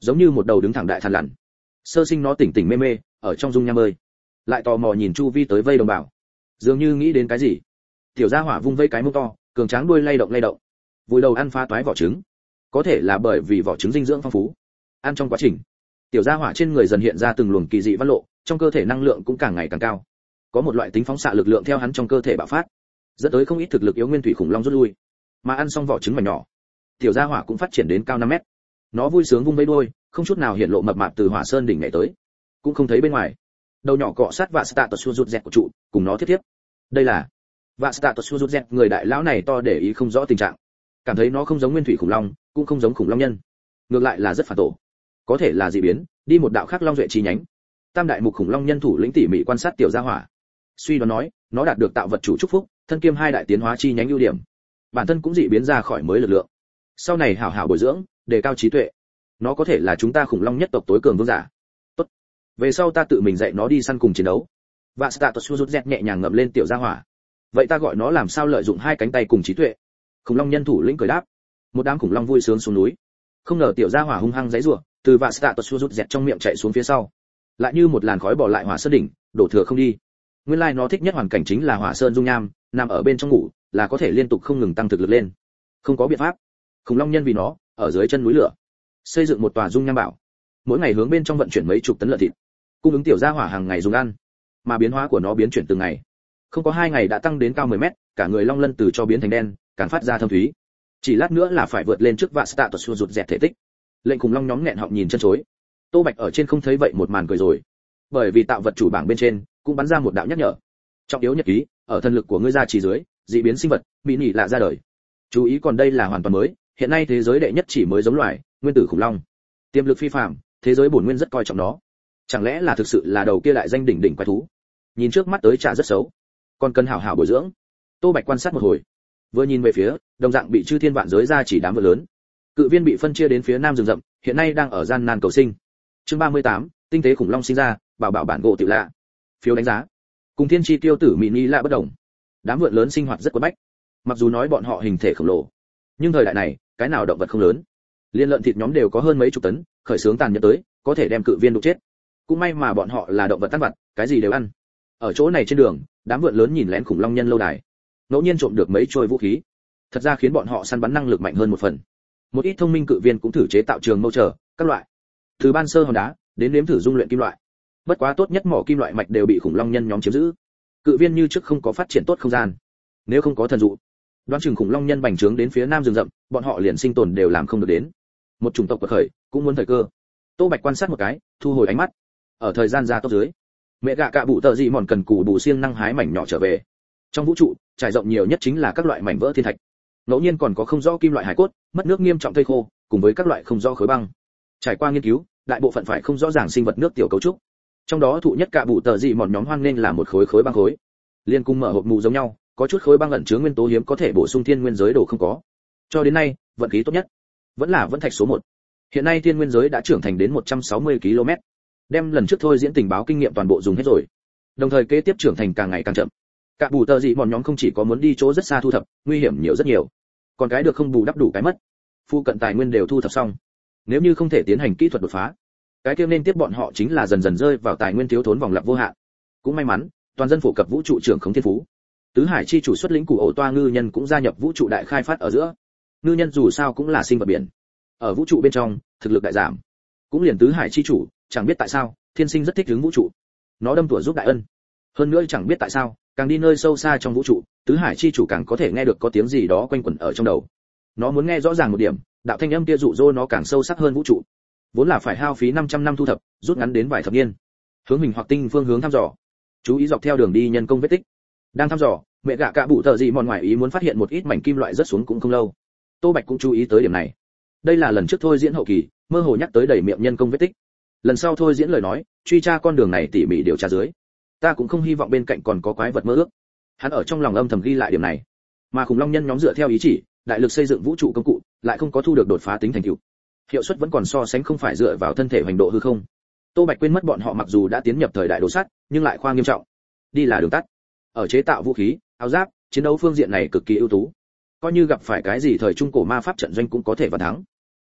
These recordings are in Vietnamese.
giống như một đầu đứng thẳng đại thằn lằn. Sơ sinh nó tỉnh tỉnh mê mê ở trong dung nham bơi, lại tò mò nhìn chu vi tới vây đồng bào, dường như nghĩ đến cái gì. Tiểu gia hỏa vung vây cái mông to, cường tráng đuôi lay động, vùi đầu ăn phá toái vỏ trứng. Có thể là bởi vì vỏ trứng dinh dưỡng phong phú, ăn trong quá trình, tiểu gia hỏa trên người dần hiện ra từng luồng kỳ dị văn lộ, trong cơ thể năng lượng cũng càng ngày càng cao. Có một loại tính phóng xạ lực lượng theo hắn trong cơ thể bạo phát, dẫn tới không ít thực lực yếu nguyên thủy khủng long rút lui. Mà ăn xong vỏ trứng mảnh nhỏ, tiểu gia hỏa cũng phát triển đến cao 5 mét. Nó vui sướng vung vây đuôi, không chút nào hiện lộ mập mạp từ hỏa sơn đỉnh nhảy tới, cũng không thấy bên ngoài. Đầu nhỏ cọ sát và status rút dẹt của trụ, cùng nó thiết tiếp. Đây là và status rút dẹt, người đại lão này to để ý không rõ tình trạng, cảm thấy nó không giống nguyên thủy khủng long, cũng không giống khủng long nhân, ngược lại là rất phản tổ, có thể là dị biến, đi một đạo khác long duệ chi nhánh. Tam đại mục khủng long nhân thủ lĩnh tỉ mỉ quan sát tiểu gia hỏa, suy đoán nói, nó đạt được tạo vật chủ chúc phúc, thân kiêm hai đại tiến hóa chi nhánh ưu điểm, bản thân cũng dị biến ra khỏi mới lực lượng. Sau này hảo hảo bồi dưỡng, đề cao trí tuệ, nó có thể là chúng ta khủng long nhất tộc tối cường vương giả. Tốt, về sau ta tự mình dạy nó đi săn cùng chiến đấu. Và status rút dẹt nhẹ nhàng ngậm lên tiểu gia hỏa. Vậy ta gọi nó làm sao lợi dụng hai cánh tay cùng trí tuệ? Khủng long nhân thủ lĩnh cười đáp. Một đám khủng long vui sướng xuống núi. Không ngờ tiểu gia hỏa hung hăng giãy giụa, từ và status rút dẹt trong miệng chạy xuống phía sau, lại như một làn khói bỏ lại hỏa sơn đỉnh, đổ thừa không đi. Nguyên lai nó thích nhất hoàn cảnh chính là hỏa sơn dung nham, nằm ở bên trong ngủ là có thể liên tục không ngừng tăng thực lực lên. Không có biện pháp, khủng long nhân vì nó ở dưới chân núi lửa xây dựng một tòa dung nham bảo, mỗi ngày hướng bên trong vận chuyển mấy chục tấn lợn thịt, cung ứng tiểu gia hỏa hàng ngày dùng ăn. Mà biến hóa của nó biến chuyển từng ngày, không có 2 ngày đã tăng đến cao 10 mét, cả người long lân từ cho biến thành đen, càng phát ra thâm thúy. Chỉ lát nữa là phải vượt lên trước vạn status rụt dẹt thể tích. Lệnh khủng long nhóm nghẹn họng nhìn chân chối. Tô Bạch ở trên không thấy vậy một màn cười rồi, bởi vì tạo vật chủ bảng bên trên cũng bắn ra một đạo nhắc nhở. Trọng yếu nhật ký, ở thân lực của ngươi ra chỉ dưới, dị biến sinh vật bị nhị lạ ra đời. Chú ý, còn đây là hoàn toàn mới, hiện nay thế giới đệ nhất chỉ mới giống loài, nguyên tử khủng long. Tiềm lực phi phàm, thế giới bổn nguyên rất coi trọng nó. Chẳng lẽ là thực sự là đầu kia đại danh đỉnh đỉnh quái thú? Nhìn trước mắt tới chả rất xấu, còn cần hảo hảo bồi dưỡng. Tô Bạch quan sát một hồi, vừa nhìn về phía đồng dạng bị chư thiên vạn giới ra chỉ đám vựa lớn. Cự viên bị phân chia đến phía nam rừng rậm, hiện nay đang ở gian nan cầu sinh. Chương 38, tinh tế khủng long sinh ra, bảo bảo bản gỗ tiểu lạ. Phiếu đánh giá. Cùng thiên chi tiêu tử mini lạ bất đồng. Đám vượn lớn sinh hoạt rất quấn bách. Mặc dù nói bọn họ hình thể khổng lồ, nhưng thời đại này, cái nào động vật không lớn. Liên lợn thịt nhóm đều có hơn mấy chục tấn, khởi sướng tàn nhẫn tới, có thể đem cự viên đụng chết. Cũng may mà bọn họ là động vật tan vật, cái gì đều ăn. Ở chỗ này trên đường, đám vượn lớn nhìn lén khủng long nhân lâu đài, ngẫu nhiên trộm được mấy trôi vũ khí, thật ra khiến bọn họ săn bắn năng lực mạnh hơn một phần. Một ít thông minh cự viên cũng thử chế tạo trường mâu trở các loại, từ ban sơ hòn đá đến nếm thử dung luyện kim loại. Bất quá tốt nhất mỏ kim loại mạch đều bị khủng long nhân nhóm chiếm giữ. Cự viên như trước không có phát triển tốt không gian, nếu không có thần dụ, đoán chừng khủng long nhân bành trướng đến phía nam rừng rậm, bọn họ liền sinh tồn đều làm không được đến. Một chủng tộc quật khởi cũng muốn thời cơ. Tô Bạch quan sát một cái, thu hồi ánh mắt. Ở thời gian ra tốc dưới, mẹ gạ cạ bụ tợ dị mòn cần cù bù siêng năng hái mảnh nhỏ trở về. Trong vũ trụ trải rộng nhiều nhất chính là các loại mảnh vỡ thiên thạch, ngẫu nhiên còn có không rõ kim loại hải cốt, mất nước nghiêm trọng thây khô, cùng với các loại không rõ khối băng. Trải qua nghiên cứu, đại bộ phận phải không rõ ràng sinh vật nước tiểu cấu trúc. Trong đó thụ nhất cạ bụ tợ dị mòn nhóm hoan nên là một khối băng khối, liên cung mở hộp mù giống nhau, có chút khối băng ẩn chứa nguyên tố hiếm có thể bổ sung thiên nguyên giới đồ không có. Cho đến nay, vận khí tốt nhất vẫn là vẫn thạch số 1. Hiện nay thiên nguyên giới đã trưởng thành đến 160 km. Đem lần trước thôi diễn tình báo kinh nghiệm toàn bộ dùng hết rồi. Đồng thời kế tiếp trưởng thành càng ngày càng chậm. Cả bù tờ gì bọn nhóm không chỉ có muốn đi chỗ rất xa thu thập, nguy hiểm nhiều rất nhiều. Còn cái được không bù đắp đủ cái mất. Phu cận tài nguyên đều thu thập xong. Nếu như không thể tiến hành kỹ thuật đột phá, cái kia nên tiếp bọn họ chính là dần dần rơi vào tài nguyên thiếu thốn vòng lặp vô hạn. Cũng may mắn, toàn dân phổ cập vũ trụ trưởng khống thiên phú. Tứ Hải chi chủ xuất lĩnh của ổ toa ngư nhân cũng gia nhập vũ trụ đại khai phát ở giữa. Ngư nhân dù sao cũng là sinh vật biển, ở vũ trụ bên trong, thực lực đại giảm. Cũng liền Tứ Hải chi chủ, chẳng biết tại sao, thiên sinh rất thích hướng vũ trụ. Nó đâm tủa giúp đại ân. Hơn nữa chẳng biết tại sao, càng đi nơi sâu xa trong vũ trụ, Tứ Hải chi chủ càng có thể nghe được có tiếng gì đó quanh quẩn ở trong đầu. Nó muốn nghe rõ ràng một điểm, đạo thanh âm kia dụ dỗ nó càng sâu sắc hơn vũ trụ. Vốn là phải hao phí 500 năm thu thập, rút ngắn đến vài thập niên. Hướng mình hoặc tinh phương hướng thăm dò. Chú ý dọc theo đường đi nhân công vết tích. Đang thăm dò, mẹ gạ cạ bụ tờ gì mòn ngoài ý muốn phát hiện một ít mảnh kim loại rớt xuống cũng không lâu. Tô Bạch cũng chú ý tới điểm này. Đây là lần trước thôi diễn hậu kỳ, mơ hồ nhắc tới đầy miệng nhân công vết tích. Lần sau thôi diễn lời nói, truy tra con đường này tỉ mỉ điều tra dưới. Ta cũng không hy vọng bên cạnh còn có quái vật mơ ước. Hắn ở trong lòng âm thầm ghi lại điểm này. Mà khủng long nhân nhóm dựa theo ý chỉ, đại lực xây dựng vũ trụ công cụ, lại không có thu được đột phá tính thành tựu. Hiệu suất vẫn còn so sánh không phải dựa vào thân thể hoành độ hư không. Tô Bạch quên mất bọn họ mặc dù đã tiến nhập thời đại đồ sắt, nhưng lại khoa nghiêm trọng. Đi là đường tắt. Ở chế tạo vũ khí, áo giáp, chiến đấu phương diện này cực kỳ ưu tú. Coi như gặp phải cái gì thời trung cổ ma pháp trận doanh cũng có thể vào thắng.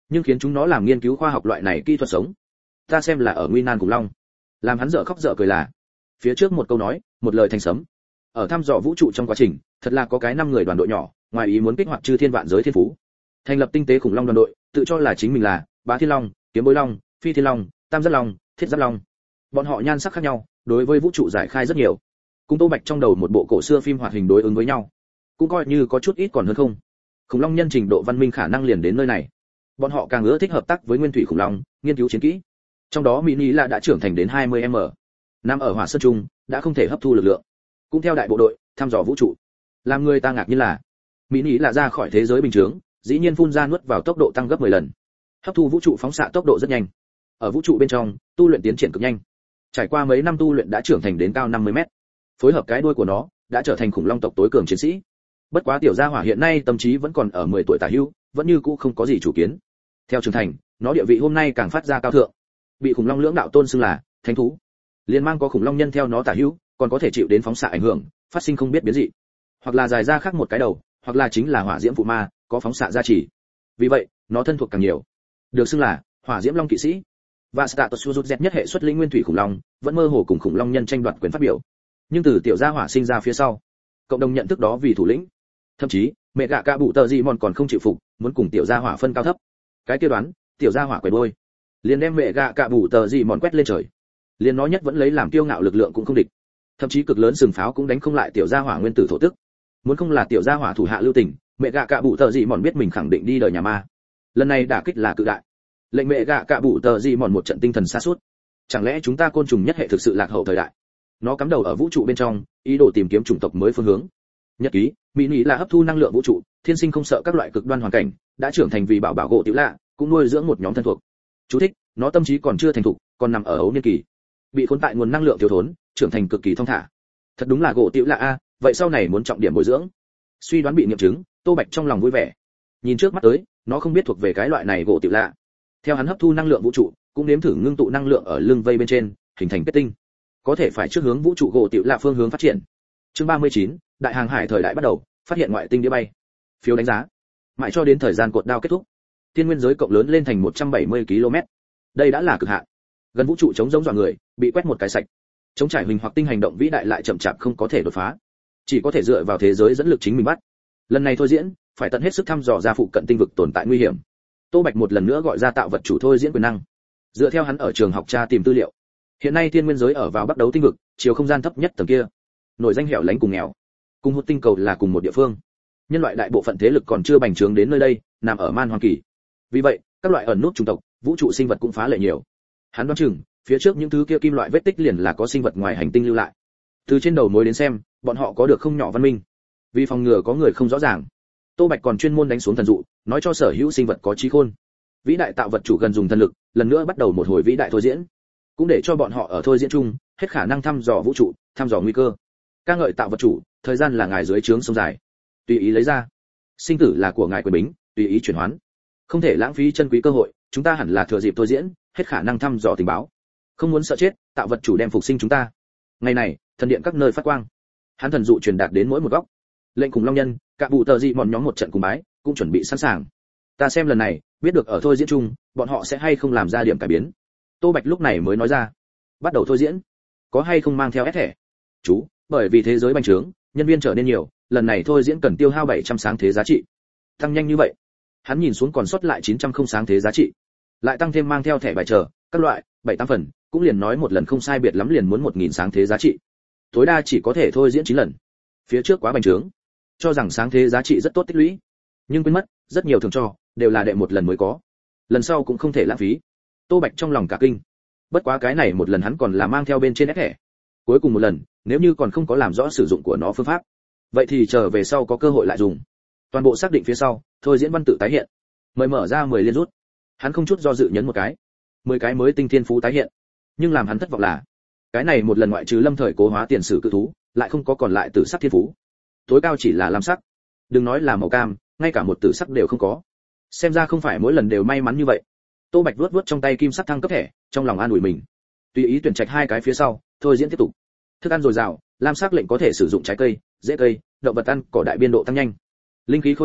nhưng khiến chúng nó làm nghiên cứu khoa học loại này kỹ thuật sống. Ta xem là ở nguy nan khủng long. Làm hắn dở khóc dở cười là, phía trước một câu nói, một lời thành sấm. Ở thăm dò vũ trụ trong quá trình, thật là có cái 5 người đoàn đội nhỏ, ngoài ý muốn kích hoạt chư thiên vạn giới thiên phú. Thành lập tinh tế khủng long đoàn đội, tự cho là chính mình là Bá Thiên Long, Kiếm Bối Long, Phi Thiên Long, Tam Giác Long, Thiết Giáp Long. Bọn họ nhan sắc khác nhau, đối với vũ trụ giải khai rất nhiều. Cùng Tô Bạch trong đầu một bộ cổ xưa phim hoạt hình đối ứng với nhau, cũng coi như có chút ít còn hơn không. Khủng long nhân trình độ văn minh khả năng liền đến nơi này. Bọn họ càng ưa thích hợp tác với nguyên thủy khủng long, nghiên cứu chiến kỹ. Trong đó mini là đã trưởng thành đến 20m, nằm ở hỏa sơn trung, đã không thể hấp thu lực lượng. Cũng theo đại bộ đội thăm dò vũ trụ. Làm người ta ngạc nhiên là, mini là ra khỏi thế giới bình thường, dĩ nhiên phun ra nuốt vào tốc độ tăng gấp 10 lần. Hấp thu vũ trụ phóng xạ tốc độ rất nhanh. Ở vũ trụ bên trong, tu luyện tiến triển cực nhanh. Trải qua mấy năm tu luyện đã trưởng thành đến cao 50m. Phối hợp cái đuôi của nó, đã trở thành khủng long tộc tối cường chiến sĩ. Bất quá tiểu gia hỏa hiện nay tâm trí vẫn còn ở 10 tuổi tả hữu, vẫn như cũ không có gì chủ kiến. Theo trưởng thành, nó địa vị hôm nay càng phát ra cao thượng. Bị khủng long lưỡng đạo tôn xưng là thánh thú. Liên mang có khủng long nhân theo nó tả hữu, còn có thể chịu đến phóng xạ ảnh hưởng, phát sinh không biết biến dị. Hoặc là dài ra khác một cái đầu, hoặc là chính là hỏa diễm phụ ma, có phóng xạ gia trì. Vì vậy, nó thân thuộc càng nhiều. Được xưng là hỏa diễm long kỵ sĩ. Và Status Suzut nhất hệ xuất lĩnh nguyên thủy khủng long, vẫn mơ hồ cùng khủng long nhân tranh đoạt quyền phát biểu. Nhưng từ tiểu gia hỏa sinh ra phía sau, cộng đồng nhận thức đó vì thủ lĩnh. Thậm chí, mẹ gạ cả bụ tờ gì mòn còn không chịu phục, muốn cùng tiểu gia hỏa phân cao thấp. Cái kia đoán, tiểu gia hỏa quẩy đôi, liền đem mẹ gạ cả bụ tờ gì mòn quét lên trời. Liền nó nhất vẫn lấy làm kiêu ngạo lực lượng cũng không địch. Thậm chí cực lớn sừng pháo cũng đánh không lại tiểu gia hỏa nguyên tử thổ tức. Muốn không là tiểu gia hỏa thủ hạ lưu tình, mẹ gạ cả bụ tờ gì mòn biết mình khẳng định đi đời nhà ma. Lần này đả kích là cự đại. Lệnh mẹ gạ cả bụ tờ gì mòn một trận tinh thần sa sút. Chẳng lẽ chúng ta côn trùng nhất hệ thực sự lạc hậu thời đại? Nó cắm đầu ở vũ trụ bên trong, ý đồ tìm kiếm chủng tộc mới phương hướng. Nhật ký, mỹ nghĩ là hấp thu năng lượng vũ trụ, thiên sinh không sợ các loại cực đoan hoàn cảnh, đã trưởng thành vì bảo bảo gỗ tiểu lạ, cũng nuôi dưỡng một nhóm thân thuộc. Chú thích, nó tâm trí còn chưa thành thục, còn nằm ở ấu niên kỳ, bị khốn tại nguồn năng lượng thiếu thốn, trưởng thành cực kỳ thông thả. Thật đúng là gỗ tiểu lạ a, vậy sau này muốn trọng điểm bồi dưỡng. Suy đoán bị nghiệm chứng, Tô Bạch trong lòng vui vẻ. Nhìn trước mắt tới, nó không biết thuộc về cái loại này gỗ tiểu lạ. Theo hắn hấp thu năng lượng vũ trụ, cũng nếm thử ngưng tụ năng lượng ở lưng vây bên trên, hình thành kết tinh. Có thể phải trước hướng vũ trụ gỗ tiểu lạ phương hướng phát triển. Chương 39, đại hàng hải thời đại bắt đầu, phát hiện ngoại tinh đĩa bay. Phiếu đánh giá. Mãi cho đến thời gian cột đao kết thúc, thiên nguyên giới cộng lớn lên thành 170 km. Đây đã là cực hạn. Gần vũ trụ chống giống dọa người, bị quét một cái sạch. Chống trải hình hoặc tinh hành động vĩ đại lại chậm chạp không có thể đột phá. Chỉ có thể dựa vào thế giới dẫn lực chính mình bắt. Lần này thôi diễn, phải tận hết sức thăm dò ra phụ cận tinh vực tồn tại nguy hiểm. Tô Bạch một lần nữa gọi ra tạo vật chủ thôi diễn quyền năng. Dựa theo hắn ở trường học tra tìm tư liệu, hiện nay thiên nguyên giới ở vào bắc đấu tinh vực, chiều không gian thấp nhất tầng kia, nổi danh hẻo lánh cùng nghèo, cùng hút tinh cầu là cùng một địa phương. Nhân loại đại bộ phận thế lực còn chưa bành trướng đến nơi đây, nằm ở man hoang kỳ. Vì vậy, các loại ẩn nút chủng tộc, vũ trụ sinh vật cũng phá lệ nhiều. Hắn đoán chừng, phía trước những thứ kia kim loại vết tích liền là có sinh vật ngoài hành tinh lưu lại. Từ trên đầu mối đến xem, bọn họ có được không nhỏ văn minh. Vì phòng ngừa có người không rõ ràng, Tô Bạch còn chuyên môn đánh xuống thần dụ, nói cho sở hữu sinh vật có trí khôn. Vĩ đại tạo vật chủ gần dùng thần lực, lần nữa bắt đầu một hồi vĩ đại thôi diễn, cũng để cho bọn họ ở thôi diễn chung, hết khả năng thăm dò vũ trụ, thăm dò nguy cơ. Ca ngợi tạo vật chủ, thời gian là ngài dưới trướng sông dài, tùy ý lấy ra. Sinh tử là của ngài quyền bính, tùy ý chuyển hoán. Không thể lãng phí chân quý cơ hội, chúng ta hẳn là thừa dịp thôi diễn, hết khả năng thăm dò tình báo. Không muốn sợ chết, tạo vật chủ đem phục sinh chúng ta. Ngày này, thần điện các nơi phát quang. Hắn thần dụ truyền đạt đến mỗi một góc. Lệnh cùng long nhân, cả vụ tờ dị mòn nhóm một trận cùng bái, cũng chuẩn bị sẵn sàng. Ta xem lần này, biết được ở thôi diễn chung, bọn họ sẽ hay không làm ra điểm cải biến. Tô Bạch lúc này mới nói ra, bắt đầu thôi diễn, có hay không mang theo ép thẻ? Chú, bởi vì thế giới bành trướng, nhân viên trở nên nhiều, lần này thôi diễn cần tiêu hao 700 sáng thế giá trị. Tăng nhanh như vậy? Hắn nhìn xuống còn sót lại 900 không sáng thế giá trị, lại tăng thêm mang theo thẻ bài chờ, các loại 7-8 phần, cũng liền nói một lần không sai biệt lắm liền muốn 1000 sáng thế giá trị. Tối đa chỉ có thể thôi diễn 9 lần. Phía trước quá bành trướng, cho rằng sáng thế giá trị rất tốt tích lũy, nhưng quên mất, rất nhiều thường cho đều là đệ một lần mới có, lần sau cũng không thể lãng phí. Tô Bạch trong lòng cả kinh. Bất quá cái này một lần hắn còn là mang theo bên trên thẻ. Cuối cùng một lần, nếu như còn không có làm rõ sử dụng của nó phương pháp, vậy thì chờ về sau có cơ hội lại dùng. Toàn bộ xác định phía sau, thôi diễn văn tự tái hiện. Mời mở ra 10 liên rút. Hắn không chút do dự nhấn một cái. 10 cái mới tinh thiên phú tái hiện. Nhưng làm hắn thất vọng là, cái này một lần ngoại trừ lâm thời cố hóa tiền sử cự thú, lại không có còn lại tử sắc thiên phú. Tối cao chỉ là lam sắc. Đừng nói là màu cam, ngay cả một tử sắc đều không có. Xem ra không phải mỗi lần đều may mắn như vậy. Tô Bạch vuốt vuốt trong tay kim sắc thăng cấp thẻ, trong lòng an ủi mình. Tùy ý tuyển trạch 2 cái phía sau, thôi diễn tiếp tục. Thức ăn dồi dào, lam sắc lệnh có thể sử dụng trái cây, rễ cây, động vật ăn, cỏ đại biên độ tăng nhanh. Linh khí khôi phục,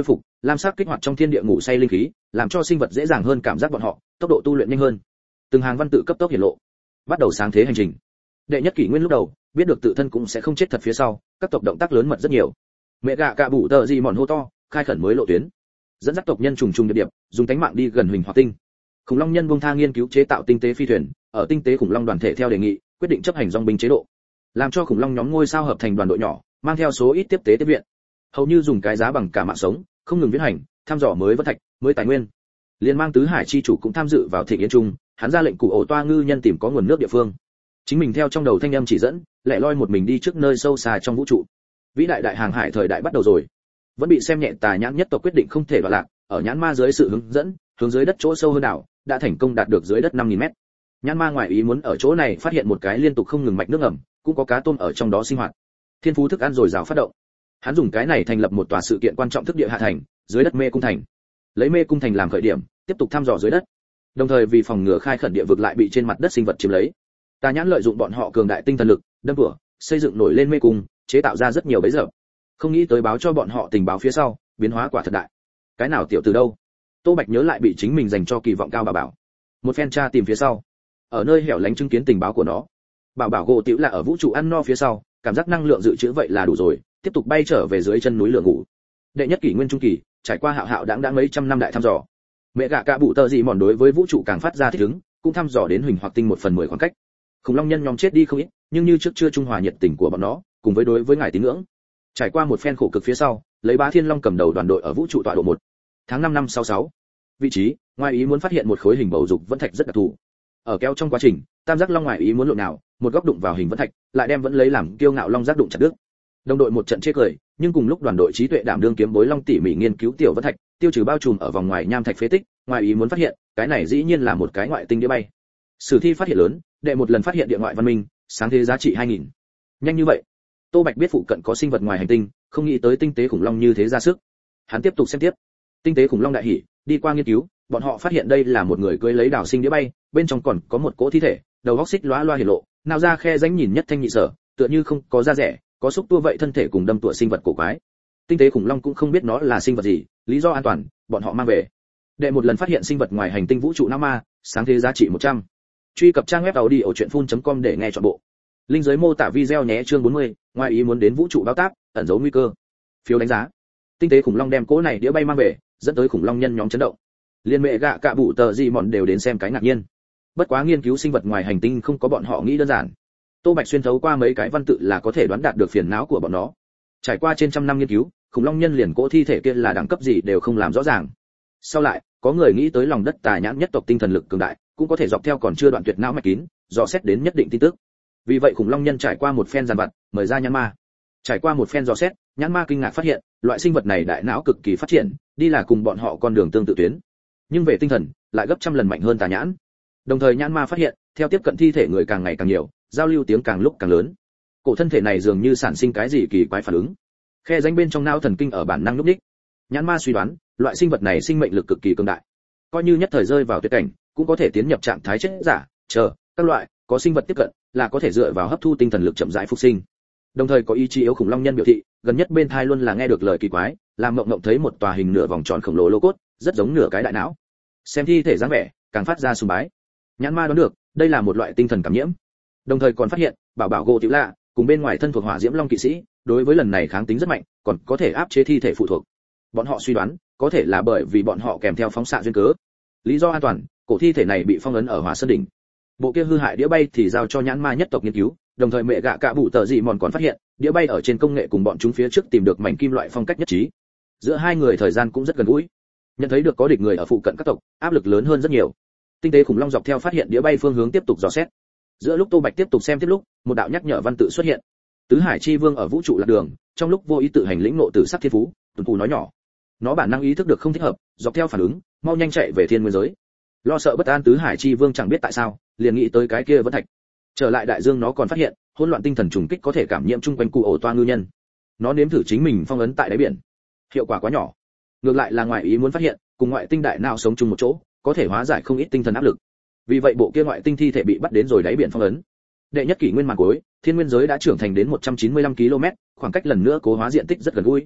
lam sắc kích hoạt trong thiên địa ngủ say linh khí, làm cho sinh vật dễ dàng hơn cảm giác bọn họ, tốc độ tu luyện nhanh hơn. Từng hàng văn tự cấp tốc hiển lộ, bắt đầu sáng thế hành trình. Đệ nhất kỷ nguyên lúc đầu, biết được tự thân cũng sẽ không chết thật phía sau, các tộc động tác lớn mật rất nhiều. Mẹ gạ cạ bụ tờ gì mòn hô to, khai khẩn mới lộ tuyến, dẫn dắt tộc nhân trùng trùng điệp điệp, dùng tánh mạng đi gần Huỳnh Hoặc Tinh. Khủng long nhân buông tha nghiên cứu chế tạo tinh tế phi thuyền, ở tinh tế khủng long đoàn thể theo đề nghị, quyết định chấp hành dòng binh chế độ, làm cho khủng long nhóm ngôi sao hợp thành đoàn đội nhỏ, mang theo số ít tiếp tế tiếp viện, hầu như dùng cái giá bằng cả mạng sống, không ngừng viễn hành, thăm dò mới vân thạch, mới tài nguyên. Liên mang tứ hải chi chủ cũng tham dự vào thịnh yến trung, hắn ra lệnh cụ ổ toa ngư nhân tìm có nguồn nước địa phương, chính mình theo trong đầu thanh âm chỉ dẫn, lẻ loi một mình đi trước nơi sâu xa trong vũ trụ. Vĩ đại đại hàng hải thời đại bắt đầu rồi. Vẫn bị xem nhẹ tà nhãn nhất tộc quyết định không thể đoạn lạc, ở nhãn ma dưới sự hướng dẫn, hướng dưới đất chỗ sâu hơn đảo, đã thành công đạt được dưới đất 5000 mét. Nhãn ma ngoài ý muốn ở chỗ này phát hiện một cái liên tục không ngừng mạch nước ngầm, cũng có cá tôm ở trong đó sinh hoạt. Thiên phú thức ăn rồi rào phát động. Hắn dùng cái này thành lập một tòa sự kiện quan trọng thức địa hạ thành, dưới đất mê cung thành. Lấy mê cung thành làm khởi điểm, tiếp tục thăm dò dưới đất. Đồng thời vì phòng ngừa khai khẩn địa vực lại bị trên mặt đất sinh vật chiếm lấy, tà nhãn lợi dụng bọn họ cường đại tinh thần lực, đâm cửa, xây dựng nổi lên mê cung, chế tạo ra rất nhiều bẫy dập. Không nghĩ tới báo cho bọn họ tình báo phía sau, biến hóa quả thật đại. Cái nào tiểu từ đâu? Tô Bạch nhớ lại bị chính mình dành cho kỳ vọng cao bà bảo. Một phen tra tìm phía sau, ở nơi hẻo lánh chứng kiến tình báo của nó. Bảo bảo gỗ tiểu là ở vũ trụ ăn no phía sau, cảm giác năng lượng dự trữ vậy là đủ rồi, tiếp tục bay trở về dưới chân núi lửa ngủ. Đệ nhất kỷ nguyên trung kỳ, trải qua hạo hạo đãng mấy trăm năm đại thăm dò. Mẹ gạ cạ bụ tờ gì mòn đối với vũ trụ càng phát ra thích ứng, cũng thăm dò đến Huỳnh Hoặc Tinh 1/10 khoảng cách. Khủng long nhân nhóm chết đi không ít, nhưng như trước chưa trung hòa nhiệt tình của bọn nó, cùng với đối với ngài tín ngưỡng. Trải qua một phen khổ cực phía sau, lấy Bá Thiên Long cầm đầu đoàn đội ở vũ trụ tọa độ 1. Tháng 5 năm 66. Vị trí, ngoài ý muốn phát hiện một khối hình bầu dục vẫn thạch rất đặc thù. Ở kéo trong quá trình, tam giác long ngoài ý muốn lộn nào, một góc đụng vào hình vẫn thạch, lại đem vẫn lấy làm kiêu ngạo long giác đụng chặt đứt. Đồng đội một trận chê cười, nhưng cùng lúc đoàn đội trí tuệ đảm đương kiếm bối long tỉ mỉ nghiên cứu tiểu vẫn thạch, tiêu trừ bao trùm ở vòng ngoài nham thạch phế tích, ngoài ý muốn phát hiện, cái này dĩ nhiên là một cái ngoại tinh đĩa bay. Sử thi phát hiện lớn, đệ một lần phát hiện địa ngoại văn minh, sáng thế giá trị 2000. Nhanh như vậy. Tô Bạch biết phụ cận có sinh vật ngoài hành tinh, không nghĩ tới tinh tế khủng long như thế ra sức. Hắn tiếp tục xem tiếp. Tinh tế khủng long đại hỉ, đi qua nghiên cứu, bọn họ phát hiện đây là một người cưỡi lấy đảo sinh đĩa bay, bên trong còn có một cỗ thi thể, đầu óc xích lóa loa hiển lộ, nào ra khe rãnh nhìn nhất thanh nhị sở, tựa như không có da rẻ, có xúc tua vậy thân thể cùng đâm tựa sinh vật cổ quái. Tinh tế khủng long cũng không biết nó là sinh vật gì, lý do an toàn, bọn họ mang về. Đệ một lần phát hiện sinh vật ngoài hành tinh vũ trụ Nam Ma, sáng thế giá trị 100. Truy cập trang web audiochuyenphun.com để nghe trọn bộ. Link dưới mô tả video nhé. Chương 40, ngoài ý muốn đến vũ trụ báo táp, ẩn giấu nguy cơ. Phiếu đánh giá. Tinh tế khủng long đem cỗ này đĩa bay mang về, dẫn tới khủng long nhân nhóm chấn động. Liên mẹ gạ cạ bụ tờ gì mòn đều đến xem cái ngạc nhiên. Bất quá nghiên cứu sinh vật ngoài hành tinh không có bọn họ nghĩ đơn giản. Tô Bạch xuyên thấu qua mấy cái văn tự là có thể đoán đạt được phiền não của bọn nó. Trải qua trên trăm năm nghiên cứu, khủng long nhân liền cỗ thi thể kia là đẳng cấp gì đều không làm rõ ràng. Sau lại, có người nghĩ tới lòng đất tà nhãn nhất tộc tinh thần lực cường đại, cũng có thể dọc theo còn chưa đoạn tuyệt não mạch kín, dò xét đến nhất định tin tức. Vì vậy khủng long nhân trải qua một phen giàn vặt, mời ra nhãn ma. Trải qua một phen dò xét, nhãn ma kinh ngạc phát hiện, loại sinh vật này đại não cực kỳ phát triển, đi là cùng bọn họ con đường tương tự tuyến. Nhưng về tinh thần, lại gấp trăm lần mạnh hơn tà nhãn. Đồng thời nhãn ma phát hiện, theo tiếp cận thi thể người càng ngày càng nhiều, giao lưu tiếng càng lúc càng lớn. Cổ thân thể này dường như sản sinh cái gì kỳ quái phản ứng. Khe rãnh bên trong não thần kinh ở bản năng lúc đích. Nhãn ma suy đoán, loại sinh vật này sinh mệnh lực cực kỳ cường đại. Coi như nhất thời rơi vào tuyệt cảnh, cũng có thể tiến nhập trạng thái chết giả, chờ, các loại có sinh vật tiếp cận, là có thể dựa vào hấp thu tinh thần lực chậm rãi phục sinh. Đồng thời có ý chí yếu khủng long nhân biểu thị, gần nhất bên thai luôn là nghe được lời kỳ quái, làm mộng mộng thấy một tòa hình nửa vòng tròn khổng lồ lô cốt, rất giống nửa cái đại não. Xem thi thể dáng vẻ, càng phát ra sùng bái. Nhãn ma đoán được, đây là một loại tinh thần cảm nhiễm. Đồng thời còn phát hiện, bảo bảo gỗ tiểu lạ, cùng bên ngoài thân thuộc hỏa diễm long kỵ sĩ, đối với lần này kháng tính rất mạnh, còn có thể áp chế thi thể phụ thuộc. Bọn họ suy đoán, có thể là bởi vì bọn họ kèm theo phóng xạ duyên cớ. Lý do an toàn, cổ thi thể này bị phong ấn ở Hỏa Sơn đỉnh. Bộ kia hư hại đĩa bay thì giao cho nhãn ma nhất tộc nghiên cứu, đồng thời mẹ gạ cạ bụ tờ gì mòn còn phát hiện, đĩa bay ở trên công nghệ cùng bọn chúng phía trước tìm được mảnh kim loại phong cách nhất trí. Giữa hai người thời gian cũng rất gần gũi. Nhận thấy được có địch người ở phụ cận các tộc, áp lực lớn hơn rất nhiều. Tinh tế khủng long dọc theo phát hiện đĩa bay phương hướng tiếp tục dò xét. Giữa lúc Tô Bạch tiếp tục xem tiếp lúc, một đạo nhắc nhở văn tự xuất hiện. Tứ Hải Chi Vương ở vũ trụ lạc đường, trong lúc vô ý tự hành lĩnh ngộ tử sắc thiên phú, tuần phù nói nhỏ. Nó bản năng ý thức được không thích hợp, dọc theo phản ứng, mau nhanh chạy về thiên nguyên giới. Lo sợ bất an Tứ Hải Chi Vương chẳng biết tại sao, liền nghĩ tới cái kia vẫn thạch. Trở lại đại dương nó còn phát hiện, hỗn loạn tinh thần trùng kích có thể cảm nhiễm chung quanh cụ ổ toa ngư nhân. Nó nếm thử chính mình phong ấn tại đáy biển. Hiệu quả quá nhỏ. Ngược lại là ngoại ý muốn phát hiện, cùng ngoại tinh đại não sống chung một chỗ, có thể hóa giải không ít tinh thần áp lực. Vì vậy bộ kia ngoại tinh thi thể bị bắt đến rồi đáy biển phong ấn. Đệ nhất kỷ nguyên màn cuối, thiên nguyên giới đã trưởng thành đến 195 km, khoảng cách lần nữa cố hóa diện tích rất gần gũi.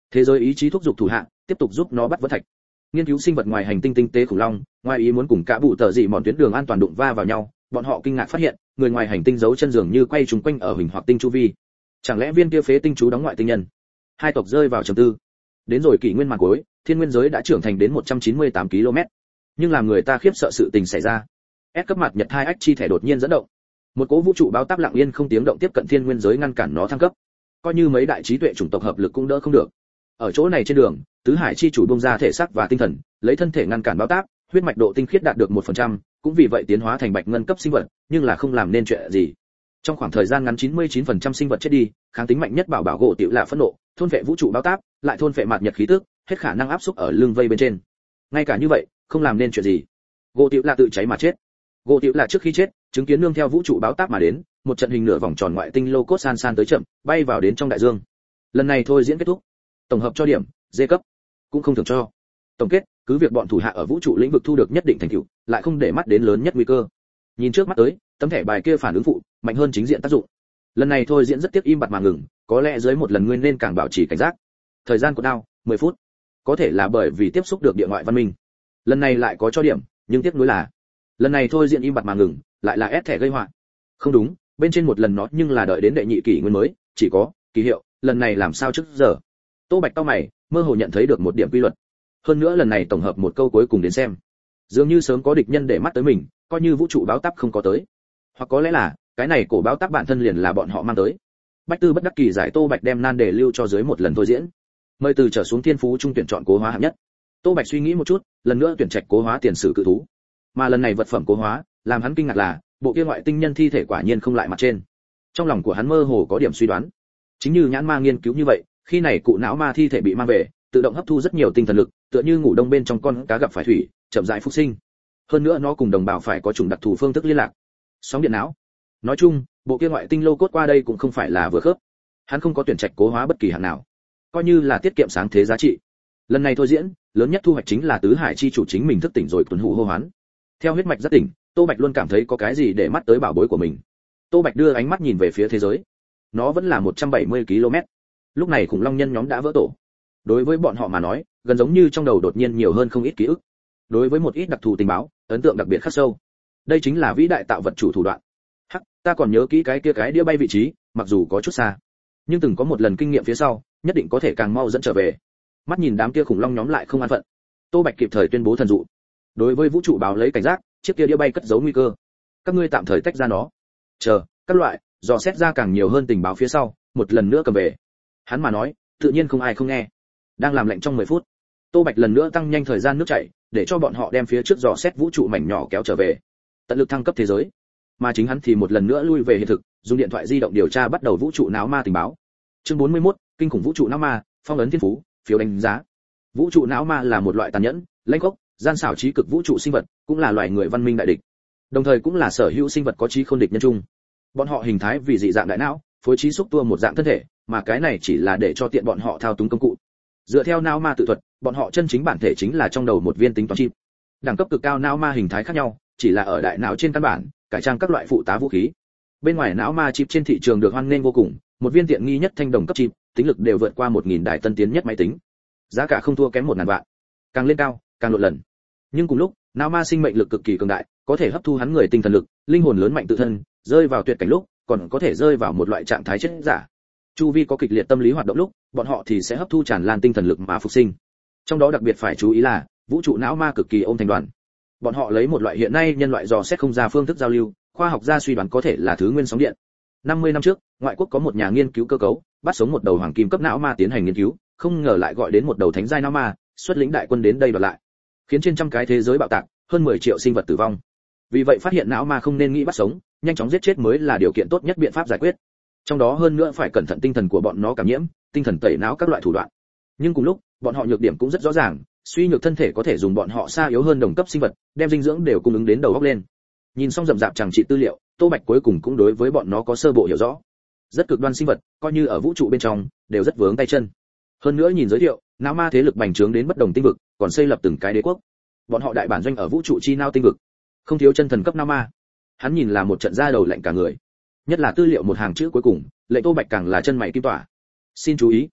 Thế giới ý chí thúc giục thủ hạ, tiếp tục giúp nó bắt vấn thạch. Nghiên cứu sinh vật ngoài hành tinh tinh tế khủng long, ngoài ý muốn cùng cả bụ tờ dị mòn tuyến đường an toàn đụng va vào nhau, bọn họ kinh ngạc phát hiện, người ngoài hành tinh giấu chân dường như quay trùng quanh ở huỳnh hoặc tinh chu vi. Chẳng lẽ viên kia phế tinh chú đóng ngoại tinh nhân? Hai tộc rơi vào trầm tư. Đến rồi kỷ nguyên màn cuối, thiên nguyên giới đã trưởng thành đến 198 km. Nhưng làm người ta khiếp sợ sự tình xảy ra. S cấp mặt nhật 2H chi thể đột nhiên dẫn động. Một cỗ vũ trụ báo táp lặng yên không tiếng động tiếp cận thiên nguyên giới ngăn cản nó thăng cấp. Coi như mấy đại trí tuệ chủng tộc hợp lực cũng đỡ không được. Ở chỗ này trên đường, tứ hải chi chủ bung ra thể xác và tinh thần, lấy thân thể ngăn cản báo táp, huyết mạch độ tinh khiết đạt được 1%, cũng vì vậy tiến hóa thành bạch ngân cấp sinh vật, nhưng là không làm nên chuyện gì. Trong khoảng thời gian ngắn 99% sinh vật chết đi, kháng tính mạnh nhất bảo bảo gỗ tiểu lạ phẫn nộ, thôn vệ vũ trụ báo táp, lại thôn vệ mạt nhật khí tức, hết khả năng áp xúc ở lưng vây bên trên. Ngay cả như vậy, không làm nên chuyện gì. Gỗ tiểu lạ tự cháy mà chết. Gỗ tiểu lạ trước khi chết, chứng kiến nương theo vũ trụ báo táp mà đến, một trận hình nửa vòng tròn ngoại tinh lô cốt san san tới chậm, bay vào đến trong đại dương. Lần này thôi diễn kết thúc. Tổng hợp cho điểm, D cấp, cũng không thường cho. Tổng kết, cứ việc bọn thủ hạ ở vũ trụ lĩnh vực thu được nhất định thành tựu, lại không để mắt đến lớn nhất nguy cơ. Nhìn trước mắt tới, tấm thẻ bài kia phản ứng phụ, mạnh hơn chính diện tác dụng. Lần này thôi diễn rất tiếc im bặt mà ngừng, có lẽ dưới một lần nguyên nên càng bảo trì cảnh giác. Thời gian của đao, 10 phút. Có thể là bởi vì tiếp xúc được địa ngoại văn minh. Lần này lại có cho điểm, nhưng tiếc nuối là lần này thôi diễn im bặt mà ngừng, lại là ép thẻ gây họa. Không đúng, bên trên một lần nó nhưng là đợi đến đệ nhị kỷ nguyên mới, chỉ có ký hiệu, lần này làm sao trước giờ. Tô Bạch cau mày, mơ hồ nhận thấy được một điểm quy luật. Hơn nữa lần này tổng hợp một câu cuối cùng đến xem, dường như sớm có địch nhân để mắt tới mình, coi như vũ trụ báo táp không có tới, hoặc có lẽ là cái này cổ báo táp bản thân liền là bọn họ mang tới. Bách Tư bất đắc kỳ giải, Tô Bạch đem nan đề lưu cho dưới một lần thôi diễn. Mời từ trở xuống thiên phú trung tuyển chọn cố hóa hạng nhất. Tô Bạch suy nghĩ một chút, lần nữa tuyển trạch cố hóa tiền sử cự thú. Mà lần này vật phẩm cố hóa, làm hắn kinh ngạc là, bộ kia ngoại tinh nhân thi thể quả nhiên không lại mặt trên. Trong lòng của hắn mơ hồ có điểm suy đoán. Chính như nhãn ma nghiên cứu như vậy, khi này cụ não ma thi thể bị mang về, tự động hấp thu rất nhiều tinh thần lực, tựa như ngủ đông bên trong con cá gặp phải thủy, chậm rãi phục sinh. Hơn nữa nó cùng đồng bào phải có chủng đặc thù phương thức liên lạc. Sóng điện não. Nói chung, bộ kia ngoại tinh lô cốt qua đây cũng không phải là vừa khớp. Hắn không có tuyển trạch cố hóa bất kỳ hạng nào, coi như là tiết kiệm sáng thế giá trị. Lần này thôi diễn, lớn nhất thu hoạch chính là tứ hải chi chủ chính mình thức tỉnh rồi tuần hụ hô hoán. Theo huyết mạch giác tỉnh, Tô Bạch luôn cảm thấy có cái gì để mắt tới bảo bối của mình. Tô Bạch đưa ánh mắt nhìn về phía thế giới. Nó vẫn là 170 km. Lúc này khủng long nhân nhóm đã vỡ tổ. Đối với bọn họ mà nói, gần giống như trong đầu đột nhiên nhiều hơn không ít ký ức. Đối với một ít đặc thù tình báo, ấn tượng đặc biệt khắc sâu. Đây chính là vĩ đại tạo vật chủ thủ đoạn. Hắc, ta còn nhớ kỹ cái kia cái đĩa bay vị trí, mặc dù có chút xa, nhưng từng có một lần kinh nghiệm phía sau, nhất định có thể càng mau dẫn trở về. Mắt nhìn đám kia khủng long nhóm lại không an phận, Tô Bạch kịp thời tuyên bố thần dụ. Đối với vũ trụ báo lấy cảnh giác, chiếc kia đĩa bay cất giấu nguy cơ. Các ngươi tạm thời tách ra nó. Chờ, các loại, dò xét ra càng nhiều hơn tình báo phía sau, một lần nữa cầm về. Hắn mà nói, tự nhiên không ai không nghe. Đang làm lệnh trong 10 phút, Tô Bạch lần nữa tăng nhanh thời gian nước chảy, để cho bọn họ đem phía trước dò xét vũ trụ mảnh nhỏ kéo trở về, tận lực thăng cấp thế giới. Mà chính hắn thì một lần nữa lui về hiện thực, dùng điện thoại di động điều tra bắt đầu vũ trụ não ma tình báo. Chương 41, kinh khủng vũ trụ não ma, phong ấn thiên phú, phiếu đánh giá. Vũ trụ não ma là một loại tàn nhẫn, lãnh khốc, gian xảo trí cực vũ trụ sinh vật, cũng là loài người văn minh đại địch. Đồng thời cũng là sở hữu sinh vật có trí khôn địch nhân chung. Bọn họ hình thái vì dị dạng đại não, phối trí xúc tua một dạng thân thể, mà cái này chỉ là để cho tiện bọn họ thao túng công cụ. Dựa theo não ma tự thuật, bọn họ chân chính bản thể chính là trong đầu một viên tính toán chip. Đẳng cấp cực cao não ma hình thái khác nhau, chỉ là ở đại não trên căn bản, cải trang các loại phụ tá vũ khí. Bên ngoài não ma chip trên thị trường được hoan nghênh vô cùng, một viên tiện nghi nhất thanh đồng cấp chip, tính lực đều vượt qua 1000 đài tân tiến nhất máy tính. Giá cả không thua kém 1000 vạn. Càng lên cao, càng lộn lần. Nhưng cùng lúc, não ma sinh mệnh lực cực kỳ cường đại, có thể hấp thu hắn người tinh thần lực, linh hồn lớn mạnh tự thân, rơi vào tuyệt cảnh lúc, còn có thể rơi vào một loại trạng thái chết giả. Chu vi có kịch liệt tâm lý hoạt động lúc, bọn họ thì sẽ hấp thu tràn lan tinh thần lực mà phục sinh. Trong đó đặc biệt phải chú ý là, vũ trụ não ma cực kỳ ôm thành đoàn. Bọn họ lấy một loại hiện nay nhân loại dò xét không ra phương thức giao lưu, khoa học gia suy đoán có thể là thứ nguyên sóng điện. 50 năm trước, ngoại quốc có một nhà nghiên cứu cơ cấu, bắt sống một đầu hoàng kim cấp não ma tiến hành nghiên cứu, không ngờ lại gọi đến một đầu thánh giai não ma, xuất lĩnh đại quân đến đây đoạt lại, khiến trên trăm cái thế giới bạo tạc, hơn 10 triệu sinh vật tử vong. Vì vậy phát hiện não ma không nên nghĩ bắt sống, nhanh chóng giết chết mới là điều kiện tốt nhất biện pháp giải quyết. Trong đó hơn nữa phải cẩn thận tinh thần của bọn nó cảm nhiễm, tinh thần tẩy não các loại thủ đoạn. Nhưng cùng lúc, bọn họ nhược điểm cũng rất rõ ràng, suy nhược thân thể có thể dùng bọn họ xa yếu hơn đồng cấp sinh vật, đem dinh dưỡng đều cung ứng đến đầu óc lên. Nhìn xong rậm rạp chẳng trị tư liệu, Tô Bạch cuối cùng cũng đối với bọn nó có sơ bộ hiểu rõ. Rất cực đoan sinh vật, coi như ở vũ trụ bên trong, đều rất vướng tay chân. Hơn nữa nhìn giới thiệu, não ma thế lực bành trướng đến bất đồng tinh vực, còn xây lập từng cái đế quốc. Bọn họ đại bản doanh ở vũ trụ chi nao tinh vực, không thiếu chân thần cấp não ma. Hắn nhìn là một trận da đầu lạnh cả người. Nhất là tư liệu một hàng chữ cuối cùng, lệnh Tô Bạch càng là chân mày kim tỏa. Xin chú ý,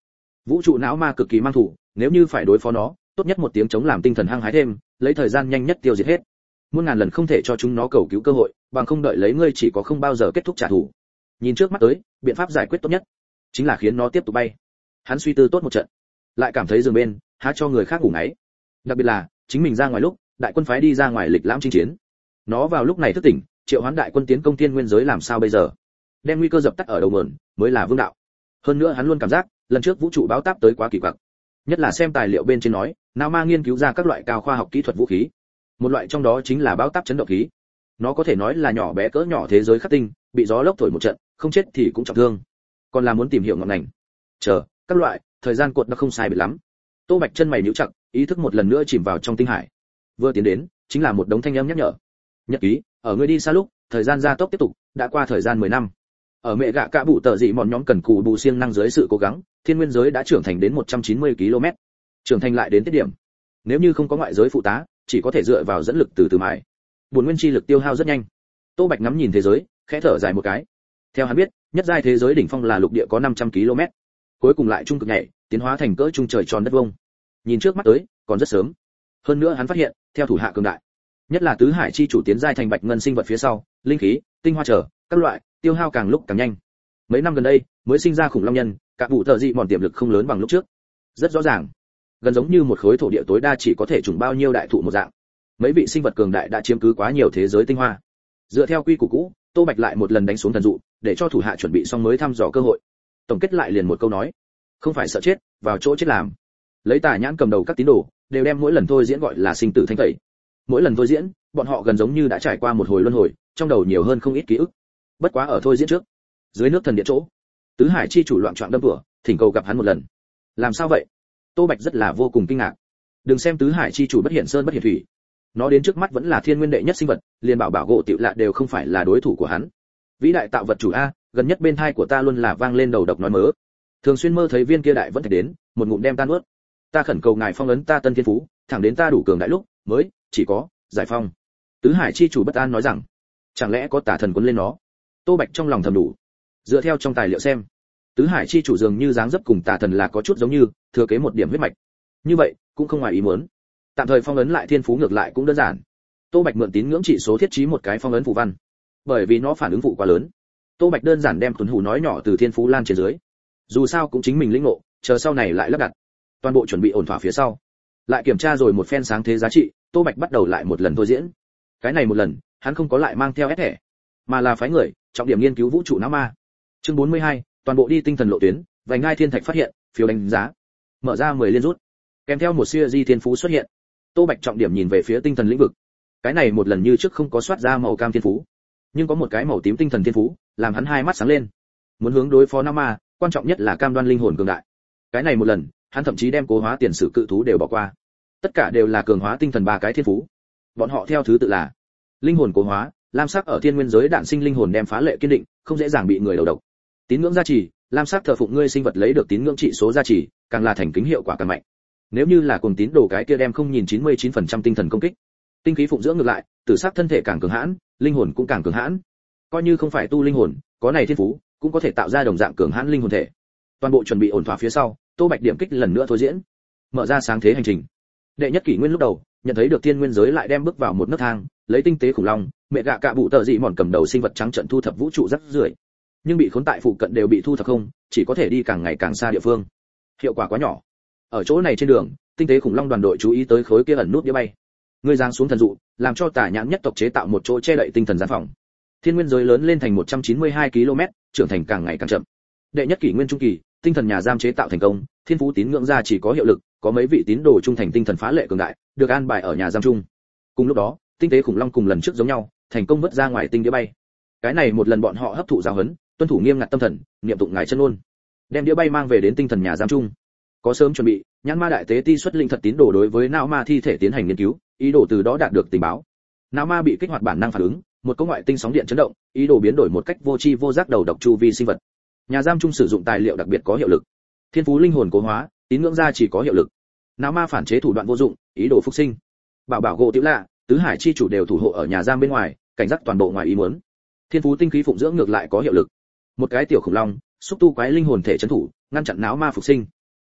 Vũ trụ não ma cực kỳ mang thủ, nếu như phải đối phó nó, tốt nhất một tiếng chống làm tinh thần hăng hái thêm, lấy thời gian nhanh nhất tiêu diệt hết. Muôn ngàn lần không thể cho chúng nó cầu cứu cơ hội, bằng không đợi lấy ngươi chỉ có không bao giờ kết thúc trả thù. Nhìn trước mắt tới, biện pháp giải quyết tốt nhất chính là khiến nó tiếp tục bay. Hắn suy tư tốt một trận, lại cảm thấy giường bên há cho người khác ngủ ngáy. Đặc biệt là chính mình ra ngoài lúc, đại quân phái đi ra ngoài lịch lãm chinh chiến. Nó vào lúc này thức tỉnh, triệu hoán đại quân tiến công thiên nguyên giới làm sao bây giờ? Đem nguy cơ dập tắt ở đầu nguồn mới là vương đạo. Hơn nữa hắn luôn cảm giác, lần trước vũ trụ báo táp tới quá kỳ quặc. Nhất là xem tài liệu bên trên nói, Não Ma nghiên cứu ra các loại cao khoa học kỹ thuật vũ khí. Một loại trong đó chính là báo táp chấn động khí. Nó có thể nói là nhỏ bé cỡ nhỏ thế giới khắc tinh, bị gió lốc thổi một trận, không chết thì cũng trọng thương. Còn là muốn tìm hiểu ngọn ngành. Chờ, các loại, thời gian cột nó không sai biệt lắm. Tô Bạch chân mày nhíu chặt, ý thức một lần nữa chìm vào trong tinh hải. Vừa tiến đến, chính là một đống thanh âm nhắc nhở. Nhật ký, ở ngươi đi xa lúc, thời gian gia tốc tiếp tục, đã qua thời gian 10 năm. Ở mẹ gạ cả bụ tờ dị mọn nhóm cần cù bù siêng năng dưới sự cố gắng, thiên nguyên giới đã trưởng thành đến 190 km. Trưởng thành lại đến tiết điểm. Nếu như không có ngoại giới phụ tá, chỉ có thể dựa vào dẫn lực từ từ mãi. Buồn nguyên chi lực tiêu hao rất nhanh. Tô Bạch ngắm nhìn thế giới, khẽ thở dài một cái. Theo hắn biết, nhất giai thế giới đỉnh phong là lục địa có 500 km. Cuối cùng lại trung cực nhảy, tiến hóa thành cỡ trung trời tròn đất vuông. Nhìn trước mắt tới, còn rất sớm. Hơn nữa hắn phát hiện, theo thủ hạ cường đại, nhất là tứ hải chi chủ tiến giai thành bạch ngân sinh vật phía sau, linh khí, tinh hoa trở, các loại tiêu hao càng lúc càng nhanh. Mấy năm gần đây, mới sinh ra khủng long nhân, cả vụ tờ dị mòn tiềm lực không lớn bằng lúc trước. Rất rõ ràng, gần giống như một khối thổ địa tối đa chỉ có thể trùng bao nhiêu đại thụ một dạng. Mấy vị sinh vật cường đại đã chiếm cứ quá nhiều thế giới tinh hoa. Dựa theo quy củ cũ, Tô Bạch lại một lần đánh xuống thần dụ, để cho thủ hạ chuẩn bị xong mới thăm dò cơ hội. Tổng kết lại liền một câu nói, không phải sợ chết, vào chỗ chết làm. Lấy Tà Nhãn cầm đầu các tín đồ, đều đem mỗi lần thôi diễn gọi là sinh tử thanh tẩy. Mỗi lần thôi diễn, bọn họ gần giống như đã trải qua một hồi luân hồi, trong đầu nhiều hơn không ít ký ức. Bất quá ở thôi diễn trước, dưới nước thần điện chỗ, tứ hải chi chủ loạn trọn đâm cửa, thỉnh cầu gặp hắn một lần. Làm sao vậy? Tô Bạch rất là vô cùng kinh ngạc. Đừng xem tứ hải chi chủ bất hiển sơn bất hiển thủy, nó đến trước mắt vẫn là thiên nguyên đệ nhất sinh vật, liền bảo gỗ tiểu lạ đều không phải là đối thủ của hắn. Vĩ đại tạo vật chủ a, gần nhất bên thai của ta luôn là vang lên đầu độc nói mớ. Thường xuyên mơ thấy viên kia đại vẫn thạch đến, một ngụm đem tan nuốt. Ta khẩn cầu ngài phong ấn ta tân thiên phú, thẳng đến ta đủ cường đại lúc mới chỉ có giải phong. Tứ hải chi chủ bất an nói rằng, chẳng lẽ có tà thần cuốn lên nó? Tô Bạch trong lòng thầm đủ. Dựa theo trong tài liệu xem, tứ hải chi chủ dường như dáng dấp cùng tà thần là có chút giống như, thừa kế một điểm huyết mạch. Như vậy cũng không ngoài ý muốn. Tạm thời phong ấn lại thiên phú ngược lại cũng đơn giản. Tô Bạch mượn tín ngưỡng chỉ số thiết trí một cái phong ấn phù văn, bởi vì nó phản ứng phụ quá lớn. Tô Bạch đơn giản đem tuần hủ nói nhỏ từ thiên phú lan trên dưới. Dù sao cũng chính mình lĩnh ngộ, chờ sau này lại lắp đặt. Toàn bộ chuẩn bị ổn thỏa phía sau, lại kiểm tra rồi một phen sáng thế giá trị, Tô Bạch bắt đầu lại một lần thôi diễn. Cái này một lần, hắn không có lại mang theo ép thẻ, mà là phái người trọng điểm nghiên cứu vũ trụ não ma. Chương 42, toàn bộ đi tinh thần lộ tuyến, vành ngai thiên thạch phát hiện, phiếu đánh giá. Mở ra 10 liên rút. Kèm theo một siêu di thiên phú xuất hiện. Tô Bạch trọng điểm nhìn về phía tinh thần lĩnh vực. Cái này một lần như trước không có soát ra màu cam thiên phú, nhưng có một cái màu tím tinh thần thiên phú, làm hắn hai mắt sáng lên. Muốn hướng đối phó não ma, quan trọng nhất là cam đoan linh hồn cường đại. Cái này một lần, hắn thậm chí đem cố hóa tiền sử cự thú đều bỏ qua. Tất cả đều là cường hóa tinh thần ba cái thiên phú. Bọn họ theo thứ tự là linh hồn cố hóa, lam sắc ở thiên nguyên giới đạn sinh linh hồn đem phá lệ kiên định, không dễ dàng bị người đầu độc. Tín ngưỡng gia trì, lam sắc thờ phụng ngươi sinh vật lấy được tín ngưỡng trị số gia trì, càng là thành kính hiệu quả càng mạnh. Nếu như là cùng tín đồ cái kia đem không nhìn 99% tinh thần công kích. Tinh khí phụng dưỡng ngược lại, tử sắc thân thể càng cường hãn, linh hồn cũng càng cường hãn. Coi như không phải tu linh hồn, có này thiên phú, cũng có thể tạo ra đồng dạng cường hãn linh hồn thể. Toàn bộ chuẩn bị ổn thỏa phía sau, Tô Bạch điểm kích lần nữa thôi diễn, mở ra sáng thế hành trình. Đệ nhất kỷ nguyên lúc đầu, nhận thấy được thiên nguyên giới lại đem bước vào một nấc thang, lấy tinh tế khủng long, mẹ gạ cạ bụ tờ dị mòn cầm đầu sinh vật trắng trận thu thập vũ trụ rất rưởi, nhưng bị khốn tại phụ cận đều bị thu thập không, chỉ có thể đi càng ngày càng xa địa phương. Hiệu quả quá nhỏ. Ở chỗ này trên đường, tinh tế khủng long đoàn đội chú ý tới khối kia ẩn nút đĩa bay. Người giáng xuống thần dụ, làm cho Tà Nhãn nhất tộc chế tạo một chỗ che đậy tinh thần gian phòng. Thiên nguyên giới lớn lên thành 192 km, trưởng thành càng ngày càng chậm. Đệ nhất kỷ nguyên trung kỳ, tinh thần nhà giam chế tạo thành công, thiên phú tín ngưỡng gia chỉ có hiệu lực, có mấy vị tín đồ trung thành tinh thần phá lệ cường đại, được an bài ở nhà giam chung. Cùng lúc đó, tinh tế khủng long cùng lần trước giống nhau, thành công vớt ra ngoài tinh đĩa bay. Cái này một lần bọn họ hấp thụ giáo huấn, tuân thủ nghiêm ngặt tâm thần, niệm tụng ngài chân ôn, đem đĩa bay mang về đến tinh thần nhà giam chung. Có sớm chuẩn bị, Nhãn Ma đại tế ti xuất linh thật tín đồ đối với não ma thi thể tiến hành nghiên cứu, ý đồ từ đó đạt được tình báo. Não ma bị kích hoạt bản năng phản ứng, một cỗ ngoại tinh sóng điện chấn động, ý đồ biến đổi một cách vô tri vô giác đầu độc chu vi sinh vật. Nhà giam chung sử dụng tài liệu đặc biệt có hiệu lực. Thiên phú linh hồn cố hóa, tín ngưỡng gia chỉ có hiệu lực. Não ma phản chế thủ đoạn vô dụng, ý đồ phục sinh. Bảo gỗ tiểu lạ, tứ hải chi chủ đều thủ hộ ở nhà giam bên ngoài, cảnh giác toàn bộ ngoài ý muốn. Thiên phú tinh khí phụng dưỡng ngược lại có hiệu lực. Một cái tiểu khủng long, xúc tu quái linh hồn thể trấn thủ, ngăn chặn não ma phục sinh.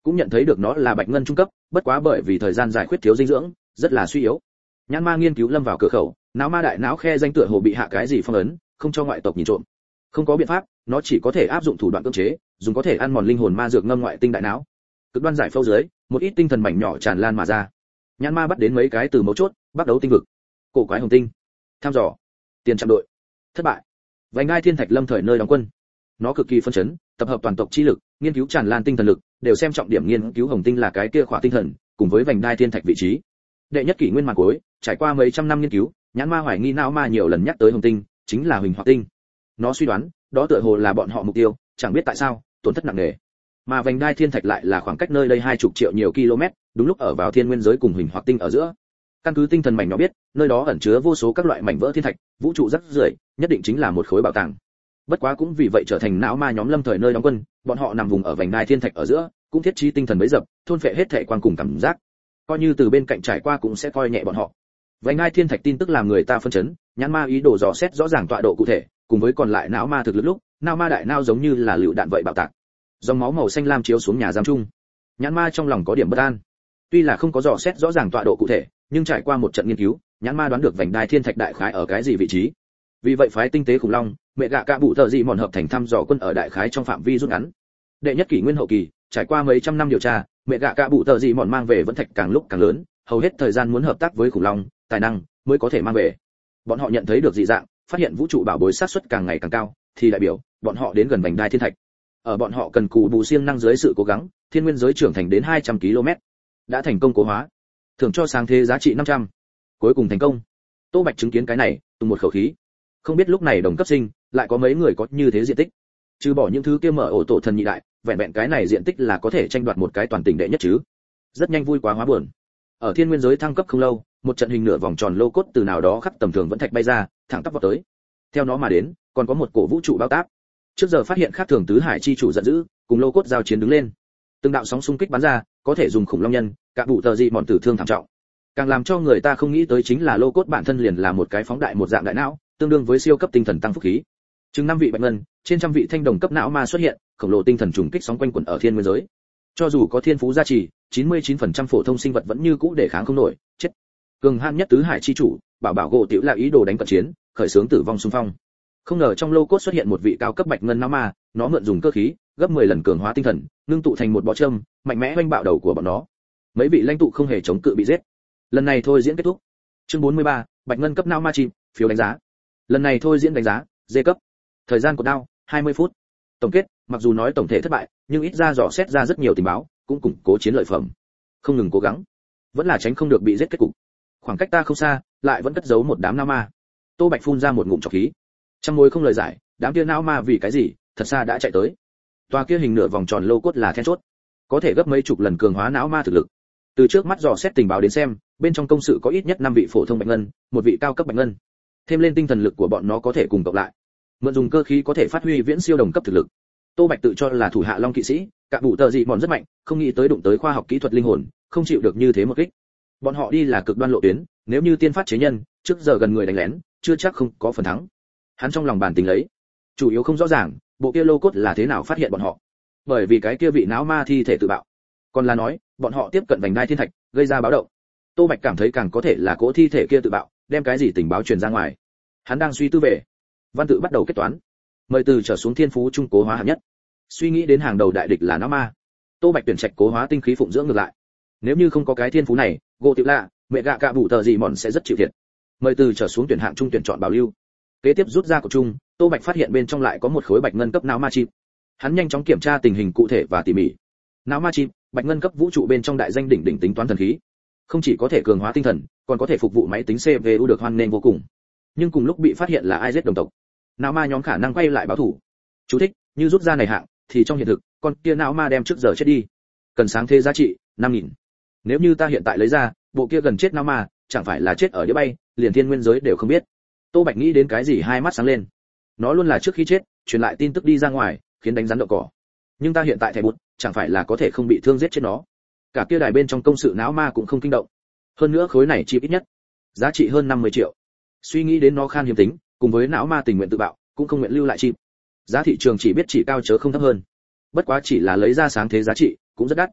cũng nhận thấy được nó là bạch ngân trung cấp, bất quá bởi vì thời gian dài khuyết thiếu dinh dưỡng, rất là suy yếu. Nhãn ma nghiên cứu lâm vào cửa khẩu, não ma đại não khe danh tựa hồ bị hạ cái gì phong ấn, không cho ngoại tộc nhìn trộm. Không có biện pháp, nó chỉ có thể áp dụng thủ đoạn cưỡng chế, dùng có thể ăn mòn linh hồn ma dược ngâm ngoại tinh đại não. Cực đoan giải phẫu dưới, một ít tinh thần mảnh nhỏ tràn lan mà ra. Nhãn ma bắt đến mấy cái từ mấu chốt, bắt đấu tinh vực, cổ quái hồng tinh, tham dò, tiền trạm đội, thất bại. Vành Đai Thiên Thạch lâm thời nơi đóng quân. Nó cực kỳ phân chấn, tập hợp toàn tộc chi lực, nghiên cứu tràn lan tinh thần lực, đều xem trọng điểm nghiên cứu hồng tinh là cái kia khỏa tinh thần, cùng với Vành Đai Thiên Thạch vị trí. Đệ nhất kỷ nguyên màn cuối, trải qua mấy trăm năm nghiên cứu, Nhãn ma hoài nghi não ma nhiều lần nhắc tới hồng tinh, chính là huỳnh hoặc tinh. Nó suy đoán, đó tựa hồ là bọn họ mục tiêu, chẳng biết tại sao, tổn thất nặng nề. Mà Vành Đai Thiên Thạch lại là khoảng cách nơi đây 20 triệu nhiều km, đúng lúc ở vào thiên nguyên giới cùng huỳnh hoặc tinh ở giữa. Căn cứ tinh thần mảnh nó biết, nơi đó ẩn chứa vô số các loại mảnh vỡ thiên thạch, vũ trụ rắc rưởi, nhất định chính là một khối bảo tàng. Bất quá cũng vì vậy trở thành não ma nhóm lâm thời nơi đóng quân, bọn họ nằm vùng ở Vành Đai Thiên Thạch ở giữa, cũng thiết trí tinh thần bấy dập, thôn phệ hết thể quan cùng cảm giác. Coi như từ bên cạnh trải qua cũng sẽ coi nhẹ bọn họ. Vành Đai Thiên Thạch tin tức làm người ta phân chấn, Nhãn ma ý đồ dò xét rõ ràng tọa độ cụ thể, cùng với còn lại não ma thực lực lúc, não ma đại não giống như là lựu đạn vậy bạo tạc. Dòng máu màu xanh lam chiếu xuống nhà giam chung. Nhãn ma trong lòng có điểm bất an. Tuy là không có dò xét rõ ràng tọa độ cụ thể, nhưng trải qua một trận nghiên cứu, Nhãn ma đoán được Vành Đai Thiên Thạch đại khái ở cái gì vị trí. Vì vậy phái tinh tế khủng long, mẹ gạ cạ bụ tờ gì mòn hợp thành thăm dò quân ở đại khái trong phạm vi rút ngắn. Đệ nhất kỷ nguyên hậu kỳ, trải qua mấy trăm năm điều tra, mẹ gạ cạ bụ tờ gì mòn mang về vẫn thạch càng lúc càng lớn, hầu hết thời gian muốn hợp tác với khủng long, tài năng mới có thể mang về. Bọn họ nhận thấy được dị dạng, phát hiện vũ trụ bảo bối xác suất càng ngày càng cao, thì đại biểu bọn họ đến gần Vành Đai Thiên Thạch. Ở bọn họ cần cù bù siêng năng dưới sự cố gắng, thiên nguyên giới trưởng thành đến 200 km, đã thành công cố hóa, thưởng cho sáng thế giá trị 500. Cuối cùng thành công. Tô Bạch chứng kiến cái này, tung một khẩu khí. Không biết lúc này đồng cấp sinh lại có mấy người có như thế diện tích. Trừ bỏ những thứ kia mở ổ tổ thần nhị đại, vẹn vẹn cái này diện tích là có thể tranh đoạt một cái toàn tỉnh đệ nhất chứ. Rất nhanh vui quá hóa buồn. Ở thiên nguyên giới thăng cấp không lâu, một trận hình nửa vòng tròn lô cốt từ nào đó khắp tầm thường vẫn thạch bay ra, thẳng tắp vào tới. Theo nó mà đến, còn có một cổ vũ trụ bao táp. Trước giờ phát hiện khác thường tứ hải chi chủ giận dữ, cùng lô cốt giao chiến đứng lên. Từng đạo sóng xung kích bắn ra, có thể dùng khủng long nhân, cả bụ tờ dị mọn tử thương thảm trọng. Càng làm cho người ta không nghĩ tới chính là lô cốt bản thân liền là một cái phóng đại một dạng đại não, tương đương với siêu cấp tinh thần tăng phúc khí. Chừng 5 vị bạch ngân, trên trăm vị thanh đồng cấp não ma xuất hiện, khổng lồ tinh thần trùng kích sóng quanh quẩn ở thiên nguyên giới. Cho dù có thiên phú gia trì, 99% phổ thông sinh vật vẫn như cũ để kháng không nổi, chết. Cường hãn nhất tứ hải chi chủ, bảo bảo gỗ tiểu là ý đồ đánh cận chiến, khởi xướng tử vong xung phong. Không ngờ trong lô cốt xuất hiện một vị cao cấp bạch ngân não ma, nó mượn dùng cơ khí, gấp 10 lần cường hóa tinh thần, ngưng tụ thành một bọ châm, mạnh mẽ hoành bạo đầu của bọn nó. Mấy vị lãnh tụ không hề chống cự bị giết. Lần này thôi diễn kết thúc. Chương 43, bạch ngân cấp não ma chim, phiếu đánh giá. Lần này thôi diễn đánh giá, D cấp. Thời gian của đao, 20 phút. Tổng kết, mặc dù nói tổng thể thất bại, nhưng ít ra dò xét ra rất nhiều tình báo, cũng củng cố chiến lợi phẩm. Không ngừng cố gắng, vẫn là tránh không được bị giết kết cục. Khoảng cách ta không xa, lại vẫn cất giấu một đám não ma. Tô Bạch phun ra một ngụm trọc khí. Trăm mối không lời giải, đám kia não ma vì cái gì, thật xa đã chạy tới. Tòa kia hình nửa vòng tròn lô cốt là then chốt, có thể gấp mấy chục lần cường hóa não ma thực lực. Từ trước mắt dò xét tình báo đến xem, bên trong công sự có ít nhất 5 vị phổ thông bạch ngân, một vị cao cấp bạch ngân. Thêm lên tinh thần lực của bọn nó có thể cùng cộng lại, mượn dùng cơ khí có thể phát huy viễn siêu đồng cấp thực lực. Tô Bạch tự cho là thủ hạ long kỵ sĩ, cả bụ tờ dị mòn rất mạnh, không nghĩ tới đụng tới khoa học kỹ thuật linh hồn, không chịu được như thế một kích. Bọn họ đi là cực đoan lộ tuyến, nếu như tiên phát chế nhân, trước giờ gần người đánh lén, chưa chắc không có phần thắng. Hắn trong lòng bàn tính lấy, chủ yếu không rõ ràng, bộ kia lô cốt là thế nào phát hiện bọn họ. Bởi vì cái kia vị não ma thi thể tự bạo, còn là nói, bọn họ tiếp cận Vành Đai Thiên Thạch, gây ra báo động. Tô Bạch cảm thấy càng có thể là cỗ thi thể kia tự bạo, đem cái gì tình báo truyền ra ngoài. Hắn đang suy tư về, văn tự bắt đầu kết toán. Mời từ trở xuống thiên phú trung cố hóa hạng nhất. Suy nghĩ đến hàng đầu đại địch là não ma, Tô Bạch tuyển trạch cố hóa tinh khí phụng dưỡng ngược lại. Nếu như không có cái thiên phú này, gỗ tiểu lạ, mẹ gạ cạ bụ tờ gì mòn sẽ rất chịu thiệt. Mời từ trở xuống tuyển hạng trung tuyển chọn bảo lưu. Kế tiếp rút ra của trung, Tô Bạch phát hiện bên trong lại có một khối bạch ngân cấp não ma chip. Hắn nhanh chóng kiểm tra tình hình cụ thể và tỉ mỉ. Não ma chip, bạch ngân cấp vũ trụ bên trong đại danh đỉnh đỉnh tính toán thần khí. Không chỉ có thể cường hóa tinh thần, còn có thể phục vụ máy tính CPU được hoan nghênh vô cùng. Nhưng cùng lúc bị phát hiện là ai giết đồng tộc, não ma nhóm khả năng quay lại báo thủ. Chú thích, như rút ra này hạng, thì trong hiện thực, con kia não ma đem trước giờ chết đi. Cần sáng thế giá trị 5000. Nếu như ta hiện tại lấy ra, bộ kia gần chết não ma, chẳng phải là chết ở đĩa bay, liền thiên nguyên giới đều không biết. Tô Bạch nghĩ đến cái gì hai mắt sáng lên. Nó luôn là trước khi chết, truyền lại tin tức đi ra ngoài, khiến đánh rắn đậu cỏ. Nhưng ta hiện tại thẻ bút, chẳng phải là có thể không bị thương giết chết nó. Cả kia đài bên trong công sự não ma cũng không kinh động. Hơn nữa khối này chỉ ít nhất giá trị hơn 50 triệu. Suy nghĩ đến nó khan hiếm tính, cùng với não ma tình nguyện tự bạo, cũng không nguyện lưu lại chip. Giá thị trường chỉ biết chỉ cao chớ không thấp hơn. Bất quá chỉ là lấy ra sáng thế giá trị, cũng rất đắt.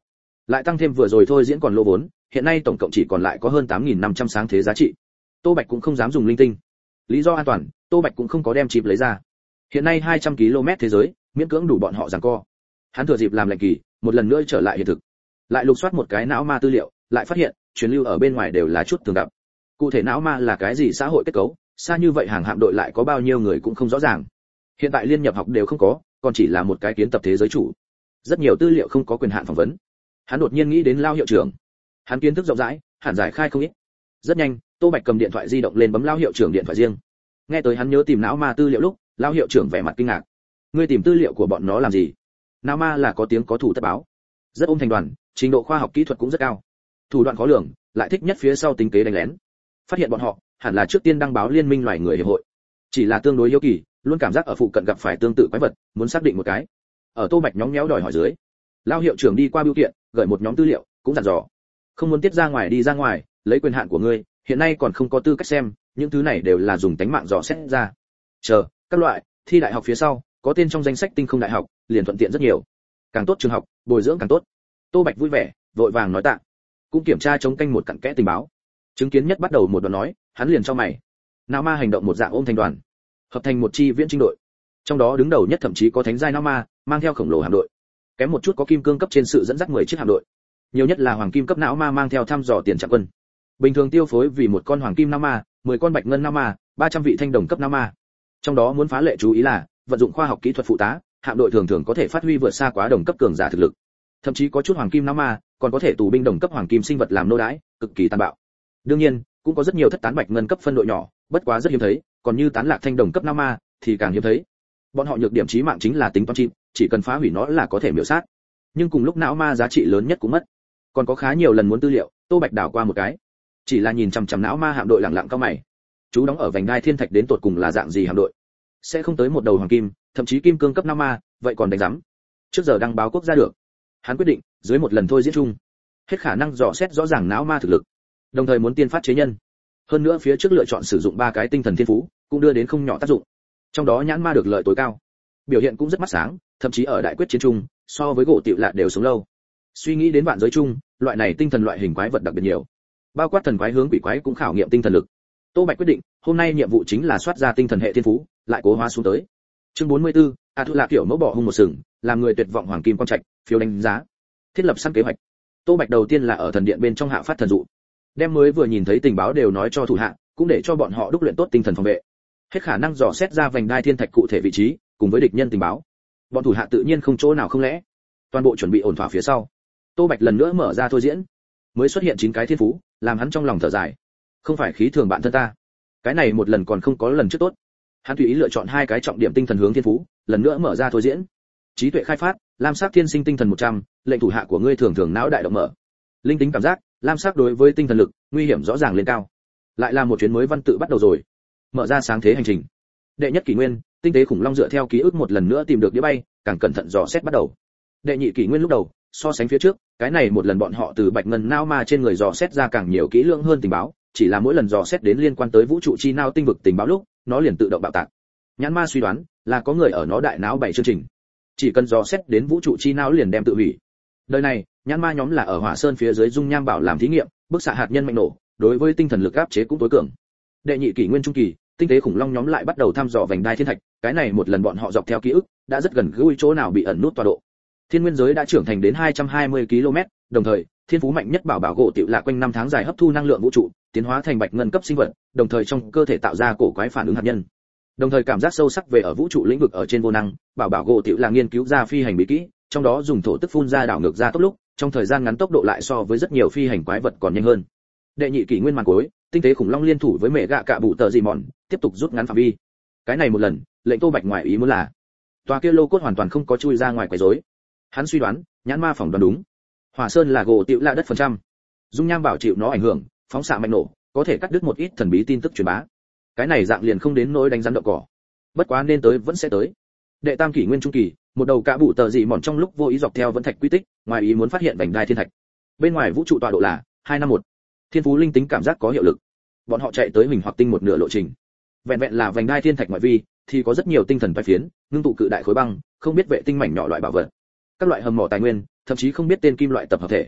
lại tăng thêm vừa rồi thôi diễn còn lỗ vốn, hiện nay tổng cộng chỉ còn lại có hơn 8.500 sáng thế giá trị. Tô Bạch cũng không dám dùng linh tinh. Lý do an toàn, Tô Bạch cũng không có đem chip lấy ra. Hiện nay 200 km thế giới, miễn cưỡng đủ bọn họ giằng co. Hắn thừa dịp làm lệnh kỳ, một lần nữa trở lại hiện thực. Lại lục soát một cái não ma tư liệu, lại phát hiện, truyền lưu ở bên ngoài đều là chút thường gặp. Cụ thể não ma là cái gì xã hội kết cấu, xa như vậy hàng hạm đội lại có bao nhiêu người cũng không rõ ràng. Hiện tại liên nhập học đều không có, còn chỉ là một cái kiến tập thế giới chủ. Rất nhiều tư liệu không có quyền hạn phỏng vấn. Hắn đột nhiên nghĩ đến Lao hiệu trưởng. Hắn kiến thức rộng rãi, hẳn giải khai không ít. Rất nhanh, Tô Bạch cầm điện thoại di động lên bấm Lao hiệu trưởng điện thoại riêng. Nghe tới hắn nhớ tìm não ma tư liệu lúc, Lao hiệu trưởng vẻ mặt kinh ngạc. Ngươi tìm tư liệu của bọn nó làm gì? Não ma là có tiếng có thủ tất báo, rất ôm thành đoàn, trình độ khoa học kỹ thuật cũng rất cao. Thủ đoạn khó lường, lại thích nhất phía sau tính kế đánh lén. Phát hiện bọn họ, hẳn là trước tiên đăng báo liên minh loài người hiệp hội. Chỉ là tương đối hiếu kỳ, luôn cảm giác ở phụ cận gặp phải tương tự quái vật, muốn xác định một cái. Ở Tô Bạch nhóng nhéo đòi hỏi dưới, Lao hiệu trưởng đi qua bưu kiện, gửi một nhóm tư liệu, cũng dặn dò, không muốn tiết ra ngoài đi ra ngoài, lấy quyền hạn của ngươi, hiện nay còn không có tư cách xem, những thứ này đều là dùng tánh mạng dò xét ra. Chờ, các loại, thi đại học phía sau, có tên trong danh sách tinh không đại học, liền thuận tiện rất nhiều. Càng tốt trường học, bồi dưỡng càng tốt. Tô Bạch vui vẻ, vội vàng nói tạ. Cũng kiểm tra chống canh một cặn kẽ tình báo. Chứng kiến nhất bắt đầu một đoạn nói, hắn liền cho mày. Não ma hành động một dạng ôm thành đoàn, hợp thành một chi viễn trinh đội. Trong đó đứng đầu nhất thậm chí có thánh giai não ma, mang theo khổng lồ hạm đội. Kém một chút có kim cương cấp trên sự dẫn dắt 10 chiếc hạm đội. Nhiều nhất là hoàng kim cấp não ma mang theo thăm dò tiền trạng quân. Bình thường tiêu phối vì một con hoàng kim não ma, 10 con bạch ngân não ma, 300 vị thanh đồng cấp não ma. Trong đó muốn phá lệ chú ý là, vận dụng khoa học kỹ thuật phụ tá, hạm đội thường thường có thể phát huy vượt xa quá đồng cấp cường giả thực lực. Thậm chí có chút hoàng kim não ma, còn có thể tù binh đồng cấp hoàng kim sinh vật làm nô đái, cực kỳ tàn bạo. Đương nhiên, cũng có rất nhiều thất tán bạch ngân cấp phân đội nhỏ, bất quá rất hiếm thấy, còn như tán lạc thanh đồng cấp não ma thì càng hiếm thấy. Bọn họ nhược điểm chí mạng chính là tính toán chim, chỉ cần phá hủy nó là có thể miểu sát. Nhưng cùng lúc não ma giá trị lớn nhất cũng mất. Còn có khá nhiều lần muốn tư liệu, Tô Bạch đảo qua một cái, chỉ là nhìn chằm chằm não ma hạm đội lặng lặng cao mày. Chú đóng ở vành đai thiên thạch đến tột cùng là dạng gì hạm đội? Sẽ không tới một đầu hoàng kim, thậm chí kim cương cấp não ma, vậy còn đánh rắm. Trước giờ đăng báo quốc gia được. Hắn quyết định, dưới một lần thôi diễn chung, hết khả năng dò xét rõ ràng não ma thực lực, đồng thời muốn tiên phát chế nhân. Hơn nữa phía trước lựa chọn sử dụng 3 cái tinh thần thiên phú, cũng đưa đến không nhỏ tác dụng. Trong đó nhãn ma được lợi tối cao, biểu hiện cũng rất mắt sáng, thậm chí ở đại quyết chiến chung, so với gỗ tiểu lạ đều sống lâu. Suy nghĩ đến vạn giới chung, loại này tinh thần loại hình quái vật đặc biệt nhiều, bao quát thần quái hướng quỷ quái cũng khảo nghiệm tinh thần lực. Tô Bạch quyết định, hôm nay nhiệm vụ chính là soát ra tinh thần hệ thiên phú, lại cố hóa xuống tới. Chương 44, Thu Lạc kiểu mẫu bỏ hung một sừng, làm người tuyệt vọng hoàng kim quan trạch, phiếu đánh giá. Thiết lập sẵn kế hoạch. Tô Bạch đầu tiên là ở thần điện bên trong hạ phát thần dụ, đem mới vừa nhìn thấy tình báo đều nói cho thủ hạ, cũng để cho bọn họ đúc luyện tốt tinh thần phòng vệ. Hết khả năng dò xét ra vành đai thiên thạch cụ thể vị trí, cùng với địch nhân tình báo. Bọn thủ hạ tự nhiên không chỗ nào không lẽ. Toàn bộ chuẩn bị ổn thỏa phía sau, Tô Bạch lần nữa mở ra thôi diễn. Mới xuất hiện 9 cái thiên phú, làm hắn trong lòng thở dài. Không phải khí thường bạn thân ta. Cái này một lần còn không có lần trước tốt. Hắn tùy ý lựa chọn 2 cái trọng điểm tinh thần hướng thiên phú, lần nữa mở ra thôi diễn. Trí tuệ khai phát, lam sắc thiên sinh tinh thần 100, lệnh thủ hạ của ngươi thường thường não đại động mở. Linh tính cảm giác, lam sắc đối với tinh thần lực, nguy hiểm rõ ràng lên cao. Lại là một chuyến mới văn tự bắt đầu rồi. Mở ra sáng thế hành trình. Đệ nhất kỷ nguyên, tinh tế khủng long dựa theo ký ức một lần nữa tìm được đĩa bay, càng cẩn thận dò xét bắt đầu. Đệ nhị kỷ nguyên lúc đầu, so sánh phía trước, cái này một lần bọn họ từ bạch ngân não ma trên người dò xét ra càng nhiều kỹ lưỡng hơn tình báo, chỉ là mỗi lần dò xét đến liên quan tới vũ trụ chi não tinh vực tình báo lúc, nó liền tự động bạo tạc. Nhãn ma suy đoán là có người ở nó đại não bày chương trình, chỉ cần dò xét đến vũ trụ chi não liền đem tự hủy. Đời này, nhãn ma nhóm là ở hỏa sơn phía dưới dung nham bảo làm thí nghiệm, bức xạ hạt nhân mạnh nổ, đối với tinh thần lực áp chế cũng tối cường. Đệ nhị kỷ nguyên trung kỳ, tinh tế khủng long nhóm lại bắt đầu thăm dò vành đai thiên thạch, cái này một lần bọn họ dọc theo ký ức, đã rất gần gũi chỗ nào bị ẩn nút tọa độ. Thiên nguyên giới đã trưởng thành đến 220 km, đồng thời, thiên phú mạnh nhất bảo bảo gỗ tiểu lạ quanh 5 tháng dài hấp thu năng lượng vũ trụ, tiến hóa thành bạch ngân cấp sinh vật, đồng thời trong cơ thể tạo ra cổ quái phản ứng hạt nhân. Đồng thời cảm giác sâu sắc về ở vũ trụ lĩnh vực ở trên vô năng, bảo bảo gỗ tiểu là nghiên cứu ra phi hành bí kỹ, trong đó dùng thổ tức phun ra đảo ngược ra tốc lúc, trong thời gian ngắn tốc độ lại so với rất nhiều phi hành quái vật còn nhanh hơn. Đệ nhị kỷ nguyên màn cuối, tinh tế khủng long liên thủ với mẹ gạ cạ bụ tờ gì mòn, tiếp tục rút ngắn phạm vi. Cái này một lần, lệnh Tô Bạch ngoài ý muốn là, tòa kia lô cốt hoàn toàn không có chui ra ngoài quấy rối. Hắn suy đoán, nhãn ma phỏng đoán đúng. Hỏa sơn là gỗ tiểu là đất phần trăm. Dung nham bảo chịu nó ảnh hưởng, phóng xạ mạnh nổ, có thể cắt đứt một ít thần bí tin tức truyền bá. Cái này dạng liền không đến nỗi đánh rắn đậu cỏ. Bất quá nên tới vẫn sẽ tới. Đệ tam kỷ nguyên trung kỳ, một đầu cạ bụ tờ dị mòn trong lúc vô ý dọc theo vẫn thạch quy tích, ngoài ý muốn phát hiện vành đai thiên thạch. Bên ngoài vũ trụ tọa độ là 251. Thiên phú linh tính cảm giác có hiệu lực. Bọn họ chạy tới Huỳnh Hoặc tinh một nửa lộ trình. Vẹn vẹn là vành đai thiên thạch ngoại vi, thì có rất nhiều tinh thần phái phiến, ngưng tụ cự đại khối băng, không biết vệ tinh mảnh nhỏ loại bảo vật. Các loại hầm mỏ tài nguyên, thậm chí không biết tên kim loại tập hợp thể,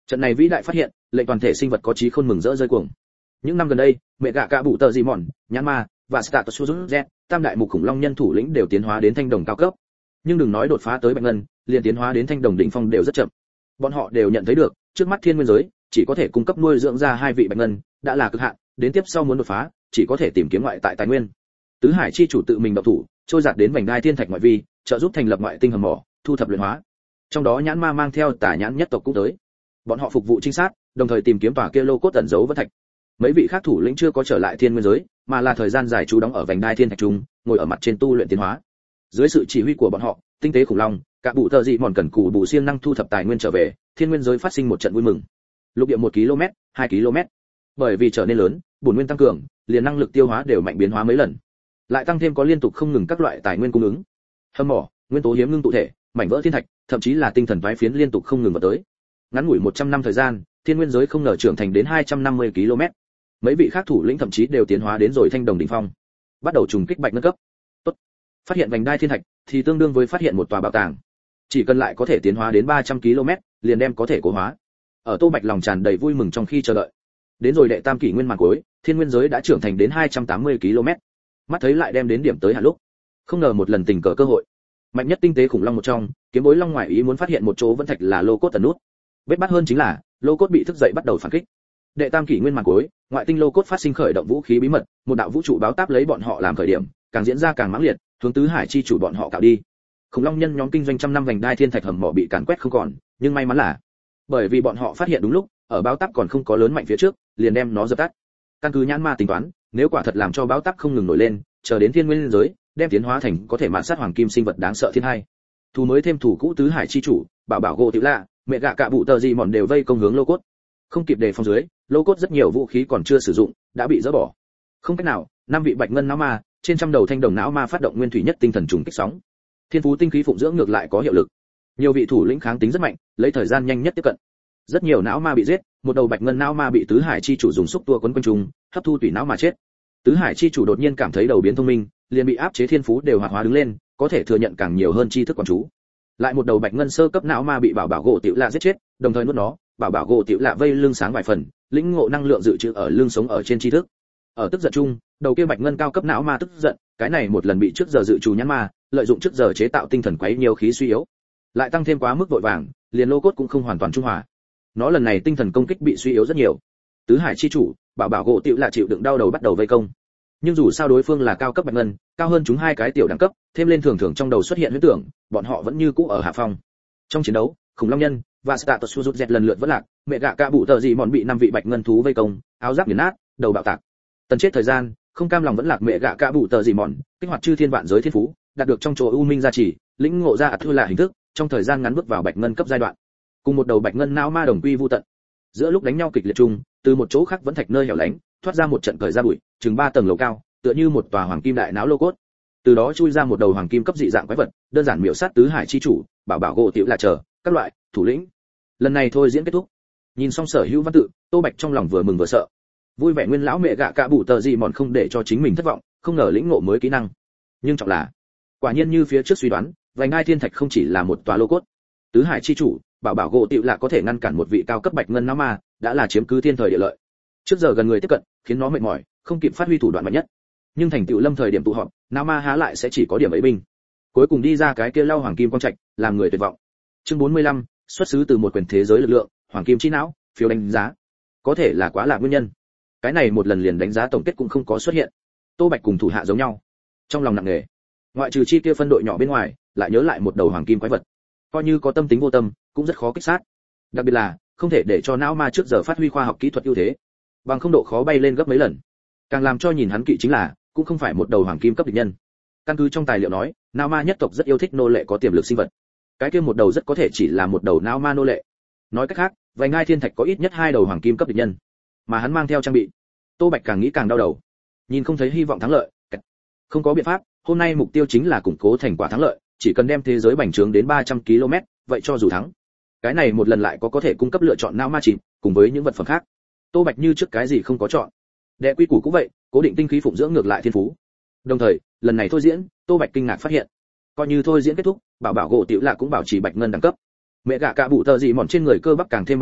Trận này vĩ đại phát hiện, lệnh toàn thể sinh vật có trí khôn mừng rỡ rơi cuồng. Những năm gần đây, mẹ gạ cả bụ tờ gì mòn, nhãn ma và Statosaurus Z, tam đại mục khủng long nhân thủ lĩnh đều tiến hóa đến thanh đồng cao cấp. Nhưng đừng nói đột phá tới bạch ngân, liền tiến hóa đến thanh đồng đỉnh phong đều rất chậm. Bọn họ đều nhận thấy được, trước mắt thiên nguyên giới chỉ có thể cung cấp nuôi dưỡng ra hai vị bạch ngân, đã là cực hạn, đến tiếp sau muốn đột phá, chỉ có thể tìm kiếm ngoại tại tài nguyên. Tứ Hải chi chủ tự mình động thủ, trôi giạt đến vành đai thiên thạch ngoại vi, trợ giúp thành lập ngoại tinh hầm mỏ, thu thập luyện hóa. Trong đó nhãn ma mang theo tà nhãn nhất tộc cũng tới. Bọn họ phục vụ trinh sát, đồng thời tìm kiếm tòa kia lô cốt ẩn giấu vân thạch. Mấy vị khác thủ lĩnh chưa có trở lại thiên nguyên giới, mà là thời gian dài trú đóng ở vành đai thiên thạch trung, ngồi ở mặt trên tu luyện tiến hóa. Dưới sự chỉ huy của bọn họ, tinh tế khủng long, cả bụ tờ dị mòn cần cù bù siêng năng thu thập tài nguyên trở về, thiên nguyên giới phát sinh một trận vui mừng. Lục địa 1 km, 2 km. Bởi vì trở nên lớn, bổn nguyên tăng cường, liền năng lực tiêu hóa đều mạnh biến hóa mấy lần. Lại tăng thêm có liên tục không ngừng các loại tài nguyên cung ứng. Hầm mỏ, nguyên tố hiếm ngưng tụ thể, mảnh vỡ thiên thạch, thậm chí là tinh thần toái phiến liên tục không ngừng vào tới. Ngắn ngủi 100 năm thời gian, thiên nguyên giới không ngờ trưởng thành đến 250 km. Mấy vị khác thủ lĩnh thậm chí đều tiến hóa đến rồi thanh đồng đỉnh phong. Bắt đầu trùng kích bạch ngân cấp. Tốt. Phát hiện vành đai thiên thạch thì tương đương với phát hiện một tòa bảo tàng. Chỉ cần lại có thể tiến hóa đến 300 km, liền đem có thể cố hóa. Ở Tô Bạch lòng tràn đầy vui mừng trong khi chờ đợi. Đến rồi đệ tam kỷ nguyên màn cuối, thiên nguyên giới đã trưởng thành đến 280 km. Mắt thấy lại đem đến điểm tới hạn lúc. Không ngờ một lần tình cờ cơ hội. Mạnh nhất tinh tế khủng long một trong, kiếm bối long ngoại ý muốn phát hiện một chỗ vân thạch là lô cốt tần nút. Bết bát hơn chính là, lô cốt bị thức dậy bắt đầu phản kích. Đệ tam kỷ nguyên màn cuối, ngoại tinh lô cốt phát sinh khởi động vũ khí bí mật, một đạo vũ trụ báo táp lấy bọn họ làm khởi điểm, càng diễn ra càng mãng liệt, hướng tứ hải chi chủ bọn họ cạo đi. Khủng long nhân nhóm kinh doanh trăm năm vành đai thiên thạch hầm mỏ bị càn quét không còn, nhưng may mắn là, bởi vì bọn họ phát hiện đúng lúc, ở báo táp còn không có lớn mạnh phía trước, liền đem nó dập tắt. Căn cứ nhãn ma tính toán, nếu quả thật làm cho báo táp không ngừng nổi lên, chờ đến thiên nguyên giới, đem tiến hóa thành có thể mạn sát hoàng kim sinh vật đáng sợ thiên hai. Thù mới thêm thủ cũ tứ hải chi chủ, bảo bảo gỗ tiểu lạ, mẹ gạ cả bụ tờ gì mòn đều vây công hướng lô cốt. Không kịp đề phòng dưới, lô cốt rất nhiều vũ khí còn chưa sử dụng, đã bị dỡ bỏ. Không cách nào, năm vị bạch ngân não ma, trên trăm đầu thanh đồng não ma phát động nguyên thủy nhất tinh thần trùng kích sóng. Thiên phú tinh khí phụng dưỡng ngược lại có hiệu lực. Nhiều vị thủ lĩnh kháng tính rất mạnh, lấy thời gian nhanh nhất tiếp cận. Rất nhiều não ma bị giết, một đầu bạch ngân não ma bị tứ hải chi chủ dùng xúc tua quấn quanh trùng, hấp thu tủy não mà chết. Tứ hải chi chủ đột nhiên cảm thấy đầu biến thông minh, liền bị áp chế thiên phú đều hoạt hóa đứng lên, có thể thừa nhận càng nhiều hơn tri thức quản chú. Lại một đầu bạch ngân sơ cấp não ma bị bảo bảo gỗ tiểu lạ giết chết, đồng thời nuốt nó, bảo bảo gỗ tiểu lạ vây lưng sáng vài phần, lĩnh ngộ năng lượng dự trữ ở lưng sống ở trên tri thức. Ở tức giận chung, đầu kia bạch ngân cao cấp não ma tức giận, cái này một lần bị trước giờ dự trù nhãn ma, lợi dụng trước giờ chế tạo tinh thần quấy nhiều khí suy yếu. Lại tăng thêm quá mức vội vàng, liền lô cốt cũng không hoàn toàn trung hòa. Nó lần này tinh thần công kích bị suy yếu rất nhiều. Tứ hải chi chủ, bảo bảo gỗ tiểu lạ chịu đựng đau đầu bắt đầu vây công. Nhưng dù sao đối phương là cao cấp bạch ngân, cao hơn chúng hai cái tiểu đẳng cấp, thêm lên thường thường trong đầu xuất hiện huyễn tưởng, bọn họ vẫn như cũ ở hạ phong. Trong chiến đấu, khủng long nhân và Statosaurus Z lần lượt vỡ lạc, mẹ gạ cả bụ tờ gì mòn bị năm vị bạch ngân thú vây công, áo giáp nghiền nát, đầu bạo tạc. Tần chết thời gian, không cam lòng vẫn lạc mẹ gạ cả bụ tờ gì mòn, kích hoạt chư thiên vạn giới thiên phú, đạt được trong chỗ u minh gia trì, lĩnh ngộ ra thua là hình thức, trong thời gian ngắn bước vào bạch ngân cấp giai đoạn. Cùng một đầu bạch ngân não ma đồng quy vu tận. Giữa lúc đánh nhau kịch liệt chung, từ một chỗ khác vẫn thạch nơi hẻo lánh, thoát ra một trận cởi ra bụi, chừng 3 tầng lầu cao, tựa như một tòa hoàng kim đại não lô cốt. Từ đó chui ra một đầu hoàng kim cấp dị dạng quái vật, đơn giản miểu sát tứ hải chi chủ, bảo bảo gỗ tiểu là chờ các loại thủ lĩnh. Lần này thôi diễn kết thúc. Nhìn xong sở hữu văn tự, Tô Bạch trong lòng vừa mừng vừa sợ. Vui vẻ nguyên lão mẹ gạ cả bụ tờ gì mòn không để cho chính mình thất vọng, không ngờ lĩnh ngộ mới kỹ năng. Nhưng trọng là, quả nhiên như phía trước suy đoán, vành đai thiên thạch không chỉ là một tòa lô cốt. Tứ hải chi chủ, bảo bảo gỗ tiểu là có thể ngăn cản một vị cao cấp bạch ngân não ma, đã là chiếm cứ thiên thời địa lợi. Trước giờ gần người tiếp cận, khiến nó mệt mỏi, không kịp phát huy thủ đoạn mạnh nhất. Nhưng thành tựu lâm thời điểm tụ họp, não ma há lại sẽ chỉ có điểm ấy binh. Cuối cùng đi ra cái kia lau hoàng kim quang trạch, làm người tuyệt vọng. Chương 45, xuất xứ từ một quyền thế giới lực lượng, hoàng kim chi não, phiếu đánh giá. Có thể là quá là nguyên nhân. Cái này một lần liền đánh giá tổng kết cũng không có xuất hiện. Tô Bạch cùng thủ hạ giống nhau, trong lòng nặng nề. Ngoại trừ chi kia phân đội nhỏ bên ngoài, lại nhớ lại một đầu hoàng kim quái vật. Coi như có tâm tính vô tâm, cũng rất khó kích sát. Đặc biệt là, không thể để cho não ma trước giờ phát huy khoa học kỹ thuật ưu thế, bằng không độ khó bay lên gấp mấy lần. Càng làm cho nhìn hắn kỵ chính là, cũng không phải một đầu hoàng kim cấp địch nhân. Căn cứ trong tài liệu nói, não ma nhất tộc rất yêu thích nô lệ có tiềm lực sinh vật. Cái kia một đầu rất có thể chỉ là một đầu não ma nô lệ. Nói cách khác, vành ngai thiên thạch có ít nhất 2 đầu hoàng kim cấp địch nhân, mà hắn mang theo trang bị. Tô Bạch càng nghĩ càng đau đầu. Nhìn không thấy hy vọng thắng lợi, không có biện pháp, hôm nay mục tiêu chính là củng cố thành quả thắng lợi, chỉ cần đem thế giới bành trướng đến 300 km, vậy cho dù thắng. Cái này một lần lại có thể cung cấp lựa chọn não ma chìm, cùng với những vật phẩm khác. Tô Bạch như trước cái gì không có chọn. Đệ quy củ cũng vậy, cố định tinh khí phụng dưỡng ngược lại thiên phú. Đồng thời, lần này thôi diễn, Tô Bạch kinh ngạc phát hiện, coi như thôi diễn kết thúc, bảo bảo gỗ tiểu lạ cũng bảo trì bạch ngân đẳng cấp. Mẹ gạ cả bụ tờ gì mòn trên người cơ bắp càng thêm bạo tạc,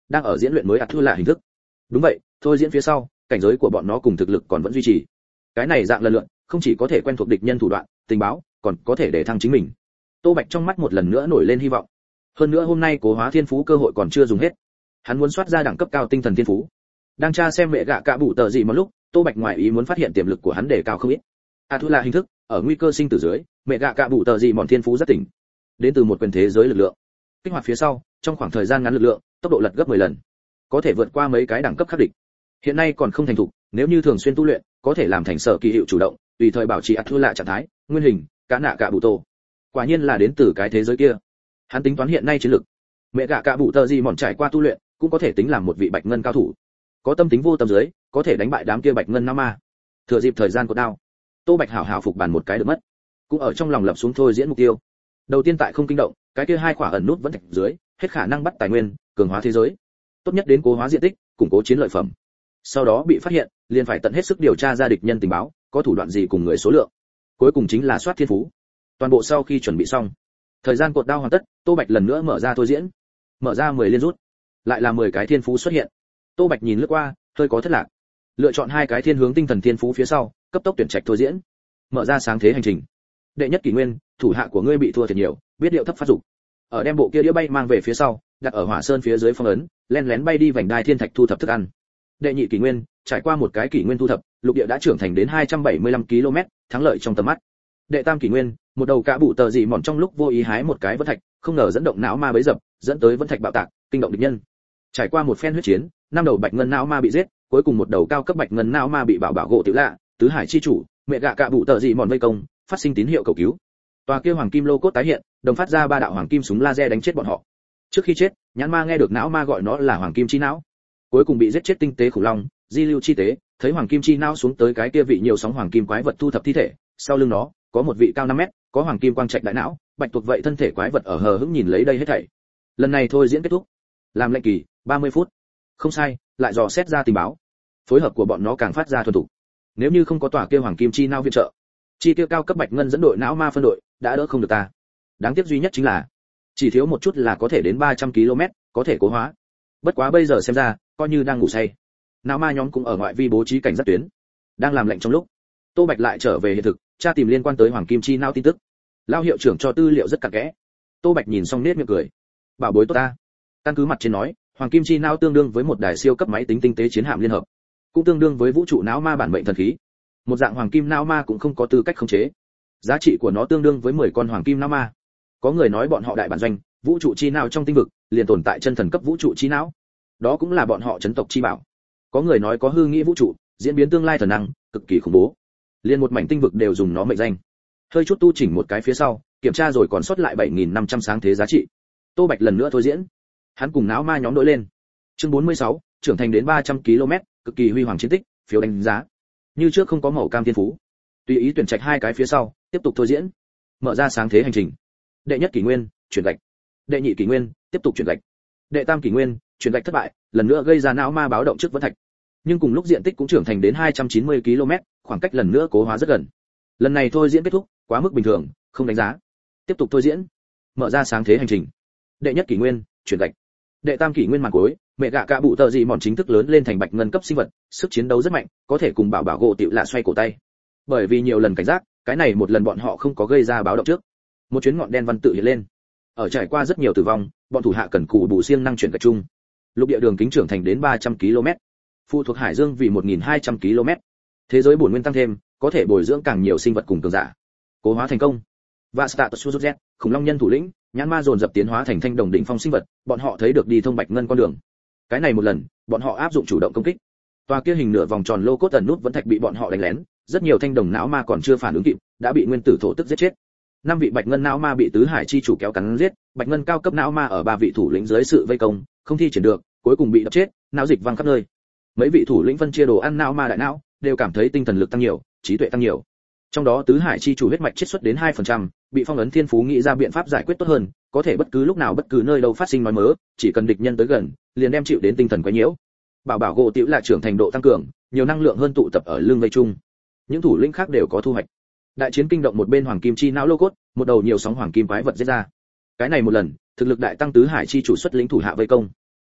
đang ở diễn luyện mới ạt thua là hình thức. Đúng vậy, thôi diễn phía sau, cảnh giới của bọn nó cùng thực lực còn vẫn duy trì. Cái này dạng lần lượt, không chỉ có thể quen thuộc địch nhân thủ đoạn, tình báo, còn có thể để thăng chính mình. Tô Bạch trong mắt một lần nữa nổi lên hy vọng. Hơn nữa hôm nay cố hóa thiên phú cơ hội còn chưa dùng hết. Hắn muốn soát ra đẳng cấp cao tinh thần thiên phú. Đang tra xem mẹ gạ cạ bụ tờ gì một lúc, Tô Bạch ngoài ý muốn phát hiện tiềm lực của hắn đề cao không ít. Thua là hình thức, ở nguy cơ sinh tử dưới, mẹ gạ cạ bụ tờ gì mòn thiên phú rất tỉnh. Đến từ một quyền thế giới lực lượng. Kích hoạt phía sau, trong khoảng thời gian ngắn lực lượng, tốc độ lật gấp 10 lần. Có thể vượt qua mấy cái đẳng cấp khác địch. Hiện nay còn không thành thục, nếu như thường xuyên tu luyện, có thể làm thành sở kỳ hiệu chủ động, tùy thời bảo trì Thua là trạng thái, nguyên hình, cá nạ cạ bụ tổ. Quả nhiên là đến từ cái thế giới kia. Hắn tính toán hiện nay chiến lực. Mẹ gạ cạ bụ tờ gì mòn trải qua tu luyện, cũng có thể tính làm một vị bạch ngân cao thủ. Có tâm tính vô tâm dưới, có thể đánh bại đám kia bạch ngân nam ma. Thừa dịp thời gian cột đao, Tô Bạch hảo hảo phục bàn một cái được mất, cũng ở trong lòng lập xuống thôi diễn mục tiêu. Đầu tiên tại không kinh động, cái kia hai quả ẩn nút vẫn thạch dưới, hết khả năng bắt tài nguyên, cường hóa thế giới. Tốt nhất đến cố hóa diện tích, củng cố chiến lợi phẩm. Sau đó bị phát hiện, liền phải tận hết sức điều tra ra địch nhân tình báo, có thủ đoạn gì cùng người số lượng. Cuối cùng chính là soát thiên phú. Toàn bộ sau khi chuẩn bị xong, thời gian cột đao hoàn tất, Tô Bạch lần nữa mở ra thôi diễn. Mở ra 10 liên rút, lại là 10 cái thiên phú xuất hiện. Tô Bạch nhìn lướt qua, hơi có thất lạc. Lựa chọn hai cái thiên hướng tinh thần thiên phú phía sau, cấp tốc tuyển trạch thôi diễn. Mở ra sáng thế hành trình. Đệ nhất kỷ nguyên, thủ hạ của ngươi bị thua thiệt nhiều, biết điệu thấp phát dục. Ở đem bộ kia đĩa bay mang về phía sau, đặt ở hỏa sơn phía dưới phong ấn, len lén bay đi vành đai thiên thạch thu thập thức ăn. Đệ nhị kỷ nguyên, trải qua một cái kỷ nguyên thu thập, lục địa đã trưởng thành đến 275 km, thắng lợi trong tầm mắt. Đệ tam kỷ nguyên, một đầu cá bụ tờ dị mòn trong lúc vô ý hái một cái vân thạch, không ngờ dẫn động não ma bấy dập, dẫn tới vân thạch bạo tạc, kinh động địch nhân. Trải qua một phen huyết chiến, năm đầu bạch ngân não ma bị giết, cuối cùng một đầu cao cấp bạch ngân não ma bị bảo gỗ tiểu lạ, tứ hải chi chủ, mẹ gạ cạ bụ tờ dị mòn vây công, phát sinh tín hiệu cầu cứu. Tòa kia hoàng kim lô cốt tái hiện, đồng phát ra ba đạo hoàng kim súng laser đánh chết bọn họ. Trước khi chết, nhãn ma nghe được não ma gọi nó là hoàng kim chi não. Cuối cùng bị giết chết tinh tế khủng long, di lưu chi tế, thấy hoàng kim chi não xuống tới cái kia vị nhiều sóng hoàng kim quái vật thu thập thi thể, sau lưng nó có một vị cao 5 mét, có hoàng kim quang trạch đại não, bạch tuộc vậy thân thể quái vật ở hờ hững nhìn lấy đây hết thảy. Lần này thôi diễn kết thúc. Làm lệnh kỳ 30 phút. Không sai, lại dò xét ra tình báo. Phối hợp của bọn nó càng phát ra thuần thục. Nếu như không có tòa kia hoàng kim chi não viện trợ, chi tiêu cao cấp bạch ngân dẫn đội não ma phân đội đã đỡ không được ta. Đáng tiếc duy nhất chính là chỉ thiếu một chút là có thể đến 300 km, có thể cố hóa. Bất quá bây giờ xem ra, coi như đang ngủ say. Não ma nhóm cũng ở ngoại vi bố trí cảnh giác tuyến. Đang làm lệnh trong lúc, Tô Bạch lại trở về hiện thực, tra tìm liên quan tới hoàng kim chi não tin tức. Lao hiệu trưởng cho tư liệu rất cặn kẽ. Tô Bạch nhìn xong nết miệng cười. Bảo bối tốt ta. Căn cứ mặt trên nói, hoàng kim chi não tương đương với một đài siêu cấp máy tính tinh tế chiến hạm liên hợp, cũng tương đương với vũ trụ não ma bản mệnh thần khí. Một dạng hoàng kim não ma cũng không có tư cách khống chế. Giá trị của nó tương đương với 10 con hoàng kim não ma. Có người nói bọn họ đại bản doanh, vũ trụ chi não trong tinh vực, liền tồn tại chân thần cấp vũ trụ chi não. Đó cũng là bọn họ chấn tộc chi bảo. Có người nói có hư nghĩ vũ trụ, diễn biến tương lai thần năng, cực kỳ khủng bố. Liên một mảnh tinh vực đều dùng nó mệnh danh. Hơi chút tu chỉnh một cái phía sau, kiểm tra rồi còn sót lại 7500 sáng thế giá trị. Tô Bạch lần nữa thôi diễn. Hắn cùng não ma nhóm đội lên. Chương 46, trưởng thành đến 300 km, cực kỳ huy hoàng chiến tích, phiếu đánh giá. Như trước không có màu cam thiên phú. Tùy ý tuyển trạch hai cái phía sau, tiếp tục thôi diễn. Mở ra sáng thế hành trình. Đệ nhất kỷ nguyên, chuyển gạch. Đệ nhị kỷ nguyên, tiếp tục chuyển gạch. Đệ tam kỷ nguyên, chuyển gạch thất bại, lần nữa gây ra não ma báo động trước vân thạch. Nhưng cùng lúc diện tích cũng trưởng thành đến 290 km, khoảng cách lần nữa cố hóa rất gần. Lần này thôi diễn kết thúc, quá mức bình thường, không đánh giá. Tiếp tục thôi diễn. Mở ra sáng thế hành trình. Đệ nhất kỷ nguyên, chuyển gạch. Đệ tam kỷ nguyên màn cuối, mẹ gạ cạ bụ tờ gì mòn chính thức lớn lên thành bạch ngân cấp sinh vật, sức chiến đấu rất mạnh, có thể cùng bảo gỗ tiểu lạ xoay cổ tay. Bởi vì nhiều lần cảnh giác, cái này một lần bọn họ không có gây ra báo động trước. Một chuyến ngọn đen văn tự hiện lên. Ở trải qua rất nhiều tử vong, bọn thủ hạ cần cù bù siêng năng chuyển gạch chung. Lục địa đường kính trưởng thành đến 300 km. Phụ thuộc hải dương vì 1200 km. Thế giới bổn nguyên tăng thêm, có thể bồi dưỡng càng nhiều sinh vật cùng cường giả. Cố hóa thành công. Và Status Suzet, khủng long nhân thủ lĩnh, nhãn ma dồn dập tiến hóa thành thanh đồng đỉnh phong sinh vật, bọn họ thấy được đi thông bạch ngân con đường. Cái này một lần, bọn họ áp dụng chủ động công kích. Tòa kia hình nửa vòng tròn lô cốt ẩn nút vẫn thạch bị bọn họ đánh lén, rất nhiều thanh đồng não ma còn chưa phản ứng kịp, đã bị nguyên tử thổ tức giết chết. 5 vị bạch ngân não ma bị tứ hải chi chủ kéo cắn giết, bạch ngân cao cấp não ma ở 3 vị thủ lĩnh dưới sự vây công, không thi triển được, cuối cùng bị đập chết, não dịch văng khắp nơi. Mấy vị thủ lĩnh phân chia đồ ăn não ma đại não, đều cảm thấy tinh thần lực tăng nhiều, trí tuệ tăng nhiều. Trong đó tứ hải chi chủ huyết mạch chiết xuất đến 2%, bị phong ấn thiên phú nghĩ ra biện pháp giải quyết tốt hơn, có thể bất cứ lúc nào bất cứ nơi đâu phát sinh nói mớ, chỉ cần địch nhân tới gần, liền đem chịu đến tinh thần quấy nhiễu. Bảo gỗ tiểu là trưởng thành độ tăng cường, nhiều năng lượng hơn tụ tập ở lưng vây chung. Những thủ lĩnh khác đều có thu hoạch. Đại chiến kinh động một bên hoàng kim chi não lô cốt, một đầu nhiều sóng hoàng kim quái vật giết ra. Cái này một lần, thực lực đại tăng tứ hải chi chủ xuất lĩnh thủ hạ vây công.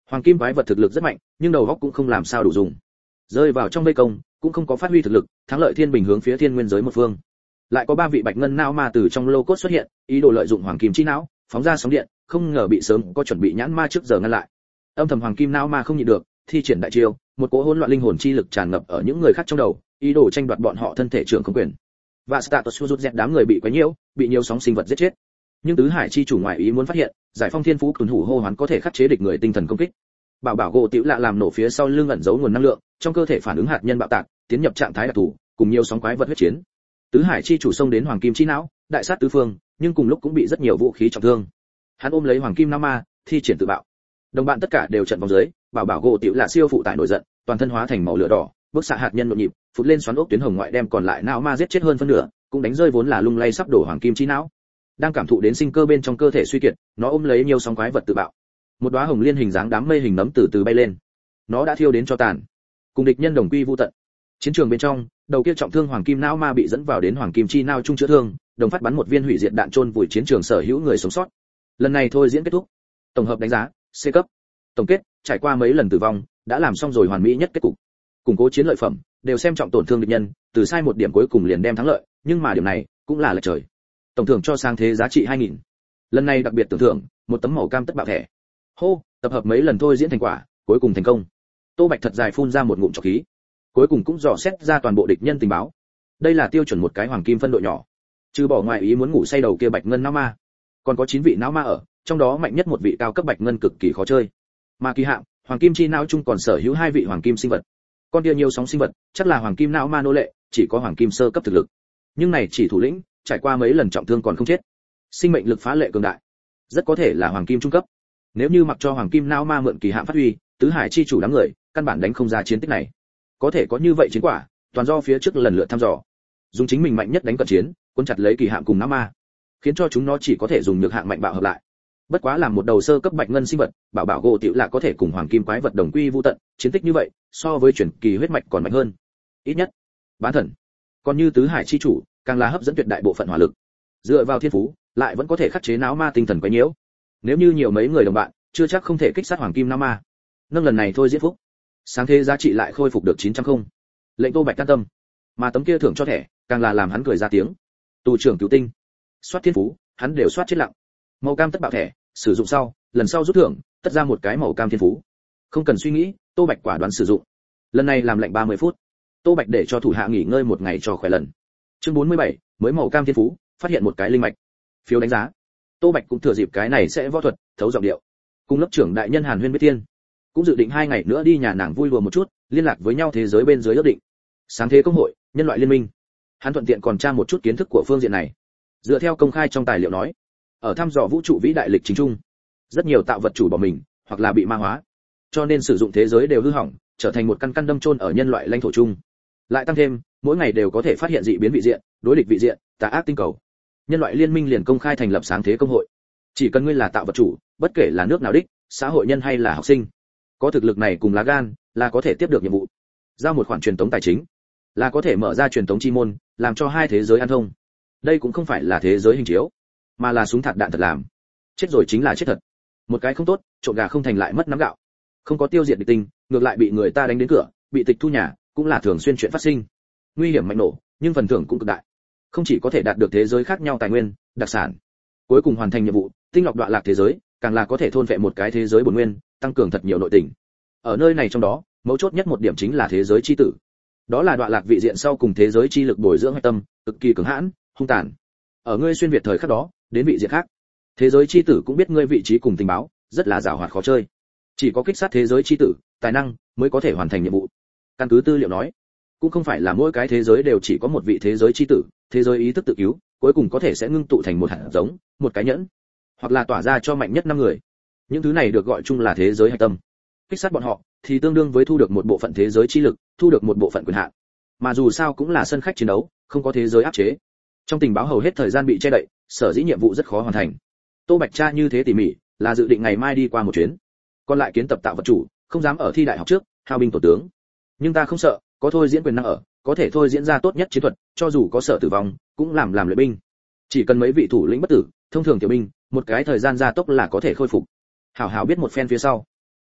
Hoàng kim quái vật thực lực rất mạnh, nhưng đầu óc cũng không làm sao đủ dùng. Rơi vào trong vây công, cũng không có phát huy thực lực, thắng lợi thiên bình hướng phía thiên nguyên giới một phương. Lại có 3 vị bạch ngân não ma từ trong lô cốt xuất hiện, ý đồ lợi dụng hoàng kim chi não, phóng ra sóng điện, không ngờ bị sớm có chuẩn bị nhãn ma trước giờ ngăn lại. Âm thầm hoàng kim não ma không nhịn được, thi triển đại chiêu, một cỗ hỗn loạn linh hồn chi lực tràn ngập ở những người khác trong đầu, ý đồ tranh đoạt bọn họ thân thể trưởng không quyền. Và status rút dẹt đám người bị quấy nhiễu, bị nhiều sóng sinh vật giết chết. Nhưng tứ hải chi chủ ngoại ý muốn phát hiện, giải phong thiên phú tuần hủ hô hoán có thể khắc chế địch người tinh thần công kích. Bảo bảo gỗ tiểu lạ làm nổ phía sau lưng ẩn giấu nguồn năng lượng, trong cơ thể phản ứng hạt nhân bạo tạc, tiến nhập trạng thái đặc thù, cùng nhiều sóng quái vật huyết chiến. Tứ hải chi chủ xông đến hoàng kim chi não, đại sát tứ phương, nhưng cùng lúc cũng bị rất nhiều vũ khí trọng thương. Hắn ôm lấy hoàng kim não ma, thi triển tự bạo. Đồng bạn tất cả đều trận vòng dưới, bảo bảo gỗ tiểu lạ siêu phụ tải nổi giận, toàn thân hóa thành màu lửa đỏ, bức xạ hạt nhân nhộn nhịp, phụt lên xoắn ốc tuyến hồng ngoại đem còn lại não ma giết chết hơn phân nửa, cũng đánh rơi vốn là lung lay sắp đổ hoàng kim chi não. Đang cảm thụ đến sinh cơ bên trong cơ thể suy kiệt, nó ôm lấy nhiều sóng quái vật tự bạo. Một đóa hồng liên hình dáng đám mây hình nấm từ từ bay lên. Nó đã thiêu đến cho tàn, cùng địch nhân đồng quy vu tận. Chiến trường bên trong, đầu kia trọng thương hoàng kim não ma bị dẫn vào đến hoàng kim chi não trung chữa thương, đồng phát bắn một viên hủy diệt đạn chôn vùi chiến trường sở hữu người sống sót. Lần này thôi diễn kết thúc. Tổng hợp đánh giá C cấp. Tổng kết, trải qua mấy lần tử vong, đã làm xong rồi hoàn mỹ nhất kết cục. Củng cố chiến lợi phẩm, đều xem trọng tổn thương địch nhân, từ sai một điểm cuối cùng liền đem thắng lợi, nhưng mà điểm này cũng là lệch trời. Tổng thưởng cho sang thế giá trị 2000. Lần này đặc biệt tưởng thưởng, một tấm màu cam tất bạo thẻ. Hô, tập hợp mấy lần thôi diễn thành quả, cuối cùng thành công. Tô Bạch thật dài phun ra một ngụm trọc khí. Cuối cùng cũng dò xét ra toàn bộ địch nhân tình báo. Đây là tiêu chuẩn một cái hoàng kim phân đội nhỏ. Trừ bỏ ngoài ý muốn ngủ say đầu kia bạch ngân não ma, còn có 9 vị não ma ở, trong đó mạnh nhất một vị cao cấp bạch ngân cực kỳ khó chơi. Mà kỳ hạng, hoàng kim chi não chung còn sở hữu 2 vị hoàng kim sinh vật. Con kia nhiều sóng sinh vật, chắc là hoàng kim não ma nô lệ, chỉ có hoàng kim sơ cấp thực lực. Nhưng này chỉ thủ lĩnh, trải qua mấy lần trọng thương còn không chết. Sinh mệnh lực phá lệ cường đại, rất có thể là hoàng kim trung cấp. Nếu như mặc cho hoàng kim não ma mượn kỳ hạn phát huy, tứ hải chi chủ đám người, căn bản đánh không ra chiến tích này. Có thể có như vậy chiến quả, toàn do phía trước lần lượt thăm dò. Dùng chính mình mạnh nhất đánh cận chiến, cuốn chặt lấy kỳ hạn cùng não ma, khiến cho chúng nó chỉ có thể dùng nhược hạng mạnh bạo hợp lại. Bất quá làm một đầu sơ cấp bạch ngân sinh vật, bảo bảo gỗ tiểu là có thể cùng hoàng kim quái vật đồng quy vu tận, chiến tích như vậy, so với chuyển kỳ huyết mạch còn mạnh hơn. Ít nhất, bán thần. Còn như tứ hải chi chủ, càng là hấp dẫn tuyệt đại bộ phận hỏa lực. Dựa vào thiên phú, lại vẫn có thể khắc chế não ma tinh thần quấy nhiễu. Nếu như nhiều mấy người đồng bạn, chưa chắc không thể kích sát hoàng kim não ma. Nâng lần này thôi diễn phúc, sáng thế giá trị lại khôi phục được 900 không. Lệnh Tô Bạch can tâm, mà tấm kia thưởng cho thẻ, càng là làm hắn cười ra tiếng. Tù trưởng cứu tinh, soát thiên phú, hắn đều soát chết lặng. Màu cam tất bạo thẻ, sử dụng sau, lần sau rút thưởng, tất ra một cái màu cam thiên phú. Không cần suy nghĩ, Tô Bạch quả đoán sử dụng. Lần này làm lệnh 30 phút. Tô Bạch để cho thủ hạ nghỉ ngơi một ngày cho khỏe lần. Chương 47, mới màu cam thiên phú, phát hiện một cái linh mạch. Phiếu đánh giá. Tô Bạch cũng thừa dịp cái này sẽ võ thuật, thấu giọng điệu. Cùng lớp trưởng đại nhân Hàn Huyên Biết Tiên, cũng dự định 2 ngày nữa đi nhà nàng vui đùa một chút, liên lạc với nhau thế giới bên dưới ước định. Sáng thế công hội, nhân loại liên minh. Hắn thuận tiện còn tra một chút kiến thức của phương diện này. Dựa theo công khai trong tài liệu nói, ở thăm dò vũ trụ vĩ đại lịch chính trung, rất nhiều tạo vật chủ bỏ mình, hoặc là bị ma hóa, cho nên sử dụng thế giới đều hư hỏng, trở thành một căn căn đâm chôn ở nhân loại lãnh thổ chung. Lại tăng thêm, mỗi ngày đều có thể phát hiện dị biến vị diện, đối địch vị diện, tà ác tinh cầu. Nhân loại liên minh liền công khai thành lập sáng thế công hội. Chỉ cần ngươi là tạo vật chủ, bất kể là nước nào đích, xã hội nhân hay là học sinh, có thực lực này cùng lá gan, là có thể tiếp được nhiệm vụ. Giao một khoản truyền tống tài chính, là có thể mở ra truyền tống chi môn, làm cho 2 thế giới an thông. Đây cũng không phải là thế giới hình chiếu, mà là súng thạc đạn thật làm. Chết rồi chính là chết thật. Một cái không tốt, trộn gà không thành lại mất nắm gạo. Không có tiêu diệt địch tinh, ngược lại bị người ta đánh đến cửa, bị tịch thu nhà, cũng là thường xuyên chuyện phát sinh. Nguy hiểm mạnh nổ, nhưng phần thưởng cũng cực đại. Không chỉ có thể đạt được thế giới khác nhau tài nguyên, đặc sản, cuối cùng hoàn thành nhiệm vụ, tinh lọc đoạn lạc thế giới, càng là có thể thôn phệ một cái thế giới bổn nguyên, tăng cường thật nhiều nội tình. Ở nơi này trong đó, mấu chốt nhất một điểm chính là thế giới chi tử. Đó là đoạn lạc vị diện sau cùng thế giới chi lực bồi dưỡng hạch tâm, cực kỳ cứng hãn, hung tàn. Ở ngươi xuyên việt thời khắc đó, đến vị diện khác, thế giới chi tử cũng biết ngươi vị trí cùng tình báo, rất là giàu hoạt khó chơi. Chỉ có kích sát thế giới chi tử, tài năng mới có thể hoàn thành nhiệm vụ. Căn cứ tư liệu nói, cũng không phải là mỗi cái thế giới đều chỉ có một vị thế giới chi tử, thế giới ý thức tự cứu, cuối cùng có thể sẽ ngưng tụ thành một hạt giống, một cái nhẫn, hoặc là tỏa ra cho mạnh nhất 5 người. Những thứ này được gọi chung là thế giới hạch tâm. Kích sát bọn họ thì tương đương với thu được một bộ phận thế giới chi lực, thu được một bộ phận quyền hạn. Mà dù sao cũng là sân khách chiến đấu, không có thế giới áp chế. Trong tình báo hầu hết thời gian bị che đậy, sở dĩ nhiệm vụ rất khó hoàn thành. Tô Bạch tra như thế tỉ mỉ, là dự định ngày mai đi qua một chuyến. Còn lại kiến tập tạo vật chủ, không dám ở thi đại học trước, hao binh tổ tướng. Nhưng ta không sợ, có thôi diễn quyền năng ở, có thể thôi diễn ra tốt nhất chiến thuật, cho dù có sợ tử vong, cũng làm luyện binh. Chỉ cần mấy vị thủ lĩnh bất tử, thông thường tiểu binh, một cái thời gian gia tốc là có thể khôi phục. Hảo hảo biết một phen phía sau,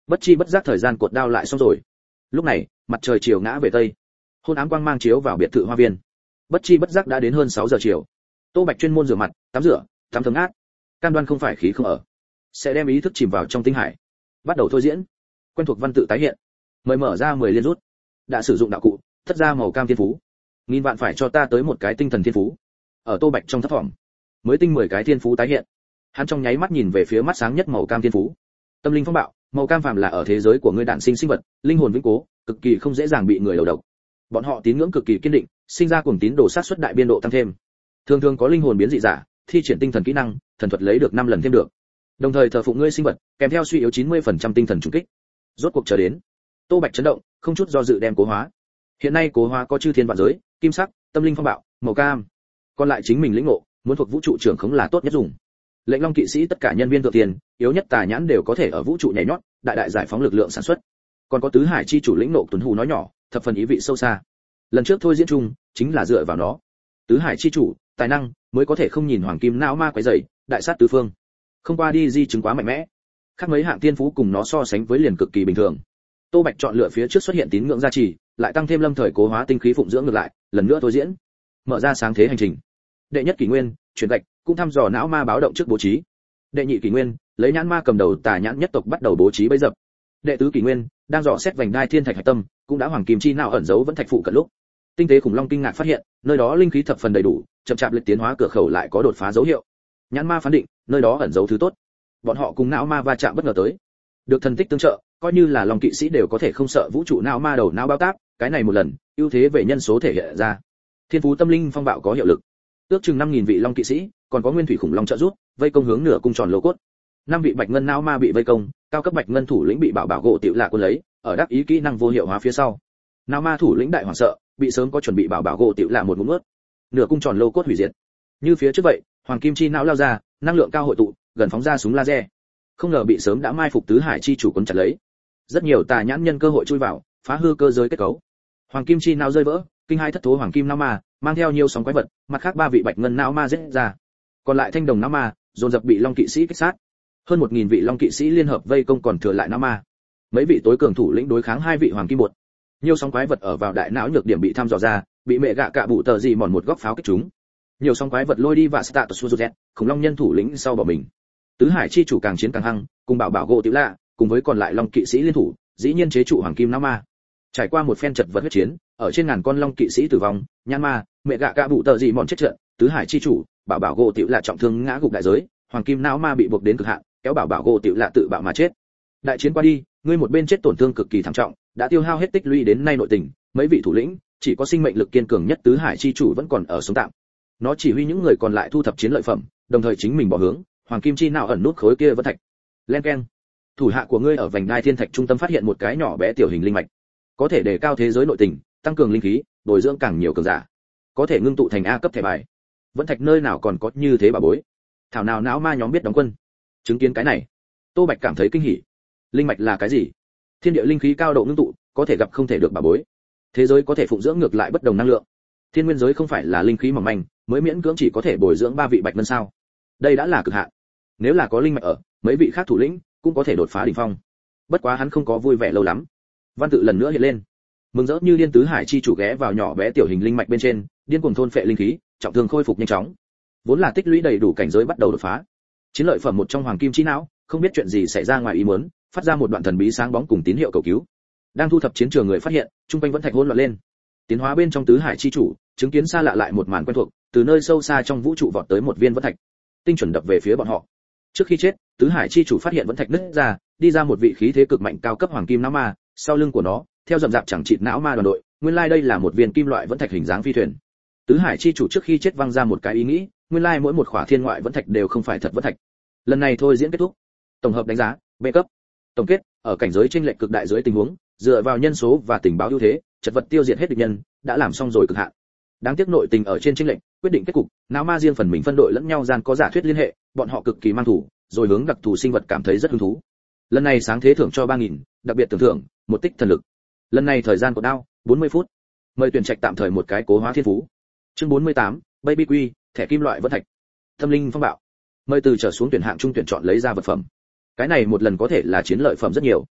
Bất chi bất giác thời gian cột đao lại xong rồi. Lúc này, mặt trời chiều ngã về tây. Hôn ám quang mang chiếu vào biệt thự hoa viên. Bất chi bất giác đã đến hơn 6 giờ chiều. Tô Bạch chuyên môn rửa mặt, tắm rửa, tắm thấm át. Cam đoan không phải khí không ở, sẽ đem ý thức chìm vào trong tinh hải. Bắt đầu thôi diễn. Quen thuộc văn tự tái hiện. Mời mở ra 10 liên rút. Đã sử dụng đạo cụ, thất ra màu cam thiên phú. Nghìn vạn phải cho ta tới một cái tinh thần thiên phú. Ở Tô Bạch trong thấp thỏm, mới tinh 10 cái thiên phú tái hiện. Hắn trong nháy mắt nhìn về phía mắt sáng nhất màu cam thiên phú. Tâm linh phong bạo, màu cam phàm là ở thế giới của ngươi đản sinh sinh vật, linh hồn vĩnh cố, cực kỳ không dễ dàng bị người đầu độc. Bọn họ tín ngưỡng cực kỳ kiên định, sinh ra cuồng tín đồ sát suất đại biên độ tăng thêm. Thường thường có linh hồn biến dị giả, thi triển tinh thần kỹ năng, thần thuật lấy được 5 lần thêm được. Đồng thời thờ phụng ngươi sinh vật, kèm theo suy yếu 90% tinh thần trùng kích. Rốt cuộc chờ đến. Tô Bạch chấn động, không chút do dự đem cố hóa. Hiện nay cố hóa có chư thiên vạn giới, kim sắc, tâm linh phong bạo, màu cam. Còn lại chính mình lĩnh ngộ, muốn thuộc vũ trụ trưởng khống là tốt nhất dùng. Lệnh Long kỵ sĩ tất cả nhân viên thượng tiền, yếu nhất tà nhãn đều có thể ở vũ trụ nhảy nhót, đại đại giải phóng lực lượng sản xuất. Còn có tứ hải chi chủ lĩnh nộ tuấn hù nói nhỏ, thập phần ý vị sâu xa. Lần trước thôi diễn chung, chính là dựa vào nó. Tứ hải chi chủ, tài năng mới có thể không nhìn hoàng kim não ma quấy rầy, đại sát tứ phương. Không qua đi di chứng quá mạnh mẽ. Khác mấy hạng tiên phú cùng nó so sánh với liền cực kỳ bình thường. Tô Bạch chọn lựa phía trước xuất hiện tín ngưỡng gia trì, lại tăng thêm lâm thời cố hóa tinh khí phụng dưỡng ngược lại, lần nữa thôi diễn. Mở ra sáng thế hành trình. Đệ nhất kỷ nguyên, chuyển gạch, cũng thăm dò não ma báo động trước bố trí. Đệ nhị kỷ nguyên, lấy nhãn ma cầm đầu tà nhãn nhất tộc bắt đầu bố trí bẫy dập. Đệ tứ kỷ nguyên, đang dò xét vành đai thiên thạch hạch tâm, cũng đã hoàng kim chi nào ẩn giấu vẫn thạch phụ cận lúc. Tinh tế khủng long kinh ngạc phát hiện, nơi đó linh khí thập phần đầy đủ, chậm chạp lịch tiến hóa cửa khẩu lại có đột phá dấu hiệu. Nhãn ma phán định, nơi đó ẩn giấu thứ tốt. Bọn họ cùng não ma va chạm bất ngờ tới. Được thần tích tương trợ, coi như là lòng kỵ sĩ đều có thể không sợ vũ trụ não ma đầu não bao táp, cái này một lần, ưu thế về nhân số thể hiện ra. Thiên phú tâm linh phong bạo có hiệu lực. Ước chừng 5000 vị long kỵ sĩ, còn có nguyên thủy khủng long trợ giúp, vây công hướng nửa cung tròn lô cốt. 5 vị bạch ngân não ma bị vây công, cao cấp bạch ngân thủ lĩnh bị bảo gỗ tiểu lạ quân lấy, ở đắc ý kỹ năng vô hiệu hóa phía sau. Não ma thủ lĩnh đại hoảng sợ, bị sớm có chuẩn bị bảo gỗ tiểu lạ một ngụm nuốt. Nửa cung tròn lô cốt hủy diệt. Như phía trước vậy, hoàng kim chi não lao ra, năng lượng cao hội tụ, gần phóng ra súng laser. Không ngờ bị sớm đã mai phục tứ hải chi chủ cuốn chặt lấy. Rất nhiều tà nhãn nhân cơ hội chui vào, phá hư cơ giới kết cấu. Hoàng kim chi não rơi vỡ, kinh hai thất thố hoàng kim não ma, mang theo nhiều sóng quái vật, mặt khác 3 vị bạch ngân não ma giết ra. Còn lại thanh đồng não ma, dồn dập bị long kỵ sĩ kích sát. Hơn 1000 vị long kỵ sĩ liên hợp vây công còn thừa lại não ma. Mấy vị tối cường thủ lĩnh đối kháng 2 vị hoàng kim bột. Nhiều sóng quái vật ở vào đại não nhược điểm bị thăm dò ra, bị mẹ gạ cạ bụ tờ gì mòn một góc pháo kích chúng. Nhiều sóng quái vật lôi đi và status Suzujet, khủng long nhân thủ lĩnh sau bỏ mình. Tứ hải chi chủ càng chiến càng hăng, cùng bảo gỗ tiểu lạ, cùng với còn lại long kỵ sĩ liên thủ, dĩ nhiên chế trụ hoàng kim não ma. Trải qua một phen chật vật huyết chiến, ở trên ngàn con long kỵ sĩ tử vong, nhan ma, mẹ gạ cạ bụ tờ gì mòn chết trận, tứ hải chi chủ, bảo gỗ tiểu lạ trọng thương ngã gục đại giới, hoàng kim não ma bị buộc đến cực hạn, kéo bảo gỗ tiểu lạ tự bạo mà chết. Đại chiến qua đi, ngươi một bên chết tổn thương cực kỳ thảm trọng, đã tiêu hao hết tích lũy đến nay nội tình, mấy vị thủ lĩnh, chỉ có sinh mệnh lực kiên cường nhất tứ hải chi chủ vẫn còn ở sống tạm. Nó chỉ huy những người còn lại thu thập chiến lợi phẩm, đồng thời chính mình bỏ hướng, hoàng kim chi nào ẩn nút khối kia vẫn thạch. Len keng. Thủ hạ của ngươi ở vành đai thiên thạch trung tâm phát hiện một cái nhỏ bé tiểu hình linh mạch, có thể đề cao thế giới nội tình, tăng cường linh khí, bồi dưỡng càng nhiều cường giả, có thể ngưng tụ thành A cấp thẻ bài. Vẫn thạch nơi nào còn có như thế bà bối. Thảo nào não ma nhóm biết đóng quân. Chứng kiến cái này, Tô Bạch cảm thấy kinh hỉ. Linh mạch là cái gì? Thiên địa linh khí cao độ ngưng tụ, có thể gặp không thể được bà bối. Thế giới có thể phụng dưỡng ngược lại bất đồng năng lượng. Thiên nguyên giới không phải là linh khí mỏng manh, mới miễn cưỡng chỉ có thể bồi dưỡng 3 vị bạch ngân sao? Đây đã là cực hạn. Nếu là có linh mạch ở, mấy vị khác thủ lĩnh cũng có thể đột phá đỉnh phong. Bất quá hắn không có vui vẻ lâu lắm. Văn tự lần nữa hiện lên. Mừng rỡ như điên tứ hải chi chủ ghé vào nhỏ bé tiểu hình linh mạch bên trên, điên cuồng thôn phệ linh khí, trọng thương khôi phục nhanh chóng. Vốn là tích lũy đầy đủ cảnh giới bắt đầu đột phá. Chiến lợi phẩm một trong hoàng kim chi não, không biết chuyện gì xảy ra ngoài ý muốn, phát ra một đoạn thần bí sáng bóng cùng tín hiệu cầu cứu. Đang thu thập chiến trường người phát hiện, trung quanh vẫn thạch hỗn loạn lên. Tiến hóa bên trong tứ hải chi chủ, chứng kiến xa lạ lại một màn quen thuộc, từ nơi sâu xa trong vũ trụ vọt tới một viên vẫn thạch, tinh chuẩn đập về phía bọn họ. Trước khi chết, tứ hải chi chủ phát hiện vẫn thạch nứt ra, đi ra một vị khí thế cực mạnh cao cấp hoàng kim não ma, sau lưng của nó, theo rậm rạp chẳng chịt não ma đoàn đội, nguyên lai đây là một viên kim loại vẫn thạch hình dáng phi thuyền. Tứ hải chi chủ trước khi chết văng ra một cái ý nghĩ, nguyên lai mỗi một khỏa thiên ngoại vẫn thạch đều không phải thật vẫn thạch. Lần này thôi diễn kết thúc. Tổng hợp đánh giá, B cấp. Tổng kết, ở cảnh giới chênh lệch cực đại dưới tình huống, dựa vào nhân số và tình báo ưu thế, chật vật tiêu diệt hết địch nhân, đã làm xong rồi cực hạn. Đáng tiếc nội tình ở trên chênh lệch, quyết định kết cục, não ma riêng phần mình phân đội lẫn nhau gian có giả thuyết liên hệ, bọn họ cực kỳ mang thủ, rồi hướng đặc thù sinh vật cảm thấy rất hứng thú. Lần này sáng thế thưởng cho 3000, đặc biệt tưởng thưởng, một tích thần lực. Lần này thời gian của đao, 40 phút. Mời tuyển trạch tạm thời một cái cố hóa thiên phú. Chương 48, Baby Quy, thẻ kim loại vẫn thạch. Tâm linh phong bạo. Mời từ trở xuống tuyển hạng trung tuyển chọn lấy ra vật phẩm. Cái này một lần có thể là chiến lợi phẩm rất nhiều.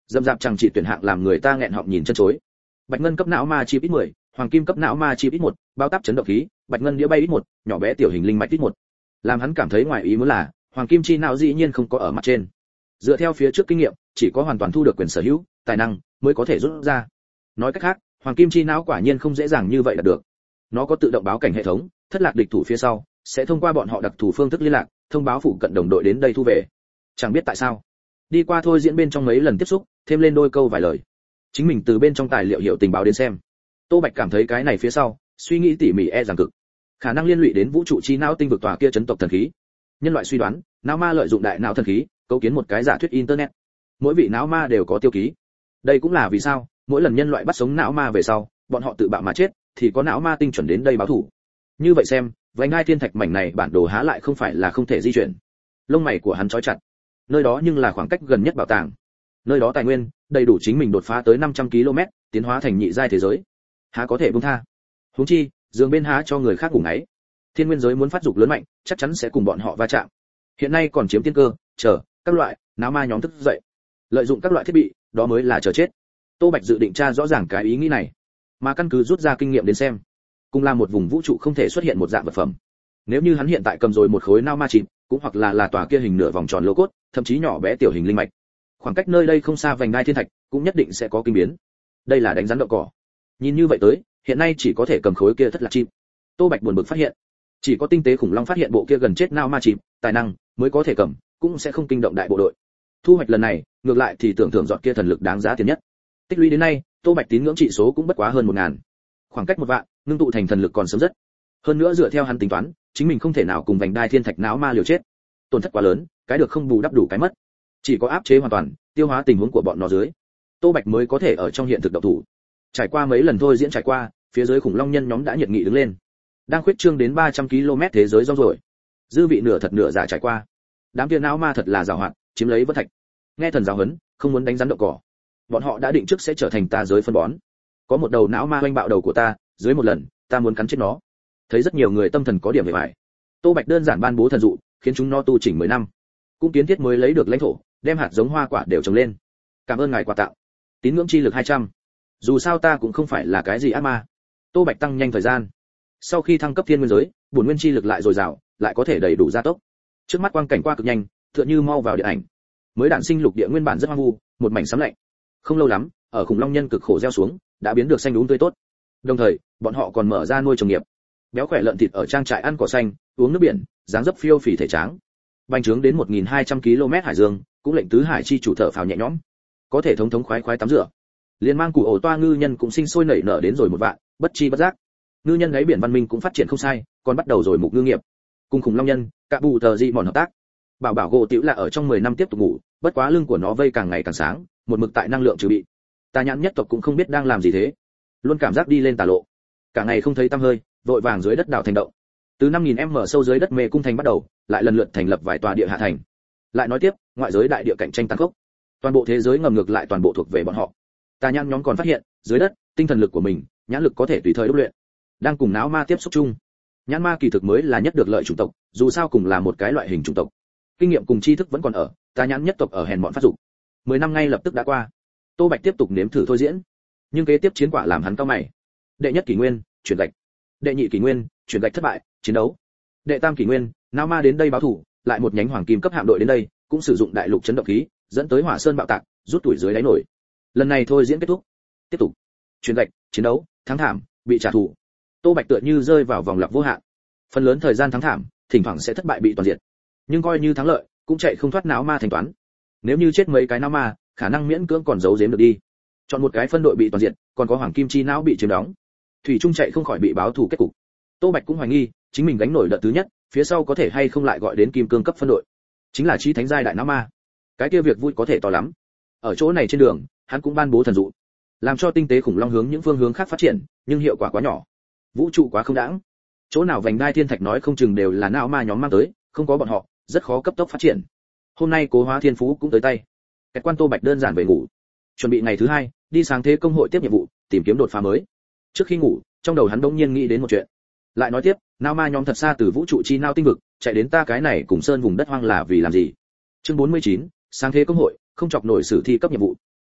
dâm dạp chẳng chỉ tuyển hạng làm người ta nghẹn họng nhìn chân chối. Bạch ngân cấp não ma chip ít 10, hoàng kim cấp não ma chip ít 1, bao táp chấn động khí, bạch ngân đĩa bay ít 1, nhỏ bé tiểu hình linh mạch ít 1. Làm hắn cảm thấy ngoài ý muốn là, hoàng kim chi não dĩ nhiên không có ở mặt trên. Dựa theo phía trước kinh nghiệm, chỉ có hoàn toàn thu được quyền sở hữu, tài năng mới có thể rút ra. Nói cách khác, hoàng kim chi não quả nhiên không dễ dàng như vậy đạt được. Nó có tự động báo cảnh hệ thống, thất lạc địch thủ phía sau, sẽ thông qua bọn họ đặc thù phương thức liên lạc, thông báo phụ cận đồng đội đến đây thu về. Chẳng biết tại sao, đi qua thôi diễn bên trong mấy lần tiếp xúc, thêm lên đôi câu vài lời, chính mình từ bên trong tài liệu hiểu tình báo đến xem, Tô Bạch cảm thấy cái này phía sau, suy nghĩ tỉ mỉ rằng cực, khả năng liên lụy đến vũ trụ chi não tinh vực tòa kia chấn tộc thần khí. Nhân loại suy đoán, não ma lợi dụng đại não thần khí, cấu kiến một cái giả thuyết internet. Mỗi vị não ma đều có tiêu ký. Đây cũng là vì sao, mỗi lần nhân loại bắt sống não ma về sau, bọn họ tự bạo mà chết, thì có não ma tinh chuẩn đến đây báo thù. Như vậy xem, vành ngai thiên thạch mảnh này bản đồ há lại không phải là không thể di chuyển. Lông mày của hắn chói chặt. Nơi đó nhưng là khoảng cách gần nhất bảo tàng. Nơi đó tài nguyên đầy đủ chính mình đột phá tới 500 km, tiến hóa thành nhị giai thế giới. Há có thể buông tha. Huống chi, giường bên há cho người khác ngủ ngáy. Thiên nguyên giới muốn phát dục lớn mạnh, chắc chắn sẽ cùng bọn họ va chạm. Hiện nay còn chiếm tiên cơ, chờ các loại não ma nhóm thức dậy, lợi dụng các loại thiết bị, đó mới là chờ chết. Tô Bạch dự định tra rõ ràng cái ý nghĩ này, mà căn cứ rút ra kinh nghiệm đến xem, cùng là một vùng vũ trụ không thể xuất hiện một dạng vật phẩm. Nếu như hắn hiện tại cầm rồi một khối não ma chìm, cũng hoặc là tòa kia hình nửa vòng tròn lô cốt, thậm chí nhỏ bé tiểu hình linh mạch, khoảng cách nơi đây không xa vành đai thiên thạch, cũng nhất định sẽ có kinh biến. Đây là đánh rắn đậu cỏ. Nhìn như vậy tới, hiện nay chỉ có thể cầm khối kia thất lạc chim. Tô Bạch buồn bực phát hiện, chỉ có tinh tế khủng long phát hiện bộ kia gần chết não ma chìm, tài năng mới có thể cầm, cũng sẽ không kinh động đại bộ đội. Thu hoạch lần này, ngược lại thì tưởng thưởng dọn kia thần lực đáng giá tiền nhất. Tích lũy đến nay, Tô Bạch tín ngưỡng trị số cũng bất quá hơn 1000. Khoảng cách 1 vạn, ngưng tụ thành thần lực còn sớm rất. Hơn nữa dựa theo hắn tính toán, chính mình không thể nào cùng vành đai thiên thạch não ma liều chết. Tổn thất quá lớn, cái được không bù đắp đủ cái mất. Chỉ có áp chế hoàn toàn, tiêu hóa tình huống của bọn nó dưới, Tô Bạch mới có thể ở trong hiện thực động thủ. Trải qua mấy lần thôi diễn trải qua, phía dưới khủng long nhân nhóm đã nhiệt nghị đứng lên. Đang khuyết trương đến 300 km thế giới rong rồi. Dư vị nửa thật nửa giả trải qua. Đám kia não ma thật là giàu hoạt, chiếm lấy vân thạch. Nghe thần giáo huấn, không muốn đánh rắn đậu cỏ. Bọn họ đã định trước sẽ trở thành ta giới phân bón. Có một đầu não ma oanh bạo đầu của ta, dưới một lần, ta muốn cắn chết nó. Thấy rất nhiều người tâm thần có điểm về vải. Tô Bạch đơn giản ban bố thần dụ, khiến chúng nó tu chỉnh 10 năm. Cũng kiến thiết mới lấy được lãnh thổ, đem hạt giống hoa quả đều trồng lên. Cảm ơn ngài quà tặng. Tín ngưỡng chi lực 200. Dù sao ta cũng không phải là cái gì ác ma. Tô Bạch tăng nhanh thời gian. Sau khi thăng cấp thiên nguyên giới, bổn nguyên chi lực lại dồi dào, lại có thể đầy đủ gia tốc. Trước mắt quang cảnh qua cực nhanh, tựa như mau vào điện ảnh. Mới đạn sinh lục địa nguyên bản rất hoang vu, một mảnh sấm lạnh. Không lâu lắm, ở khủng long nhân cực khổ gieo xuống, đã biến được xanh đúng tươi tốt. Đồng thời, bọn họ còn mở ra nuôi trồng nghiệp. Béo khỏe lợn thịt ở trang trại ăn cỏ xanh, uống nước biển, dáng dấp phiêu phì thể tráng. Bành trướng đến 1200 km hải dương, cũng lệnh tứ hải chi chủ thở phào nhẹ nhõm. Có thể thống khoái khoái tắm rửa. Liên mang củ ổ toa ngư nhân cũng sinh sôi nảy nở đến rồi 1 vạn, bất chi bất giác. Ngư nhân đáy biển văn minh cũng phát triển không sai, còn bắt đầu rồi mục ngư nghiệp. Cùng khủng long nhân, cả bù tờ dị mòn hợp tác. Bảo bảo gỗ tiểu là ở trong 10 năm tiếp tục ngủ, bất quá lưng của nó vây càng ngày càng sáng, một mực tại năng lượng trừ bị. Tà nhãn nhất tộc cũng không biết đang làm gì thế, luôn cảm giác đi lên tà lộ. Cả ngày không thấy tăm hơi, vội vàng dưới đất đảo thành động. Từ 5000m sâu dưới đất mê cung thành bắt đầu, lại lần lượt thành lập vài tòa địa hạ thành. Lại nói tiếp, ngoại giới đại địa cạnh tranh tăng khốc. Toàn bộ thế giới ngầm ngược lại toàn bộ thuộc về bọn họ. Tà nhãn nhóm còn phát hiện, dưới đất, tinh thần lực của mình, nhãn lực có thể tùy thời đúc luyện. Đang cùng não ma tiếp xúc chung. Nhãn ma kỳ thực mới là nhất được lợi chủng tộc, dù sao cùng là một cái loại hình chủng tộc. Kinh nghiệm cùng tri thức vẫn còn ở, tà nhãn nhất tộc ở hèn bọn phát dục. 10 năm ngay lập tức đã qua. Tô Bạch tiếp tục nếm thử thôi diễn, nhưng kế tiếp chiến quả làm hắn cau mày. Đệ nhất kỷ nguyên, chuyển gạch. Đệ nhị kỷ nguyên, chuyển gạch thất bại, chiến đấu. Đệ tam kỷ nguyên, não ma đến đây báo thù, lại một nhánh hoàng kim cấp hạm đội đến đây, cũng sử dụng đại lục chấn động khí, dẫn tới hỏa sơn bạo tạc, rút tuổi dưới đáy nổi. Lần này thôi diễn kết thúc. Tiếp tục. Chuyển gạch, chiến đấu, thắng thảm, bị trả thù. Tô Bạch tựa như rơi vào vòng lặp vô hạn. Phần lớn thời gian thắng thảm, thỉnh thoảng sẽ thất bại bị toàn diệt. Nhưng coi như thắng lợi, cũng chạy không thoát não ma thanh toán. Nếu như chết mấy cái não ma, khả năng miễn cưỡng còn giấu giếm được đi. Chọn một cái phân đội bị toàn diệt, còn có hoàng kim chi não bị chiếm đóng. Thủy trung chạy không khỏi bị báo thù kết cục. Tô Bạch cũng hoài nghi, chính mình gánh nổi đợt thứ nhất, phía sau có thể hay không lại gọi đến kim cương cấp phân đội. Chính là chi thánh giai đại não ma. Cái kia việc vui có thể to lắm. Ở chỗ này trên đường, hắn cũng ban bố thần dụ, làm cho tinh tế khủng long hướng những phương hướng khác phát triển, nhưng hiệu quả quá nhỏ. Vũ trụ quá không đãng. Chỗ nào vành đai thiên thạch nói không chừng đều là não ma nhóm mang tới, không có bọn họ, rất khó cấp tốc phát triển. Hôm nay Cố Hóa Thiên Phú cũng tới tay. Cái quan Tô Bạch đơn giản về ngủ, chuẩn bị ngày thứ hai đi sáng thế công hội tiếp nhiệm vụ, tìm kiếm đột phá mới. Trước khi ngủ, trong đầu hắn bỗng nhiên nghĩ đến một chuyện. Lại nói tiếp, não ma nhóm thật xa từ vũ trụ chi não tinh vực chạy đến ta cái này cùng sơn vùng đất hoang là vì làm gì? Chương 49, sáng thế công hội, không chọc nổi sử thi cấp nhiệm vụ.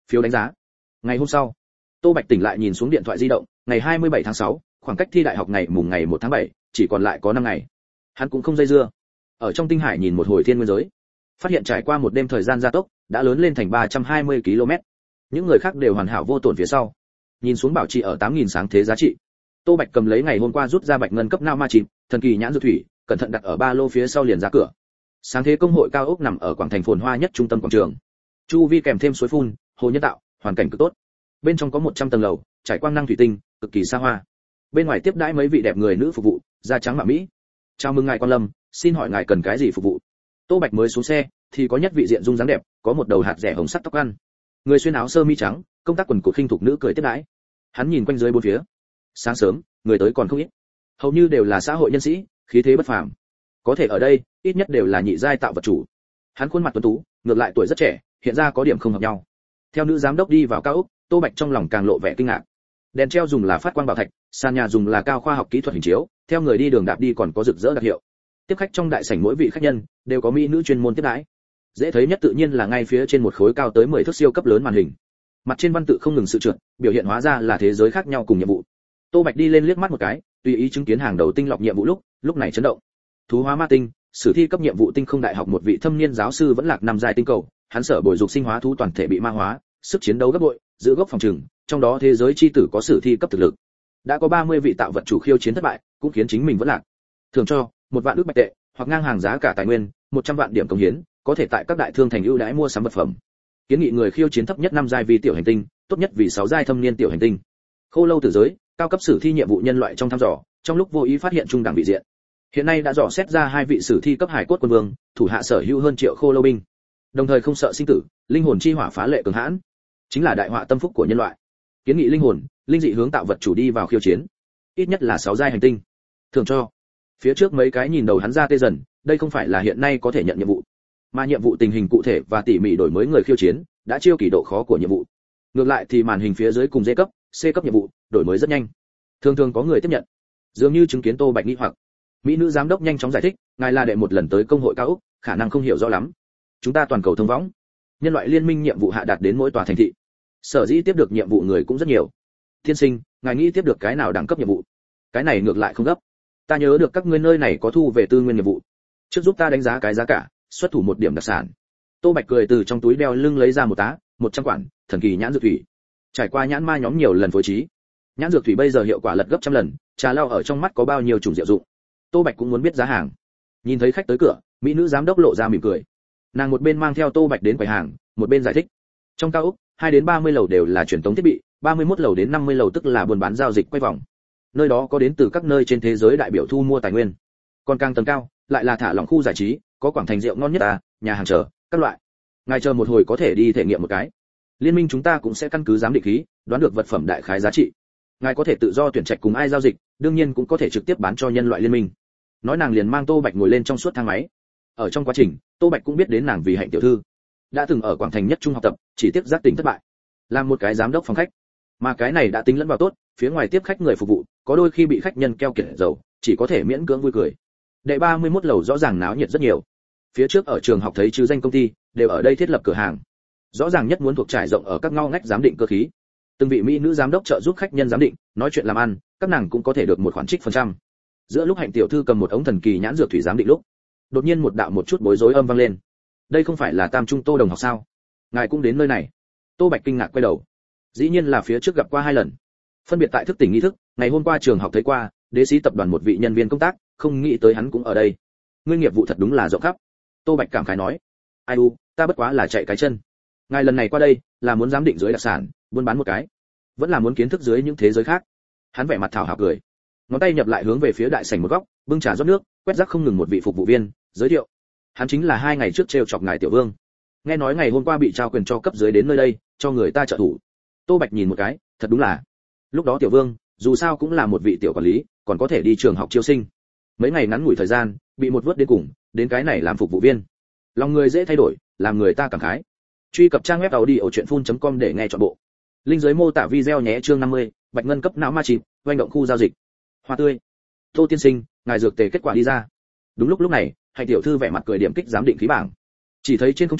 Phiếu đánh giá. Ngày hôm sau, Tô Bạch tỉnh lại nhìn xuống điện thoại di động, ngày 27 tháng 6, khoảng cách thi đại học ngày 1 tháng 7, chỉ còn lại có 5 ngày. Hắn cũng không dây dưa. Ở trong tinh hải nhìn một hồi thiên nguyên giới, phát hiện trải qua một đêm thời gian gia tốc, đã lớn lên thành 320 km. Những người khác đều hoàn hảo vô tổn phía sau. Nhìn xuống bảo trì ở 8000 sáng thế giá trị. Tô Bạch cầm lấy ngày hôm qua rút ra bạch ngân cấp nao ma chìm, thần kỳ nhãn dược thủy, cẩn thận đặt ở ba lô phía sau liền ra cửa. Sáng thế công hội cao ốc nằm ở quảng thành phồn hoa nhất trung tâm quảng trường. Chu vi kèm thêm suối phun, hồ nhân tạo, hoàn cảnh cực tốt. Bên trong có 100 tầng lầu, trải quang năng thủy tinh, cực kỳ xa hoa. Bên ngoài tiếp đãi mấy vị đẹp người nữ phục vụ, da trắng mạ mỹ. Chào mừng ngài quan lâm, xin hỏi ngài cần cái gì phục vụ? Tô Bạch mới xuống xe, thì có nhất vị diện dung dáng đẹp, có một đầu hạt rẻ hồng sắc tóc ăn. Người xuyên áo sơ mi trắng, công tác quần cụt khinh thục nữ cười tiếp đãi. Hắn nhìn quanh dưới bốn phía. Sáng sớm, người tới còn không ít. Hầu như đều là xã hội nhân sĩ, khí thế bất phàm. Có thể ở đây, ít nhất đều là nhị giai tạo vật chủ. Hắn khuôn mặt tuấn tú, ngược lại tuổi rất trẻ, hiện ra có điểm không hợp nhau. Theo nữ giám đốc đi vào cao ốc, Tô Bạch trong lòng càng lộ vẻ kinh ngạc. Đèn treo dùng là phát quang bảo thạch, sàn nhà dùng là cao khoa học kỹ thuật hình chiếu, theo người đi đường đạp đi còn có rực rỡ đặc hiệu. Tiếp khách trong đại sảnh mỗi vị khách nhân đều có mỹ nữ chuyên môn tiếp đãi. Dễ thấy nhất tự nhiên là ngay phía trên một khối cao tới 10 thước siêu cấp lớn màn hình. Mặt trên văn tự không ngừng sự trượt, biểu hiện hóa ra là thế giới khác nhau cùng nhiệm vụ. Tô Bạch đi lên liếc mắt một cái, tùy ý chứng kiến hàng đầu tinh lọc nhiệm vụ lúc này chấn động. Thú hóa ma tinh, sử thi cấp nhiệm vụ tinh không đại học một vị thâm niên giáo sư vẫn lạc nằm dài tinh cầu, hắn sở bồi dục sinh hóa thú toàn thể bị ma hóa, sức chiến đấu gấp bội, giữ gốc phòng trừng, trong đó thế giới chi tử có sử thi cấp thực lực. Đã có 30 vị tạo vật chủ khiêu chiến thất bại, cũng khiến chính mình vẫn lạc. Thường cho 1 vạn ức bạch tệ, hoặc ngang hàng giá cả tài nguyên, 100 vạn điểm công hiến, có thể tại các đại thương thành ưu đãi mua sắm vật phẩm. Kiến nghị người khiêu chiến thấp nhất 5 giai vì tiểu hành tinh, tốt nhất vì 6 giai thâm niên tiểu hành tinh. Khô lâu tử giới, cao cấp sử thi nhiệm vụ nhân loại trong thăm dò, trong lúc vô ý phát hiện trung đẳng vị diện. Hiện nay đã dò xét ra 2 vị sử thi cấp hải cốt quân vương, thủ hạ sở hữu hơn triệu khô lâu binh. Đồng thời không sợ sinh tử, linh hồn chi hỏa phá lệ cường hãn, chính là đại họa tâm phúc của nhân loại. Kiến nghị linh hồn, linh dị hướng tạo vật chủ đi vào khiêu chiến, ít nhất là 6 giai hành tinh. Thường cho. Phía trước mấy cái nhìn đầu hắn ra tê dần, đây không phải là hiện nay có thể nhận nhiệm vụ, mà nhiệm vụ tình hình cụ thể và tỉ mỉ đổi mới người khiêu chiến, đã chiêu kỳ độ khó của nhiệm vụ. Ngược lại thì màn hình phía dưới cùng D cấp, C cấp nhiệm vụ, đổi mới rất nhanh. Thường thường có người tiếp nhận. Dường như chứng kiến Tô Bạch nghi hoặc. Mỹ nữ giám đốc nhanh chóng giải thích, ngài là đệ một lần tới công hội cao ốc, khả năng không hiểu rõ lắm. Chúng ta toàn cầu thông võng. Nhân loại liên minh nhiệm vụ hạ đạt đến mỗi tòa thành thị. Sở dĩ tiếp được nhiệm vụ người cũng rất nhiều. Tiên sinh, ngài nghĩ tiếp được cái nào đẳng cấp nhiệm vụ? Cái này ngược lại không gấp. Ta nhớ được các ngươi nơi này có thu về tư nguyên nhiệm vụ. Trước giúp ta đánh giá cái giá cả, xuất thủ một điểm đặc sản. Tô Bạch cười từ trong túi đeo lưng lấy ra một tá, 100 quản, thần kỳ nhãn dược thủy. Trải qua nhãn ma nhóm nhiều lần phối trí, nhãn dược thủy bây giờ hiệu quả lật gấp trăm lần, trà lao ở trong mắt có bao nhiêu chủng diệu dụng. Tô Bạch cũng muốn biết giá hàng. Nhìn thấy khách tới cửa, mỹ nữ giám đốc lộ ra mỉm cười. Nàng một bên mang theo Tô Bạch đến quầy hàng, một bên giải thích. Trong cao ốc, 2 đến 30 lầu đều là truyền tống thiết bị, 31 lầu đến 50 lầu tức là buôn bán giao dịch quay vòng. Nơi đó có đến từ các nơi trên thế giới đại biểu thu mua tài nguyên. Còn càng tầng cao, lại là thả lỏng khu giải trí, có quảng thành rượu ngon nhất nhà hàng chờ, các loại. Ngài chờ một hồi có thể đi thể nghiệm một cái. Liên minh chúng ta cũng sẽ căn cứ giám định khí, đoán được vật phẩm đại khái giá trị. Ngài có thể tự do tuyển trạch cùng ai giao dịch, đương nhiên cũng có thể trực tiếp bán cho nhân loại liên minh. Nói nàng liền mang Tô Bạch ngồi lên trong suốt thang máy. Ở trong quá trình, Tô Bạch cũng biết đến nàng vì Hạnh tiểu thư đã từng ở quảng thành nhất trung học tập, chỉ tiếc giác tỉnh thất bại, làm một cái giám đốc phòng khách. Mà cái này đã tính lẫn vào tốt, phía ngoài tiếp khách người phục vụ, có đôi khi bị khách nhân keo kiệt dầu, chỉ có thể miễn cưỡng vui cười. Đệ 31 lầu rõ ràng náo nhiệt rất nhiều. Phía trước ở trường học thấy chứ danh công ty, đều ở đây thiết lập cửa hàng. Rõ ràng nhất muốn thuộc trải rộng ở các ngõ ngách giám định cơ khí. Từng vị mỹ nữ giám đốc trợ giúp khách nhân giám định, nói chuyện làm ăn, các nàng cũng có thể được một khoản trích phần trăm. Giữa lúc Hạnh tiểu thư cầm một ống thần kỳ nhãn dược thủy giám định lúc, đột nhiên một đạo một chút bối rối âm vang lên. Đây không phải là Tam Trung Tô đồng học sao? Ngài cũng đến nơi này? Tô Bạch kinh ngạc quay đầu. Dĩ nhiên là phía trước gặp qua 2 lần. Phân biệt tại thức tỉnh nghi thức, ngày hôm qua trường học thấy qua, đế sĩ tập đoàn một vị nhân viên công tác, không nghĩ tới hắn cũng ở đây. Ngươi nghiệp vụ thật đúng là rộng khắp. Tô Bạch cảm khái nói. Ai u, ta bất quá là chạy cái chân. Ngài lần này qua đây, là muốn giám định dưới đặc sản, buôn bán một cái, vẫn là muốn kiến thức dưới những thế giới khác. Hắn vẻ mặt thảo hào cười, ngón tay nhập lại hướng về phía đại sảnh một góc, bưng trà rót nước, quét rác không ngừng một vị phục vụ viên, giới thiệu. Hắn chính là 2 ngày trước trêu chọc ngài tiểu vương. Nghe nói ngày hôm qua bị trao quyền cho cấp dưới đến nơi đây, cho người ta trợ thủ. Tô Bạch nhìn một cái, thật đúng là. Lúc đó tiểu vương, dù sao cũng là một vị tiểu quản lý, còn có thể đi trường học chiêu sinh. Mấy ngày ngắn ngủi thời gian, bị một vớt đến cùng, đến cái này làm phục vụ viên. Lòng người dễ thay đổi, làm người ta cảm khái. Truy cập trang web audiochuyenphun.com để nghe trọn bộ. Link dưới mô tả video nhé. Chương 50, Bạch ngân cấp não ma chìm, doanh động khu giao dịch. Hoa tươi. Tô tiên sinh, ngài dược tề kết quả đi ra. Đúng lúc này, Hạnh tiểu thư vẻ mặt cười điểm kích giám định khí bảng. Chỉ thấy trên không trung,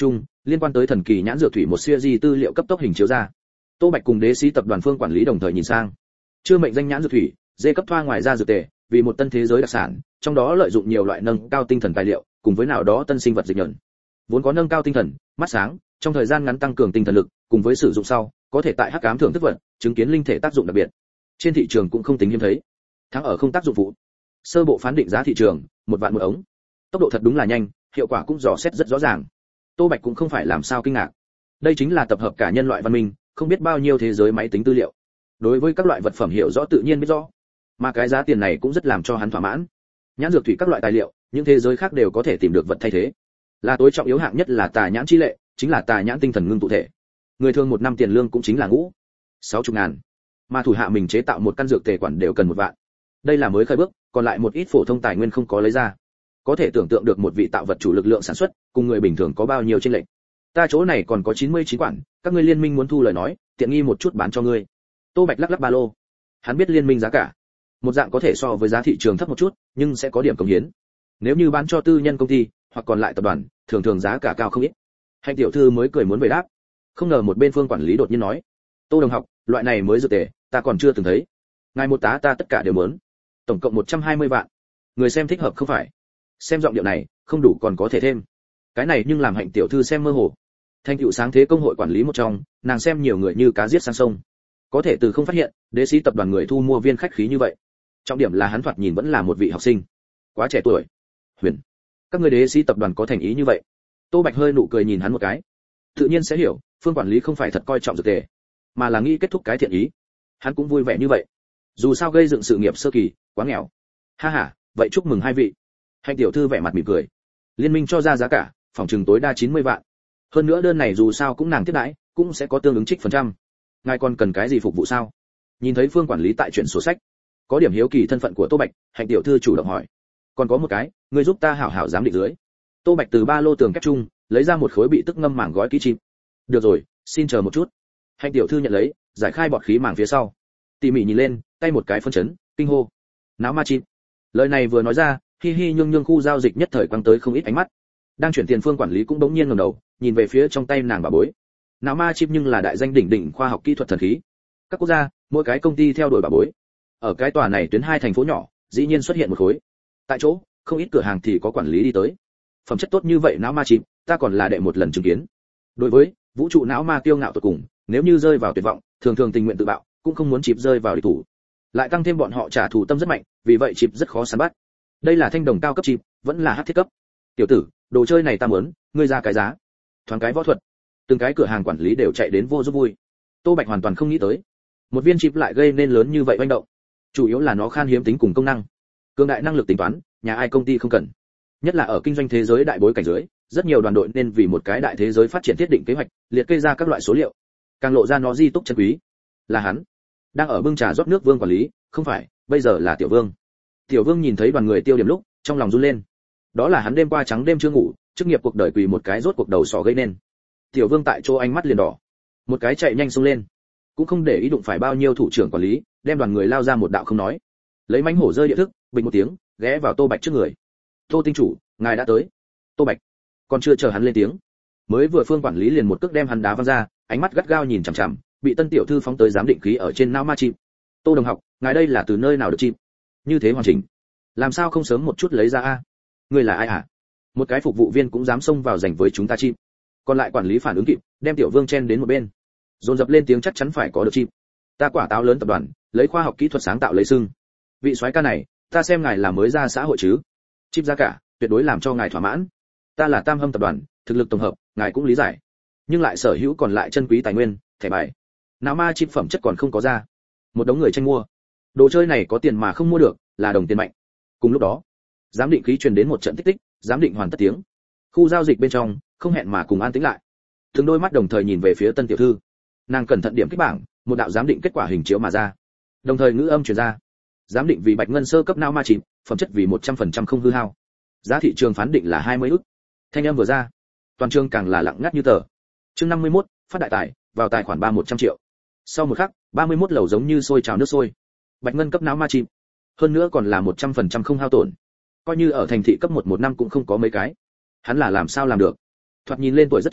Liên quan tới thần kỳ nhãn dược thủy một series tư liệu cấp tốc hình chiếu ra. Tô Bạch cùng Đế Sĩ tập đoàn Phương quản lý đồng thời nhìn sang. Chưa mệnh danh nhãn dược thủy, dê cấp thoa ngoài ra dược tề, vì một tân thế giới đặc sản, trong đó lợi dụng nhiều loại nâng cao tinh thần tài liệu, cùng với nào đó tân sinh vật dịch nhuận. Vốn có nâng cao tinh thần, mắt sáng, trong thời gian ngắn tăng cường tinh thần lực, cùng với sử dụng sau, có thể tại hắc ám thưởng thức vật, chứng kiến linh thể tác dụng đặc biệt. Trên thị trường cũng không tính hiếm thấy. Thắng ở không tác dụng phụ. Sơ bộ phán định giá thị trường, 1 vạn một ống. Tốc độ thật đúng là nhanh, hiệu quả cũng dò xét rất rõ ràng. Tô Bạch cũng không phải làm sao kinh ngạc. Đây chính là tập hợp cả nhân loại văn minh, không biết bao nhiêu thế giới máy tính tư liệu. Đối với các loại vật phẩm hiểu rõ tự nhiên biết rõ, mà cái giá tiền này cũng rất làm cho hắn thỏa mãn. Nhãn dược thủy các loại tài liệu, những thế giới khác đều có thể tìm được vật thay thế. Là tối trọng yếu hạng nhất là tà nhãn chi lệ, chính là tà nhãn tinh thần ngưng tụ thể. Người thường 1 năm tiền lương cũng chính là 60.000, mà thủ hạ mình chế tạo một căn dược tề quản đều cần 1 vạn. Đây là mới khởi bước, còn lại một ít phổ thông tài nguyên không có lấy ra. Có thể tưởng tượng được một vị tạo vật chủ lực lượng sản xuất, cùng người bình thường có bao nhiêu chênh lệch. Ta chỗ này còn có 99 quản, các ngươi liên minh muốn thu lời nói, tiện nghi một chút bán cho ngươi. Tô Bạch lắc lắc ba lô. Hắn biết liên minh giá cả, một dạng có thể so với giá thị trường thấp một chút, nhưng sẽ có điểm cống hiến. Nếu như bán cho tư nhân công ty, hoặc còn lại tập đoàn, thường thường giá cả cao không ít. Hành tiểu thư mới cười muốn về đáp. Không ngờ một bên Phương quản lý đột nhiên nói: "Tô đồng học, loại này mới dược tề, ta còn chưa từng thấy. Ngài một tá ta tất cả đều muốn. Tổng cộng 120 vạn. Người xem thích hợp không phải?" Xem giọng điệu này, không đủ còn có thể thêm. Cái này nhưng làm Hạnh tiểu thư xem mơ hồ. Thành tựu sáng thế công hội quản lý một trong, nàng xem nhiều người như cá giết sang sông. Có thể từ không phát hiện, Đế Sĩ tập đoàn người thu mua viên khách khí như vậy. Trọng điểm là hắn thoạt nhìn vẫn là một vị học sinh, quá trẻ tuổi. Huyền, các người Đế Sĩ tập đoàn có thành ý như vậy? Tô Bạch hơi nụ cười nhìn hắn một cái. Tự nhiên sẽ hiểu, Phương quản lý không phải thật coi trọng dược tề, mà là nghĩ kết thúc cái thiện ý. Hắn cũng vui vẻ như vậy. Dù sao gây dựng sự nghiệp sơ kỳ, quá nghèo. Ha ha, vậy chúc mừng hai vị. Hạnh tiểu thư vẻ mặt mỉm cười. Liên minh cho ra giá cả, phòng trừng tối đa 90 vạn. Hơn nữa đơn này dù sao cũng nàng tiếp đãi, cũng sẽ có tương ứng trích phần trăm. Ngài còn cần cái gì phục vụ sao? Nhìn thấy Phương quản lý tại chuyển sổ sách, có điểm hiếu kỳ thân phận của Tô Bạch, Hạnh tiểu thư chủ động hỏi. Còn có một cái, ngươi giúp ta hảo hảo giám định dưới. Tô Bạch từ ba lô tường kép chung, lấy ra một khối bị tức ngâm màng gói kỹ chim. Được rồi, xin chờ một chút. Hạnh tiểu thư nhận lấy, giải khai bọt khí màng phía sau. Tỉ mỉ nhìn lên, tay một cái phân chấn, kinh hô. Náo ma chim. Lời này vừa nói ra, hi hi nhương nhương khu giao dịch nhất thời quăng tới không ít ánh mắt. Đang chuyển tiền Phương quản lý cũng bỗng nhiên ngẩng đầu, nhìn về phía trong tay nàng bà bối. Náo ma chip nhưng là đại danh đỉnh đỉnh khoa học kỹ thuật thần khí. Các quốc gia, mỗi cái công ty theo đuổi bà bối. Ở cái tòa này tuyến 2 thành phố nhỏ, dĩ nhiên xuất hiện một khối. Tại chỗ, không ít cửa hàng thì có quản lý đi tới. Phẩm chất tốt như vậy náo ma chip, ta còn là đệ một lần chứng kiến. Đối với vũ trụ não ma kiêu ngạo tột cùng, nếu như rơi vào tuyệt vọng, thường thường tình nguyện tự bạo, cũng không muốn chip rơi vào địch thủ. Lại tăng thêm bọn họ trả thù tâm rất mạnh, vì vậy chip rất khó săn bắt. Đây là thanh đồng cao cấp chip, vẫn là hắc thiết cấp. Tiểu tử, đồ chơi này ta muốn, ngươi ra cái giá. Thoáng cái võ thuật, từng cái cửa hàng quản lý đều chạy đến vô giúp vui. Tô Bạch hoàn toàn không nghĩ tới, một viên chip lại gây nên lớn như vậy oanh động. Chủ yếu là nó khan hiếm tính cùng công năng, cường đại năng lực tính toán, nhà ai công ty không cần. Nhất là ở kinh doanh thế giới đại bối cảnh dưới, rất nhiều đoàn đội nên vì một cái đại thế giới phát triển thiết định kế hoạch, liệt kê ra các loại số liệu, càng lộ ra nó di túc chân quý. Là hắn, đang ở bưng trà rót nước Vương quản lý, không phải, bây giờ là Tiểu Vương. Tiểu Vương nhìn thấy đoàn người tiêu điểm lúc, trong lòng run lên. Đó là hắn đêm qua trắng đêm chưa ngủ, chức nghiệp cuộc đời quỳ một cái rốt cuộc đầu sỏ gây nên. Tiểu Vương tại chỗ ánh mắt liền đỏ, một cái chạy nhanh xông lên, cũng không để ý đụng phải bao nhiêu thủ trưởng quản lý, đem đoàn người lao ra một đạo không nói, lấy mánh hổ rơi địa thức, bình một tiếng, ghé vào Tô Bạch trước người. Tô tinh chủ, ngài đã tới. Tô Bạch còn chưa chờ hắn lên tiếng, mới vừa Phương quản lý liền một cước đem hắn đá văng ra, ánh mắt gắt gao nhìn chằm chằm, bị tân tiểu thư phóng tới giám định khí ở trên não ma chim. Tô đồng học, ngài đây là từ nơi nào được chim? Như thế hoàn chỉnh, làm sao không sớm một chút lấy ra a? Ngươi là ai hả? Một cái phục vụ viên cũng dám xông vào giành với chúng ta chim. Còn lại quản lý phản ứng kịp, đem Tiểu Vương chen đến một bên, dồn dập lên tiếng chắc chắn phải có được chim. Ta quả táo lớn tập đoàn, lấy khoa học kỹ thuật sáng tạo lấy xưng. Vị soái ca này, ta xem ngài là mới ra xã hội chứ? Chip giá cả, tuyệt đối làm cho ngài thỏa mãn. Ta là Tam Hâm tập đoàn, thực lực tổng hợp, ngài cũng lý giải. Nhưng lại sở hữu còn lại chân quý tài nguyên, thẻ bài. Não ma chip phẩm chất còn không có ra. Một đống người tranh mua. Đồ chơi này có tiền mà không mua được, là đồng tiền mạnh. Cùng lúc đó, giám định khí truyền đến một trận tích tích, giám định hoàn tất tiếng. Khu giao dịch bên trong, không hẹn mà cùng an tĩnh lại. Từng đôi mắt đồng thời nhìn về phía tân tiểu thư. Nàng cẩn thận điểm kích bảng, một đạo giám định kết quả hình chiếu mà ra. Đồng thời ngữ âm truyền ra. Giám định vì bạch ngân sơ cấp não ma chip, phẩm chất vì 100% không hư hao. Giá thị trường phán định là 20 ức. Thanh âm vừa ra, toàn trường càng là lặng ngắt như tờ. Chương 51, phát đại tài, vào tài khoản 100 triệu. Sau một khắc, 31 lầu giống như sôi trào nước sôi. Bạch ngân cấp não ma chip, hơn nữa còn là 100% không hao tổn. Coi như ở thành thị cấp 115 cũng không có mấy cái. Hắn là làm sao làm được? Thoạt nhìn lên tuổi rất trẻ,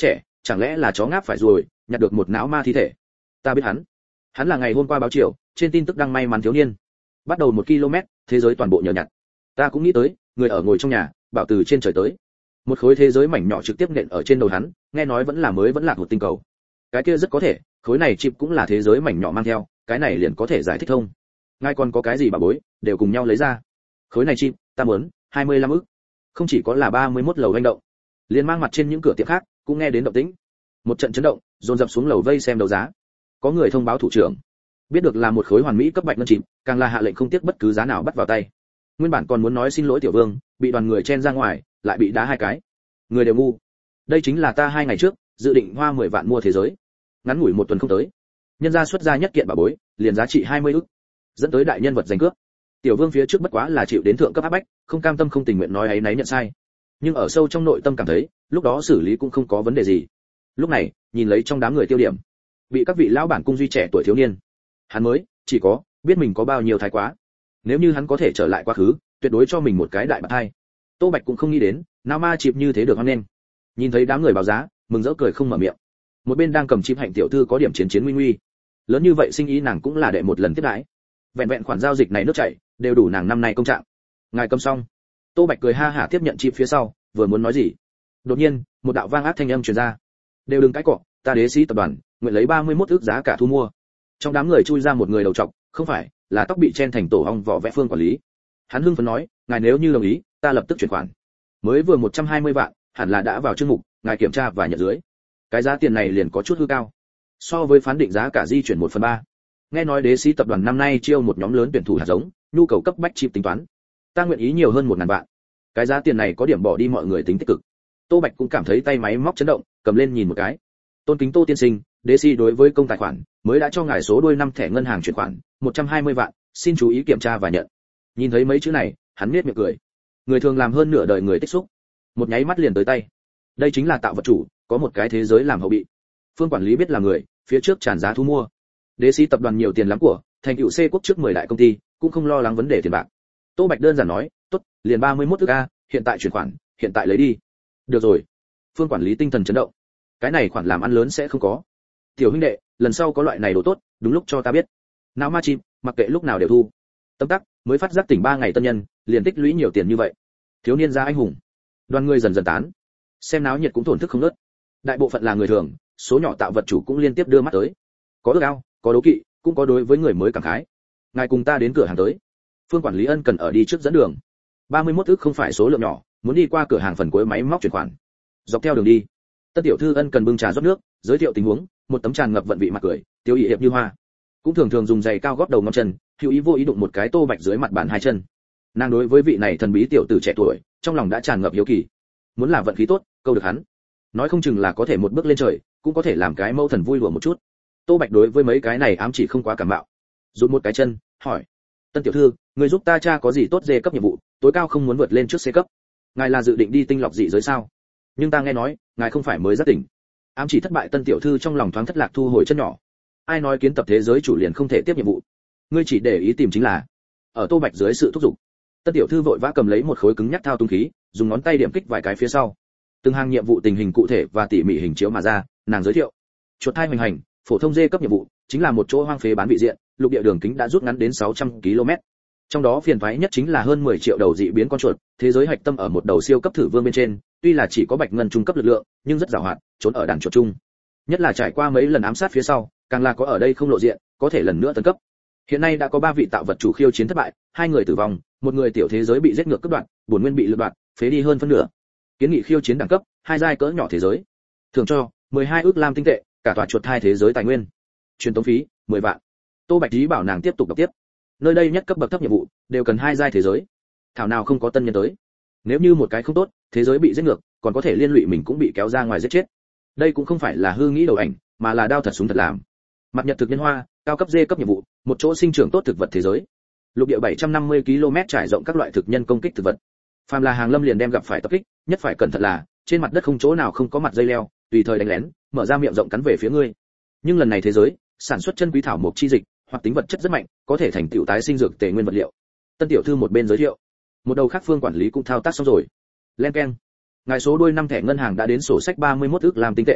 chẳng lẽ là chó ngáp phải rồi, nhặt được một não ma thi thể? Ta biết hắn là ngày hôm qua báo chiều trên tin tức đăng may mắn thiếu niên, bắt đầu 1 km, thế giới toàn bộ nhờ nhặt. Ta cũng nghĩ tới, người ở ngồi trong nhà, bảo từ trên trời tới. Một khối thế giới mảnh nhỏ trực tiếp nện ở trên đầu hắn, nghe nói vẫn là một tinh cầu. Cái kia rất có thể, khối này chip cũng là thế giới mảnh nhỏ mang theo, cái này liền có thể giải thích thông. Ngay còn có cái gì bà bối, đều cùng nhau lấy ra. Khối này chip, ta muốn 25 ức. Không chỉ có là 31 lầu hành động, liền mang mặt trên những cửa tiệm khác cũng nghe đến động tĩnh. Một trận chấn động, dồn dập xuống lầu vây xem đấu giá. Có người thông báo thủ trưởng, biết được là một khối hoàn mỹ cấp bạch ngân chip, càng là hạ lệnh không tiếc bất cứ giá nào bắt vào tay. Nguyên bản còn muốn nói xin lỗi tiểu vương, bị đoàn người chen ra ngoài, lại bị đá 2 cái. Người đều ngu. Đây chính là ta 2 ngày trước dự định hoa 10 vạn mua thế giới, ngắn ngủi 1 tuần không tới, nhân gia xuất ra nhất kiện bảo bối, liền giá trị 20 ức, dẫn tới đại nhân vật giành cướp. Tiểu vương phía trước bất quá là chịu đến thượng cấp áp bách, không cam tâm không tình nguyện nói ấy nấy nhận sai, nhưng ở sâu trong nội tâm cảm thấy, lúc đó xử lý cũng không có vấn đề gì. Lúc này, nhìn lấy trong đám người tiêu điểm, bị các vị lão bản cung duy trẻ tuổi thiếu niên, hắn mới chỉ có biết mình có bao nhiêu thái quá. Nếu như hắn có thể trở lại quá khứ, tuyệt đối cho mình một cái đại bạt hai. Tô Bạch cũng không nghĩ đến, nào ma chịp như thế được hoan nghênh. Nhìn thấy đám người báo giá, mừng rỡ cười không mở miệng. Một bên đang cầm chip Hạnh tiểu thư có điểm chiến nguy nguy. Lớn như vậy sinh ý nàng cũng là đệ một lần tiếp đãi. Vẹn vẹn khoản giao dịch này nước chảy, đều đủ nàng năm nay công trạng. Ngài cầm xong. Tô Bạch cười ha hả tiếp nhận chip phía sau, vừa muốn nói gì, đột nhiên, một đạo vang ác thanh âm truyền ra. Đều đừng cãi cọ, ta Đế Sĩ tập đoàn, nguyện lấy 31 ức giá cả thu mua. Trong đám người chui ra một người đầu trọc, không phải, là tóc bị chen thành tổ ong vỏ vẽ Phương quản lý. Hắn hưng phấn nói, ngài nếu như đồng ý, ta lập tức chuyển khoản. Mới vừa 120 vạn, hẳn là đã vào chương mục, ngài kiểm tra và nhận dưới. Cái giá tiền này liền có chút hư cao. So với phán định giá cả di chuyển 1/3. Nghe nói Đế Sĩ tập đoàn năm nay chiêu một nhóm lớn tuyển thủ hạt giống, nhu cầu cấp bách chip tính toán. Ta nguyện ý nhiều hơn 1000 vạn. Cái giá tiền này có điểm bỏ đi mọi người tính tích cực. Tô Bạch cũng cảm thấy tay máy móc chấn động, cầm lên nhìn một cái. Tôn kính Tô tiên sinh, Đế Sĩ đối với công tài khoản mới đã cho ngài số đuôi 5 thẻ ngân hàng chuyển khoản, 120 vạn, xin chú ý kiểm tra và nhận. Nhìn thấy mấy chữ này, hắn nhếch miệng cười. Người thường làm hơn nửa đời người tích xúc, một nháy mắt liền tới tay. Đây chính là tạo vật chủ, có một cái thế giới làm hậu bị. Phương quản lý biết là người, phía trước tràn giá thu mua. Đế Sĩ tập đoàn nhiều tiền lắm của, thành tựu C quốc trước 10 đại công ty, cũng không lo lắng vấn đề tiền bạc. Tô Bạch đơn giản nói, tốt, liền 31 ức a, hiện tại chuyển khoản, hiện tại lấy đi. Được rồi. Phương quản lý tinh thần chấn động. Cái này khoản làm ăn lớn sẽ không có. Tiểu huynh đệ, lần sau có loại này đồ tốt, đúng lúc cho ta biết. Não ma chim, mặc kệ lúc nào đều thu. Tâm tắc, mới phát giác tỉnh 3 ngày tân nhân, liền tích lũy nhiều tiền như vậy. Thiếu niên gia anh hùng. Đoàn người dần dần tán. Xem náo nhiệt cũng thổn thức không ngớt. Đại bộ phận là người thường, số nhỏ tạo vật chủ cũng liên tiếp đưa mắt tới. Có ước ao, có đố kỵ, cũng có đối với người mới cảm khái. Ngài cùng ta đến cửa hàng tới. Phương quản lý ân cần ở đi trước dẫn đường. 31 ức không phải số lượng nhỏ, muốn đi qua cửa hàng phần cuối máy móc chuyển khoản. Dọc theo đường đi, Tân tiểu thư ân cần bưng trà rót nước, giới thiệu tình huống, một tấm tràn ngập vận vị mặt cười, tiêu ý hiệp như hoa. Cũng thường thường dùng giày cao gót đầu ngón chân, hữu ý vô ý đụng một cái Tô Bạch dưới mặt bàn 2 chân. Nàng đối với vị này thần bí tiểu tử trẻ tuổi, trong lòng đã tràn ngập hiếu kỳ. Muốn là vận khí tốt, câu được hắn, nói không chừng là có thể một bước lên trời, cũng có thể làm cái mẫu thần vui đùa một chút. Tô Bạch đối với mấy cái này ám chỉ không quá cảm mạo. Rụt một cái chân, hỏi: "Tân tiểu thư, người giúp ta cha có gì tốt dê cấp nhiệm vụ, tối cao không muốn vượt lên trước C cấp. Ngài là dự định đi tinh lọc dị giới sao? Nhưng ta nghe nói, ngài không phải mới giác tỉnh." Ám chỉ thất bại, Tân tiểu thư trong lòng thoáng thất lạc, thu hồi chân nhỏ. Ai nói kiến tập thế giới chủ liền không thể tiếp nhiệm vụ? Ngươi chỉ để ý tìm chính là. Ở Tô Bạch dưới sự thúc giục, Tân tiểu thư vội vã cầm lấy một khối cứng nhắc thao tung khí, dùng ngón tay điểm kích vài cái phía sau. Từng hàng nhiệm vụ tình hình cụ thể và tỉ mỉ hình chiếu mà ra, nàng giới thiệu: chuột thai hoành hành, phổ thông dê cấp nhiệm vụ, chính là một chỗ hoang phế bán vị diện, lục địa đường kính đã rút ngắn đến 600 km. Trong đó phiền toái nhất chính là hơn 10 triệu đầu dị biến con chuột, thế giới hạch tâm ở một đầu siêu cấp thử vương bên trên, tuy là chỉ có bạch ngân trung cấp lực lượng, nhưng rất giàu hoạt, trốn ở đàn chuột chung. Nhất là trải qua mấy lần ám sát phía sau, càng là có ở đây không lộ diện, có thể lần nữa tấn cấp. Hiện nay đã có 3 vị tạo vật chủ khiêu chiến thất bại, 2 người tử vong, một người tiểu thế giới bị giết ngược cấp đoạn, bổn nguyên bị lược đoạt, phế đi hơn phân nửa. Kiến nghị khiêu chiến đẳng cấp, 2 giai cỡ nhỏ thế giới. Thưởng cho 12 ức lam tinh tệ, cả tòa chuột thai thế giới tài nguyên. Truyền tống phí 10 vạn. Tô Bạch ý bảo nàng tiếp tục đọc tiếp. Nơi đây nhất cấp bậc thấp nhiệm vụ đều cần 2 giai thế giới. Thảo nào không có tân nhân tới. Nếu như một cái không tốt, thế giới bị giết ngược, còn có thể liên lụy mình cũng bị kéo ra ngoài giết chết. Đây cũng không phải là hư nghĩ đầu ảnh, mà là đao thật súng thật làm. Mặt nhật thực nhân hoa, cao cấp dê cấp nhiệm vụ, một chỗ sinh trưởng tốt thực vật thế giới. Lục địa 750 km trải rộng các loại thực nhân công kích thực vật. Phàm là hàng lâm liền đem gặp phải tập kích, nhất phải cẩn thận là, trên mặt đất không chỗ nào không có mặt dây leo, tùy thời đánh lén, mở ra miệng rộng cắn về phía ngươi. Nhưng lần này thế giới, sản xuất chân quý thảo mộc chi dịch, hoặc tính vật chất rất mạnh, có thể thành tựu tái sinh dược tề nguyên vật liệu. Tân tiểu thư một bên giới thiệu, một đầu khác Phương quản lý cũng thao tác xong rồi. Len keng. Ngài số đuôi 5 thẻ ngân hàng đã đến sổ sách 31 ức làm tinh tệ.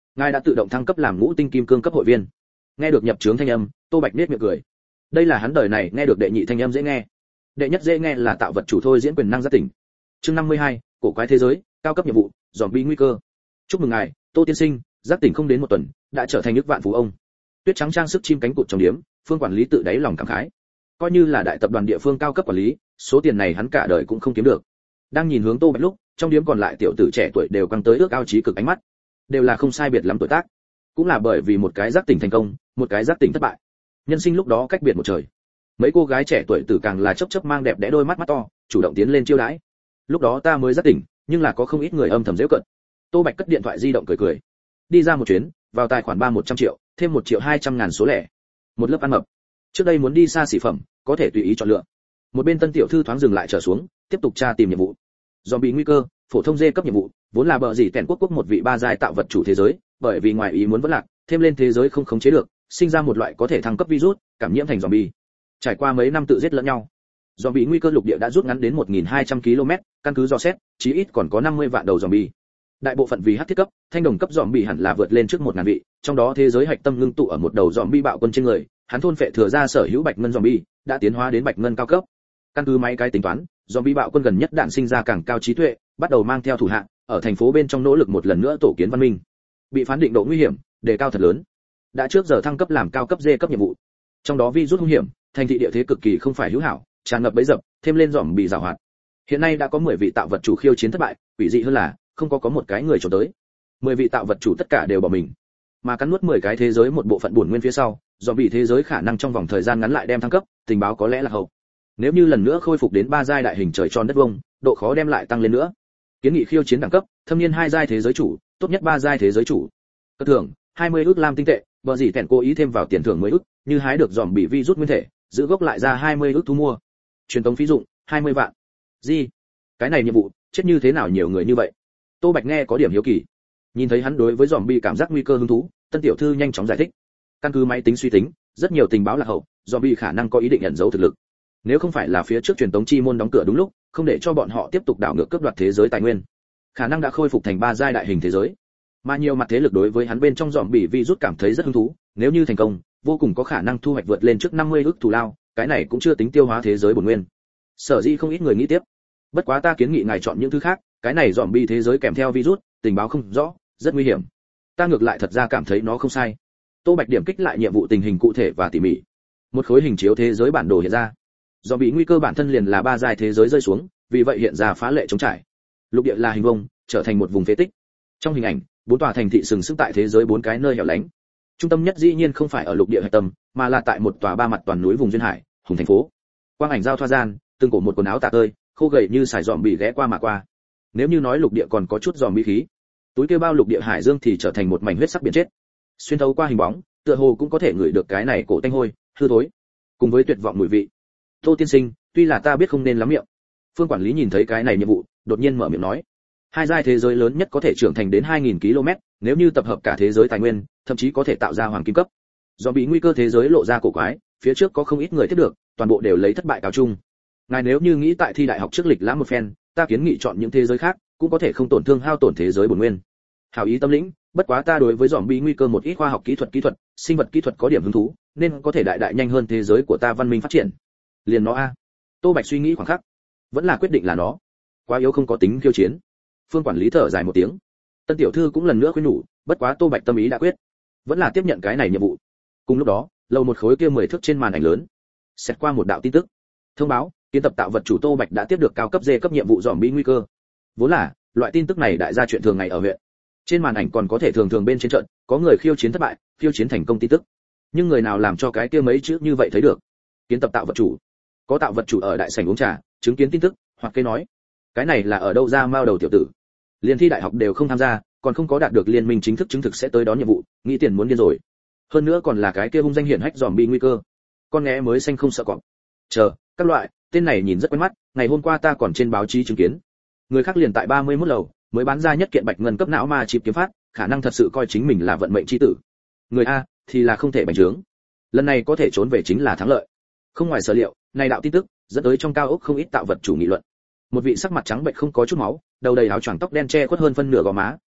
Ngài đã tự động thăng cấp làm ngũ tinh kim cương cấp hội viên. Nghe được nhập trướng thanh âm, Tô Bạch nét miệng cười. Đây là hắn đời này nghe được đệ nhị thanh âm dễ nghe. Đệ nhất dễ nghe là tạo vật chủ thôi diễn quyền năng giác tỉnh. Chương 52, cổ quái thế giới, cao cấp nhiệm vụ, zombie nguy cơ. Chúc mừng ngài, Tô tiên sinh, giác tỉnh không đến một tuần, đã trở thành nước vạn phú ông. Tuyết trắng trang sức chim cánh cụt trong điếm, Phương quản lý tự đáy lòng cảm khái. Coi như là đại tập đoàn địa phương cao cấp quản lý, số tiền này hắn cả đời cũng không kiếm được. Đang nhìn hướng Tô Bạch lúc, trong điếm còn lại tiểu tử trẻ tuổi đều căng tới ước ao chí cực ánh mắt, đều là không sai biệt lắm tuổi tác, cũng là bởi vì một cái giác tỉnh thành công, một cái giác tỉnh thất bại, nhân sinh lúc đó cách biệt một trời. Mấy cô gái trẻ tuổi tử càng là chớp chớp mang đẹp đẽ đôi mắt mắt to, chủ động tiến lên chiêu đãi. Lúc đó ta mới giác tỉnh, nhưng là có không ít người âm thầm giễu cợt. Tô Bạch cất điện thoại di động cười cười, đi ra một chuyến, vào tài khoản 100 triệu, thêm 1.200.000 số lẻ. Một lớp ăn mập. Trước đây muốn đi xa xỉ phẩm, có thể tùy ý chọn lựa. Một bên tân tiểu thư thoáng dừng lại trở xuống, tiếp tục tra tìm nhiệm vụ. Zombie nguy cơ, phổ thông dê cấp nhiệm vụ, vốn là bợ gì tèn quốc một vị ba giai tạo vật chủ thế giới, bởi vì ngoài ý muốn vẫn lạc, thêm lên thế giới không khống chế được, sinh ra một loại có thể thăng cấp virus, cảm nhiễm thành zombie. Trải qua mấy năm tự giết lẫn nhau, zombie nguy cơ lục địa đã rút ngắn đến 1.200 km, căn cứ dò xét, chí ít còn có 50 vạn đầu zombie. Đại bộ phận vì hắc thiết cấp, thanh đồng cấp zombie hẳn là vượt lên trước 1000 vị, trong đó thế giới hạch tâm ngưng tụ ở một đầu zombie bạo quân trên người, hắn thôn phệ thừa ra sở hữu bạch ngân zombie, đã tiến hóa đến bạch ngân cao cấp. Căn cứ mấy cái tính toán, zombie bạo quân gần nhất đạn sinh ra càng cao trí tuệ, bắt đầu mang theo thủ hạ, ở thành phố bên trong nỗ lực một lần nữa tổ kiến văn minh. Bị phán định độ nguy hiểm, đề cao thật lớn. Đã trước giờ thăng cấp làm cao cấp D cấp nhiệm vụ. Trong đó virus hung hiểm, thành thị địa thế cực kỳ không phải hữu hảo, tràn ngập bẫy dập, thêm lên zombie giàu hoạt. Hiện nay đã có 10 vị tạo vật chủ khiêu chiến thất bại, quỷ dị hơn là không có một cái người trốn tới. 10 vị tạo vật chủ tất cả đều bỏ mình. Mà cắn nuốt 10 cái thế giới một bộ phận bổn nguyên phía sau, zombie thế giới khả năng trong vòng thời gian ngắn lại đem thăng cấp, tình báo có lẽ là hậu. Nếu như lần nữa khôi phục đến 3 giai đại hình trời tròn đất vuông, độ khó đem lại tăng lên nữa. Kiến nghị khiêu chiến đẳng cấp, thâm niên 2 giai thế giới chủ, tốt nhất 3 giai thế giới chủ. Cơ thưởng 20 ức lam tinh tệ, bờ gì tèn cố ý thêm vào tiền thưởng 10 ức, như hái được zombie virus nguyên thể, giữ gốc lại ra 20 ức thu mua. Truyền tống phí dụng 20 vạn. Gì? Cái này nhiệm vụ, chết như thế nào nhiều người như vậy? Tô Bạch nghe có điểm hiếu kỳ. Nhìn thấy hắn đối với zombie cảm giác nguy cơ hứng thú, tân tiểu thư nhanh chóng giải thích. Căn cứ máy tính suy tính, rất nhiều tình báo là hậu, zombie khả năng có ý định ẩn giấu thực lực. Nếu không phải là phía trước truyền tống chi môn đóng cửa đúng lúc, không để cho bọn họ tiếp tục đảo ngược cướp đoạt thế giới tài nguyên, khả năng đã khôi phục thành 3 giai đại hình thế giới. Mà nhiều mặt thế lực đối với hắn bên trong zombie virus cảm thấy rất hứng thú, nếu như thành công, vô cùng có khả năng thu hoạch vượt lên trước 50 ức thù lao, cái này cũng chưa tính tiêu hóa thế giới bổn nguyên. Sở dĩ không ít người nghĩ tiếp. Bất quá ta kiến nghị ngài chọn những thứ khác, cái này zombie thế giới kèm theo virus, tình báo không rõ, rất nguy hiểm. Ta ngược lại thật ra cảm thấy nó không sai. Tô Bạch điểm kích lại nhiệm vụ tình hình cụ thể và tỉ mỉ. Một khối hình chiếu thế giới bản đồ hiện ra. Zombie nguy cơ bản thân liền là 3 giai thế giới rơi xuống, vì vậy hiện ra phá lệ trống trải. Lục địa là hình vuông, trở thành một vùng phế tích. Trong hình ảnh, 4 tòa thành thị sừng sững tại thế giới 4 cái nơi hẻo lánh. Trung tâm nhất dĩ nhiên không phải ở lục địa hạch tâm, mà là tại một tòa 3 mặt toàn núi vùng duyên hải, Hùng thành phố. Quang ảnh giao thoa gian, từng cổ một quần áo tả tơi, khô gầy như sải zombie ghé qua mà qua. Nếu như nói lục địa còn có chút zombie khí, túi kia bao lục địa hải dương thì trở thành một mảnh huyết sắc biển chết. Xuyên thấu qua hình bóng, tựa hồ cũng có thể ngửi được cái này cổ tanh hôi, hư thối, cùng với tuyệt vọng mùi vị. Tô tiên sinh, tuy là ta biết không nên lắm miệng. Phương quản lý nhìn thấy cái này nhiệm vụ, đột nhiên mở miệng nói: 2 giai thế giới lớn nhất có thể trưởng thành đến 2000 km, nếu như tập hợp cả thế giới tài nguyên, thậm chí có thể tạo ra hoàng kim cấp. Do bị nguy cơ thế giới lộ ra cổ quái, phía trước có không ít người tiếp được, toàn bộ đều lấy thất bại cáo chung. Ngài nếu như nghĩ tại thi đại học trước lịch lãm một phen, ta kiến nghị chọn những thế giới khác, cũng có thể không tổn thương hao tổn thế giới bổn nguyên. Hảo ý tâm lĩnh, bất quá ta đối với zombie nguy cơ một ít khoa học kỹ thuật, sinh vật kỹ thuật có điểm hứng thú, nên có thể đại đại nhanh hơn thế giới của ta văn minh phát triển. Liền nó a. Tô Bạch suy nghĩ khoảng khắc, vẫn là quyết định là nó. Quá yếu không có tính khiêu chiến. Phương quản lý thở dài một tiếng. Tân tiểu thư cũng lần nữa khuyên nhủ, bất quá Tô Bạch tâm ý đã quyết, vẫn là tiếp nhận cái này nhiệm vụ. Cùng lúc đó, lầu một khối kia 10 thước trên màn ảnh lớn, xét qua một đạo tin tức. Thông báo, kiến tập tạo vật chủ Tô Bạch đã tiếp được cao cấp D cấp nhiệm vụ zombie nguy cơ. Vốn là, loại tin tức này đại gia chuyện thường ngày ở huyện. Trên màn ảnh còn có thể thường thường bên trên trận, có người khiêu chiến thất bại, khiêu chiến thành công tin tức. Nhưng người nào làm cho cái kia mấy chữ như vậy thấy được? Kiến tập tạo vật chủ. Có tạo vật chủ ở đại sảnh uống trà, chứng kiến tin tức, hoặc cây nói, cái này là ở đâu ra mao đầu tiểu tử? Liên thi đại học đều không tham gia, còn không có đạt được liên minh chính thức chứng thực sẽ tới đón nhiệm vụ, nghĩ tiền muốn điên rồi. Hơn nữa còn là cái kia hung danh hiển hách zombie nguy cơ. Con nghe mới xanh không sợ cọp. Chờ, các loại, tên này nhìn rất quen mắt, ngày hôm qua ta còn trên báo chí chứng kiến. Người khác liền tại 31 lầu, mới bán ra nhất kiện bạch ngân cấp não ma chip kiếm phát, khả năng thật sự coi chính mình là vận mệnh chi tử. Người a thì là không thể bành trướng. Lần này có thể trốn về chính là thắng lợi. Không ngoài sở liệu, này đạo tin tức dẫn tới trong cao ốc không ít tạo vật chủ nghị luận. Một vị sắc mặt trắng bệch không có chút máu, đầu đầy áo choàng tóc đen che khuất hơn phân nửa gò má,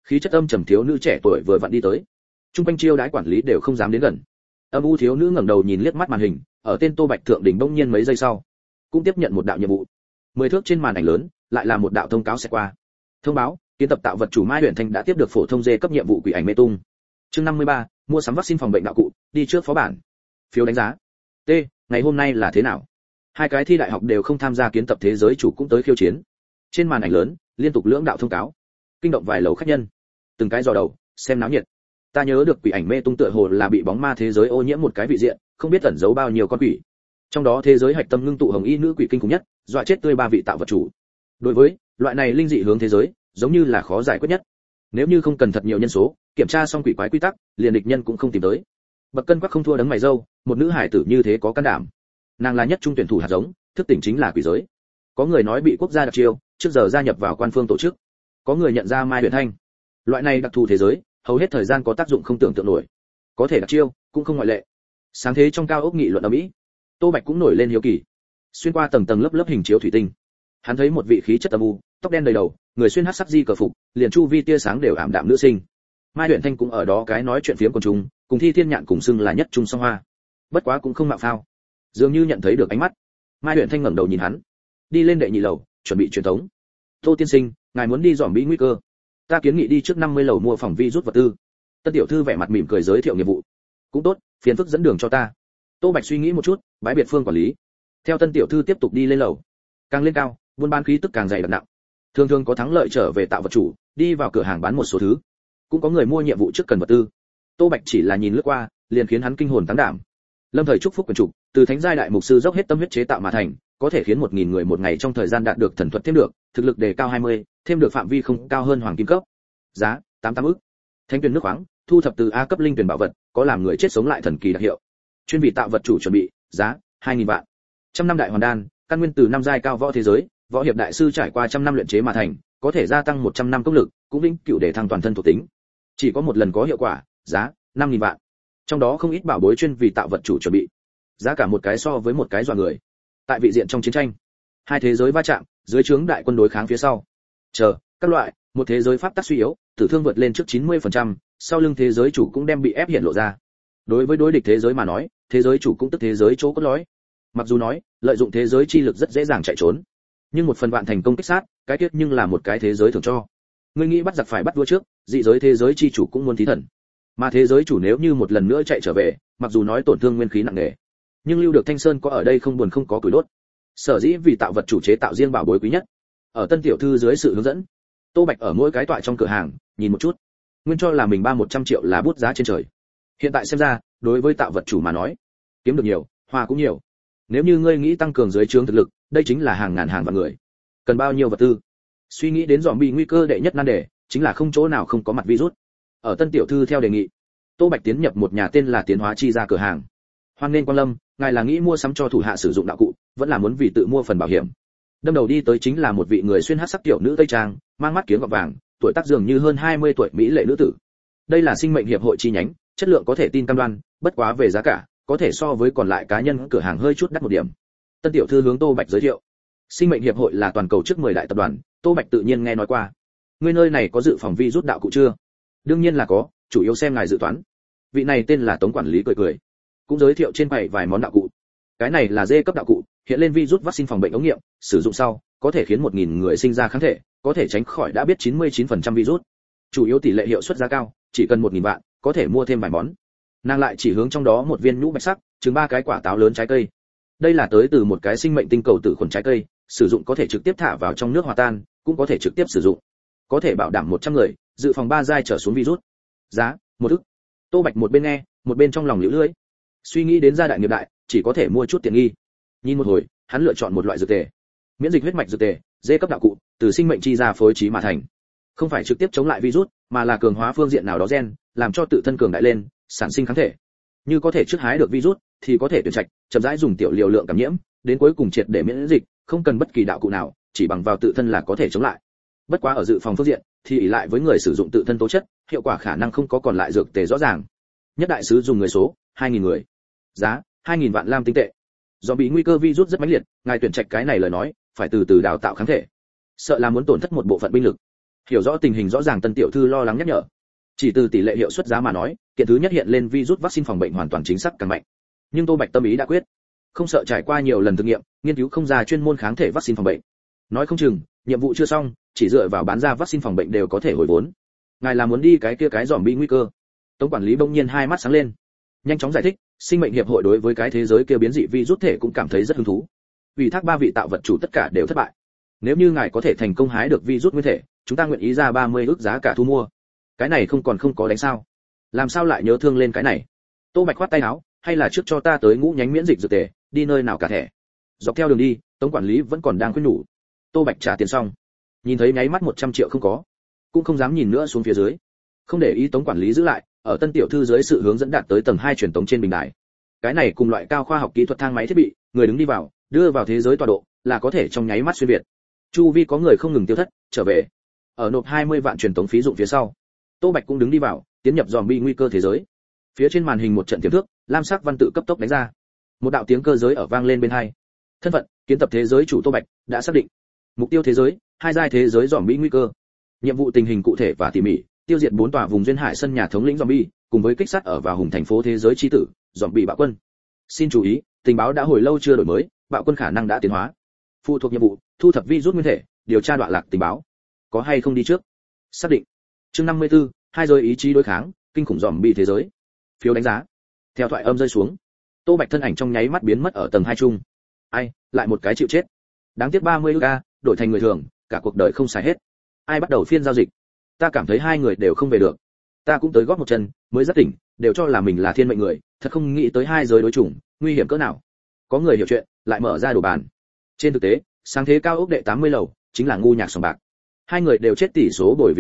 khí chất âm trầm thiếu nữ trẻ tuổi vừa vặn đi tới. Trung quanh chiêu đãi quản lý đều không dám đến gần. Âm u thiếu nữ ngẩng đầu nhìn liếc mắt màn hình, ở tên Tô Bạch thượng đỉnh bỗng nhiên mấy giây sau, cũng tiếp nhận một đạo nhiệm vụ. 10 thước trên màn ảnh lớn, lại là một đạo thông cáo sẽ qua. Thông báo, kiến tập tạo vật chủ Mai Huyền Thanh đã tiếp được phổ thông dê cấp nhiệm vụ quỷ ảnh mê tung. Chương 53, mua sắm vaccine phòng bệnh đạo cụ, đi trước phó bản. Phiếu đánh giá. T, ngày hôm nay là thế nào? Hai cái thi đại học đều không tham gia kiến tập thế giới chủ cũng tới khiêu chiến. Trên màn ảnh lớn, liên tục lưỡng đạo thông cáo, kinh động vài lầu khách nhân. Từng cái dò đầu, xem náo nhiệt. Ta nhớ được quỷ ảnh mê tung tựa hồ là bị bóng ma thế giới ô nhiễm một cái vị diện, không biết ẩn giấu bao nhiêu con quỷ. Trong đó thế giới hạch tâm ngưng tụ hồng y nữ quỷ kinh khủng nhất, dọa chết tươi 3 vị tạo vật chủ. Đối với loại này linh dị hướng thế giới, giống như là khó giải quyết nhất. Nếu như không cần thật nhiều nhân số, kiểm tra xong quỷ quái quy tắc, liền địch nhân cũng không tìm tới. Bậc cân quắc không thua đấng mày râu, một nữ hải tử như thế có can đảm. Nàng là nhất trung tuyển thủ hạt giống, thức tỉnh chính là quỷ giới. Có người nói bị quốc gia đặc chiêu, trước giờ gia nhập vào quan phương tổ chức. Có người nhận ra Mai Huyền Thanh. Loại này đặc thù thế giới, hầu hết thời gian có tác dụng không tưởng tượng nổi. Có thể đặc chiêu, cũng không ngoại lệ. Sáng thế trong cao ốc nghị luận ở Mỹ, Tô Bạch cũng nổi lên hiếu kỳ. Xuyên qua tầng tầng lớp lớp hình chiếu thủy tinh, hắn thấy một vị khí chất âm u, tóc đen đầy đầu, người xuyên hắc sắc di cờ phục, liền chu vi tia sáng đều ảm đạm nữ sinh. Mai Huyền Thanh cũng ở đó cái nói chuyện phiếm cùng chúng, cùng Thi Thiên Nhạn cùng xưng là nhất trung song hoa. Bất quá cũng không mạo phao, dường như nhận thấy được ánh mắt. Mai Huyền Thanh ngẩng đầu nhìn hắn, đi lên đệ nhị lầu, chuẩn bị truyền thống. Tô tiên sinh, ngài muốn đi dòm bị nguy cơ? Ta kiến nghị đi trước 50 lầu mua phòng vi rút vật tư. Tân tiểu thư vẻ mặt mỉm cười giới thiệu nghiệp vụ. Cũng tốt, phiền phức dẫn đường cho ta. Tô Bạch suy nghĩ một chút, bái biệt phương quản lý. Theo tân tiểu thư tiếp tục đi lên lầu, càng lên cao, buôn bán khí tức càng dày đặc nặng. Thường thường có thắng lợi trở về tạo vật chủ, đi vào cửa hàng bán một số thứ. Cũng có người mua nhiệm vụ trước cần vật tư. Tô Bạch chỉ là nhìn lướt qua, liền khiến hắn kinh hồn táng đảm. Lâm thời chúc phúc quyền trục, từ thánh giai đại mục sư dốc hết tâm huyết chế tạo mà thành, có thể khiến 1000 người một ngày trong thời gian đạt được thần thuật thêm được, thực lực đề cao 20, thêm được phạm vi không cao hơn hoàng kim cấp. Giá 88 ức. Thánh tuyển nước khoáng, thu thập từ A cấp linh tuyển bảo vật, có làm người chết sống lại thần kỳ đặc hiệu. Chuyên vị tạo vật chủ chuẩn bị, giá 2000 vạn. Trăm năm đại hoàn đan, căn nguyên từ năm giai cao võ thế giới, võ hiệp đại sư trải qua trăm năm luyện chế mà thành, có thể gia tăng 100 năm công lực, cũng vĩnh cửu để thăng toàn thân thuộc tính. Chỉ có một lần có hiệu quả, giá 5000 vạn. Trong đó không ít bảo bối chuyên vì tạo vật chủ chuẩn bị. Giá cả một cái so với một cái dọa người. Tại vị diện trong chiến tranh, hai thế giới va chạm, dưới trướng đại quân đối kháng phía sau. Các loại, một thế giới pháp tắc suy yếu, tử thương vượt lên trước 90%, sau lưng thế giới chủ cũng đem bị ép hiện lộ ra. Đối với đối địch thế giới mà nói, thế giới chủ cũng tức thế giới chỗ cốt lõi. Mặc dù nói, lợi dụng thế giới chi lực rất dễ dàng chạy trốn, nhưng một phần vạn thành công kích sát, cái kết nhưng là một cái thế giới thường cho. Ngươi nghĩ bắt giặc phải bắt vua trước, dị giới thế giới chi chủ cũng muốn thí thần. Mà thế giới chủ nếu như một lần nữa chạy trở về, mặc dù nói tổn thương nguyên khí nặng nề, nhưng lưu được Thanh Sơn có ở đây không buồn không có củi đốt. Sở dĩ vì tạo vật chủ chế tạo riêng bảo bối quý nhất. Ở tân tiểu thư dưới sự hướng dẫn, Tô Bạch ở mỗi cái tọa trong cửa hàng, nhìn một chút. Nguyên cho là mình 100 triệu là bút giá trên trời. Hiện tại xem ra, đối với tạo vật chủ mà nói, kiếm được nhiều, hoa cũng nhiều. Nếu như ngươi nghĩ tăng cường dưới trướng thực lực, đây chính là hàng ngàn hàng vạn người. Cần bao nhiêu vật tư? Suy nghĩ đến dòm bị nguy cơ đệ nhất nan đề, chính là không chỗ nào không có mặt virus. Ở tân tiểu thư theo đề nghị, Tô Bạch tiến nhập một nhà tên là Tiến Hóa Chi ra cửa hàng. Hoan nên quan lâm, ngài là nghĩ mua sắm cho thủ hạ sử dụng đạo cụ, vẫn là muốn vì tự mua phần bảo hiểm. Đâm đầu đi tới chính là một vị người xuyên hắc sắc tiểu nữ tây trang, mang mắt kiếng gọng vàng, tuổi tác dường như hơn 20 tuổi mỹ lệ nữ tử. Đây là sinh mệnh hiệp hội chi nhánh, chất lượng có thể tin cam đoan, bất quá về giá cả, có thể so với còn lại cá nhân cửa hàng hơi chút đắt một điểm. Tân tiểu thư hướng Tô Bạch giới thiệu. Sinh mệnh hiệp hội là toàn cầu trước 10 đại tập đoàn, Tô Bạch tự nhiên nghe nói qua. Ngươi nơi này có dự phòng virus đạo cụ chưa? Đương nhiên là có, chủ yếu xem ngài dự toán. Vị này tên là Tống quản lý cười cười, cũng giới thiệu trên quầy vài món đạo cụ. Cái này là D cấp đạo cụ, hiện lên virus vaccine phòng bệnh ống nghiệm, sử dụng sau có thể khiến 1000 người sinh ra kháng thể, có thể tránh khỏi đã biết 99% virus. Chủ yếu tỷ lệ hiệu suất giá cao, chỉ cần 1000 vạn, có thể mua thêm vài món. Nàng lại chỉ hướng trong đó một viên nhũ bạch sắc, chừng 3 cái quả táo lớn trái cây. Đây là tới từ một cái sinh mệnh tinh cầu tử khuẩn trái cây, sử dụng có thể trực tiếp thả vào trong nước hòa tan, cũng có thể trực tiếp sử dụng. Có thể bảo đảm 100 người, dự phòng 3 giai trở xuống virus. Giá, 1 ức. Tô Bạch một bên nghe, một bên trong lòng liễu lưỡi. Suy nghĩ đến gia đại nghiệp đại, chỉ có thể mua chút tiện nghi. Nhìn một hồi, hắn lựa chọn một loại dược tề. Miễn dịch huyết mạch dược tề, dê cấp đạo cụ, từ sinh mệnh chi ra phối trí mà thành. Không phải trực tiếp chống lại virus, mà là cường hóa phương diện nào đó gen, làm cho tự thân cường đại lên, sản sinh kháng thể. Như có thể trước hái được virus, thì có thể tuyển trạch, chậm rãi dùng tiểu liều lượng cảm nhiễm, đến cuối cùng triệt để miễn dịch, không cần bất kỳ đạo cụ nào, chỉ bằng vào tự thân là có thể chống lại. Bất quá ở dự phòng phương diện, thì ỷ lại với người sử dụng tự thân tố chất, hiệu quả khả năng không có còn lại dược tề rõ ràng. Nhất đại sứ dùng người số 2000 người. Giá 2000 vạn lam tinh tệ. Do bị nguy cơ virus rất mãnh liệt, ngài tuyển trạch cái này lời nói, phải từ từ đào tạo kháng thể. Sợ là muốn tổn thất một bộ phận binh lực. Hiểu rõ tình hình rõ ràng Tân tiểu thư lo lắng nhắc nhở. Chỉ từ tỷ lệ hiệu suất giá mà nói, kiện thứ nhất hiện lên virus vaccine phòng bệnh hoàn toàn chính xác càng mạnh. Nhưng Tô Bạch tâm ý đã quyết, không sợ trải qua nhiều lần thử nghiệm, nghiên cứu không ra chuyên môn kháng thể vaccine phòng bệnh. Nói không chừng, nhiệm vụ chưa xong, chỉ dựa vào bán ra vaccine phòng bệnh đều có thể hồi vốn. Ngài là muốn đi cái kia cái zombie nguy cơ? Tống quản lý bỗng nhiên hai mắt sáng lên, nhanh chóng giải thích, sinh mệnh hiệp hội đối với cái thế giới kia biến dị virus thể cũng cảm thấy rất hứng thú. Ủy thác 3 vị tạo vật chủ tất cả đều thất bại. Nếu như ngài có thể thành công hái được virus nguyên thể, chúng ta nguyện ý ra 30 ức giá cả thu mua. Cái này không có đánh sao? Làm sao lại nhớ thương lên cái này? Tô Bạch khoát tay áo, hay là trước cho ta tới ngũ nhánh miễn dịch dược tề, đi nơi nào cả thẻ. Dọc theo đường đi, Tống quản lý vẫn còn đang khuyên nhủ. Tô Bạch trả tiền xong, nhìn thấy nháy mắt 100 triệu không có, cũng không dám nhìn nữa xuống phía dưới. Không để ý Tống quản lý giữ lại, ở Tân tiểu thư dưới sự hướng dẫn đạt tới tầng 2 truyền tống trên bình đài. Cái này cùng loại cao khoa học kỹ thuật thang máy thiết bị, người đứng đi vào, đưa vào thế giới tọa độ, là có thể trong nháy mắt xuyên việt. Chu vi có người không ngừng tiêu thất, trở về. Ở nộp 20 vạn truyền tống phí dụng phía sau, Tô Bạch cũng đứng đi vào, tiến nhập zombie nguy cơ thế giới. Phía trên màn hình một trận tiềm thước, lam sắc văn tự cấp tốc đánh ra. Một đạo tiếng cơ giới ở vang lên bên hai. Thân phận, kiến tập thế giới chủ Tô Bạch đã xác định. Mục tiêu thế giới, 2 giai thế giới zombie nguy cơ. Nhiệm vụ tình hình cụ thể và tỉ mỉ, tiêu diệt 4 tòa vùng duyên hải sân nhà thống lĩnh zombie, cùng với kích sát ở vào hùng thành phố thế giới chi tử, zombie bạo quân. Xin chú ý, tình báo đã hồi lâu chưa đổi mới, bạo quân khả năng đã tiến hóa. Phụ thuộc nhiệm vụ, thu thập virus nguyên thể, điều tra đoạn lạc tình báo. Có hay không đi trước? Xác định. Chương 54, 2 giới ý chí đối kháng, kinh khủng zombie thế giới. Phiếu đánh giá. Theo thoại âm rơi xuống, Tô Bạch thân ảnh trong nháy mắt biến mất ở tầng 2 chung. Ai, lại một cái chịu chết. Đáng tiếc 30 ức a, đổi thành người thường, cả cuộc đời không xài hết. Ai bắt đầu phiên giao dịch? Ta cảm thấy hai người đều không về được. Ta cũng tới góp một chân, mới rất tỉnh, đều cho là mình là thiên mệnh người, thật không nghĩ tới 2 giới đối chủng, nguy hiểm cỡ nào. Có người hiểu chuyện, lại mở ra đồ bàn. Trên thực tế, sáng thế cao ốc đệ 80 lầu, chính là ngu nhạc sòng bạc. Hai người đều chết tỷ số bồi vì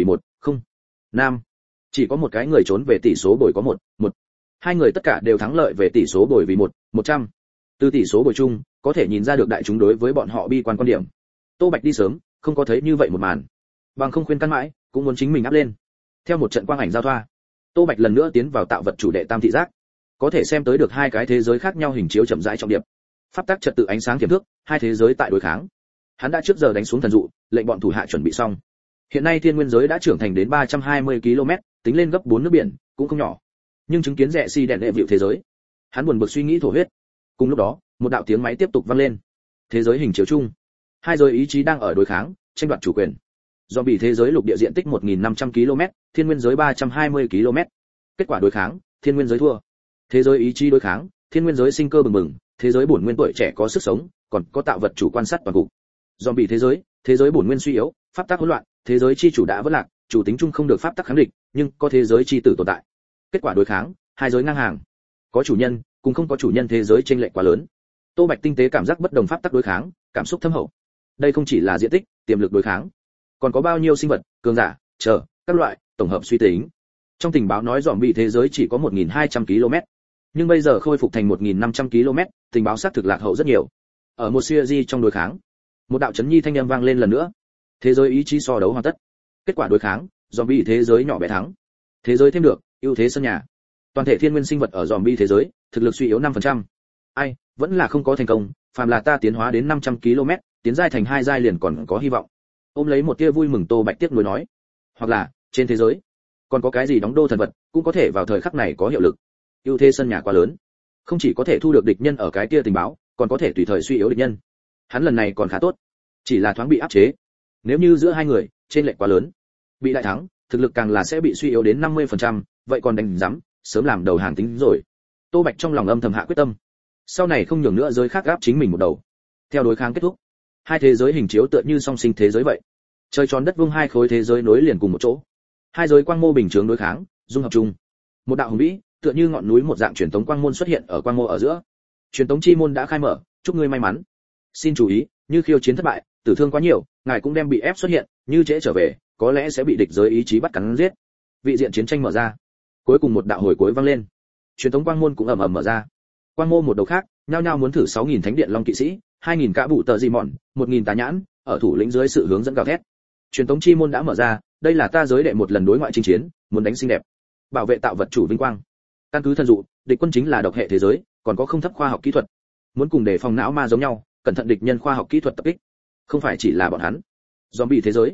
1-0. Chỉ có một cái người trốn về tỷ số bồi có 1-1. Hai người tất cả đều thắng lợi về tỷ số bồi vì 1-100. Từ tỷ số bồi chung, có thể nhìn ra được đại chúng đối với bọn họ bi quan điểm. Tô Bạch đi sớm, không có thấy như vậy một màn. Bằng không khuyên can mãi, cũng muốn chính mình áp lên. Theo một trận quang ảnh giao thoa, Tô Bạch lần nữa tiến vào tạo vật chủ đệ tam thị giác, có thể xem tới được 2 cái thế giới khác nhau hình chiếu chậm rãi trọng điệp. Pháp tắc trật tự ánh sáng tiềm thức, 2 thế giới tại đối kháng. Hắn đã trước giờ đánh xuống thần dụ, lệnh bọn thủ hạ chuẩn bị xong. Hiện nay thiên nguyên giới đã trưởng thành đến 320 km, tính lên gấp 4 nước biển, cũng không nhỏ. Nhưng chứng kiến rẻ si đèn đệ vịu thế giới, hắn buồn bực suy nghĩ thổ huyết. Cùng lúc đó, một đạo tiếng máy tiếp tục vang lên. Thế giới hình chiếu chung, 2 giới ý chí đang ở đối kháng, tranh đoạt chủ quyền. Zombie thế giới lục địa diện tích 1500 km, thiên nguyên giới 320 km. Kết quả đối kháng, thiên nguyên giới thua. Thế giới ý chí đối kháng, thiên nguyên giới sinh cơ bừng bừng, thế giới bổn nguyên tuổi trẻ có sức sống, còn có tạo vật chủ quan sát toàn cục. Zombie thế giới bổn nguyên suy yếu, pháp tắc hỗn loạn, thế giới chi chủ đã vỡ lạc, chủ tính chung không được pháp tắc kháng địch, nhưng có thế giới chi tử tồn tại. Kết quả đối kháng, 2 giới ngang hàng. Có chủ nhân, cùng không có chủ nhân thế giới chênh lệch quá lớn. Tô Bạch tinh tế cảm giác bất đồng pháp tắc đối kháng, cảm xúc thâm hậu. Đây không chỉ là diện tích, tiềm lực đối kháng, còn có bao nhiêu sinh vật, cường giả, các loại, tổng hợp suy tính. Trong tình báo nói zombie thế giới chỉ có 1200 km, nhưng bây giờ khôi phục thành 1500 km, tình báo xác thực lạc hậu rất nhiều. Ở một series trong đối kháng, một đạo chấn nhi thanh âm vang lên lần nữa. Thế giới ý chí so đấu hoàn tất. Kết quả đối kháng, zombie thế giới nhỏ bé thắng. Thế giới thêm được, ưu thế sân nhà. Toàn thể thiên nguyên sinh vật ở zombie thế giới, thực lực suy yếu 5%. Ai, vẫn là không có thành công, phàm là ta tiến hóa đến 500 km, tiến giai thành 2 giai liền còn có hy vọng. Ôm lấy một tia vui mừng Tô Bạch tiếc nuối nói. Hoặc là, trên thế giới, còn có cái gì đóng đô thần vật, cũng có thể vào thời khắc này có hiệu lực. Ưu thế sân nhà quá lớn, không chỉ có thể thu được địch nhân ở cái tia tình báo, còn có thể tùy thời suy yếu địch nhân. Hắn lần này còn khá tốt, chỉ là thoáng bị áp chế. Nếu như giữa hai người, trên lệch quá lớn, bị đại thắng, thực lực càng là sẽ bị suy yếu đến 50%, vậy còn đánh rắm, sớm làm đầu hàng tính rồi. Tô Bạch trong lòng âm thầm hạ quyết tâm, sau này không nhường nữa giới khác gáp chính mình một đầu. Theo đối kháng kết thúc, 2 thế giới hình chiếu tựa như song sinh thế giới vậy, trời tròn đất vuông 2 khối thế giới nối liền cùng một chỗ. 2 giới quang mô bình chướng đối kháng, dung hợp chung. Một đạo hùng vĩ, tựa như ngọn núi một dạng truyền tống quang môn xuất hiện ở quang mô ở giữa. Truyền tống chi môn đã khai mở, chúc ngươi may mắn. Xin chú ý, như khiêu chiến thất bại, tử thương quá nhiều, ngài cũng đem bị ép xuất hiện, như trễ trở về, có lẽ sẽ bị địch giới ý chí bắt cắn giết. Vị diện chiến tranh mở ra. Cuối cùng một đạo hồi cuối vang lên. Truyền tống quang môn cũng ầm ầm mở ra. Quang môn một đầu khác, nhao nhao muốn thử 6000 thánh điện long kỵ sĩ, 2000 cả bụ tờ gì mọn, 1000 tà nhãn, ở thủ lĩnh dưới sự hướng dẫn gào thét. Truyền tống chi môn đã mở ra, đây là ta giới đệ một lần đối ngoại chinh chiến, muốn đánh xinh đẹp, bảo vệ tạo vật chủ vinh quang. Căn cứ thần dụ, địch quân chính là độc hệ thế giới, còn có không thấp khoa học kỹ thuật. Muốn cùng đề phòng não ma giống nhau, cẩn thận địch nhân khoa học kỹ thuật tập kích. Không phải chỉ là bọn hắn. Zombie thế giới,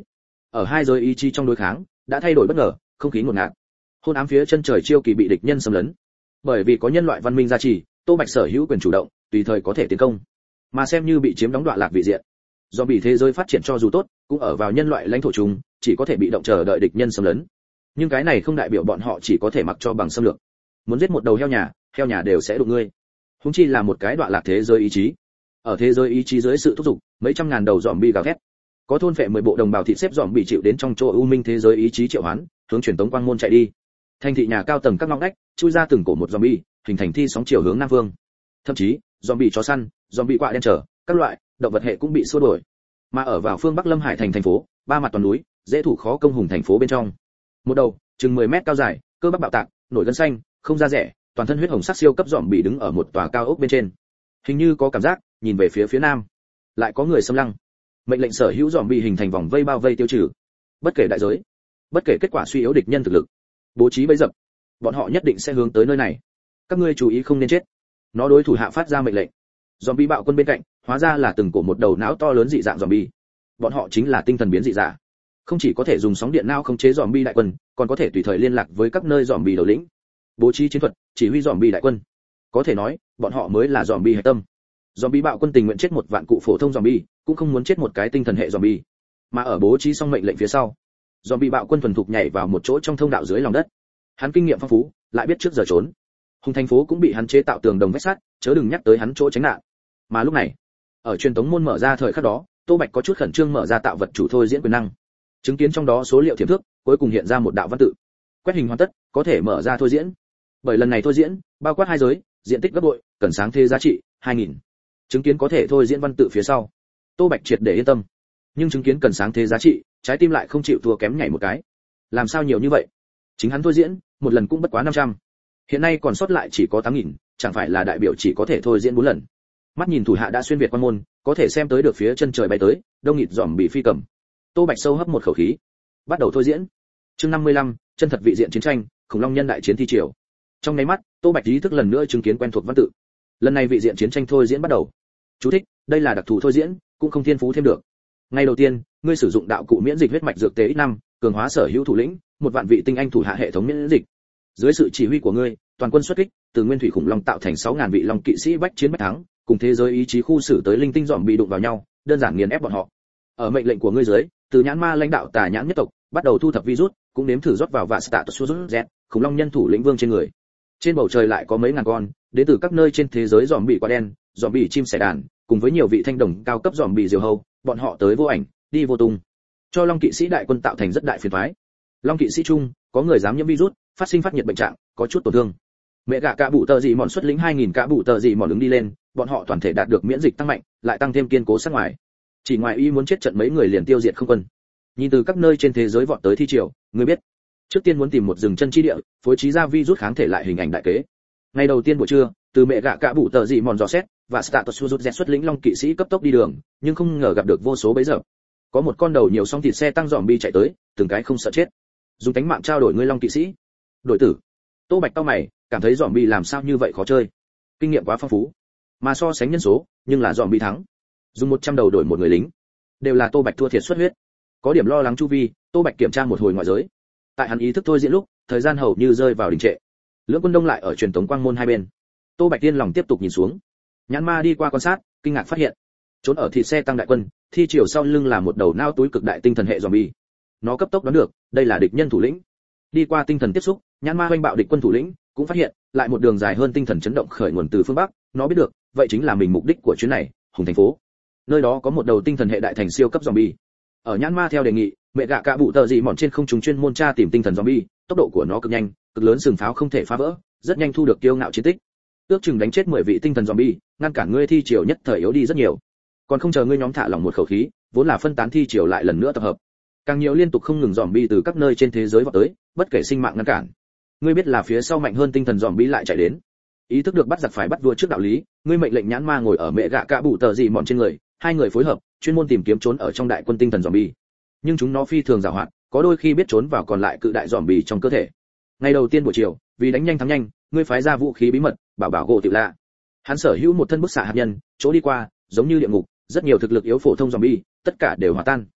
Ở hai giới ý chí trong đối kháng đã thay đổi bất ngờ, không khí ngột ngạt. Hôn ám phía chân trời chiêu kỳ bị địch nhân xâm lấn. Bởi vì có nhân loại văn minh gia trì, Tô Bạch sở hữu quyền chủ động, tùy thời có thể tiến công. Mà xem như bị chiếm đóng đoạn lạc vị diện. Do bị thế giới phát triển cho dù tốt, cũng ở vào nhân loại lãnh thổ chung, chỉ có thể bị động chờ đợi địch nhân xâm lấn. Nhưng cái này không đại biểu bọn họ chỉ có thể mặc cho bằng xâm lược. Muốn giết một đầu heo nhà đều sẽ đụng ngươi. Huống chi là một cái đoạn lạc thế giới ý chí. Ở thế giới ý chí dưới sự thúc giục, mấy trăm ngàn đầu zombie gào thét. Có thôn phệ 10 bộ đồng bào thịt xếp zombie chịu đến trong chỗ u minh thế giới ý chí triệu hoán, hướng truyền tống quang môn chạy đi. Thành thị nhà cao tầng các ngóc ngách, chui ra từng cổ một zombie, hình thành thi sóng chiều hướng nam phương. Thậm chí, zombie chó săn, zombie quạ đen trở, các loại động vật hệ cũng bị xua đuổi. Mà ở vào phương Bắc Lâm Hải thành phố, ba mặt toàn núi, dễ thủ khó công hùng thành phố bên trong. Một đầu, chừng 10 mét cao dài, cơ bắp bạo tạc, nổi gân xanh, không da rẻ, toàn thân huyết hồng sắc siêu cấp zombie đứng ở một tòa cao ốc bên trên. Hình như có cảm giác, nhìn về phía nam, lại có người xâm lăng. Mệnh lệnh sở hữu zombie hình thành vòng vây bao vây tiêu trừ. Bất kể đại giới, bất kể kết quả suy yếu địch nhân thực lực, bố trí bẫy dập, bọn họ nhất định sẽ hướng tới nơi này. Các ngươi chú ý không nên chết. Nó đối thủ hạ phát ra mệnh lệnh. Zombie bạo quân bên cạnh, hóa ra là từng cổ một đầu não to lớn dị dạng zombie. Bọn họ chính là tinh thần biến dị giả. Không chỉ có thể dùng sóng điện não khống chế zombie đại quân, còn có thể tùy thời liên lạc với các nơi zombie đầu lĩnh, bố trí chiến thuật, chỉ huy zombie đại quân. Có thể nói, bọn họ mới là zombie hệ tâm. Zombie bạo quân tình nguyện chết một vạn cụ phổ thông zombie, cũng không muốn chết một cái tinh thần hệ zombie. Mà ở bố trí xong mệnh lệnh phía sau, zombie bạo quân thuần thục nhảy vào một chỗ trong thông đạo dưới lòng đất. Hắn kinh nghiệm phong phú, lại biết trước giờ trốn. Hùng thành phố cũng bị hắn chế tạo tường đồng vách sắt, chớ đừng nhắc tới hắn chỗ tránh nạn. Mà lúc này, ở truyền tống môn mở ra thời khắc đó, Tô Bạch có chút khẩn trương mở ra tạo vật chủ thôi diễn quyền năng. Chứng kiến trong đó số liệu thiểm thước, cuối cùng hiện ra một đạo văn tự. Quét hình hoàn tất, có thể mở ra thôi diễn. Bởi lần này thôi diễn, bao quát hai giới, diện tích gấp bội, cần sáng thế giá trị 2000. Chứng kiến có thể thôi diễn văn tự phía sau, Tô Bạch triệt để yên tâm. Nhưng chứng kiến cần sáng thế giá trị, trái tim lại không chịu thua kém nhảy một cái. Làm sao nhiều như vậy? Chính hắn thôi diễn, một lần cũng bất quá 500. Hiện nay còn sót lại chỉ có 8000, chẳng phải là đại biểu chỉ có thể thôi diễn 4 lần. Mắt nhìn thủ hạ đã xuyên việt quan môn, có thể xem tới được phía chân trời bay tới, đông nghịt dòm bị phi cầm. Tô Bạch sâu hấp một khẩu khí, bắt đầu thôi diễn. Chương 55, chân thật vị diện chiến tranh, khủng long nhân đại chiến thi triều. Trong nháy mắt, Tô Bạch ý thức lần nữa chứng kiến quen thuộc văn tự. Lần này vị diện chiến tranh thôi diễn bắt đầu. Chú thích: đây là đặc thù thôi diễn, cũng không thiên phú thêm được. Ngày đầu tiên, ngươi sử dụng đạo cụ miễn dịch huyết mạch dược tế X5, cường hóa sở hữu thủ lĩnh, một vạn vị tinh anh thủ hạ hệ thống miễn dịch. Dưới sự chỉ huy của ngươi, toàn quân xuất kích, từ nguyên thủy khủng long tạo thành 6000 vị long kỵ sĩ bách chiến bách thắng, cùng thế giới ý chí khu xử tới linh tinh dòm bị đụng vào nhau, đơn giản nghiền ép bọn họ. Ở mệnh lệnh của ngươi dưới, từ nhãn ma lãnh đạo tà nhãn nhất tộc, bắt đầu thu thập virus, cũng nếm thử rót vào và status Z, khủng long nhân thủ lĩnh vương trên người. Trên bầu trời lại có mấy ngàn con, đến từ các nơi trên thế giới dòm bị quá đen, dòm bị chim sẻ đàn, cùng với nhiều vị thanh đồng cao cấp dòm bị diều hâu, bọn họ tới vô ảnh, đi vô tung, cho long kỵ sĩ đại quân tạo thành rất đại phiền toái. Long kỵ sĩ chung, có người dám nhiễm virus, phát sinh phát nhiệt bệnh trạng, có chút tổn thương. Mẹ gạ cả bụ tờ gì mòn xuất lĩnh 2000 cả bụ tờ gì mòn đứng đi lên, bọn họ toàn thể đạt được miễn dịch tăng mạnh, lại tăng thêm kiên cố sát ngoài. Chỉ ngoài y muốn chết trận mấy người liền tiêu diệt không quân. Nhìn từ các nơi trên thế giới vọt tới thi triều, người biết, trước tiên muốn tìm một rừng chân chi địa, phối trí ra virus kháng thể lại hình ảnh đại kế. Ngày đầu tiên buổi trưa, từ mẹ gạ cả bụ tờ gì mòn dò xét và status Z xuất lĩnh long kỵ sĩ cấp tốc đi đường, nhưng không ngờ gặp được vô số bấy giờ. Có một con đầu nhiều song thịt xe tăng dòm bi chạy tới, từng cái không sợ chết, dùng tánh mạng trao đổi ngươi long kỵ sĩ. Đội tử. Tô Bạch cau mày, cảm thấy dòm bi làm sao như vậy khó chơi. Kinh nghiệm quá phong phú, mà so sánh nhân số, nhưng là dòm bi thắng. Dùng 100 đầu đổi một người lính, đều là Tô Bạch thua thiệt xuất huyết. Có điểm lo lắng chu vi, Tô Bạch kiểm tra một hồi ngoại giới. Tại hắn ý thức thôi diễn lúc, thời gian hầu như rơi vào đình trệ. Lưỡng quân đông lại ở truyền tống quang môn hai bên. Tô Bạch tiên lòng tiếp tục nhìn xuống. Nhãn ma đi qua quan sát, kinh ngạc phát hiện, trốn ở thịt xe tăng đại quân, thi chiều sau lưng là một đầu nao túi cực đại tinh thần hệ zombie. Nó cấp tốc đoán được, đây là địch nhân thủ lĩnh. Đi qua tinh thần tiếp xúc, nhãn ma hoành bạo địch quân thủ lĩnh, cũng phát hiện, lại một đường dài hơn tinh thần chấn động khởi nguồn từ phương bắc, nó biết được, vậy chính là mình mục đích của chuyến này, Hùng thành phố. Nơi đó có một đầu tinh thần hệ đại thành siêu cấp zombie. Ở nhãn ma theo đề nghị, mẹ gạ cả bụ tờ gì mòn trên không trung chuyên môn tra tìm tinh thần zombie, tốc độ của nó cực nhanh, cực lớn sừng pháo không thể phá vỡ, rất nhanh thu được kiêu ngạo chiến tích. Ước chừng đánh chết 10 vị tinh thần zombie, ngăn cản ngươi thi triều nhất thời yếu đi rất nhiều. Còn không chờ ngươi nhóm thả lỏng một khẩu khí, vốn là phân tán thi triều lại lần nữa tập hợp. Càng nhiều liên tục không ngừng zombie từ các nơi trên thế giới vọt tới, bất kể sinh mạng ngăn cản. Ngươi biết là phía sau mạnh hơn tinh thần zombie lại chạy đến. Ý thức được bắt giặc phải bắt vua trước đạo lý, ngươi mệnh lệnh nhãn ma ngồi ở mẹ gạ cả bụ tờ gì mòn trên người, hai người phối hợp, chuyên môn tìm kiếm trốn ở trong đại quân tinh thần zombie. Nhưng chúng nó phi thường giàu hoạt, có đôi khi biết trốn vào còn lại cự đại zombie trong cơ thể. Ngày đầu tiên buổi chiều, vì đánh nhanh thắng nhanh, ngươi phái ra vũ khí bí mật, bảo gỗ tiểu lạ. Hắn sở hữu một thân bức xạ hạt nhân, chỗ đi qua, giống như địa ngục, rất nhiều thực lực yếu phổ thông zombie, tất cả đều hòa tan.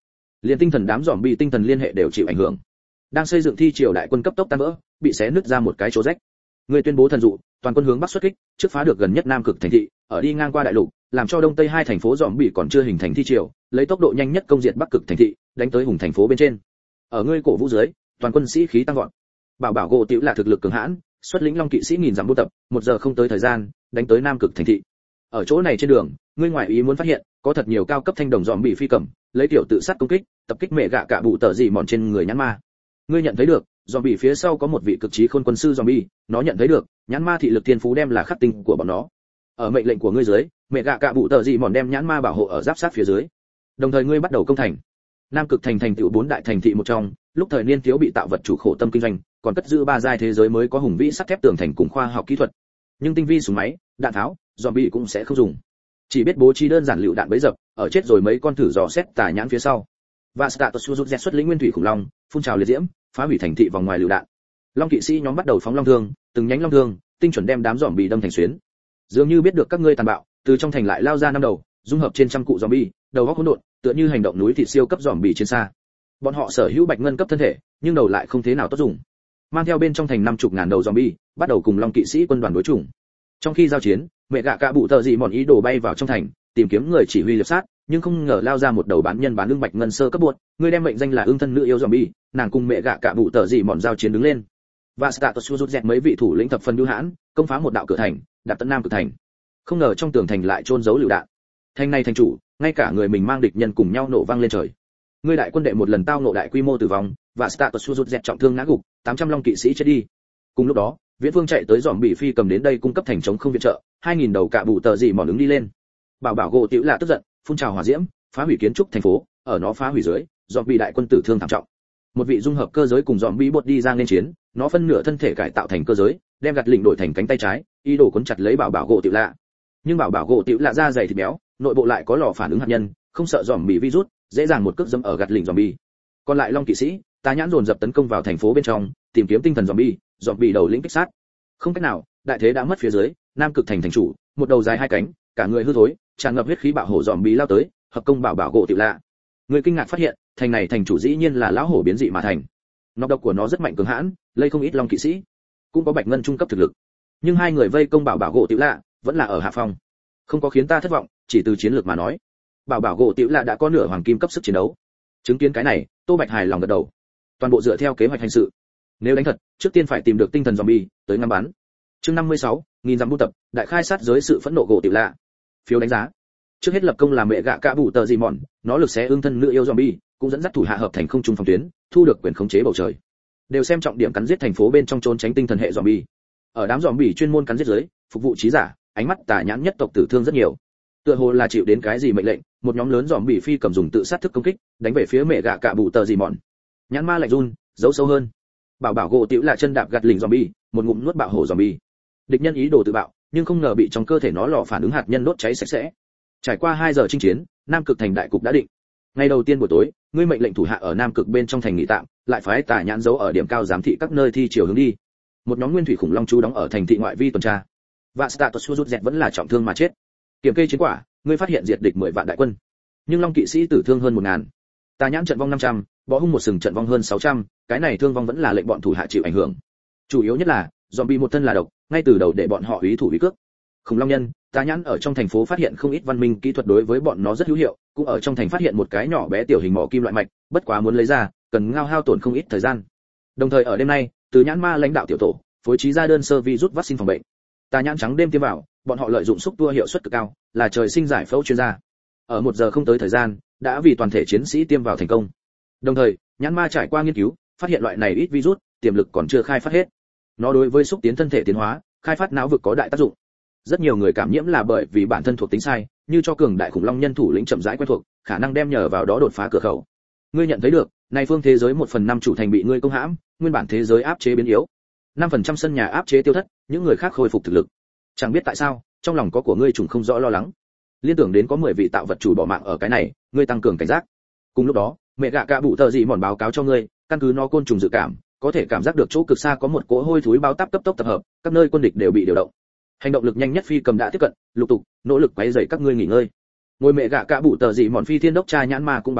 liền tinh thần đám zombie tinh thần liên hệ đều chịu ảnh hưởng. Đang xây dựng thi triều đại quân cấp tốc tan vỡ, bị xé nứt ra một cái chỗ rách. Người tuyên bố thần dụ, toàn quân hướng bắc xuất kích, trước phá được gần nhất Nam Cực thành thị, ở đi ngang qua đại lục, làm cho đông tây hai thành phố zombie còn chưa hình thành thi triều, lấy tốc độ nhanh nhất công diệt Bắc Cực thành thị, đánh tới hùng thành phố bên trên. Ở ngươi cổ vũ dưới, toàn quân sĩ khí tăng vọt. Bảo bảo gỗ tiểu là thực lực cường hãn, xuất lĩnh long kỵ sĩ nghìn dặm buôn tập, 1 giờ không tới thời gian, đánh tới Nam Cực thành thị. Ở chỗ này trên đường, ngươi ngoại ý muốn phát hiện, có thật nhiều cao cấp thanh đồng zombie phi cầm, lấy tiểu tự sát công kích, tập kích mẹ gạ cả bụ tờ gì mòn trên người nhãn ma. Ngươi nhận thấy được, zombie phía sau có một vị cực trí khôn quân sư zombie, nó nhận thấy được, nhãn ma thị lực thiên phú đem là khắc tinh của bọn nó. Ở mệnh lệnh của ngươi dưới, mẹ gạ cả bụ tờ gì mòn đem nhãn ma bảo hộ ở giáp sát phía dưới. Đồng thời ngươi bắt đầu công thành. Nam Cực thành thành tựu 4 đại thành thị một trong, lúc thời niên thiếu bị tạo vật chủ khổ tâm kinh doanh, còn cất giữ 3 giai thế giới mới có hùng vĩ sắt thép tường thành cùng khoa học kỹ thuật. Nhưng tinh vi súng máy, đạn tháo, zombie cũng sẽ không dùng. Chỉ biết bố trí đơn giản lựu đạn bẫy dập, ở chết rồi mấy con thử dò xét tà nhãn phía sau. Và Status rút xuất lĩnh nguyên thủy khủng long, phun trào liệt diễm, phá hủy thành thị vòng ngoài lựu đạn. Long kỵ sĩ nhóm bắt đầu phóng long thương, từng nhánh long thương, tinh chuẩn đem đám zombie đâm thành xuyến. Dường như biết được các ngươi tàn bạo, từ trong thành lại lao ra năm đầu, dung hợp trên trăm cụ zombie, đầu óc hỗn độn, tựa như hành động núi thịt siêu cấp zombie trên xa. Bọn họ sở hữu bạch ngân cấp thân thể, nhưng đầu lại không thế nào tốt dùng. Mang theo bên trong thành 50.000 đầu zombie, bắt đầu cùng long kỵ sĩ quân đoàn đối chủng. Trong khi giao chiến, mẹ gạ cả bụ tờ dị mòn ý đồ bay vào trong thành, tìm kiếm người chỉ huy liệp sát, nhưng không ngờ lao ra một đầu bán nhân bán lương bạch ngân sơ cấp buột, người đem mệnh danh là ương thân nữ yêu zombie, nàng cùng mẹ gạ cả bụ tờ dị mòn giao chiến đứng lên. Và Status rút dẹt mấy vị thủ lĩnh thập phần bưu hãn, công phá một đạo cửa thành, đặt tận Nam Cực thành. Không ngờ trong tường thành lại trôn giấu lựu đạn. Thành này thành chủ, ngay cả người mình mang địch nhân cùng nhau nổ vang lên trời. Ngươi đại quân đệ một lần tao nộ đại quy mô tử vong, và Status rút dẹt trọng thương ngã gục, 800 long kỵ sĩ chết đi. Cùng lúc đó, Viễn Vương chạy tới dòm bị phi cầm đến đây cung cấp thành chống không viện trợ, 2000 đầu cả bụ tờ gì mòn ứng đi lên. Bảo bảo gỗ tiểu là tức giận, phun trào hỏa diễm, phá hủy kiến trúc thành phố, ở nó phá hủy dưới, dòm bị đại quân tử thương thảm trọng. Một vị dung hợp cơ giới cùng dòm bị bột đi ra lên chiến, nó phân nửa thân thể cải tạo thành cơ giới, đem gạt lỉnh đổi thành cánh tay trái, ý đồ cuốn chặt lấy bảo bảo gỗ tiểu lạ. Nhưng bảo bảo gỗ tiểu lạ da dày thịt béo, nội bộ lại có lò phản ứng hạt nhân, không sợ dòm bị virus, dễ dàng một cước dẫm ở gạt lỉnh dòm bị. Còn lại long kỵ sĩ, tá nhãn dồn dập tấn công vào thành phố bên trong, tìm kiếm tinh thần dòm bị đầu lĩnh kích sát. Không cách nào, đại thế đã mất phía dưới, Nam Cực thành thành chủ, một đầu dài 2 cánh, cả người hư thối, tràn ngập huyết khí bạo hổ dòm bí lao tới, hợp công bảo bảo gỗ tiểu lạ. Người kinh ngạc phát hiện, thành này thành chủ dĩ nhiên là lão hổ biến dị mà thành. Nọc độc của nó rất mạnh cường hãn, lây không ít long kỵ sĩ, cũng có bạch ngân trung cấp thực lực. Nhưng hai người vây công bảo bảo gỗ tiểu lạ, vẫn là ở hạ phong. Không có khiến ta thất vọng, chỉ từ chiến lược mà nói, bảo bảo gỗ tiểu lạ đã có nửa hoàng kim cấp sức chiến đấu. Chứng kiến cái này, Tô Bạch hài lòng gật đầu. Toàn bộ dựa theo kế hoạch hành sự. Nếu đánh thật, trước tiên phải tìm được tinh thần zombie, tới ngắm bắn. Chương 56, nghìn dặm buôn tập, đại khai sát giới sự phẫn nộ gỗ tiểu lạ. Phiếu đánh giá. Trước hết lập công làm mẹ gạ cả bụ tờ gì mòn, nó lực xé ương thân nữ yêu zombie, cũng dẫn dắt thủ hạ hợp thành không trung phòng tuyến, thu được quyền khống chế bầu trời. Đều xem trọng điểm cắn giết thành phố bên trong trốn tránh tinh thần hệ zombie. Ở đám zombie chuyên môn cắn giết giới, phục vụ trí giả, ánh mắt tà nhãn nhất tộc tử thương rất nhiều. Tựa hồ là chịu đến cái gì mệnh lệnh, một nhóm lớn zombie phi cầm dùng tự sát thức công kích, đánh về phía mẹ gạ cả bụ tờ gì mòn. Nhãn ma lạnh run, giấu sâu hơn. Bảo bảo gỗ tiểu là chân đạp gạt lỉnh zombie, một ngụm nuốt bạo hổ zombie. Địch nhân ý đồ tự bạo, nhưng không ngờ bị trong cơ thể nó lò phản ứng hạt nhân đốt cháy sạch sẽ. Trải qua 2 giờ chinh chiến, Nam Cực thành đại cục đã định. Ngày đầu tiên buổi tối, ngươi mệnh lệnh thủ hạ ở Nam Cực bên trong thành nghỉ tạm, lại phái tà nhãn giấu ở điểm cao giám thị các nơi thi chiều hướng đi. Một nhóm nguyên thủy khủng long chú đóng ở thành thị ngoại vi tuần tra. Và Status rút dẹt vẫn là trọng thương mà chết. Kiểm kê chiến quả, ngươi phát hiện diệt địch 10 vạn đại quân, nhưng long kỵ sĩ tử thương hơn 1000. Tà nhãn trận vong 500, bọ hung một sừng trận vong hơn 600, cái này thương vong vẫn là lệnh bọn thủ hạ chịu ảnh hưởng. Chủ yếu nhất là, zombie một thân là độc, ngay từ đầu để bọn họ úy thủ úy cước. Khủng long nhân, tà nhãn ở trong thành phố phát hiện không ít văn minh kỹ thuật đối với bọn nó rất hữu hiệu, cũng ở trong thành phát hiện một cái nhỏ bé tiểu hình mỏ kim loại mạch, bất quá muốn lấy ra, cần ngao hao tổn không ít thời gian. Đồng thời ở đêm nay, từ nhãn ma lãnh đạo tiểu tổ, phối trí ra đơn sơ virus vaccine phòng bệnh. Tà nhãn trắng đêm tiêm vào, bọn họ lợi dụng xúc tua hiệu suất cực cao, là trời sinh giải phẫu chuyên gia. Ở 1 giờ không tới thời gian, đã vì toàn thể chiến sĩ tiêm vào thành công. Đồng thời, nhãn ma trải qua nghiên cứu, phát hiện loại này ít virus, tiềm lực còn chưa khai phát hết. Nó đối với xúc tiến thân thể tiến hóa, khai phát não vực có đại tác dụng. Rất nhiều người cảm nhiễm là bởi vì bản thân thuộc tính sai, như cho cường đại khủng long nhân thủ lĩnh chậm rãi quen thuộc, khả năng đem nhờ vào đó đột phá cửa khẩu. Ngươi nhận thấy được, này phương thế giới 1/5 chủ thành bị ngươi công hãm, nguyên bản thế giới áp chế biến yếu. 5% sân nhà áp chế tiêu thất, những người khác khôi phục thực lực. Chẳng biết tại sao, trong lòng có của ngươi trùng không rõ lo lắng. Liên tưởng đến có 10 vị tạo vật chủ bỏ mạng ở cái này, ngươi tăng cường cảnh giác. Cùng lúc đó, mẹ gạ cả bụ tờ gì mòn báo cáo cho ngươi, căn cứ nó côn trùng dự cảm, có thể cảm giác được chỗ cực xa có một cỗ hôi thối báo táp cấp tốc tập hợp, các nơi quân địch đều bị điều động. Hành động lực nhanh nhất phi cầm đã tiếp cận, lục tục nỗ lực quấy rầy các ngươi nghỉ ngơi. Ngôi mẹ gạ cả bụ tờ gì mòn phi thiên đốc tra nhãn ma cũng báo cáo,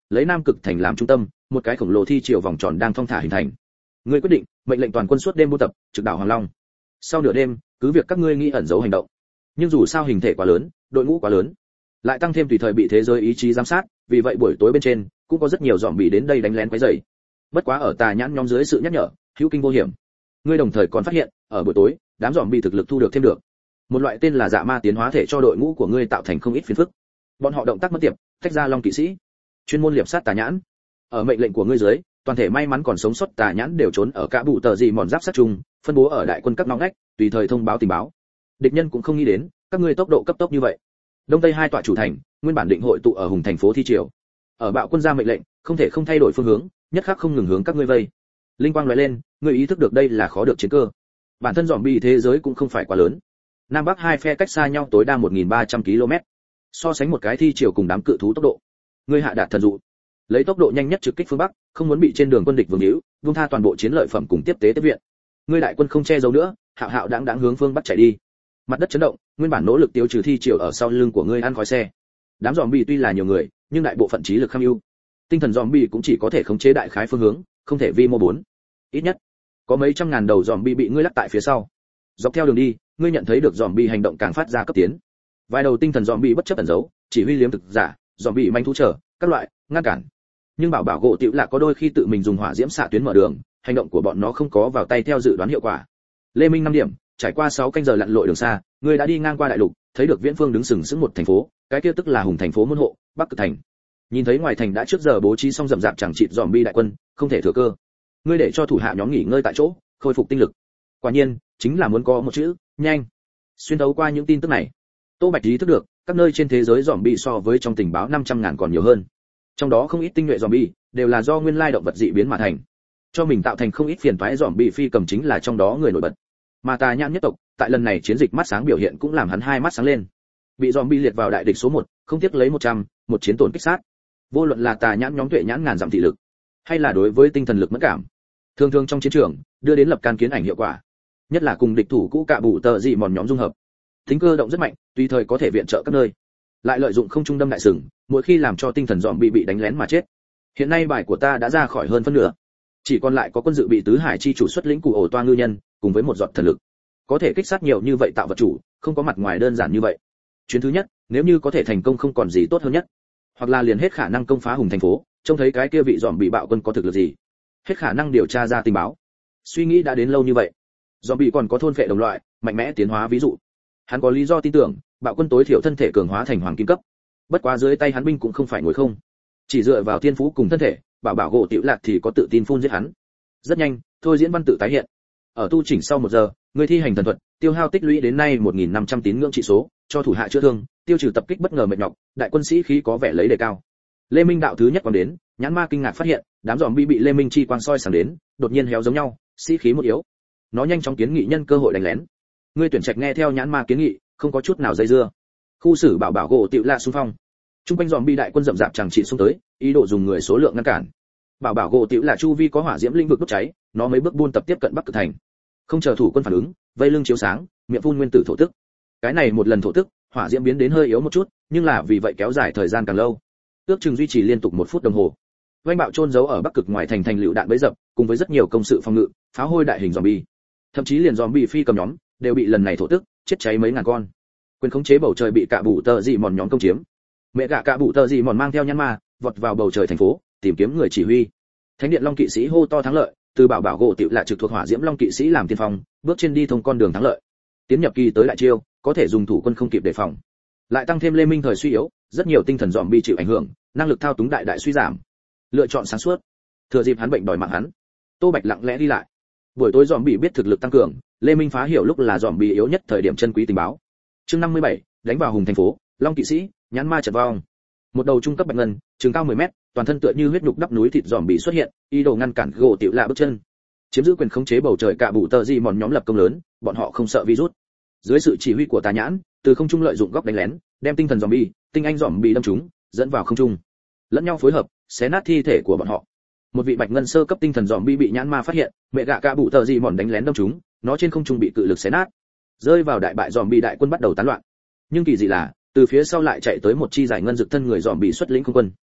lấy Nam Cực thành làm trung tâm, một cái khổng lồ thi triều vòng tròn đang thong thả hình thành. Ngươi quyết định, mệnh lệnh toàn quân suốt đêm buôn tập, trực đảo Hoàng Long. Sau nửa đêm, cứ việc các ngươi nghĩ ẩn giấu hành động, nhưng dù sao hình thể quá lớn, đội ngũ quá lớn, lại tăng thêm tùy thời bị thế giới ý chí giám sát, vì vậy buổi tối bên trên cũng có rất nhiều dòm bị đến đây đánh lén quấy rầy. Bất quá ở Tà Nhãn nhóm dưới sự nhắc nhở, hữu kinh vô hiểm. Ngươi đồng thời còn phát hiện, ở buổi tối, đám dòm bị thực lực thu được thêm được một loại tên là dạ ma tiến hóa thể cho đội ngũ của ngươi tạo thành không ít phiền phức. Bọn họ động tác mất tiệp, tách ra Long kỵ sĩ, chuyên môn liệp sát Tà Nhãn. Ở mệnh lệnh của ngươi dưới, toàn thể may mắn còn sống sót Tà Nhãn đều trốn ở cả bụ tờ gì mòn giáp sát chung, phân bố ở đại quân các ngóc ngách, tùy thời thông báo tình báo. Địch nhân cũng không nghĩ đến, các ngươi tốc độ cấp tốc như vậy. Đông Tây hai tọa chủ thành, nguyên bản định hội tụ ở Hùng thành phố thi triều. Ở bạo quân ra mệnh lệnh, không thể không thay đổi phương hướng, nhất khắc không ngừng hướng các ngươi vây. Linh quang lóe lên, ngươi ý thức được đây là khó được chiến cơ. Bản thân zombie thế giới cũng không phải quá lớn. Nam Bắc hai phe cách xa nhau tối đa 1300 km. So sánh một cái thi triều cùng đám cự thú tốc độ, ngươi hạ đạt thần dụ, lấy tốc độ nhanh nhất trực kích phương Bắc, không muốn bị trên đường quân địch vương hữu, buông tha toàn bộ chiến lợi phẩm cùng tiếp tế tiếp viện. Ngươi đại quân không che giấu nữa, hạo hạo đãng hướng phương Bắc chạy đi. Mặt đất chấn động, nguyên bản nỗ lực tiêu trừ thi triều ở sau lưng của ngươi ăn khói xe. Đám zombie tuy là nhiều người, nhưng đại bộ phận trí lực kham ưu. Tinh thần zombie cũng chỉ có thể khống chế đại khái phương hướng, không thể vi mô 4. Ít nhất có mấy trăm ngàn đầu zombie bị ngươi lắc tại phía sau. Dọc theo đường đi, ngươi nhận thấy được zombie hành động càng phát ra cấp tiến. Vài đầu tinh thần zombie bất chấp ẩn giấu, chỉ huy liếm thực giả, zombie manh thú trở, các loại ngăn cản. Nhưng bảo bảo gỗ tiểu là có đôi khi tự mình dùng hỏa diễm xạ tuyến mở đường, hành động của bọn nó không có vào tay theo dự đoán hiệu quả. Lê Minh 5 điểm, trải qua 6 canh giờ lặn lội đường xa, ngươi đã đi ngang qua đại lục, thấy được viễn phương đứng sừng sững một thành phố, cái kia tức là Hùng thành phố môn hộ, Bắc Cực thành. Nhìn thấy ngoài thành đã trước giờ bố trí xong rậm rạp chẳng chịt zombie đại quân, không thể thừa cơ. Ngươi để cho thủ hạ nhóm nghỉ ngơi tại chỗ, khôi phục tinh lực. Quả nhiên, chính là muốn có một chữ, nhanh. Xuyên thấu qua những tin tức này, Tô Bạch ý thức được, các nơi trên thế giới zombie so với trong tình báo 500.000 còn nhiều hơn. Trong đó không ít tinh nhuệ zombie đều là do nguyên lai động vật dị biến mà thành, cho mình tạo thành không ít phiền toái. Zombie phi cầm chính là trong đó người nổi bật. Mà Tà Nhãn nhất tộc, tại lần này chiến dịch mắt sáng biểu hiện cũng làm hắn hai mắt sáng lên. Bị zombie liệt vào đại địch số 1, không tiếc lấy 100, một chiến tổn kích sát. Vô luận là Tà Nhãn nhóm tuệ nhãn ngàn dặm thị lực, hay là đối với tinh thần lực mẫn cảm, thường thường trong chiến trường đưa đến lập can kiến ảnh hiệu quả, nhất là cùng địch thủ cũ cạ bụ tờ dị mòn nhóm dung hợp, tính cơ động rất mạnh, tùy thời có thể viện trợ các nơi, lại lợi dụng không trung đâm đại sừng, mỗi khi làm cho tinh thần zombie bị đánh lén mà chết. Hiện nay bài của ta đã ra khỏi hơn phân nửa, chỉ còn lại có quân dự bị tứ hải chi chủ xuất lĩnh cụ ổ toa ngư nhân, cùng với một giọt thần lực, có thể kích sát nhiều như vậy tạo vật chủ, không có mặt ngoài đơn giản như vậy. Chuyến thứ nhất, nếu như có thể thành công không còn gì tốt hơn nhất, hoặc là liền hết khả năng công phá Hùng thành phố, trông thấy cái kia vị zombie bạo quân có thực lực gì, hết khả năng điều tra ra tình báo. Suy nghĩ đã đến lâu như vậy, zombie còn có thôn phệ đồng loại, mạnh mẽ tiến hóa ví dụ. Hắn có lý do tin tưởng, bạo quân tối thiểu thân thể cường hóa thành hoàng kim cấp. Bất quá dưới tay hắn binh cũng không phải ngồi không, chỉ dựa vào thiên phú cùng thân thể, bảo gỗ tiểu lạc thì có tự tin phun giết hắn. Rất nhanh, thôi diễn văn tự tái hiện. Ở tu chỉnh sau 1 giờ, người thi hành thần thuật, tiêu hao tích lũy đến nay 1500 tín ngưỡng trị số, cho thủ hạ chữa thương, tiêu trừ tập kích bất ngờ mệt nhọc, đại quân sĩ khí có vẻ lấy đề cao. Lê Minh đạo thứ nhất còn đến, Nhãn Ma kinh ngạc phát hiện, đám zombie bị Lê Minh chi quang soi sáng đến, đột nhiên héo giống nhau, sĩ khí một yếu. Nó nhanh chóng kiến nghị nhân cơ hội đánh lén. Ngươi tuyển trạch nghe theo Nhãn Ma kiến nghị, không có chút nào dây dưa. Khu xử bảo gỗ tiểu lạ xung phong. Trung quanh zombie đại quân rậm rạp chẳng trị xung tới, ý đồ dùng người số lượng ngăn cản. Bảo gỗ tiểu lạ chu vi có hỏa diễm lĩnh vực đốt cháy, nó mấy bước buôn tập tiếp cận Bắc Cực thành. Không chờ thủ quân phản ứng, vây lưng chiếu sáng, miệng phun nguyên tử thổ tức. Cái này một lần thổ tức, hỏa diễm biến đến hơi yếu một chút, nhưng là vì vậy kéo dài thời gian càng lâu. Ước chừng duy trì liên tục 1 phút đồng hồ. Oanh bạo chôn giấu ở Bắc Cực ngoài thành lựu đạn bẫy dập, cùng với rất nhiều công sự phòng ngự, pháo hôi đại hình zombie. Thậm chí liền zombie phi cầm nhóm đều bị lần này thổ tức, chết cháy mấy ngàn con. Quyền khống chế bầu trời bị cả bụ tờ dị mòn nhóm công chiếm. Mẹ gạ cả bụ tờ dị mòn mang theo Nhãn Ma, vọt vào bầu trời thành phố, tìm kiếm người chỉ huy. Thánh điện Long kỵ sĩ hô to thắng lợi, từ bảo gỗ tiểu là trực thuộc hỏa diễm Long kỵ sĩ làm tiên phong, bước trên đi thông con đường thắng lợi. Tiến nhập kỳ tới đại chiêu, có thể dùng thủ quân không kịp đề phòng. Lại tăng thêm Lê Minh thời suy yếu, rất nhiều tinh thần zombie chịu ảnh hưởng, năng lực thao túng đại suy giảm. Lựa chọn sáng suốt. Thừa dịp hắn bệnh đòi mạng hắn, Tô Bạch lặng lẽ đi lại. Buổi tối zombie biết thực lực tăng cường, Lê Minh phá hiểu lúc là zombie yếu nhất thời điểm chân quý tình báo. Chương 57, đánh vào Hùng thành phố, Long kỵ sĩ, Nhãn Ma chật vong. Một đầu trung cấp bạch ngân, trường cao 10 mét, toàn thân tựa như huyết nhục đắp núi thịt zombie xuất hiện, ý đồ ngăn cản gỗ tiểu lạ bước chân. Chiếm giữ quyền khống chế bầu trời cả bụ tờ gì mòn nhóm lập công lớn, bọn họ không sợ virus. Dưới sự chỉ huy của Tà Nhãn, từ không trung lợi dụng góc đánh lén, đem tinh thần zombie, tinh anh zombie đâm trúng, dẫn vào không trung. Lẫn nhau phối hợp, xé nát thi thể của bọn họ. Một vị bạch ngân sơ cấp tinh thần zombie bị Nhãn Ma phát hiện, mẹ gạ cả bụ tờ gì mòn đánh lén đâm trúng, nó trên không trung bị cự lực xé nát, rơi vào đại bại zombie đại quân bắt đầu tán loạn. Nhưng kỳ dị là, từ phía sau lại chạy tới một chi giải ngân dực thân người zombie xuất lĩnh không quân.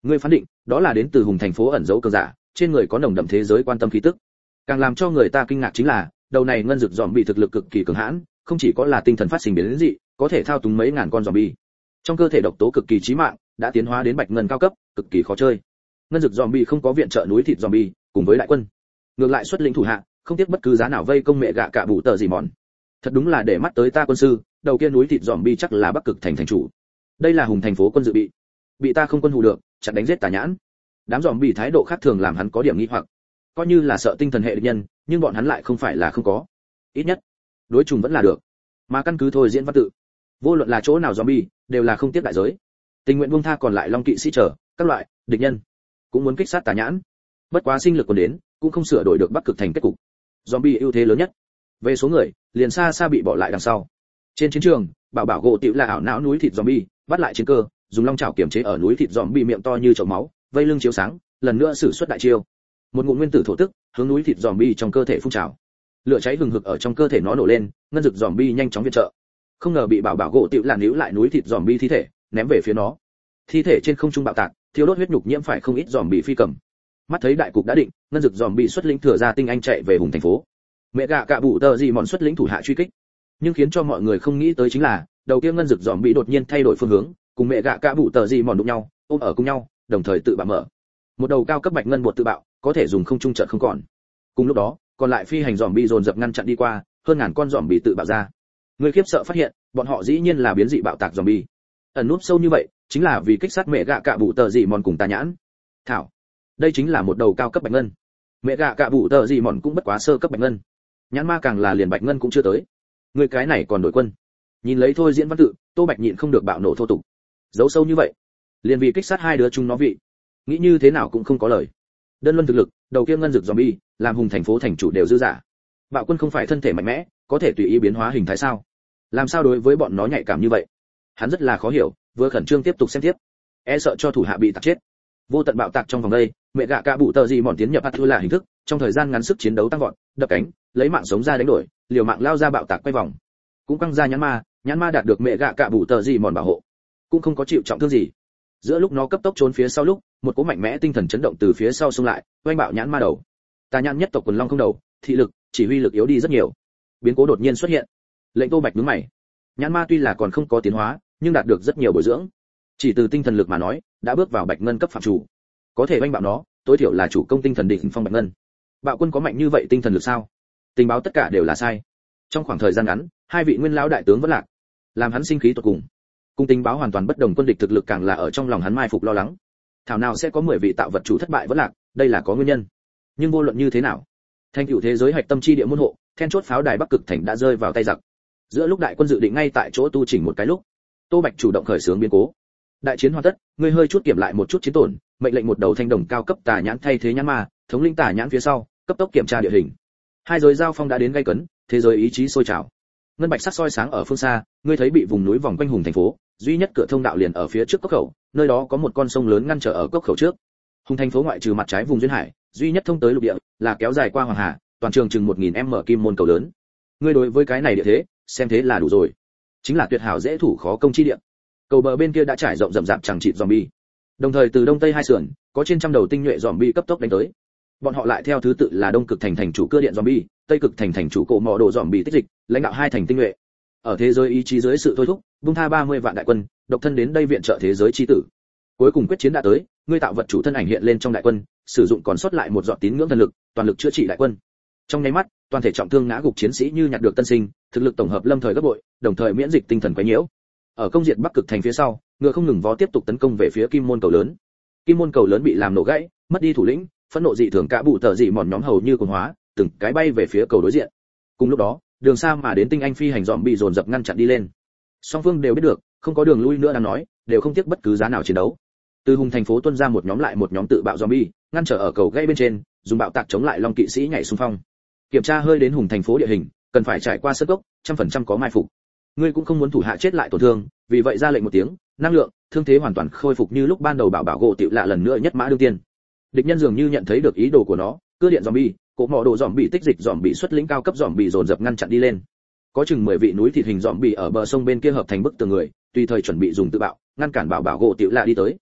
Ngươi phán định, đó là đến từ hùng thành phố ẩn giấu cường giả, trên người có nồng đậm thế giới quan tâm khí tức. Càng làm cho người ta kinh ngạc chính là, đầu này ngân dực zombie thực lực cực kỳ cường hãn, không chỉ có là tinh thần phát sinh biến dị, có thể thao túng mấy ngàn con zombie. Trong cơ thể độc tố cực kỳ chí mạng, đã tiến hóa đến bạch ngân cao cấp, cực kỳ khó chơi. Ngân dực zombie không có viện trợ núi thịt zombie, cùng với đại quân, ngược lại xuất lĩnh thủ hạ, không tiếc bất cứ giá nào vây công mẹ gạ cả bụ tờ gì mòn. Thật đúng là để mắt tới ta quân sư, đầu kia núi thịt zombie chắc là Bắc Cực thành thành chủ. Đây là hùng thành phố quân dự bị ta không quân hù được, chặt đánh giết tà nhãn. Đám zombie thái độ khác thường làm hắn có điểm nghi hoặc, coi như là sợ tinh thần hệ địch nhân, nhưng bọn hắn lại không phải là không có. Ít nhất, đối trùng vẫn là được. Mà căn cứ thôi diễn văn tự, vô luận là chỗ nào zombie, đều là không tiếc đại giới. Tình nguyện buông tha còn lại long kỵ sĩ trở, các loại địch nhân, cũng muốn kích sát tà nhãn. Bất quá sinh lực còn đến, cũng không sửa đổi được Bắc Cực thành kết cục. Zombie ưu thế lớn nhất. Về số người, liền xa xa bị bỏ lại đằng sau. Trên chiến trường, bảo gỗ tiểu là ảo não núi thịt zombie, bắt lại chiến cơ, dùng long chảo kiểm chế ở núi thịt zombie miệng to như chậu máu, vây lưng chiếu sáng, lần nữa sử xuất đại chiêu. Một ngụm nguyên tử thổ tức, hướng núi thịt zombie trong cơ thể phun trào. Lửa cháy hừng hực ở trong cơ thể nó nổ lên, ngân dực zombie nhanh chóng viện trợ. Không ngờ bị bảo gỗ tiểu là níu lại núi thịt zombie thi thể, ném về phía nó. Thi thể trên không trung bạo tạc, thiêu đốt huyết nhục nhiễm phải không ít zombie phi cầm. Mắt thấy đại cục đã định, ngân dực zombie xuất lĩnh thừa ra tinh anh chạy về hùng thành phố. Mẹ gạ cả bụ tờ gì mòn xuất lĩnh thủ hạ truy kích. Nhưng khiến cho mọi người không nghĩ tới chính là, đầu kia ngân dực zombie đột nhiên thay đổi phương hướng, cùng mẹ gạ cả bụ tờ gì mòn đụng nhau, ôm ở cùng nhau, đồng thời tự bạo mở. Một đầu cao cấp bạch ngân bột tự bạo, có thể dùng không trung trận không còn. Cùng lúc đó, còn lại phi hành zombie dồn dập ngăn chặn đi qua, hơn ngàn con zombie tự bạo ra. Người khiếp sợ phát hiện, bọn họ dĩ nhiên là biến dị bạo tạc zombie. Ẩn núp sâu như vậy, chính là vì kích sát mẹ gạ cả bụ tờ gì mòn cùng tà nhãn. Thảo, đây chính là một đầu cao cấp bạch ngân. Mẹ gạ cả bụ tờ gì mòn cũng bất quá sơ cấp bạch ngân. Nhãn ma càng là liền bạch ngân cũng chưa tới. Người cái này còn đổi quân. Nhìn lấy thôi diễn văn tự, Tô Bạch nhịn không được bạo nổ thô tục. Giấu sâu như vậy, liền vì kích sát hai đứa chúng nó vị. Nghĩ như thế nào cũng không có lời. Đơn luận thực lực, đầu kia ngân dực zombie, làm hùng thành phố thành chủ đều dư giả. Bạo quân không phải thân thể mạnh mẽ, có thể tùy ý biến hóa hình thái sao? Làm sao đối với bọn nó nhạy cảm như vậy? Hắn rất là khó hiểu, vừa khẩn trương tiếp tục xem tiếp, e sợ cho thủ hạ bị tạc chết. Vô tận bạo tạc trong vòng đây, mẹ gạ cả bụ tờ gì mòn tiến nhập là hình thức, trong thời gian ngắn sức chiến đấu tăng vọt, đập cánh, lấy mạng sống ra đánh đổi, liều mạng lao ra bạo tạc quay vòng. Cũng căng ra nhãn ma đạt được mẹ gạ cả bụ tờ gì mòn bảo hộ, cũng không có chịu trọng thương gì. Giữa lúc nó cấp tốc trốn phía sau lúc, một cỗ mạnh mẽ tinh thần chấn động từ phía sau xông lại, oanh bạo nhãn ma đầu. Tà nhãn nhất tộc quần long không đầu, thị lực, chỉ huy lực yếu đi rất nhiều. Biến cố đột nhiên xuất hiện, lệnh Tô Bạch nhướng mày. Nhãn ma tuy là còn không có tiến hóa, nhưng đạt được rất nhiều bồi dưỡng. Chỉ từ tinh thần lực mà nói, đã bước vào bạch ngân cấp phạm chủ. Có thể oanh bạo nó, tối thiểu là chủ công tinh thần đỉnh phong bạch ngân. Bạo quân có mạnh như vậy tinh thần lực sao? Tình báo tất cả đều là sai. Trong khoảng thời gian ngắn, hai vị nguyên lão đại tướng vẫn lạc, làm hắn sinh khí tột cùng. Cùng tình báo hoàn toàn bất đồng quân địch thực lực càng là ở trong lòng hắn mai phục lo lắng. Thảo nào sẽ có 10 vị tạo vật chủ thất bại vẫn lạc, đây là có nguyên nhân. Nhưng vô luận như thế nào, thành tựu thế giới hạch tâm chi địa môn hộ, then chốt pháo đài Bắc Cực thành đã rơi vào tay giặc. Giữa lúc đại quân dự định ngay tại chỗ tu chỉnh một cái lúc, Tô Bạch chủ động khởi xướng biến cố. Đại chiến hoàn tất, ngươi hơi chút kiểm lại một chút chiến tổn, mệnh lệnh một đầu thanh đồng cao cấp tà nhãn thay thế nhãn ma, thống lĩnh tà nhãn phía sau, cấp tốc kiểm tra địa hình. Hai giới giao phong đã đến gay cấn, thế giới ý chí sôi trào. Ngân bạch sắc soi sáng ở phương xa, ngươi thấy bị vùng núi vòng quanh hùng thành phố, duy nhất cửa thông đạo liền ở phía trước cốc khẩu, nơi đó có một con sông lớn ngăn trở ở cốc khẩu trước. Hùng thành phố ngoại trừ mặt trái vùng duyên hải, duy nhất thông tới lục địa là kéo dài qua Hoàng Hà, toàn trường chừng 1000m kim môn cầu lớn. Ngươi đối với cái này địa thế, xem thế là đủ rồi. Chính là tuyệt hảo dễ thủ khó công chi địa. Cầu bờ bên kia đã trải rộng rậm rạp chẳng chịt zombie. Đồng thời từ đông tây hai sườn, có trên trăm đầu tinh nhuệ zombie cấp tốc đánh tới. Bọn họ lại theo thứ tự là Đông Cực thành thành chủ Cưa Điện zombie, Tây Cực thành thành chủ Cổ Mọ Đồ zombie tích dịch, lãnh đạo hai thành tinh nhuệ. Ở thế giới ý chí dưới sự thôi thúc, bung tha 30 vạn đại quân, độc thân đến đây viện trợ thế giới chi tử. Cuối cùng quyết chiến đã tới, ngươi tạo vật chủ thân ảnh hiện lên trong đại quân, sử dụng còn sót lại một giọt tín ngưỡng thần lực, toàn lực chữa trị đại quân. Trong nháy mắt, toàn thể trọng thương ngã gục chiến sĩ như nhặt được tân sinh, thực lực tổng hợp lâm thời gấp bội, đồng thời miễn dịch tinh thần quấy nhiễu. Ở công diệt Bắc Cực thành phía sau, ngựa không ngừng vó tiếp tục tấn công về phía Kim môn cầu lớn. Kim môn cầu lớn bị làm nổ gãy, mất đi thủ lĩnh, phẫn nộ dị thường cả bụ tờ dị mòn nhóm hầu như cuồng hóa, từng cái bay về phía cầu đối diện. Cùng lúc đó, đường xa mà đến tinh anh phi hành dòm bị dồn dập ngăn chặn đi lên. Song phương đều biết được, không có đường lui nữa đang nói, đều không tiếc bất cứ giá nào chiến đấu. Từ hùng thành phố tuân ra một nhóm lại một nhóm tự bạo zombie, ngăn trở ở cầu gãy bên trên, dùng bạo tạc chống lại long kỵ sĩ nhảy xung phong. Kiểm tra hơi đến hùng thành phố địa hình, cần phải trải qua sân gốc, 100% có mai phục. Ngươi cũng không muốn thủ hạ chết lại tổn thương, vì vậy ra lệnh một tiếng, năng lượng, thương thế hoàn toàn khôi phục như lúc ban đầu bảo gỗ tiểu lạ lần nữa nhất mã đương tiên. Địch nhân dường như nhận thấy được ý đồ của nó, cưa điện zombie, cỗ mỏ đồ zombie tích dịch zombie xuất lĩnh cao cấp zombie dồn dập ngăn chặn đi lên. Có chừng 10 vị núi thịt hình zombie ở bờ sông bên kia hợp thành bức tường người, tùy thời chuẩn bị dùng tự bạo, ngăn cản bảo gỗ tiểu lạ đi tới.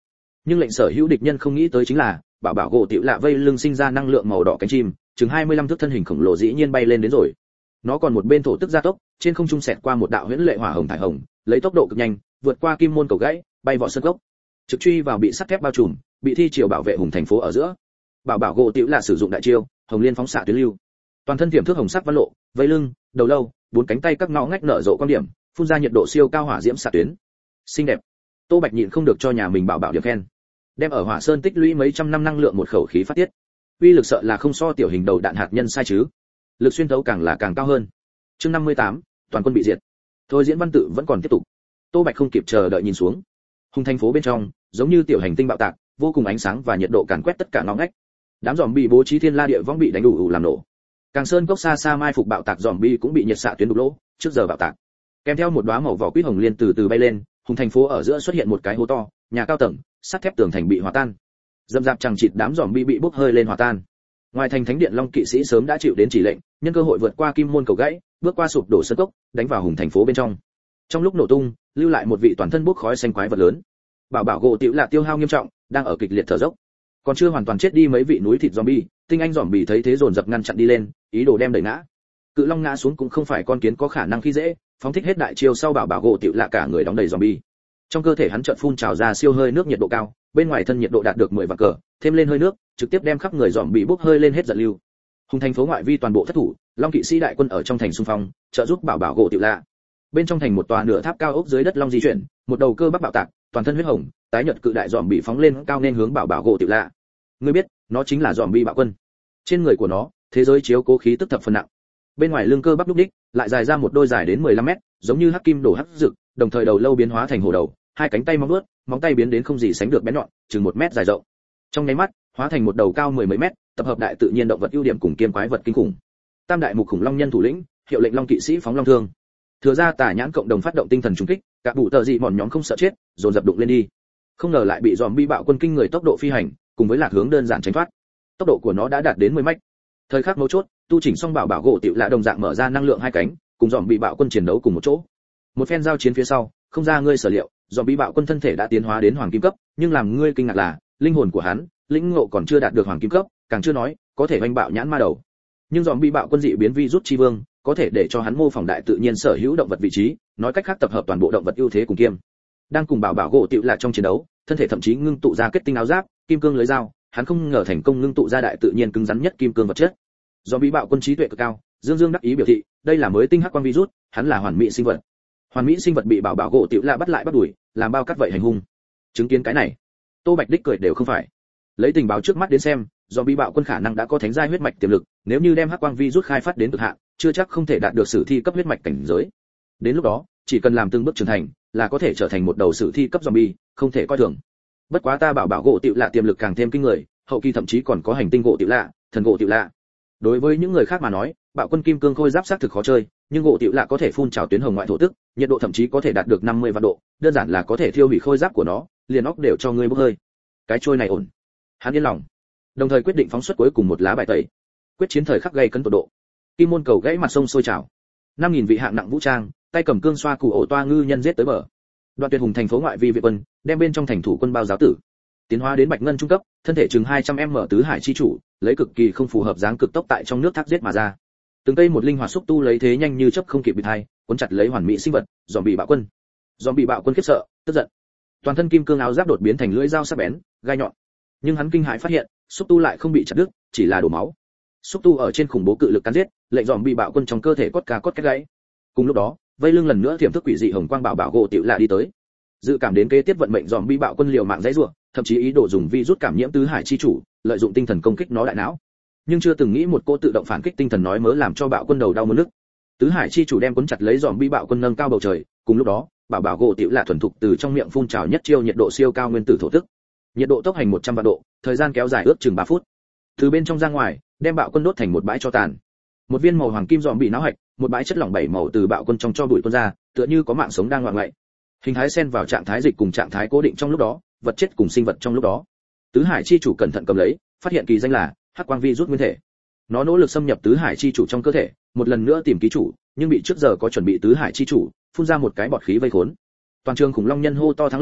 Nhưng lệnh sở hữu địch nhân không nghĩ tới chính là, bảo bảo gỗ tiểu lạ vây lưng sinh ra năng lượng màu đỏ cánh chim, chừng 25 thước thân hình khổng lồ dĩ nhiên bay lên đến rồi. Nó còn một bên thổ tức gia tốc, trên không trung xẹt qua một đạo huyễn lệ hỏa hồng thải hồng, lấy tốc độ cực nhanh, vượt qua kim môn cầu gãy, bay vọt sơn gốc, trực truy vào bị sắt thép bao trùm, bị thi triều bảo vệ hùng thành phố ở giữa. Bảo bảo gỗ tiểu lạ sử dụng đại chiêu, hồng liên phóng xạ tuyến lưu. Toàn thân tiềm thước hồng sắc văn lộ, vây lưng, đầu lâu, bốn cánh tay các ngõ ngách nở rộ quan điểm, phun ra nhiệt độ siêu cao hỏa diễm xạ tuyến. Xinh đẹp. Tô Bạch nhịn không được cho nhà mình bảo bảo điểm khen. Đem ở Hỏa Sơn tích lũy mấy trăm năm năng lượng một khẩu khí phát tiết. Uy lực sợ là không so tiểu hình đầu đạn hạt nhân sai chứ. Lực xuyên thấu càng là càng cao hơn. Chương 58, toàn quân bị diệt. Thôi diễn văn tự vẫn còn tiếp tục. Tô Bạch không kịp chờ đợi nhìn xuống. Hùng thành phố bên trong, giống như tiểu hành tinh bạo tạc, vô cùng ánh sáng và nhiệt độ càn quét tất cả ngõ ngách. Đám zombie bố trí thiên la địa võng bị đánh đủ làm nổ. Càng sơn cốc xa xa mai phục bạo tạc zombie cũng bị nhiệt xạ tuyến đục lỗ, trước giờ bạo tạc. Kèm theo một đóa màu vỏ quýt hồng liên từ từ bay lên, hùng thành phố ở giữa xuất hiện một cái hố to, nhà cao tầng, sắt thép tường thành bị hòa tan. Dầm dạp chẳng chịt đám zombie bị bốc hơi lên hòa tan. Ngoài thành thánh điện long kỵ sĩ sớm đã chịu đến chỉ lệnh, nhân cơ hội vượt qua kim môn cầu gãy, bước qua sụp đổ sơn cốc, đánh vào hùng thành phố bên trong. Trong lúc nổ tung, lưu lại một vị toàn thân bốc khói xanh quái vật lớn. Bảo bảo gỗ tiểu là tiêu hao nghiêm trọng, đang ở kịch liệt thở dốc. Còn chưa hoàn toàn chết đi mấy vị núi thịt zombie, tinh anh zombie thấy thế dồn dập ngăn chặn đi lên, ý đồ đem đẩy ngã. Cự long ngã xuống cũng không phải con kiến có khả năng khi dễ, phóng thích hết đại chiêu sau bảo bảo gỗ tiểu là cả người đóng đầy zombie. Trong cơ thể hắn chợt phun trào ra siêu hơi nước nhiệt độ cao, bên ngoài thân nhiệt độ đạt được 10 vạn cờ, thêm lên hơi nước, trực tiếp đem khắp người zombie bốc hơi lên hết giận lưu. Hùng thành phố ngoại vi toàn bộ thất thủ, long kỵ sĩ đại quân ở trong thành xung phong, trợ giúp bảo bảo gỗ tiểu lạ. Bên trong thành một tòa nửa tháp cao ốc dưới đất long di chuyển, một đầu cơ bắp bạo tạc, toàn thân huyết hồng, tái nhợt cự đại zombie phóng lên cao nên hướng bảo bảo gỗ tiểu lạ. Ngươi biết, nó chính là zombie bạo quân. Trên người của nó, thế giới chiếu cố khí tức thập phần nặng. Bên ngoài lưng cơ bắp lúc đích, lại dài ra một đôi dài đến 15 mét, giống như hắc kim đổ hắc rực, đồng thời đầu lâu biến hóa thành hổ đầu, hai cánh tay móng vuốt, móng tay biến đến không gì sánh được bén nhọn, chừng 1 mét dài rộng. Trong nháy mắt, hóa thành một đầu cao 10 mấy mét, tập hợp đại tự nhiên động vật ưu điểm cùng kiêm quái vật kinh khủng. Tam đại mục khủng long nhân thủ lĩnh, hiệu lệnh long kỵ sĩ phóng long thương. Thừa ra tả nhãn cộng đồng phát động tinh thần trùng kích, cả bụ tờ dị mòn nhóm không sợ chết, dồn dập đụng lên đi. Không ngờ lại bị zombie bạo quân kinh người tốc độ phi hành, cùng với lạc hướng đơn giản tránh thoát. Tốc độ của nó đã đạt đến 10 mạch. Thời khắc mấu chốt, tu chỉnh xong bảo bảo gỗ tiểu lạ đồng dạng mở ra năng lượng hai cánh, cùng zombie bạo quân chiến đấu cùng một chỗ. Một phen giao chiến phía sau, không ra ngươi sở liệu, zombie bạo quân thân thể đã tiến hóa đến hoàng kim cấp, nhưng làm ngươi kinh ngạc là, linh hồn của hắn, lĩnh ngộ còn chưa đạt được hoàng kim cấp, càng chưa nói, có thể oanh bạo nhãn ma đầu. Nhưng zombie bạo quân dị biến virus chi vương, có thể để cho hắn mô phỏng đại tự nhiên sở hữu động vật vị trí, nói cách khác tập hợp toàn bộ động vật ưu thế cùng kiêm. Đang cùng bảo bảo gỗ tiểu lạ trong chiến đấu, thân thể thậm chí ngưng tụ ra kết tinh áo giáp, kim cương lưới dao, hắn không ngờ thành công ngưng tụ ra đại tự nhiên cứng rắn nhất kim cương vật chất. Zombie bạo quân trí tuệ cực cao, dương dương đắc ý biểu thị, đây là mới tinh hắc quang virus, hắn là hoàn mỹ sinh vật. Hoàn mỹ sinh vật bị bảo bảo gỗ tiểu lạ bắt lại bắt đuổi, làm bao cắt vậy hành hung. Chứng kiến cái này, Tô Bạch đích cười đều không phải. Lấy tình báo trước mắt đến xem, zombie bạo quân khả năng đã có thánh giai huyết mạch tiềm lực, nếu như đem hắc quang virus khai phát đến cực hạn, chưa chắc không thể đạt được sử thi cấp huyết mạch cảnh giới. Đến lúc đó, chỉ cần làm từng bước trưởng thành, là có thể trở thành một đầu sử thi cấp zombie, không thể coi thường. Bất quá ta bảo bảo gỗ tiểu lạ tiềm lực càng thêm kinh người, hậu kỳ thậm chí còn có hành tinh gỗ tiểu lạ, thần gỗ tiểu lạ. Đối với những người khác mà nói, bạo quân kim cương khôi giáp xác thực khó chơi, nhưng gỗ tiểu lạ có thể phun trào tuyến hồng ngoại thổ tức, nhiệt độ thậm chí có thể đạt được 50 vạn độ, đơn giản là có thể thiêu hủy khôi giáp của nó, liền óc đều cho ngươi bốc hơi. Cái trôi này ổn. Hắn yên lòng. Đồng thời quyết định phóng xuất cuối cùng một lá bài tẩy. Quyết chiến thời khắc gây cấn tột độ. Kim môn cầu gãy mặt sông sôi trào. 5000 vị hạng nặng vũ trang, tay cầm cương xoa cù ổ toa ngư nhân giết tới bờ. Đoạn Tuyệt Hùng thành phố ngoại vi viện quân, đem bên trong thành thủ quân bao giáo tử. Tiến hóa đến bạch ngân trung cấp, thân thể chừng 200m tứ hải chi chủ, lấy cực kỳ không phù hợp dáng cực tốc tại trong nước thác giết mà ra. Từng cây một linh hoạt xúc tu lấy thế nhanh như chớp không kịp bị thay, cuốn chặt lấy hoàn mỹ sinh vật, zombie bạo quân. Zombie bạo quân khiếp sợ, tức giận. Toàn thân kim cương áo giáp đột biến thành lưỡi dao sắc bén, gai nhọn. Nhưng hắn kinh hãi phát hiện, xúc tu lại không bị chặt đứt, chỉ là đổ máu. Xúc tu ở trên khủng bố cự lực cắn giết, lệnh zombie bạo quân trong cơ thể cốt két gãy. Cùng lúc đó, vây lưng lần nữa thiểm thức quỷ dị hồng quang bảo gỗ tiểu lạ đi tới. Dự cảm đến kế tiếp vận mệnh zombie bạo quân liều mạng dãy rủa, thậm chí ý đồ dùng virus cảm nhiễm tứ hải chi chủ, lợi dụng tinh thần công kích nó đại não. Nhưng chưa từng nghĩ một cô tự động phản kích tinh thần nói mớ làm cho bạo quân đầu đau muốn nức. Tứ hải chi chủ đem cuốn chặt lấy zombie bạo quân nâng cao bầu trời, cùng lúc đó, bảo gỗ tiểu lạ thuần thục từ trong miệng phun trào nhất chiêu nhiệt độ siêu cao nguyên tử thổ tức. Nhiệt độ tốc hành 100 vạn độ, thời gian kéo dài ước chừng 3 phút. Từ bên trong ra ngoài, đem bạo quân đốt thành một bãi tro tàn. Một viên màu hoàng kim giòm bị náo hạch, một bãi chất lỏng bảy màu từ bạo quân trong cho bụi tuôn ra, tựa như có mạng sống đang ngoạn ngoại. Hình thái xen vào trạng thái dịch cùng trạng thái cố định trong lúc đó, vật chất cùng sinh vật trong lúc đó. Tứ hải chi chủ cẩn thận cầm lấy, phát hiện kỳ danh là hắc quang virus nguyên thể. Nó nỗ lực xâm nhập tứ hải chi chủ trong cơ thể, một lần nữa tìm ký chủ, nhưng bị trước giờ có chuẩn bị tứ hải chi chủ phun ra một cái bọt khí vây khốn. Toàn trường khủng long nhân hô to thắng lợi,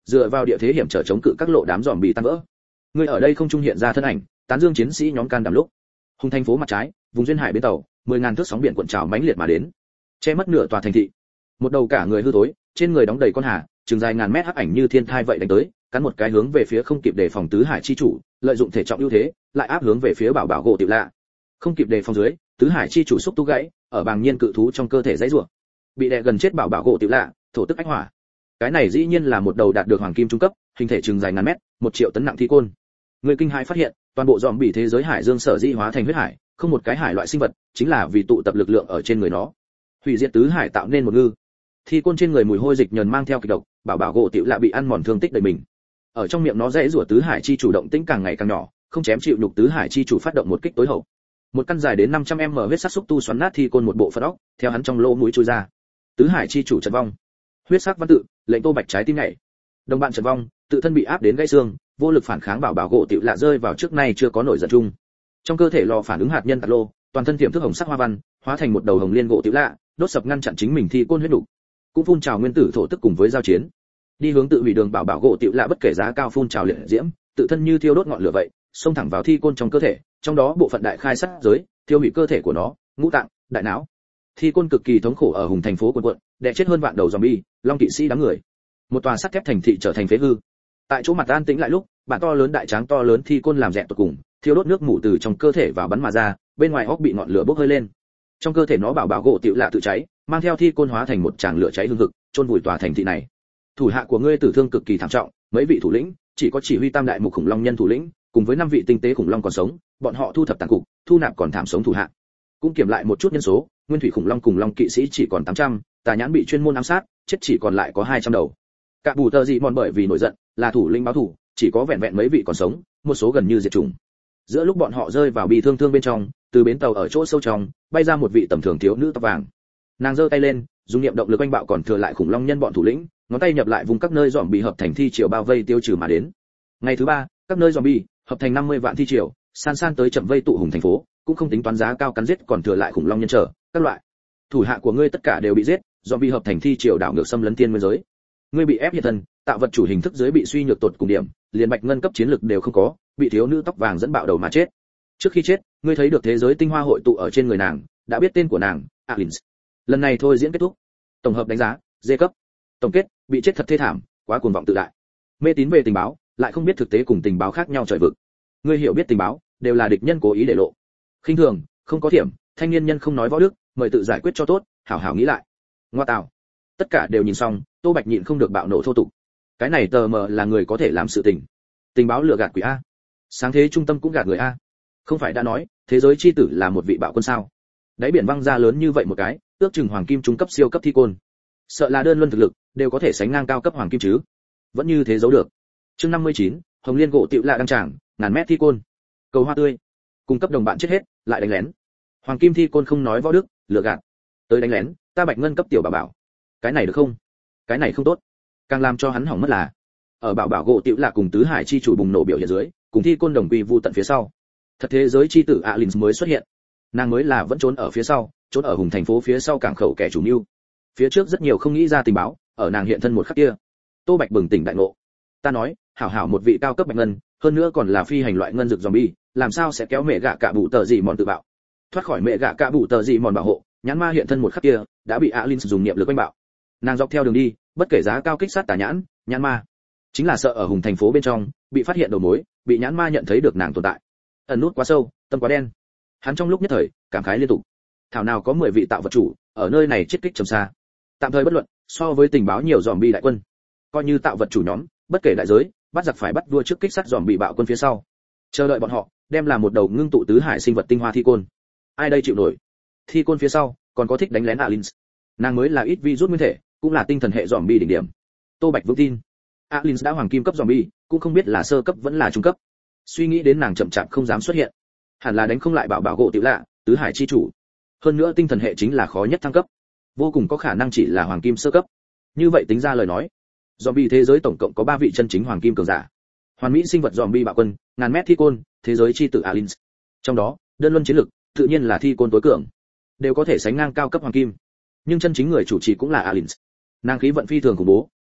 dựa vào địa thế hiểm trở chống cự các lộ đám giòm bị tan vỡ. Người ở đây không trung hiện ra thân ảnh, tán dương chiến sĩ nhóm can đảm lúc. Hùng thành phố mặt trái, vùng duyên hải bến tàu, 10.000 thước sóng biển cuộn trào mãnh liệt mà đến, che mất nửa tòa thành thị. Một đầu cả người hư tối, trên người đóng đầy con hà, trường dài ngàn mét hắc ảnh như thiên thai vậy đánh tới, cắn một cái hướng về phía không kịp đề phòng tứ hải chi chủ, lợi dụng thể trọng ưu thế, lại áp hướng về phía bảo bảo gỗ tiểu lạ. Không kịp đề phòng dưới, tứ hải chi chủ xúc tu gãy, ở bàng nhiên cự thú trong cơ thể dãy rủa. Bị đè gần chết bảo bảo gỗ tiểu lạ, thổ tức ách hỏa. Cái này dĩ nhiên là một đầu đạt được hoàng kim trung cấp, hình thể trường dài ngàn mét, 1 triệu tấn nặng thi côn. Người kinh hãi phát hiện, toàn bộ dòm bị thế giới hải dương sở dĩ hóa thành huyết hải, không một cái hải loại sinh vật, chính là vì tụ tập lực lượng ở trên người nó. Hủy diệt tứ hải tạo nên một ngư. Thi côn trên người mùi hôi dịch nhờn mang theo kịch độc, bảo bảo gỗ tiểu lạ bị ăn mòn thương tích đầy mình. Ở trong miệng nó dãy rủa tứ hải chi chủ động tĩnh càng ngày càng nhỏ, không chém chịu nhục tứ hải chi chủ phát động một kích tối hậu. Một căn dài đến 500m huyết sắc xúc tu xoắn nát thi côn một bộ phận óc, theo hắn trong lỗ mũi chui ra. Tứ hải chi chủ trận vong. Huyết sắc văn tự, lệnh Tô Bạch trái tim nhảy. Đồng bạn trận vong, tự thân bị áp đến gãy xương, vô lực phản kháng bảo bảo gỗ tiểu lạ rơi vào trước nay chưa có nổi giận chung. Trong cơ thể lò phản ứng hạt nhân tạc lô, toàn thân tiềm thức hồng sắc hoa văn, hóa thành một đầu hồng liên gỗ tiểu lạ, đốt sập ngăn chặn chính mình thi côn huyết đủ. Cũng phun trào nguyên tử thổ tức cùng với giao chiến. Đi hướng tự hủy đường bảo bảo gỗ tiểu lạ bất kể giá cao phun trào liệt diễm, tự thân như thiêu đốt ngọn lửa vậy, xông thẳng vào thi côn trong cơ thể, trong đó bộ phận đại khai sát giới, thiêu hủy cơ thể của nó, ngũ tạng, đại não. Thi côn cực kỳ thống khổ ở hùng thành phố cuộn cuộn, đè chết hơn vạn đầu zombie, long kỵ sĩ đám người. Một tòa sắt thép thành thị trở thành phế hư. Tại chỗ mặt an tĩnh lại lúc, bản to lớn đại tráng to lớn thi côn làm rẹn tột cùng, thiêu đốt nước mủ từ trong cơ thể vào bắn mà ra, bên ngoài óc bị ngọn lửa bốc hơi lên. Trong cơ thể nó bảo bảo gỗ tiểu lạ tự cháy, mang theo thi côn hóa thành một tràng lửa cháy hừng hực, chôn vùi tòa thành thị này. Thủ hạ của ngươi tử thương cực kỳ thảm trọng, mấy vị thủ lĩnh, chỉ có chỉ huy tam đại mục khủng long nhân thủ lĩnh, cùng với 5 vị tinh tế khủng long còn sống, bọn họ thu thập tàn cục, thu nạp còn thảm sống thủ hạ. Cũng kiểm lại một chút nhân số, nguyên thủy khủng long cùng long kỵ sĩ chỉ còn 800, tà nhãn bị chuyên môn ám sát, chết chỉ còn lại có 200 đầu. Cả bù tơ dị mòn bởi vì nổi giận, là thủ lĩnh báo thủ, chỉ có vẹn vẹn mấy vị còn sống, một số gần như diệt chủng. Giữa lúc bọn họ rơi vào bị thương thương bên trong, từ bến tàu ở chỗ sâu trong, bay ra một vị tầm thường thiếu nữ tóc vàng. Nàng giơ tay lên, dùng niệm động lực oanh bạo còn thừa lại khủng long nhân bọn thủ lĩnh, ngón tay nhập lại vùng các nơi dòm bị hợp thành thi triều bao vây tiêu trừ mà đến. Ngày thứ 3, các nơi dòm bị hợp thành 50 vạn thi triều, san tới chậm vây tụ hùng thành phố, cũng không tính toán giá cao cắn giết còn thừa lại khủng long nhân trở, các loại. Thủ hạ của ngươi tất cả đều bị giết, dòm bị hợp thành thi triều đảo ngược xâm lấn thiên nguyên giới. Ngươi bị ép hiện thân, tạo vật chủ hình thức dưới bị suy nhược tột cùng điểm, liền bạch ngân cấp chiến lực đều không có, bị thiếu nữ tóc vàng dẫn bạo đầu mà chết. Trước khi chết, ngươi thấy được thế giới tinh hoa hội tụ ở trên người nàng, đã biết tên của nàng, Alins. Lần này thôi diễn kết thúc. Tổng hợp đánh giá, D cấp. Tổng kết, bị chết thật thê thảm, quá cuồng vọng tự đại. Mê tín về tình báo, lại không biết thực tế cùng tình báo khác nhau trời vực. Ngươi hiểu biết tình báo, đều là địch nhân cố ý để lộ. Khinh thường, không có thiểm, thanh niên nhân không nói võ đức, mời tự giải quyết cho tốt, hảo hảo nghĩ lại. Ngoa tào. Tất cả đều nhìn xong, Tô Bạch nhịn không được bạo nổ thô tục. Cái này tờ mờ là người có thể làm sự tình. Tình báo lừa gạt quỷ a. Sáng thế trung tâm cũng gạt người a. Không phải đã nói, thế giới chi tử là một vị bạo quân sao? Đáy biển văng ra lớn như vậy một cái, ước chừng hoàng kim trung cấp siêu cấp thi côn. Sợ là đơn luân thực lực, đều có thể sánh ngang cao cấp hoàng kim chứ. Vẫn như thế giấu được. Chương 59, Hồng Liên gỗ tiểu lạ đăng tràng, ngàn mét thi côn. Cầu hoa tươi. Cung cấp đồng bạn chết hết, lại đánh lén. Hoàng kim thi côn không nói võ đức, lừa gạt. Tới đánh lén, ta bạch ngân cấp tiểu bảo bảo. Cái này được không? Cái này không tốt. Càng làm cho hắn hỏng mất là, ở bảo bảo gỗ tiểu lạ cùng tứ hải chi chủ bùng nổ biểu hiện dưới, cùng thi côn đồng quy vu tận phía sau. Thật thế giới chi tử Alins mới xuất hiện. Nàng mới là vẫn trốn ở phía sau, trốn ở hùng thành phố phía sau cảng khẩu kẻ chủ mưu. Phía trước rất nhiều không nghĩ ra tình báo, ở nàng hiện thân một khắc kia. Tô Bạch bừng tỉnh đại ngộ. Ta nói, hảo hảo một vị cao cấp bạch ngân, hơn nữa còn là phi hành loại ngân dược zombie, làm sao sẽ kéo mẹ gạ cả bụ tờ gì mòn tự bạo. Thoát khỏi mẹ gạ cả bụ tờ gì mòn bảo hộ, nhãn ma hiện thân một khắc kia, đã bị Alins dùng niệm lực quanh bạo. Nàng dọc theo đường đi, bất kể giá cao kích sát tà nhãn, nhãn ma, chính là sợ ở hùng thành phố bên trong bị phát hiện đầu mối, bị nhãn ma nhận thấy được nàng tồn tại. Ẩn nút quá sâu, tâm quá đen. Hắn trong lúc nhất thời cảm khái liên tục. Thảo nào có 10 vị tạo vật chủ ở nơi này chết kích trầm xa. Tạm thời bất luận, so với tình báo nhiều zombie đại quân, coi như tạo vật chủ nhóm, bất kể đại giới, bắt giặc phải bắt vua trước kích sát zombie bạo quân phía sau. Chờ đợi bọn họ, đem là một đầu ngưng tụ tứ hải sinh vật tinh hoa thi côn. Ai đây chịu nổi? Thi côn phía sau, còn có thích đánh lén Alins. Nàng mới là ít virus nguyên thể, cũng là tinh thần hệ zombie đỉnh điểm. Tô Bạch vững tin, Alins đã hoàng kim cấp zombie, cũng không biết là sơ cấp vẫn là trung cấp. Suy nghĩ đến nàng chậm chạp không dám xuất hiện, hẳn là đánh không lại bảo bảo gỗ tiểu lạ, tứ hải chi chủ. Hơn nữa tinh thần hệ chính là khó nhất thăng cấp, vô cùng có khả năng chỉ là hoàng kim sơ cấp. Như vậy tính ra lời nói, zombie thế giới tổng cộng có 3 vị chân chính hoàng kim cường giả. Hoàn mỹ sinh vật zombie bạo quân, ngàn mét thi côn, thế giới chi tử Alins. Trong đó, đơn luân chiến lực, tự nhiên là thi côn tối cường, đều có thể sánh ngang cao cấp hoàng kim. Nhưng chân chính người chủ trì cũng là Alins. Nàng khí vận phi thường khủng bố,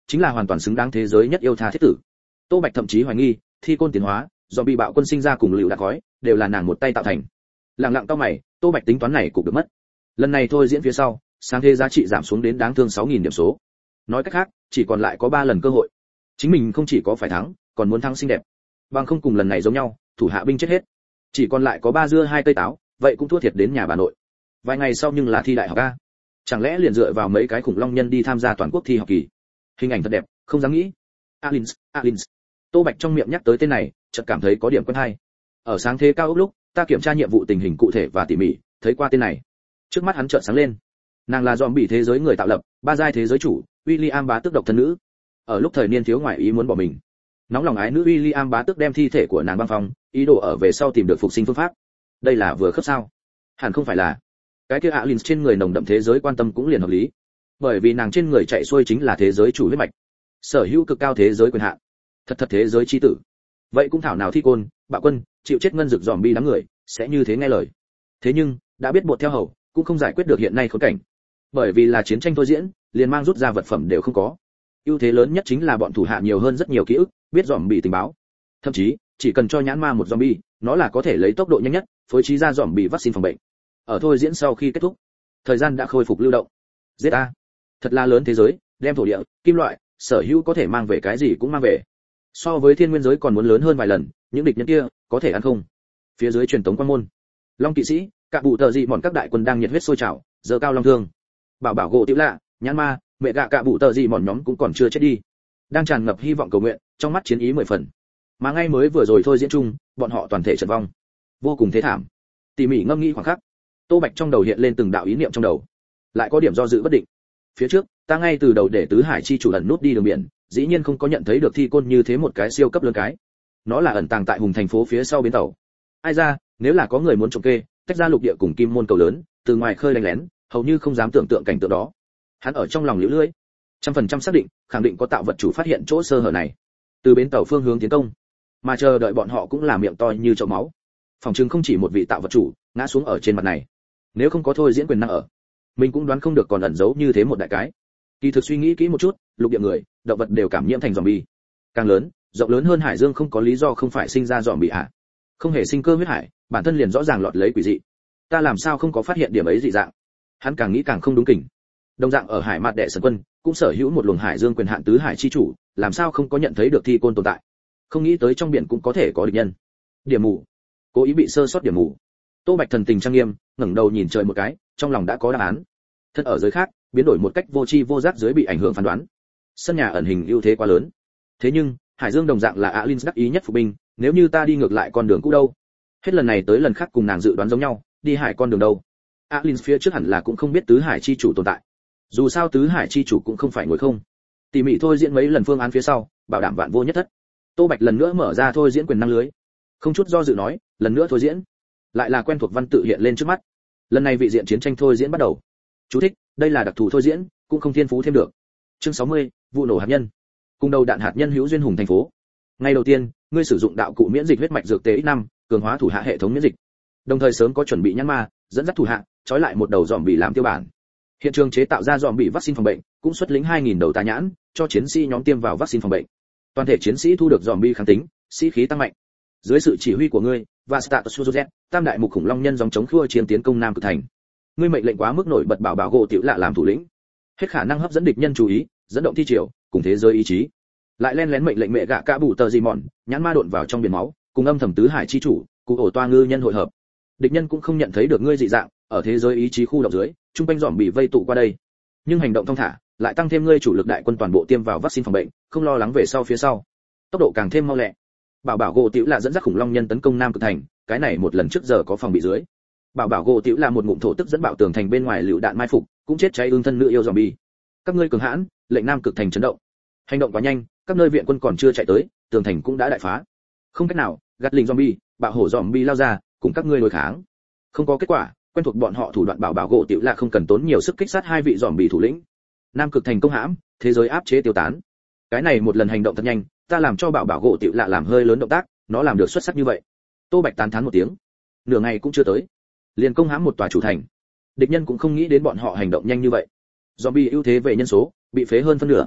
chính là hoàn toàn xứng đáng thế giới nhất yêu tha thiết tử. Tô Bạch thậm chí hoài nghi, thi côn tiến hóa, zombie bạo quân sinh ra cùng lưu đạn khói, đều là nàng một tay tạo thành. Lặng lặng cau mày, Tô Bạch tính toán này cũng được mất. Lần này thôi diễn phía sau, sáng thế giá trị giảm xuống đến đáng thương 6000 điểm số. Nói cách khác, chỉ còn lại có 3 lần cơ hội. Chính mình không chỉ có phải thắng, còn muốn thắng xinh đẹp. Bằng không cùng lần này giống nhau, thủ hạ binh chết hết. Chỉ còn lại có 3 dưa 2 cây táo, vậy cũng thua thiệt đến nhà bà nội. Vài ngày sau nhưng là thi đại học a. Chẳng lẽ liền dựa vào mấy cái khủng long nhân đi tham gia toàn quốc thi học kỳ? Hình ảnh thật đẹp, không dám nghĩ. Alins. Tô Bạch trong miệng nhắc tới tên này, chợt cảm thấy có điểm quen hay. Ở sáng thế cao ốc lúc, ta kiểm tra nhiệm vụ tình hình cụ thể và tỉ mỉ, thấy qua tên này. Trước mắt hắn chợt sáng lên. Nàng là zombie thế giới người tạo lập, ba giai thế giới chủ, William bá tước độc thân nữ. Ở lúc thời niên thiếu ngoại ý muốn bỏ mình. Nóng lòng ái nữ William bá tước đem thi thể của nàng băng phong, ý đồ ở về sau tìm được phục sinh phương pháp. Đây là vừa khớp sao? Hẳn không phải là. Cái kia Alins trên người nồng đậm thế giới quan tâm cũng liền hợp lý. Bởi vì nàng trên người chạy xuôi chính là thế giới chủ huyết mạch, sở hữu cực cao thế giới quyền hạn, thật thế giới chi tử. Vậy cũng thảo nào thi côn, bạo quân, chịu chết ngân dực zombie đám người, sẽ như thế nghe lời. Thế nhưng, đã biết buộc theo hầu, cũng không giải quyết được hiện nay khốn cảnh. Bởi vì là chiến tranh thôi diễn, liền mang rút ra vật phẩm đều không có. Ưu thế lớn nhất chính là bọn thủ hạ nhiều hơn rất nhiều ký ức, biết zombie tình báo. Thậm chí, chỉ cần cho nhãn ma một zombie, nó là có thể lấy tốc độ nhanh nhất, phối trí ra zombie vaccine phòng bệnh. Ở thôi diễn sau khi kết thúc, thời gian đã khôi phục lưu động. Giết a, thật là lớn thế giới, đem thổ địa, kim loại, sở hữu có thể mang về cái gì cũng mang về. So với thiên nguyên giới còn muốn lớn hơn vài lần, những địch nhân kia có thể ăn không? Phía dưới truyền tống quan môn, long kỵ sĩ, cả bụ tờ dị mòn các đại quân đang nhiệt huyết sôi trào, giơ cao long thương. Bảo gỗ tiểu lạ, nhãn ma, mẹ gạ cả bụ tờ dị mòn nhóm cũng còn chưa chết đi, đang tràn ngập hy vọng cầu nguyện, trong mắt chiến ý 10 phần. Mà ngay mới vừa rồi thôi diễn chung, bọn họ toàn thể trận vong, vô cùng thế thảm. Tỉ mỉ ngâm nghĩ khoảng khắc, Tô Bạch trong đầu hiện lên từng đạo ý niệm trong đầu, lại có điểm do dự bất định. Phía trước, ta ngay từ đầu để tứ hải chi chủ ẩn nút đi đường biển, dĩ nhiên không có nhận thấy được thi côn như thế một cái siêu cấp lớn cái. Nó là ẩn tàng tại hùng thành phố phía sau bến tàu. Ai ra, nếu là có người muốn trộm kê, tách ra lục địa cùng kim môn cầu lớn, từ ngoài khơi đánh lén, hầu như không dám tưởng tượng cảnh tượng đó. Hắn ở trong lòng liễu lưỡi, 100% xác định, khẳng định có tạo vật chủ phát hiện chỗ sơ hở này. Từ bến tàu phương hướng tiến công, mà chờ đợi bọn họ cũng là miệng to như chậu máu. Phòng trưng không chỉ một vị tạo vật chủ ngã xuống ở trên mặt này. Nếu không có thôi diễn quyền năng ở, mình cũng đoán không được còn ẩn giấu như thế một đại cái. Kỳ thực suy nghĩ kỹ một chút, lục địa người, động vật đều cảm nhiễm thành zombie. Càng lớn, rộng lớn hơn hải dương không có lý do không phải sinh ra zombie ạ. Không hề sinh cơ huyết hải, bản thân liền rõ ràng lọt lấy quỷ dị. Ta làm sao không có phát hiện điểm ấy dị dạng? Hắn càng nghĩ càng không đúng kỉnh. Đồng dạng ở hải mạt đệ sân quân, cũng sở hữu một luồng hải dương quyền hạn tứ hải chi chủ, làm sao không có nhận thấy được thi côn tồn tại? Không nghĩ tới trong biển cũng có thể có địch nhân. Điểm mù, cố ý bị sơ sót điểm mù. Tô Bạch thần tình trang nghiêm, ngẩng đầu nhìn trời một cái, trong lòng đã có đáp án. Thân ở giới khác, biến đổi một cách vô tri vô giác dưới bị ảnh hưởng phán đoán. Sân nhà ẩn hình ưu thế quá lớn. Thế nhưng, Hải Dương đồng dạng là Alins đắc ý nhất phục binh, nếu như ta đi ngược lại con đường cũ đâu? Hết lần này tới lần khác cùng nàng dự đoán giống nhau, đi hải con đường đâu? Alins phía trước hẳn là cũng không biết tứ hải chi chủ tồn tại. Dù sao tứ hải chi chủ cũng không phải ngồi không. Tỉ mỉ thôi diễn mấy lần phương án phía sau, bảo đảm vạn vô nhất thất. Tô Bạch lần nữa mở ra thôi diễn quyền năng lưới. Không chút do dự nói, lần nữa thôi diễn. Lại là quen thuộc văn tự hiện lên trước mắt. Lần này vị diện chiến tranh thôi diễn bắt đầu. Chú thích, đây là đặc thù thôi diễn, cũng không thiên phú thêm được. Chương 60, vụ nổ hạt nhân. Cùng đầu đạn hạt nhân hữu duyên hùng thành phố. Ngày đầu tiên, ngươi sử dụng đạo cụ miễn dịch huyết mạch dược tế X5, cường hóa thủ hạ hệ thống miễn dịch. Đồng thời sớm có chuẩn bị nhãn ma, dẫn dắt thủ hạ, trói lại một đầu zombie làm tiêu bản. Hiện trường chế tạo ra zombie vaccine phòng bệnh, cũng xuất lĩnh 2000 đầu tà nhãn, cho chiến sĩ nhóm tiêm vào vaccine phòng bệnh. Toàn thể chiến sĩ thu được zombie kháng tính, sĩ khí tăng mạnh. Dưới sự chỉ huy của ngươi, và Status Suzujet, tam đại mục khủng long nhân dòng chống khua chiến tiến công Nam Cực Thành. Ngươi mệnh lệnh quá mức nổi bật bảo gỗ tiểu lạ làm thủ lĩnh, hết khả năng hấp dẫn địch nhân chú ý, dẫn động thi triều, cùng thế giới ý chí. Lại len lén mệnh lệnh mẹ gạ cả bụ tờ gì mòn, nhãn ma độn vào trong biển máu, cùng âm thầm tứ hải chi chủ, cụ ổ toa ngư nhân hội hợp. Địch nhân cũng không nhận thấy được ngươi dị dạng, ở thế giới ý chí khu động dưới, trung quanh dòm bị vây tụ qua đây. Nhưng hành động thông thả, lại tăng thêm ngươi chủ lực đại quân toàn bộ tiêm vào vaccine phòng bệnh, không lo lắng về sau phía sau. Tốc độ càng thêm mau lẹ. Bảo gỗ tiểu là dẫn dắt khủng long nhân tấn công Nam Cực Thành, cái này một lần trước giờ có phòng bị dưới. Bảo gỗ tiểu là một ngụm thổ tức dẫn bạo tường thành bên ngoài lựu đạn mai phục, cũng chết cháy ương thân nữ yêu zombie. Các ngươi cường hãn, lệnh Nam Cực Thành chấn động. Hành động quá nhanh, các nơi viện quân còn chưa chạy tới, tường thành cũng đã đại phá. Không cách nào, gạt lình zombie, bạo hổ zombie lao ra, cùng các ngươi đối kháng. Không có kết quả, quen thuộc bọn họ thủ đoạn bảo gỗ tiểu là không cần tốn nhiều sức kích sát hai vị zombie thủ lĩnh. Nam Cực Thành công hãm, thế giới áp chế tiêu tán. Cái này một lần hành động thật nhanh, ta làm cho bảo gỗ tiểu lạ làm hơi lớn động tác, nó làm được xuất sắc như vậy. Tô Bạch tán thán một tiếng. Nửa ngày cũng chưa tới, liền công hãm một tòa chủ thành. Địch nhân cũng không nghĩ đến bọn họ hành động nhanh như vậy. Zombie ưu thế về nhân số, bị phế hơn phân nửa.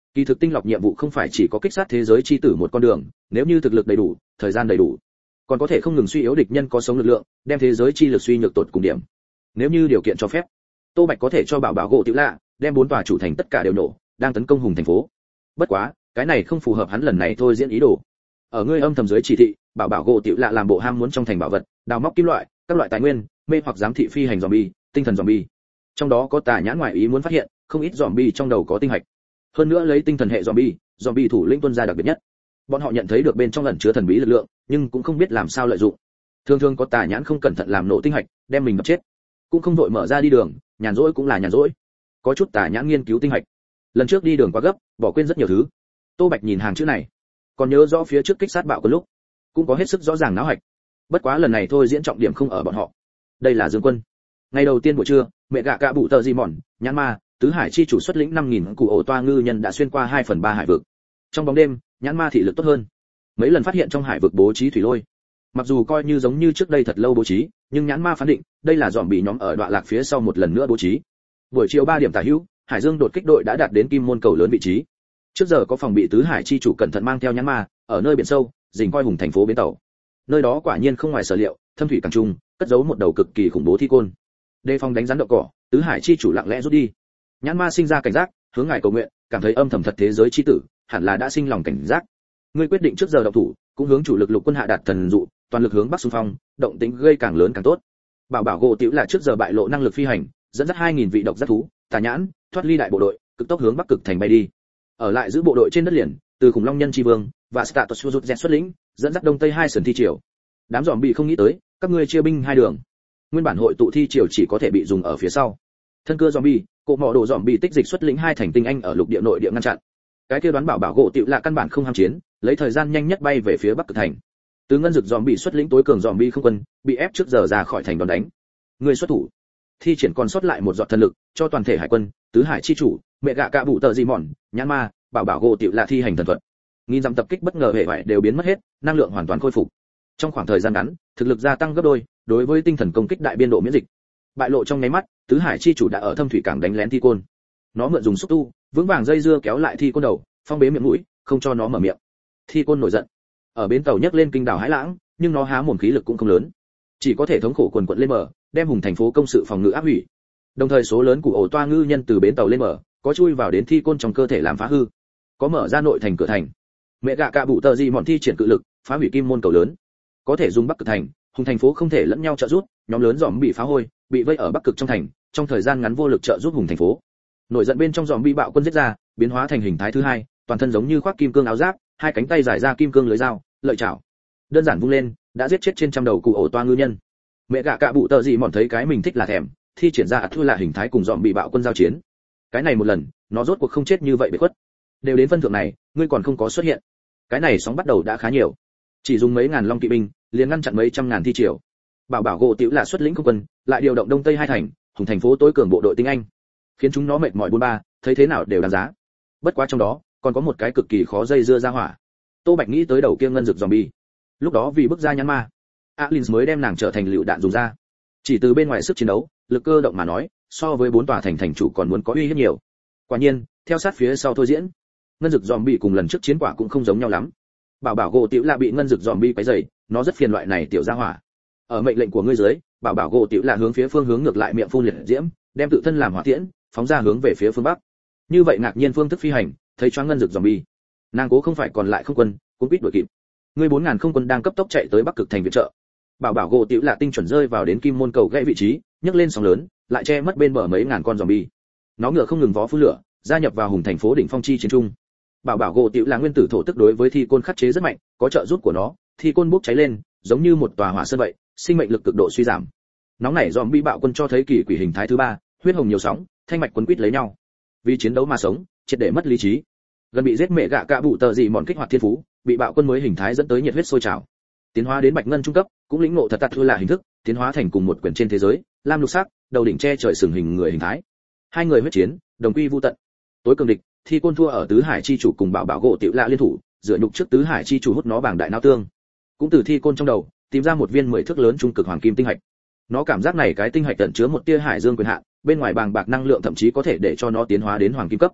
Kỳ thực tinh lọc nhiệm vụ không phải chỉ có kích sát thế giới chi tử một con đường, nếu như thực lực đầy đủ, thời gian đầy đủ, còn có thể không ngừng suy yếu địch nhân có sống lực lượng, đem thế giới chi lực suy nhược tột cùng điểm. Nếu như điều kiện cho phép, Tô Bạch có thể cho bảo gỗ tiểu lạ đem 4 tòa chủ thành tất cả đều nổ, đang tấn công hùng thành phố. Bất quá, cái này không phù hợp hắn lần này thôi diễn ý đồ. Ở ngươi âm thầm dưới chỉ thị, bảo gỗ tiểu lạ làm bộ ham muốn trong thành bảo vật, đào móc kim loại, các loại tài nguyên, mê hoặc giám thị phi hành zombie, tinh thần zombie. Trong đó có tà nhãn ngoại ý muốn phát hiện, không ít zombie trong đầu có tinh hạch. Hơn nữa lấy tinh thần hệ zombie thủ lĩnh tuân gia đặc biệt nhất. Bọn họ nhận thấy được bên trong ẩn chứa thần bí lực lượng, nhưng cũng không biết làm sao lợi dụng. Thường thường có tà nhãn không cẩn thận làm nổ tinh hạch, đem mình đập chết. Cũng không đội mở ra đi đường, nhàn rỗi cũng là nhàn rỗi. Có chút tà nhãn nghiên cứu tinh hạch. Lần trước đi đường quá gấp, bỏ quên rất nhiều thứ. Tô Bạch nhìn hàng chữ này, còn nhớ rõ phía trước kích sát bạo quân lúc, cũng có hết sức rõ ràng náo hạch. Bất quá lần này thôi diễn trọng điểm không ở bọn họ. Đây là Dương Quân. Ngày đầu tiên buổi trưa, mẹ gạ cả bụ tờ gì mòn, nhãn ma, tứ hải chi chủ xuất lĩnh 5000 cụ ổ toa ngư nhân đã xuyên qua 2/3 hải vực. Trong bóng đêm, nhãn ma thị lực tốt hơn. Mấy lần phát hiện trong hải vực bố trí thủy lôi. Mặc dù coi như giống như trước đây thật lâu bố trí, nhưng nhãn ma phán định, đây là dòm bị nhóm ở đoạn lạc phía sau một lần nữa bố trí. Buổi chiều 3 điểm tả hữu, Hải Dương đột kích đội đã đạt đến Kim Môn cầu lớn vị trí. Trước giờ có phòng bị tứ hải chi chủ cẩn thận mang theo nhãn ma, ở nơi biển sâu, dình coi hùng thành phố bến tàu. Nơi đó quả nhiên không ngoài sở liệu, thâm thủy càng trung, cất giấu một đầu cực kỳ khủng bố thi côn. Đề phòng đánh rắn đậu cỏ, tứ hải chi chủ lặng lẽ rút đi. Nhãn ma sinh ra cảnh giác, hướng ngài cầu nguyện, cảm thấy âm thầm thật thế giới chi tử, hẳn là đã sinh lòng cảnh giác. Ngươi quyết định trước giờ động thủ, cũng hướng chủ lực lục quân hạ đạt thần dụ, toàn lực hướng bắc xung phong, động tĩnh gây càng lớn càng tốt. Bảo gỗ tiểu là trước giờ bại lộ năng lực phi hành, dẫn dắt 2000 vị độc giác thú, tà nhãn, thoát ly đại bộ đội, cực tốc hướng bắc cực thành bay đi. Ở lại giữ bộ đội trên đất liền, từ khủng long nhân chi vương và Status Suzut xuất lĩnh, dẫn dắt đông tây hai sườn thi triều. Đám giòm bị không nghĩ tới, các ngươi chia binh hai đường. Nguyên bản hội tụ thi triều chỉ có thể bị dùng ở phía sau. Thân cưa zombie, cộ mỏ đồ zombie tích dịch xuất lĩnh hai thành tinh anh ở lục địa nội địa ngăn chặn. Cái kia đoán bảo gỗ tiểu là căn bản không ham chiến, lấy thời gian nhanh nhất bay về phía bắc cực thành. Từ ngân dực zombie xuất lĩnh tối cường zombie không quân, bị ép trước giờ ra khỏi thành đón đánh. Người xuất thủ, thi triển còn sót lại một giọt thần lực, cho toàn thể hải quân, tứ hải chi chủ, mẹ gạ cạ bụ tờ gì mòn, nhãn ma, bảo gỗ tiểu là thi hành thần thuật. Nghìn dặm tập kích bất ngờ hệ vải đều biến mất hết, năng lượng hoàn toàn khôi phục. Trong khoảng thời gian ngắn, thực lực gia tăng gấp đôi, đối với tinh thần công kích đại biên độ miễn dịch. Bại lộ trong nháy mắt, tứ hải chi chủ đã ở thâm thủy cảng đánh lén thi côn. Nó mượn dùng xúc tu, vững vàng dây dưa kéo lại thi côn đầu, phong bế miệng mũi, không cho nó mở miệng. Thi côn nổi giận, ở bến tàu nhấc lên kinh đảo hãi lãng, nhưng nó há mồm khí lực cũng không lớn, chỉ có thể thống khổ quần quật lên mở, đem hùng thành phố công sự phòng ngự áp hủy. Đồng thời số lớn của ổ toa ngư nhân từ bến tàu lên mở, có chui vào đến thi côn trong cơ thể làm phá hư, có mở ra nội thành cửa thành. Mẹ gạ cạ bụ tờ gì mọn thi triển cự lực, phá hủy kim môn cầu lớn, có thể dùng bắc cực thành, hùng thành phố không thể lẫn nhau trợ giúp, nhóm lớn giòm bị phá hôi, bị vây ở bắc cực trong thành, trong thời gian ngắn vô lực trợ giúp hùng thành phố. Nổi giận bên trong giòm bị bạo quân giết ra, biến hóa thành hình thái thứ hai, toàn thân giống như khoác kim cương áo giáp, hai cánh tay giải ra kim cương lưới dao, lợi chảo, đơn giản vung lên, đã giết chết trên trăm đầu cụ ổ toa ngư nhân. Mẹ gạ cạ bụ tờ gì mọn thấy cái mình thích là thèm, thi triển ra ắt thua là hình thái cùng giòm bị bạo quân giao chiến. Cái này một lần, nó rốt cuộc không chết như vậy bị khuất. Đều đến phân thượng này, ngươi còn không có xuất hiện. Cái này sóng bắt đầu đã khá nhiều, chỉ dùng mấy ngàn long kỵ binh, liền ngăn chặn mấy trăm ngàn thi triều. Bảo gỗ tiểu là xuất lĩnh không quân, lại điều động đông tây hai thành, hùng thành phố tối cường bộ đội tinh anh, khiến chúng nó mệt mỏi buôn ba, thấy thế nào đều đáng giá. Bất quá trong đó, còn có một cái cực kỳ khó dây dưa ra hỏa. Tô Bạch nghĩ tới đầu kia ngân dực zombie. Lúc đó vì bức ra nhãn ma, Alins mới đem nàng trở thành lựu đạn dùng ra. Chỉ từ bên ngoài sức chiến đấu, lực cơ động mà nói, so với 4 tòa thành chủ còn muốn có uy hiếp nhiều. Quả nhiên, theo sát phía sau thôi diễn, ngân dực zombie cùng lần trước chiến quả cũng không giống nhau lắm. Bảo gỗ tiểu là bị ngân dực zombie quấy rầy, nó rất phiền loại này tiểu gia hỏa. Ở mệnh lệnh của ngươi dưới, bảo gỗ tiểu là hướng phía phương hướng ngược lại miệng phun liệt diễm, đem tự thân làm hỏa tiễn, phóng ra hướng về phía phương bắc. Như vậy ngạc nhiên phương thức phi hành, thấy choáng ngân dực zombie. Nàng cố không phải còn lại không quân, cũng biết đuổi kịp. Ngươi 4000 không quân đang cấp tốc chạy tới bắc cực thành viện trợ. Bảo gỗ tiểu là tinh chuẩn rơi vào đến kim môn cầu gãy vị trí, nhấc lên sóng lớn, lại che mất bên bờ mấy ngàn con zombie. Nó ngựa không ngừng vó phun lửa, gia nhập vào hùng thành phố đỉnh phong chi chiến trung. Bảo gỗ tiểu là nguyên tử thổ tức đối với thi côn khắc chế rất mạnh, có trợ giúp của nó, thi côn bốc cháy lên, giống như một tòa hỏa sơn vậy, sinh mệnh lực cực độ suy giảm. Nóng nảy zombie bạo quân cho thấy kỳ quỷ hình thái thứ 3, huyết hồng nhiều sóng, thanh mạch quấn quýt lấy nhau. Vì chiến đấu mà sống, triệt để mất lý trí. Gần bị giết mẹ gạ cạ bụ tờ gì mòn kích hoạt thiên phú, bị bạo quân mới hình thái dẫn tới nhiệt huyết sôi trào. Tiến hóa đến bạch ngân trung cấp, cũng lĩnh ngộ thật tạt thua là hình thức, tiến hóa thành cùng một quyển trên thế giới, lam lục sắc, đầu đỉnh che trời sừng hình người hình thái. Hai người huyết chiến, đồng quy vu tận. Tối cường địch, thi côn thua ở tứ hải chi chủ cùng bảo gỗ tiểu lạ liên thủ, dựa nhục trước tứ hải chi chủ hút nó bảng đại não tương. Cũng từ thi côn trong đầu, tìm ra một viên 10 thước lớn trung cực hoàng kim tinh hạch. Nó cảm giác này cái tinh hạch tận chứa một tia hải dương quyền hạn, bên ngoài bàng bạc năng lượng thậm chí có thể để cho nó tiến hóa đến hoàng kim cấp.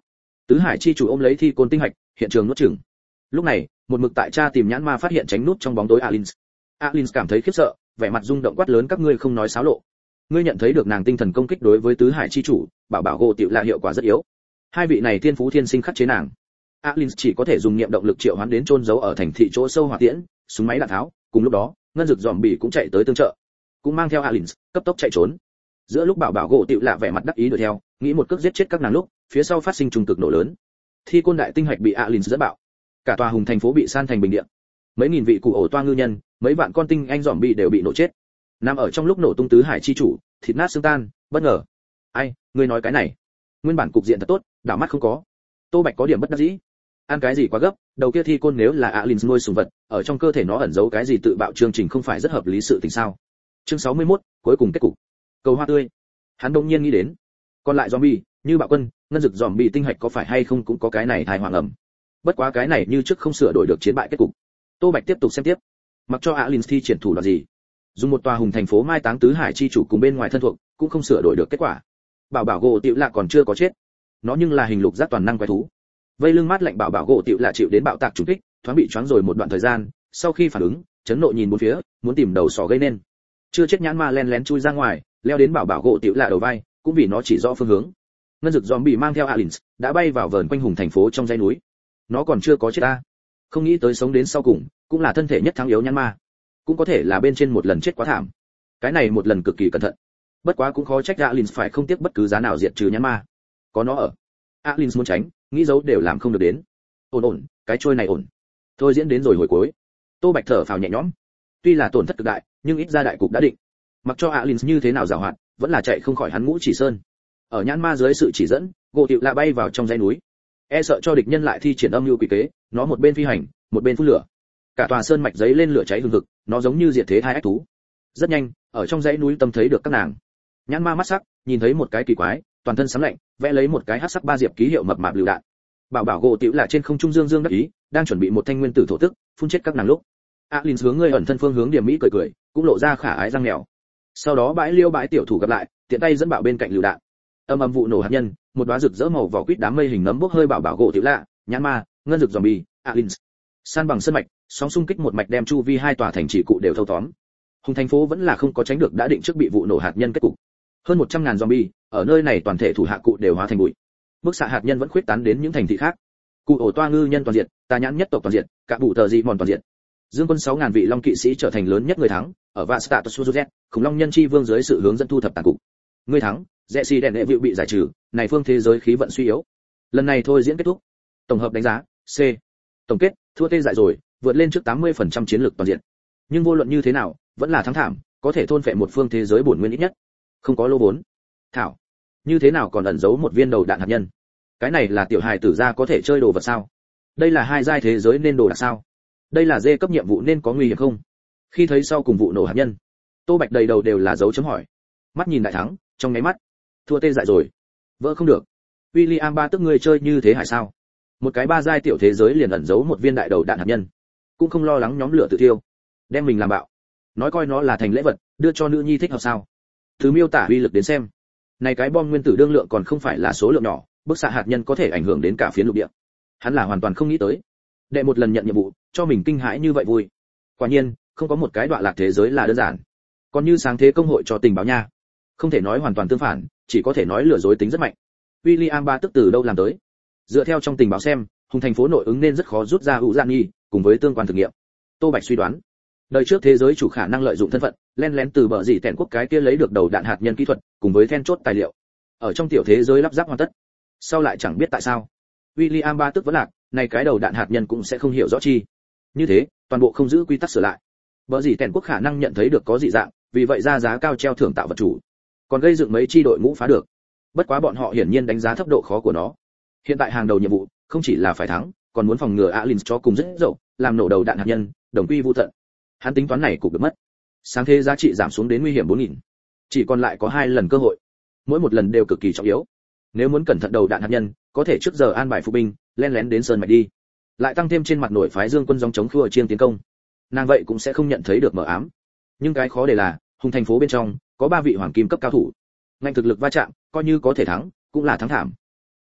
Tứ Hải chi chủ ôm lấy thi côn tinh hạch, hiện trường nuốt chửng. Lúc này, một mực tại tra tìm nhãn ma phát hiện tránh nút trong bóng tối Alins. Alins cảm thấy khiếp sợ, vẻ mặt rung động quát lớn các ngươi không nói xáo lộ. Ngươi nhận thấy được nàng tinh thần công kích đối với Tứ Hải chi chủ, bảo bảo gỗ tiểu là hiệu quả rất yếu. Hai vị này thiên phú thiên sinh khắc chế nàng. Alins chỉ có thể dùng niệm động lực triệu hoán đến chôn giấu ở thành thị chỗ sâu hỏa tiễn, súng máy đạn tháo, cùng lúc đó, ngân dực zombie cũng chạy tới tương trợ, cũng mang theo Alins, cấp tốc chạy trốn. Giữa lúc bảo bảo gỗ tiểu lạ vẻ mặt đắc ý đuổi theo, nghĩ một cước giết chết các nàng lúc, phía sau phát sinh trùng cực nổ lớn. Thi côn đại tinh hạch bị Alins dẫn bạo. Cả tòa hùng thành phố bị san thành bình địa. Mấy nghìn vị cụ ổ toa ngư nhân, mấy vạn con tinh anh zombie đều bị nổ chết. Nằm ở trong lúc nổ tung Tứ Hải chi chủ, thịt nát xương tan, bất ngờ. Ai, ngươi nói cái này? Nguyên bản cục diện thật tốt, đảo mắt không có. Tô Bạch có điểm bất đắc dĩ. Ăn cái gì quá gấp, đầu kia thi côn nếu là Alins nuôi sủng vật, ở trong cơ thể nó ẩn giấu cái gì tự bạo chương trình không phải rất hợp lý sự tình sao? Chương 61, cuối cùng kết cục. Cầu hoa tươi. Hắn đột nhiên nghĩ đến, còn lại zombie, như bạo quân, ngân dực zombie tinh hạch có phải hay không cũng có cái này thai hoàng ẩm. Bất quá cái này như trước không sửa đổi được chiến bại kết cục. Tô Bạch tiếp tục xem tiếp. Mặc cho Alins thi triển thủ đoạn gì, dùng một tòa hùng thành phố mai táng Tứ Hải chi chủ cùng bên ngoài thân thuộc, cũng không sửa đổi được kết quả. Bảo bảo gỗ tiểu lạ còn chưa có chết, nó nhưng là hình lục giác toàn năng quái thú. Vây lưng mát lạnh bảo bảo gỗ tiểu lạ chịu đến bạo tạc trùng kích, thoáng bị choáng rồi một đoạn thời gian, sau khi phản ứng, chấn nộ nhìn bốn phía, muốn tìm đầu sỏ gây nên. Chưa chết nhãn ma len lén chui ra ngoài, leo đến bảo bảo gỗ tiểu lạ đầu vai, cũng vì nó chỉ rõ phương hướng. Ngân dực zombie mang theo Alins, đã bay vào vờn quanh hùng thành phố trong dãy núi. Nó còn chưa có chết ta, không nghĩ tới sống đến sau cùng, cũng là thân thể nhất thắng yếu nhãn ma, cũng có thể là bên trên một lần chết quá thảm. Cái này một lần cực kỳ cẩn thận. Bất quá cũng khó trách Alins phải không tiếc bất cứ giá nào diệt trừ nhãn ma. Có nó ở, Alins muốn tránh, nghĩ giấu đều làm không được đến. Ổn, cái trôi này ổn. Thôi diễn đến rồi hồi cuối. Tô Bạch thở phào nhẹ nhõm. Tuy là tổn thất cực đại, nhưng ít ra đại cục đã định. Mặc cho Alins như thế nào giàu hạn, vẫn là chạy không khỏi hắn Ngũ Chỉ Sơn. Ở nhãn ma dưới sự chỉ dẫn, gỗ tiểu lạ bay vào trong dãy núi. E sợ cho địch nhân lại thi triển âm mưu quỷ kế, nó một bên phi hành, một bên phun lửa. Cả tòa sơn mạch giấy lên lửa cháy hừng hực, nó giống như diệt thế hai ác thú. Rất nhanh, ở trong dãy núi tâm thấy được các nàng. Nhãn ma mắt sắc, nhìn thấy một cái kỳ quái, toàn thân sấm lạnh, vẽ lấy một cái hắc sắc ba diệp ký hiệu mập mạp lựu đạn. Bảo bảo gỗ tiểu là trên không trung dương dương đắc ý, đang chuẩn bị một thanh nguyên tử thổ tức, phun chết các nàng lúc. Alins hướng người ẩn thân phương hướng điểm mỹ cười cười, cũng lộ ra khả ái răng mèo. Sau đó bãi tiểu thủ gặp lại, tiện tay dẫn bảo bên cạnh lựu đạn. Âm âm vụ nổ hạt nhân, một đóa rực rỡ màu vỏ quýt đám mây hình nấm bốc hơi bảo bảo gỗ tiểu lạ, nhãn ma, ngân rực zombie, Alins. San bằng sơn mạch, sóng xung kích một mạch đem chu vi hai tòa thành trì cụ đều thâu tóm. Hùng thành phố vẫn là không có tránh được đã định trước bị vụ nổ hạt nhân kết cục. Hơn 100.000 zombie, ở nơi này toàn thể thủ hạ cụ đều hóa thành bụi. Bức xạ hạt nhân vẫn khuyết tán đến những thành thị khác. Cụ ổ toa ngư nhân toàn diện, tà nhãn nhất tộc toàn diện, cả bụ tờ dị mòn toàn diện. Dương quân 6.000 vị long kỵ sĩ trở thành lớn nhất người thắng, ở Vastatusuzet, khủng long nhân chi vương dưới sự hướng dẫn thu thập tàn cục. Người thắng, Jesse đèn đệ vịu bị giải trừ, này phương thế giới khí vận suy yếu. Lần này thôi diễn kết thúc. Tổng hợp đánh giá, C. Tổng kết, thua tê dại rồi, vượt lên trước 80% chiến lược toàn diện. Nhưng vô luận như thế nào, vẫn là thắng thảm, có thể thôn phệ một phương thế giới bổn nguyên ít nhất. Không có lô vốn. Thảo, như thế nào còn ẩn giấu một viên đầu đạn hạt nhân? Cái này là tiểu hài tử gia có thể chơi đồ vật sao? Đây là hai giai thế giới nên đồ đạc sao? Đây là dê cấp nhiệm vụ nên có nguy hiểm không? Khi thấy sau cùng vụ nổ hạt nhân, Tô Bạch đầy đầu đều là dấu chấm hỏi. Mắt nhìn đại thắng, trong nháy mắt, thua tê dại rồi. Vỡ không được. William ba tức ngươi chơi như thế hải sao? Một cái ba giai tiểu thế giới liền ẩn giấu một viên đại đầu đạn hạt nhân, cũng không lo lắng nhóm lửa tự thiêu, đem mình làm bạo. Nói coi nó là thành lễ vật, đưa cho nữ nhi thích hợp sao? Từ miêu tả uy lực đến xem, này cái bom nguyên tử đương lượng còn không phải là số lượng nhỏ, bức xạ hạt nhân có thể ảnh hưởng đến cả phiến lục địa. Hắn là hoàn toàn không nghĩ tới. Đệ một lần nhận nhiệm vụ, cho mình kinh hãi như vậy vui. Quả nhiên, không có một cái đoạn lạc thế giới là đơn giản. Còn như sáng thế công hội cho tình báo nha. Không thể nói hoàn toàn tương phản, chỉ có thể nói lừa dối tính rất mạnh. William ba tức từ đâu làm tới? Dựa theo trong tình báo xem, hùng thành phố nội ứng nên rất khó rút ra hữu gian nghi, cùng với tương quan thực nghiệm. Tô Bạch suy đoán, đời trước thế giới chủ khả năng lợi dụng thân phận, len lén từ bờ dỉ tẹn quốc cái kia lấy được đầu đạn hạt nhân kỹ thuật, cùng với then chốt tài liệu. Ở trong tiểu thế giới lắp ráp hoàn tất. Sau lại chẳng biết tại sao, William ba tức vẫn lạc, này cái đầu đạn hạt nhân cũng sẽ không hiểu rõ chi. Như thế, toàn bộ không giữ quy tắc sửa lại. Bờ dỉ tẹn quốc khả năng nhận thấy được có dị dạng, vì vậy ra giá cao treo thưởng tạo vật chủ. Còn gây dựng mấy chi đội ngũ phá được. Bất quá bọn họ hiển nhiên đánh giá thấp độ khó của nó. Hiện tại hàng đầu nhiệm vụ, không chỉ là phải thắng, còn muốn phòng ngừa Alins cho cùng rất dậu, làm nổ đầu đạn hạt nhân, đồng quy vu tận. Hắn tính toán này cục được mất. Sáng thế giá trị giảm xuống đến nguy hiểm 4000. Chỉ còn lại có 2 lần cơ hội. Mỗi một lần đều cực kỳ trọng yếu. Nếu muốn cẩn thận đầu đạn hạt nhân, có thể trước giờ an bài phụ binh, len lén đến sơn mạch đi. Lại tăng thêm trên mặt nổi phái Dương quân dòng chống khua chiêng tiến công. Nàng vậy cũng sẽ không nhận thấy được mờ ám. Nhưng cái khó để là, hùng thành phố bên trong có 3 vị hoàng kim cấp cao thủ. Ngành thực lực va chạm, coi như có thể thắng, cũng là thắng thảm.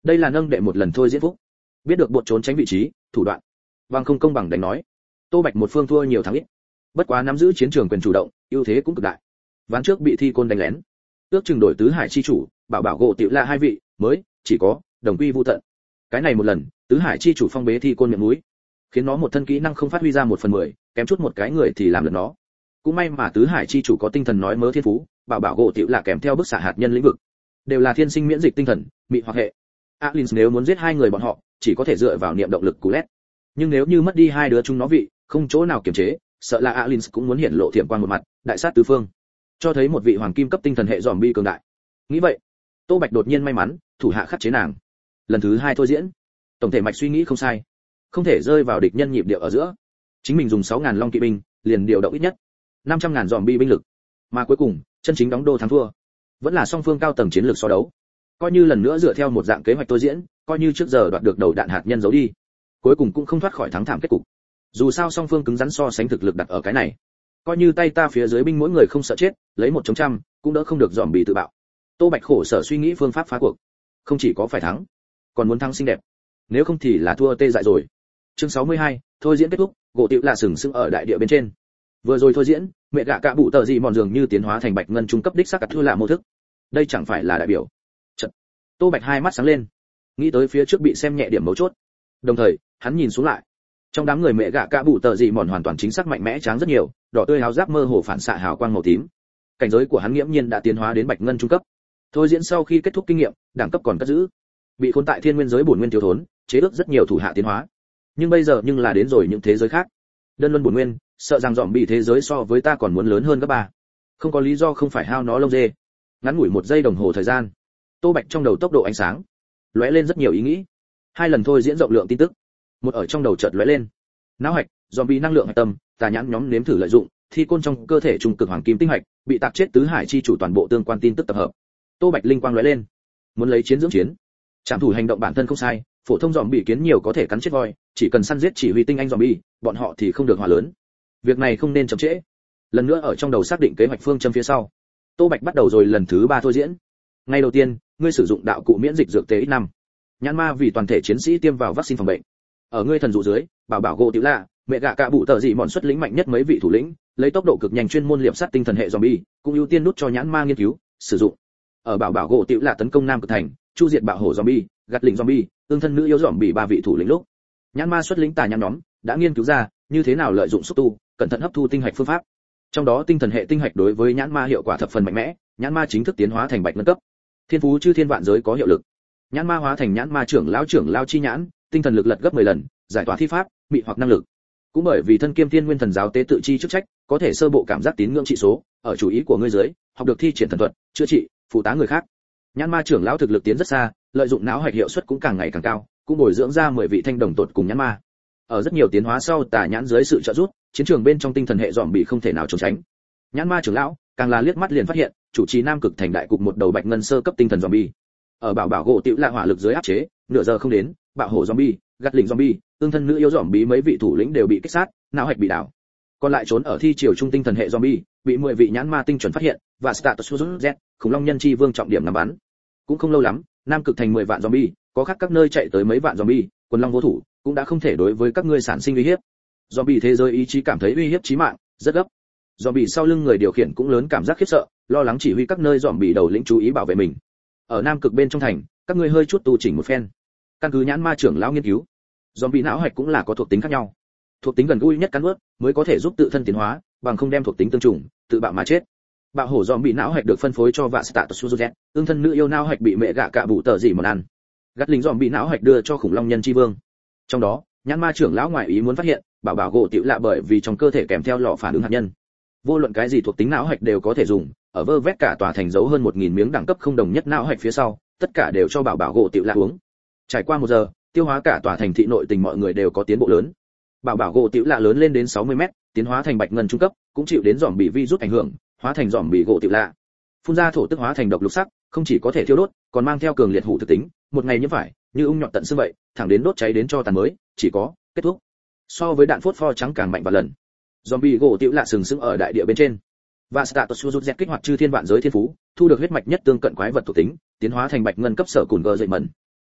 Đây là nâng đệ một lần thôi diễn phúc. Biết được bột trốn tránh vị trí, thủ đoạn. Bằng không công bằng đánh nói. Tô Bạch một phương thua nhiều thắng ít. Bất quá nắm giữ chiến trường quyền chủ động, ưu thế cũng cực đại. Ván trước bị Thi Côn đánh lén. Ước chừng đổi tứ hải chi chủ, bảo bảo gỗ tiểu là hai vị, mới chỉ có đồng quy vu tận. Cái này một lần, tứ hải chi chủ phong bế Thi Côn miệng mũi, khiến nó một thân kỹ năng không phát huy ra 1/10, kém chút một cái người thì làm được nó. Cũng may mà tứ hải chi chủ có tinh thần nói mớ thiên phú, bảo bảo gỗ tiểu là kèm theo bức xạ hạt nhân lĩnh vực, đều là thiên sinh miễn dịch tinh thần, mị hoặc hệ. Alins nếu muốn giết hai người bọn họ, chỉ có thể dựa vào niệm động lực cú lét. Nhưng nếu như mất đi hai đứa chúng nó vị, không chỗ nào kiềm chế, sợ là Alins cũng muốn hiện lộ thiểm quang một mặt, đại sát tứ phương, cho thấy một vị hoàng kim cấp tinh thần hệ zombie cường đại. Nghĩ vậy, Tô Bạch đột nhiên may mắn, thủ hạ khắc chế nàng. Lần thứ hai thôi diễn, tổng thể mạch suy nghĩ không sai, không thể rơi vào địch nhân nhịp điệu ở giữa. Chính mình dùng 6000 long kỵ binh, liền điều động ít nhất 500.000 zombie binh lực, mà cuối cùng chân chính đóng đô thắng thua, vẫn là song phương cao tầng chiến lược so đấu. Coi như lần nữa dựa theo một dạng kế hoạch tôi diễn, coi như trước giờ đoạt được đầu đạn hạt nhân giấu đi, cuối cùng cũng không thoát khỏi thắng thảm kết cục. Dù sao song phương cứng rắn so sánh thực lực đặt ở cái này, coi như tay ta phía dưới binh mỗi người không sợ chết, lấy 1 chống 100, cũng đỡ không được zombie tự bạo. Tô Bạch khổ sở suy nghĩ phương pháp phá cuộc, không chỉ có phải thắng, còn muốn thắng xinh đẹp, nếu không thì là thua tê dại rồi. Chương 62, thôi diễn kết thúc, gỗ tiểu là sừng sững ở đại địa bên trên. Vừa rồi thôi diễn, mẹ gạ cạ bụ tờ gì mòn dường như tiến hóa thành bạch ngân trung cấp đích xác cắt thua là mô thức. Đây chẳng phải là đại biểu. Chật. Tô Bạch hai mắt sáng lên, nghĩ tới phía trước bị xem nhẹ điểm mấu chốt. Đồng thời, hắn nhìn xuống lại. Trong đám người mẹ gạ cạ bụ tờ gì mòn hoàn toàn chính xác mạnh mẽ tráng rất nhiều, đỏ tươi hào giáp mơ hồ phản xạ hào quang màu tím. Cảnh giới của hắn nghiễm nhiên đã tiến hóa đến bạch ngân trung cấp. Thôi diễn sau khi kết thúc kinh nghiệm, đẳng cấp còn cất giữ. Bị khốn tại thiên nguyên giới bổn nguyên thiếu thốn, chế ước rất nhiều thủ hạ tiến hóa. Nhưng bây giờ là đến rồi những thế giới khác. Đơn luân bổn nguyên, sợ rằng dòm bị thế giới so với ta còn muốn lớn hơn gấp 3. Không có lý do không phải hao nó lông dê. Ngắn ngủi 1 giây đồng hồ thời gian, Tô Bạch trong đầu tốc độ ánh sáng lóe lên rất nhiều ý nghĩ. 2 lần thôi diễn rộng lượng tin tức, một ở trong đầu chợt lóe lên. Não hạch, zombie năng lượng hạch tâm, tà nhãn nhóm nếm thử lợi dụng, Thi Côn trong cơ thể trung cực hoàng kim tinh hạch, bị tạc chết tứ hải chi chủ toàn bộ tương quan tin tức tập hợp. Tô Bạch linh quang lóe lên, muốn lấy chiến dưỡng chiến. Trảm thủ hành động bản thân không sai, phổ thông zombie kiến nhiều có thể cắn chết voi, chỉ cần săn giết chỉ huy tinh anh zombie, bọn họ thì không được hòa lớn. Việc này không nên chậm trễ. Lần nữa ở trong đầu xác định kế hoạch phương châm phía sau, Tô Bạch bắt đầu rồi lần thứ 3 thôi diễn. Ngày đầu tiên, ngươi sử dụng đạo cụ miễn dịch dược tế X5. Nhãn ma vì toàn thể chiến sĩ tiêm vào vaccine phòng bệnh. Ở ngươi thần dụ dưới, bảo bảo gỗ tiểu lạ, mẹ gạ cạ bụ tờ dị mòn xuất lĩnh mạnh nhất mấy vị thủ lĩnh, lấy tốc độ cực nhanh chuyên môn liệp sát tinh thần hệ zombie, cũng ưu tiên nút cho nhãn ma nghiên cứu, sử dụng. Ở bảo bảo gỗ tiểu lạ tấn công nam cực thành, chu diệt bạo hổ zombie, gạt lĩnh zombie, tương thân nữ yếu zombie 3 vị thủ lĩnh lúc. Nhãn ma xuất lĩnh tà nhãn nhóm, đã nghiên cứu ra như thế nào lợi dụng xúc tu, cẩn thận hấp thu tinh hạch phương pháp. Trong đó tinh thần hệ tinh hạch đối với nhãn ma hiệu quả thập phần mạnh mẽ, nhãn ma chính thức tiến hóa thành bạch ngân cấp. Thiên phú chư thiên vạn giới có hiệu lực. Nhãn ma hóa thành nhãn ma trưởng lao chi nhãn, tinh thần lực lật gấp 10 lần, giải tỏa thi pháp, mị hoặc năng lực. Cũng bởi vì thân kiêm thiên nguyên thần giáo tế tự chi chức trách, có thể sơ bộ cảm giác tín ngưỡng trị số, ở chủ ý của ngươi dưới, học được thi triển thần thuật, chữa trị, phụ tá người khác. Nhãn ma trưởng lão thực lực tiến rất xa, lợi dụng não hạch hiệu suất cũng càng ngày càng cao, cũng bồi dưỡng ra 10 vị thanh đồng tột cùng nhãn ma. Ở rất nhiều tiến hóa sau tà nhãn dưới sự trợ giúp, chiến trường bên trong tinh thần hệ dòm bị không thể nào trốn tránh. Nhãn ma trưởng lão càng là liếc mắt liền phát hiện, chủ trì nam cực thành đại cục một đầu bạch ngân sơ cấp tinh thần zombie. Ở bảo bảo gỗ tiểu lạ hỏa lực dưới áp chế, nửa giờ không đến, bạo hổ zombie, gắt lỉnh zombie, tương thân nữ yếu zombie mấy vị thủ lĩnh đều bị kích sát, não hạch bị đảo. Còn lại trốn ở thi triều trung tinh thần hệ zombie, bị 10 vị nhãn ma tinh chuẩn phát hiện, và status Z, khủng long nhân chi vương trọng điểm ngắm bắn. Cũng không lâu lắm, nam cực thành 10 vạn zombie, có khác các nơi chạy tới mấy vạn zombie, quần long vô thủ, cũng đã không thể đối với các ngươi sản sinh uy hiếp. Zombie thế giới ý chí cảm thấy uy hiếp chí mạng, rất gấp. Zombie sau lưng người điều khiển cũng lớn cảm giác khiếp sợ, lo lắng chỉ huy các nơi zombie đầu lĩnh chú ý bảo vệ mình. Ở nam cực bên trong thành, các ngươi hơi chút tu chỉnh một phen. Căn cứ nhãn ma trưởng lão nghiên cứu, zombie não hạch cũng là có thuộc tính khác nhau. Thuộc tính gần gũi nhất cắn nuốt mới có thể giúp tự thân tiến hóa, bằng không đem thuộc tính tương trùng, tự bạo mà chết. Bạo hổ zombie não hạch được phân phối cho vạ status Suzuki, tương thân nữ yêu não hạch bị mẹ gạ cạ bụ tờ gì mòn ăn. Gắt lính zombie não hạch đưa cho khủng long nhân chi vương. Trong đó, nhãn ma trưởng lão ngoại ý muốn phát hiện, bảo bảo gỗ tiểu lạ bởi vì trong cơ thể kèm theo lọ phản ứng hạt nhân. Vô luận cái gì thuộc tính não hạch đều có thể dùng, ở vơ vét cả tòa thành dấu hơn 1000 miếng đẳng cấp không đồng nhất não hạch phía sau, tất cả đều cho bảo bảo gỗ tiểu lạ uống. Trải qua 1 giờ, tiêu hóa cả tòa thành thị nội tình mọi người đều có tiến bộ lớn. Bảo bảo gỗ tiểu lạ lớn lên đến 60m, tiến hóa thành bạch ngân trung cấp, cũng chịu đến giòm bị virus ảnh hưởng, hóa thành giòm bị gỗ tiểu lạ. Phun ra thổ tức hóa thành độc lục sắc, không chỉ có thể thiêu đốt, còn mang theo cường liệt hủ thực tính, một ngày nhiễm phải, như ung nhọt tận xương vậy, thẳng đến đốt cháy đến cho tàn mới, chỉ có kết thúc. So với đạn phốt pho trắng càng mạnh và lần. Zombie gỗ tiểu lạ sừng sững ở đại địa bên trên. Và status Suzuki kích hoạt chư thiên vạn giới thiên phú, thu được huyết mạch nhất tương cận quái vật thuộc tính, tiến hóa thành bạch ngân cấp sở cùn gờ dậy mẩn.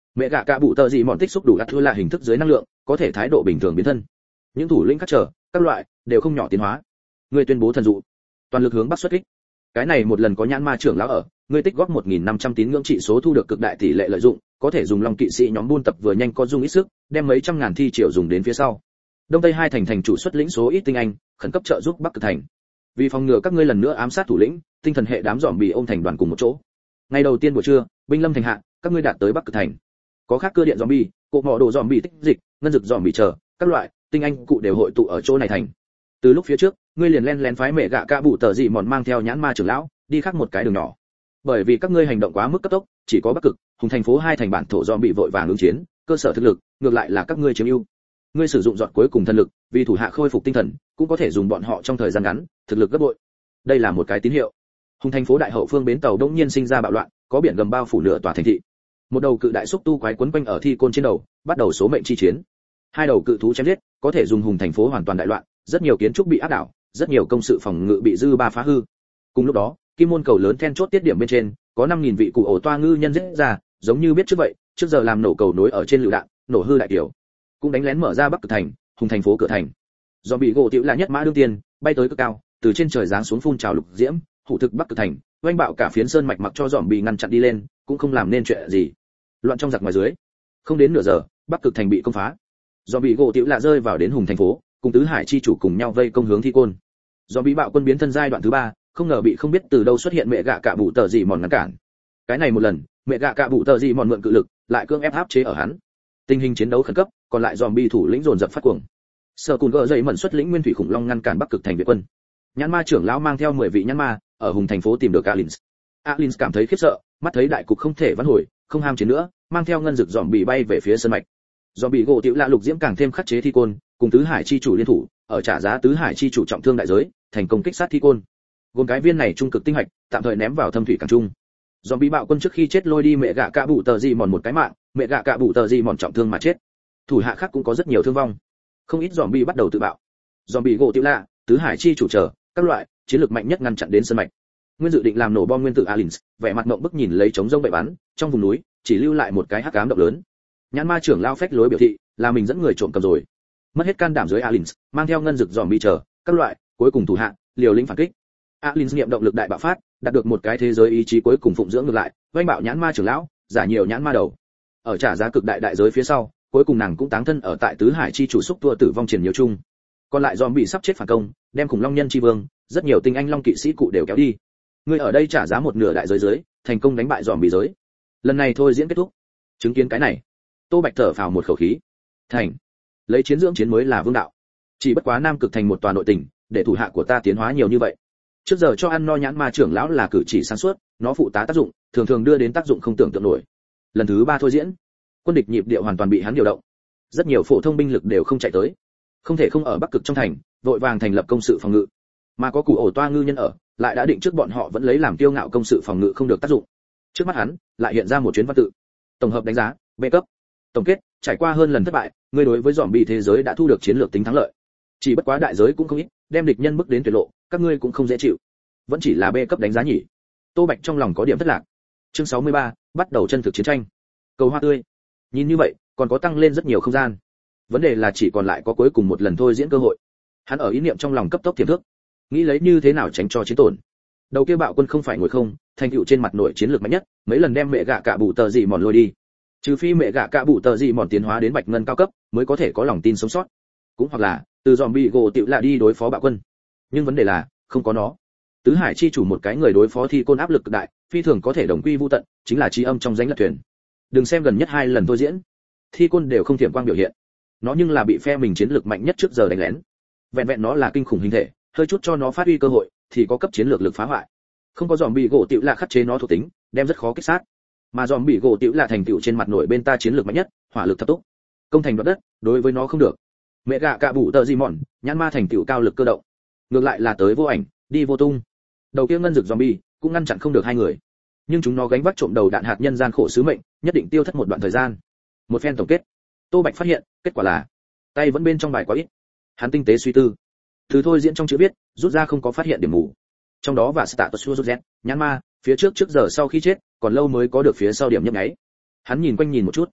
Mẹ gạ cả bụ tờ gì mòn tích xúc đủ ạt thua là hình thức dưới năng lượng, có thể thái độ bình thường biến thân. Những thủ lĩnh các trở, các loại đều không nhỏ tiến hóa. Ngươi tuyên bố thần dụ, toàn lực hướng bắc xuất kích. Cái này một lần có nhãn ma trưởng lão ở, ngươi tích góp 1500 tín ngưỡng trị số thu được cực đại tỷ lệ lợi dụng, có thể dùng long kỵ sĩ nhóm buôn tập vừa nhanh có dung ít sức, đem mấy trăm ngàn thi triệu dùng đến phía sau. Đông Tây hai thành thành chủ xuất lĩnh số ít tinh anh, khẩn cấp trợ giúp Bắc Cực thành. Vì phòng ngừa các ngươi lần nữa ám sát thủ lĩnh, tinh thần hệ đám giòm bị ôm thành đoàn cùng một chỗ. Ngày đầu tiên buổi trưa, binh lâm thành hạ, các ngươi đạt tới Bắc Cực thành. Có khác cơ điện zombie, cộ mỏ đồ zombie tích dịch, ngân dực zombie chờ, các loại tinh anh cụ đều hội tụ ở chỗ này thành. Từ lúc phía trước, ngươi liền lén phái mẹ gạ cả bụ tờ gì mòn mang theo nhãn ma trưởng lão, đi khác một cái đường nhỏ. Bởi vì các ngươi hành động quá mức cấp tốc, chỉ có Bắc Cực, Hùng thành phố hai thành bản thổ zombie vội vàng ứng chiến, cơ sở thực lực, ngược lại là các ngươi chiếm ưu. Ngươi sử dụng giọt cuối cùng thần lực, vì thủ hạ khôi phục tinh thần, cũng có thể dùng bọn họ trong thời gian ngắn, thực lực gấp bội. Đây là một cái tín hiệu. Hùng thành phố đại hậu phương bến tàu đông nhiên sinh ra bạo loạn, có biển gầm bao phủ nửa tòa thành thị. Một đầu cự đại xúc tu quái quấn quanh ở thi côn trên đầu, bắt đầu số mệnh chi chiến. Hai đầu cự thú chém giết, có thể dùng Hùng thành phố hoàn toàn đại loạn, rất nhiều kiến trúc bị áp đảo, rất nhiều công sự phòng ngự bị dư ba phá hư. Cùng lúc đó, kim môn cầu lớn then chốt tiết điểm bên trên, có 5000 vị cụ ổ toa ngư nhân giết ra, giống như biết trước vậy, trước giờ làm nổ cầu nối ở trên lựu đạn, nổ hư đại tiểu. Cũng đánh lén mở ra Bắc Cực thành, Hùng thành phố cửa thành. Zombie gỗ tiểu là nhất mã đương tiên, bay tới cực cao, từ trên trời giáng xuống phun trào lục diễm, hủ thực Bắc Cực thành, oanh bạo cả phiến sơn mạch mặc cho zombie ngăn chặn đi lên, cũng không làm nên chuyện gì. Loạn trong giặc ngoài dưới. Không đến nửa giờ, Bắc Cực thành bị công phá. Zombie gỗ tiểu là rơi vào đến Hùng thành phố, cùng tứ hải chi chủ cùng nhau vây công hướng thi côn. Zombie bạo quân biến thân giai đoạn thứ 3, không ngờ bị không biết từ đâu xuất hiện mẹ gạ cả bụ tờ gì mòn ngăn cản. Cái này một lần, mẹ gạ cả bụ tờ gì mòn mượn cự lực, lại cưỡng ép áp chế ở hắn. Tình hình chiến đấu khẩn cấp, còn lại zombie thủ lĩnh dồn dập phát cuồng. Sở Cùn gỡ dậy mẩn xuất lĩnh nguyên thủy khủng long ngăn cản Bắc Cực thành Việt quân. Nhãn ma trưởng lão mang theo 10 vị nhãn ma, ở Hùng thành phố tìm được Alins. Alins cảm thấy khiếp sợ, mắt thấy đại cục không thể vãn hồi, không ham chiến nữa, mang theo ngân dực zombie bay về phía sân mạch. Zombie gỗ tiểu lạ lục diễm càng thêm khắc chế thi côn, cùng tứ hải chi chủ liên thủ, ở trả giá tứ hải chi chủ trọng thương đại giới, thành công kích sát thi côn. Gồm cái viên này trung cực tinh hạch, tạm thời ném vào thâm thủy càng trung. Zombie bạo quân trước khi chết lôi đi mẹ gạ cả bụ tờ gì mòn một cái mạng, mẹ gạ cả bụ tờ gì mòn trọng thương mà chết. Thủ hạ khác cũng có rất nhiều thương vong. Không ít zombie bắt đầu tự bạo. Zombie gỗ tiểu lạ, tứ hải chi chủ trở, các loại chiến lược mạnh nhất ngăn chặn đến sân mạch. Nguyên dự định làm nổ bom nguyên tử Alins, vẻ mặt ngậm bức nhìn lấy trống rông bậy bắn, trong vùng núi chỉ lưu lại một cái hắc ám động lớn. Nhãn ma trưởng lao phách lối biểu thị, là mình dẫn người trộm cầm rồi. Mất hết can đảm dưới Alins, mang theo ngân dực zombie chờ, các loại, cuối cùng thủ hạ liều lĩnh phản kích. Alins niệm động lực đại bạo phát, đạt được một cái thế giới ý chí cuối cùng phụng dưỡng ngược lại, vênh bạo nhãn ma trưởng lão, giả nhiều nhãn ma đầu. Ở trả giá cực đại đại giới phía sau, cuối cùng nàng cũng táng thân ở tại tứ hải chi chủ xúc tua tử vong triển nhiều chung. Còn lại zombie sắp chết phản công, đem khủng long nhân chi vương, rất nhiều tinh anh long kỵ sĩ cụ đều kéo đi. Người ở đây trả giá một nửa đại giới dưới, thành công đánh bại zombie giới. Lần này thôi diễn kết thúc. Chứng kiến cái này, Tô Bạch thở phào một khẩu khí. Thành, lấy chiến dưỡng chiến mới là vương đạo. Chỉ bất quá Nam Cực thành một tòa nội tình, để thủ hạ của ta tiến hóa nhiều như vậy. Trước giờ cho ăn no nhãn ma trưởng lão là cử chỉ sáng suốt, nó phụ tá tác dụng, thường thường đưa đến tác dụng không tưởng tượng nổi. Lần thứ 3 thôi diễn, quân địch nhịp điệu hoàn toàn bị hắn điều động. Rất nhiều phổ thông binh lực đều không chạy tới, không thể không ở Bắc Cực trong thành, vội vàng thành lập công sự phòng ngự. Mà có củ ổ toa ngư nhân ở, lại đã định trước bọn họ vẫn lấy làm kiêu ngạo công sự phòng ngự không được tác dụng. Trước mắt hắn, lại hiện ra một chuyến văn tự. Tổng hợp đánh giá, B cấp. Tổng kết, trải qua hơn lần thất bại, người đối với zombie thế giới đã thu được chiến lược tính thắng lợi. Chỉ bất quá đại giới cũng không ít, đem địch nhân bước đến tuyệt lộ, các ngươi cũng không dễ chịu. Vẫn chỉ là B cấp đánh giá nhỉ? Tô Bạch trong lòng có điểm thất lạc. Chương 63, bắt đầu chân thực chiến tranh. Cầu hoa tươi. Nhìn như vậy, còn có tăng lên rất nhiều không gian. Vấn đề là chỉ còn lại có cuối cùng một lần thôi diễn cơ hội. Hắn ở ý niệm trong lòng cấp tốc tiềm thức, nghĩ lấy như thế nào tránh cho chiến tổn. Đầu kia bạo quân không phải ngồi không, thành tựu trên mặt nội chiến lược mạnh nhất, mấy lần đem mẹ gạ cả bụ tờ gì mòn lôi đi. Trừ phi mẹ gạ cả bụ tờ gì mòn tiến hóa đến bạch ngân cao cấp, mới có thể có lòng tin sống sót. Cũng hoặc là từ zombie gỗ tiểu lạ đi đối phó bạo quân. Nhưng vấn đề là, không có nó. Tứ hải chi chủ một cái người đối phó thi côn áp lực cực đại, phi thường có thể đồng quy vu tận, chính là chi âm trong danh lật thuyền. Đừng xem gần nhất 2 lần thôi diễn, thi côn đều không thiểm quang biểu hiện. Nó nhưng là bị phe mình chiến lược mạnh nhất trước giờ đánh lén. Vẹn vẹn nó là kinh khủng hình thể, hơi chút cho nó phát huy cơ hội, thì có cấp chiến lược lực phá hoại. Không có zombie gỗ tiểu lạ khắc chế nó thuộc tính, đem rất khó kích sát. Mà zombie gỗ tiểu lạ thành tựu trên mặt nổi bên ta chiến lược mạnh nhất, hỏa lực thập túc, công thành đoạt đất, đối với nó không được. Mẹ gạ cả bụ tờ gì mòn, nhãn ma thành tựu cao lực cơ động, ngược lại là tới vô ảnh, đi vô tung. Đầu kia ngân dực zombie cũng ngăn chặn không được hai người, nhưng chúng nó gánh vác trộm đầu đạn hạt nhân gian khổ sứ mệnh, nhất định tiêu thất một đoạn thời gian. Một phen tổng kết, Tô Bạch phát hiện, kết quả là tay vẫn bên trong bài quá ít. Hắn tinh tế suy tư, từ thôi diễn trong chữ viết, rút ra không có phát hiện điểm mù. Trong đó và status rút z, nhãn ma, phía trước giờ sau khi chết, còn lâu mới có được phía sau điểm nhấp nháy. Hắn nhìn quanh nhìn một chút,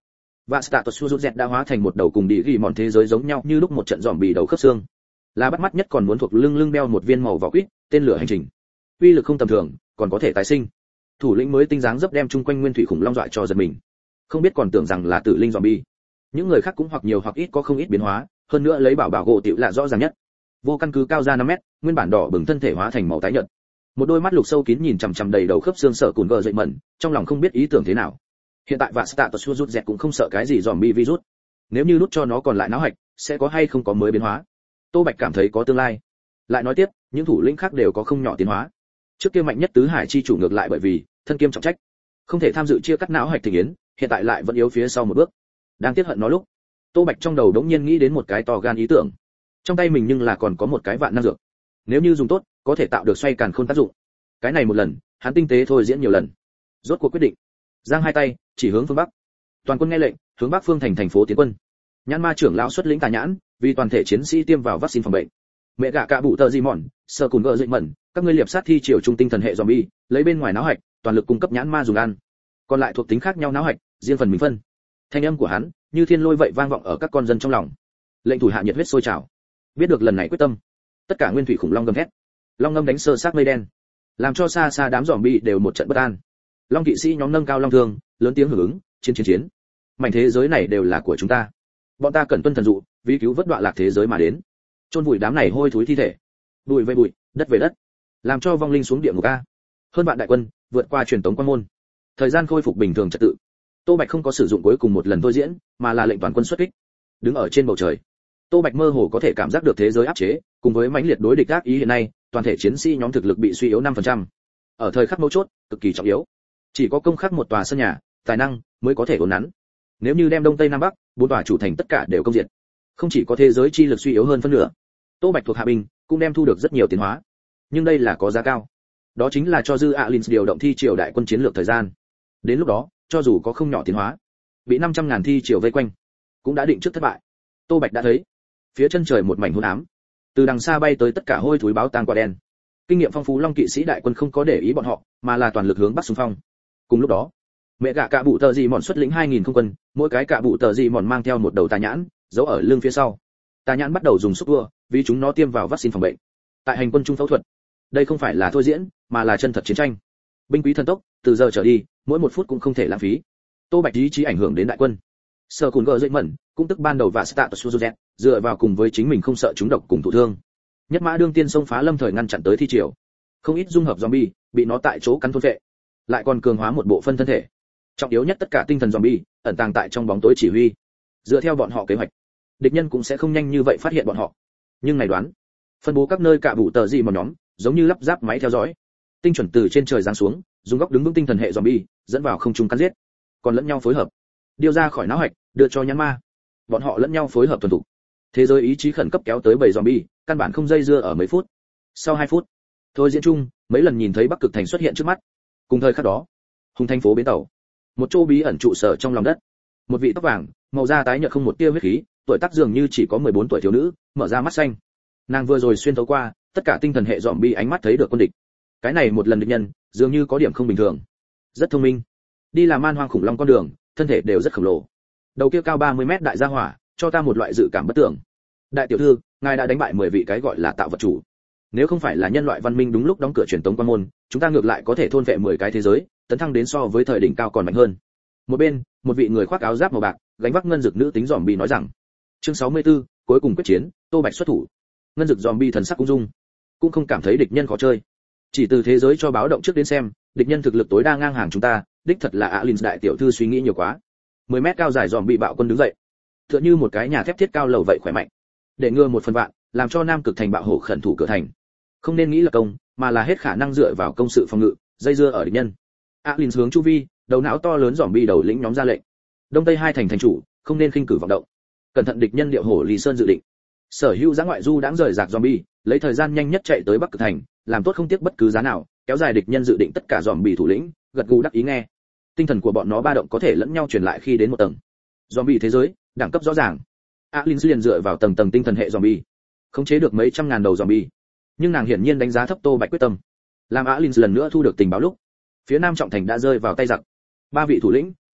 Và Status Suzuki đã hóa thành một đầu cùng đi ghi mòn thế giới giống nhau như lúc một trận zombie đầu khớp xương. Là bắt mắt nhất còn muốn thuộc lưng đeo một viên màu vỏ quýt, tên lửa hành trình. Uy lực không tầm thường, còn có thể tái sinh. Thủ lĩnh mới tinh dáng dấp đem chung quanh nguyên thủy khủng long dọa cho giật mình. Không biết còn tưởng rằng là tử linh zombie. Những người khác cũng hoặc nhiều hoặc ít có không ít biến hóa, hơn nữa lấy bảo gỗ tiểu là rõ ràng nhất. Vô căn cứ cao ra 5 mét, nguyên bản đỏ bừng thân thể hóa thành màu tái nhợt. Một đôi mắt lục sâu kín nhìn chằm chằm đầy đầu khớp xương sợ cùn gờ dậy mẩn, trong lòng không biết ý tưởng thế nào. Hiện tại và Status Suzuki cũng không sợ cái gì zombie virus. Nếu như nút cho nó còn lại não hạch, sẽ có hay không có mới biến hóa. Tô Bạch cảm thấy có tương lai. Lại nói tiếp, những thủ lĩnh khác đều có không nhỏ tiến hóa. Trước kia mạnh nhất tứ hải chi chủ ngược lại bởi vì thân kiêm trọng trách, không thể tham dự chia cắt não hạch thịnh yến, hiện tại lại vẫn yếu phía sau một bước. Đang tiếc hận nó lúc, Tô Bạch trong đầu đống nhiên nghĩ đến một cái to gan ý tưởng. Trong tay mình nhưng là còn có một cái vạn năng dược. Nếu như dùng tốt, có thể tạo được xoay càn khôn tác dụng. Cái này một lần, hắn tinh tế thôi diễn nhiều lần. Rốt cuộc quyết định, giang hai tay, chỉ hướng phương bắc. Toàn quân nghe lệnh, hướng bắc phương thành phố tiến quân. Nhãn ma trưởng lão xuất lĩnh Tà Nhãn, vì toàn thể chiến sĩ tiêm vào vaccine phòng bệnh. Mẹ gạ cạ bụ tờ gì mòn, sờ cùn gợ dậy mẩn, các ngươi liệp sát thi triều trung tinh thần hệ zombie, lấy bên ngoài não hạch, toàn lực cung cấp nhãn ma dùng ăn. Còn lại thuộc tính khác nhau não hạch, riêng phần mình phân. Thanh âm của hắn, như thiên lôi vậy vang vọng ở các con dân trong lòng. Lệnh thủ hạ nhiệt huyết sôi trào. Biết được lần này quyết tâm, tất cả nguyên thủy khủng long gầm thét. Long ngâm đánh sơ sát mây đen, làm cho xa xa đám zombie đều một trận bất an. Long kỵ sĩ nhóm nâng cao long thương, lớn tiếng hưởng ứng, chiến. Mảnh thế giới này đều là của chúng ta. Bọn ta cần tuân thần dụ, vì cứu vớt đoạn lạc thế giới mà đến. Chôn vùi đám này hôi thối thi thể. Bụi về bụi, đất về đất. Làm cho vong linh xuống địa ngục a. Hơn vạn đại quân, vượt qua truyền tống quan môn. Thời gian khôi phục bình thường trật tự. Tô Bạch không có sử dụng cuối cùng một lần thôi diễn, mà là lệnh toàn quân xuất kích. Đứng ở trên bầu trời, Tô Bạch mơ hồ có thể cảm giác được thế giới áp chế, cùng với mãnh liệt đối địch ác ý hiện nay, toàn thể chiến sĩ nhóm thực lực bị suy yếu 5%. Ở thời khắc mấu chốt, cực kỳ trọng yếu. Chỉ có công khắc một tòa sân nhà, tài năng mới có thể ổn nắn. Nếu như đem đông tây nam bắc, bốn tòa chủ thành tất cả đều công diệt, không chỉ có thế giới chi lực suy yếu hơn phân nửa, Tô Bạch thuộc hạ binh cũng đem thu được rất nhiều tiến hóa. Nhưng đây là có giá cao. Đó chính là cho dư Alins điều động thi triều đại quân chiến lược thời gian. Đến lúc đó, cho dù có không nhỏ tiến hóa, bị 500.000 thi triều vây quanh, cũng đã định trước thất bại. Tô Bạch đã thấy, phía chân trời một mảnh hôn ám, từ đằng xa bay tới tất cả hôi thối báo tang quả đen. Kinh nghiệm phong phú Long kỵ sĩ đại quân không có để ý bọn họ, mà là toàn lực hướng bắc xung phong. Cùng lúc đó, mẹ gạ cạ bụ tờ gì mòn xuất lĩnh 2.000 không quân, mỗi cái cạ bụ tờ gì mòn mang theo một đầu tà nhãn, giấu ở lưng phía sau. Tà nhãn bắt đầu dùng xúc tua, vì chúng nó tiêm vào vaccine phòng bệnh. Tại hành quân trung phẫu thuật, đây không phải là thôi diễn, mà là chân thật chiến tranh. Binh quý thần tốc, từ giờ trở đi, mỗi một phút cũng không thể lãng phí. Tô Bạch ý chí ảnh hưởng đến đại quân. Sở Cùn gờ dậy mẩn, cũng tức ban đầu và Status Suzuki, dựa vào cùng với chính mình không sợ chúng độc cùng thụ thương. Nhất mã đương tiên xông phá lâm thời ngăn chặn tới thi triều. Không ít dung hợp zombie, bị nó tại chỗ cắn thôn phệ. Lại còn cường hóa một bộ phân thân thể. Trọng yếu nhất tất cả tinh thần zombie, ẩn tàng tại trong bóng tối chỉ huy. Dựa theo bọn họ kế hoạch, địch nhân cũng sẽ không nhanh như vậy phát hiện bọn họ. Nhưng này đoán, phân bố các nơi cả bụ tờ gì một nhóm, giống như lắp ráp máy theo dõi. Tinh chuẩn từ trên trời giáng xuống, dùng góc đứng vững tinh thần hệ zombie, dẫn vào không trung cắn giết. Còn lẫn nhau phối hợp, điều ra khỏi não hạch, đưa cho nhãn ma. Bọn họ lẫn nhau phối hợp thuần thục. Thế giới ý chí khẩn cấp kéo tới bầy zombie, căn bản không dây dưa ở mấy phút. Sau 2 phút, thôi diễn chung, mấy lần nhìn thấy Bắc Cực thành xuất hiện trước mắt. Cùng thời khắc đó, hùng thành phố bến tàu, một chỗ bí ẩn trụ sở trong lòng đất. Một vị tóc vàng, màu da tái nhợt không một tia huyết khí, tuổi tác dường như chỉ có 14 tuổi thiếu nữ, mở ra mắt xanh. Nàng vừa rồi xuyên thấu qua, tất cả tinh thần hệ zombie ánh mắt thấy được quân địch. Cái này một lần địch nhân, dường như có điểm không bình thường. Rất thông minh. Đi làm man hoang khủng long con đường, thân thể đều rất khổng lồ. Đầu kia cao 30 mét đại gia hỏa, cho ta một loại dự cảm bất tưởng. Đại tiểu thư, ngài đã đánh bại 10 vị cái gọi là tạo vật chủ. Nếu không phải là nhân loại văn minh đúng lúc đóng cửa truyền tống quan môn, chúng ta ngược lại có thể thôn vệ 10 cái thế giới, tấn thăng đến so với thời đỉnh cao còn mạnh hơn. Một bên, một vị người khoác áo giáp màu bạc, gánh vác ngân dực nữ tính zombie nói rằng. Chương 64, cuối cùng quyết chiến, Tô Bạch xuất thủ. Ngân dực zombie thần sắc cũng dung, cũng không cảm thấy địch nhân khó chơi. Chỉ từ thế giới cho báo động trước đến xem, địch nhân thực lực tối đa ngang hàng chúng ta, đích thật là Alins đại tiểu thư suy nghĩ nhiều quá. 10 mét cao dài zombie bạo quân đứng dậy, tựa như một cái nhà thép thiết cao lầu vậy khỏe mạnh. Để ngừa một phần vạn, làm cho Nam Cực thành bạo hổ khẩn thủ cửa thành. Không nên nghĩ là công, mà là hết khả năng dựa vào công sự phòng ngự, dây dưa ở địch nhân. Alins hướng chu vi, đầu não to lớn zombie đầu lĩnh nhóm ra lệnh. Đông Tây hai thành thành chủ, không nên khinh cử vọng động. Cẩn thận địch nhân điệu hổ Lý Sơn dự định. Sở hữu giã ngoại du đãng rời rạc zombie, lấy thời gian nhanh nhất chạy tới Bắc Cực thành, làm tốt không tiếc bất cứ giá nào, kéo dài địch nhân dự định tất cả zombie thủ lĩnh, gật gù đắc ý nghe. Tinh thần của bọn nó ba động có thể lẫn nhau truyền lại khi đến một tầng. Zombie thế giới, đẳng cấp rõ ràng. Alins liền dựa vào tầng tầng tinh thần hệ zombie, khống chế được mấy trăm ngàn đầu zombie. Nhưng nàng hiển nhiên đánh giá thấp Tô Bạch quyết tâm. Làm Alins lần nữa thu được tình báo lúc, phía Nam trọng thành đã rơi vào tay giặc. 3 vị thủ lĩnh,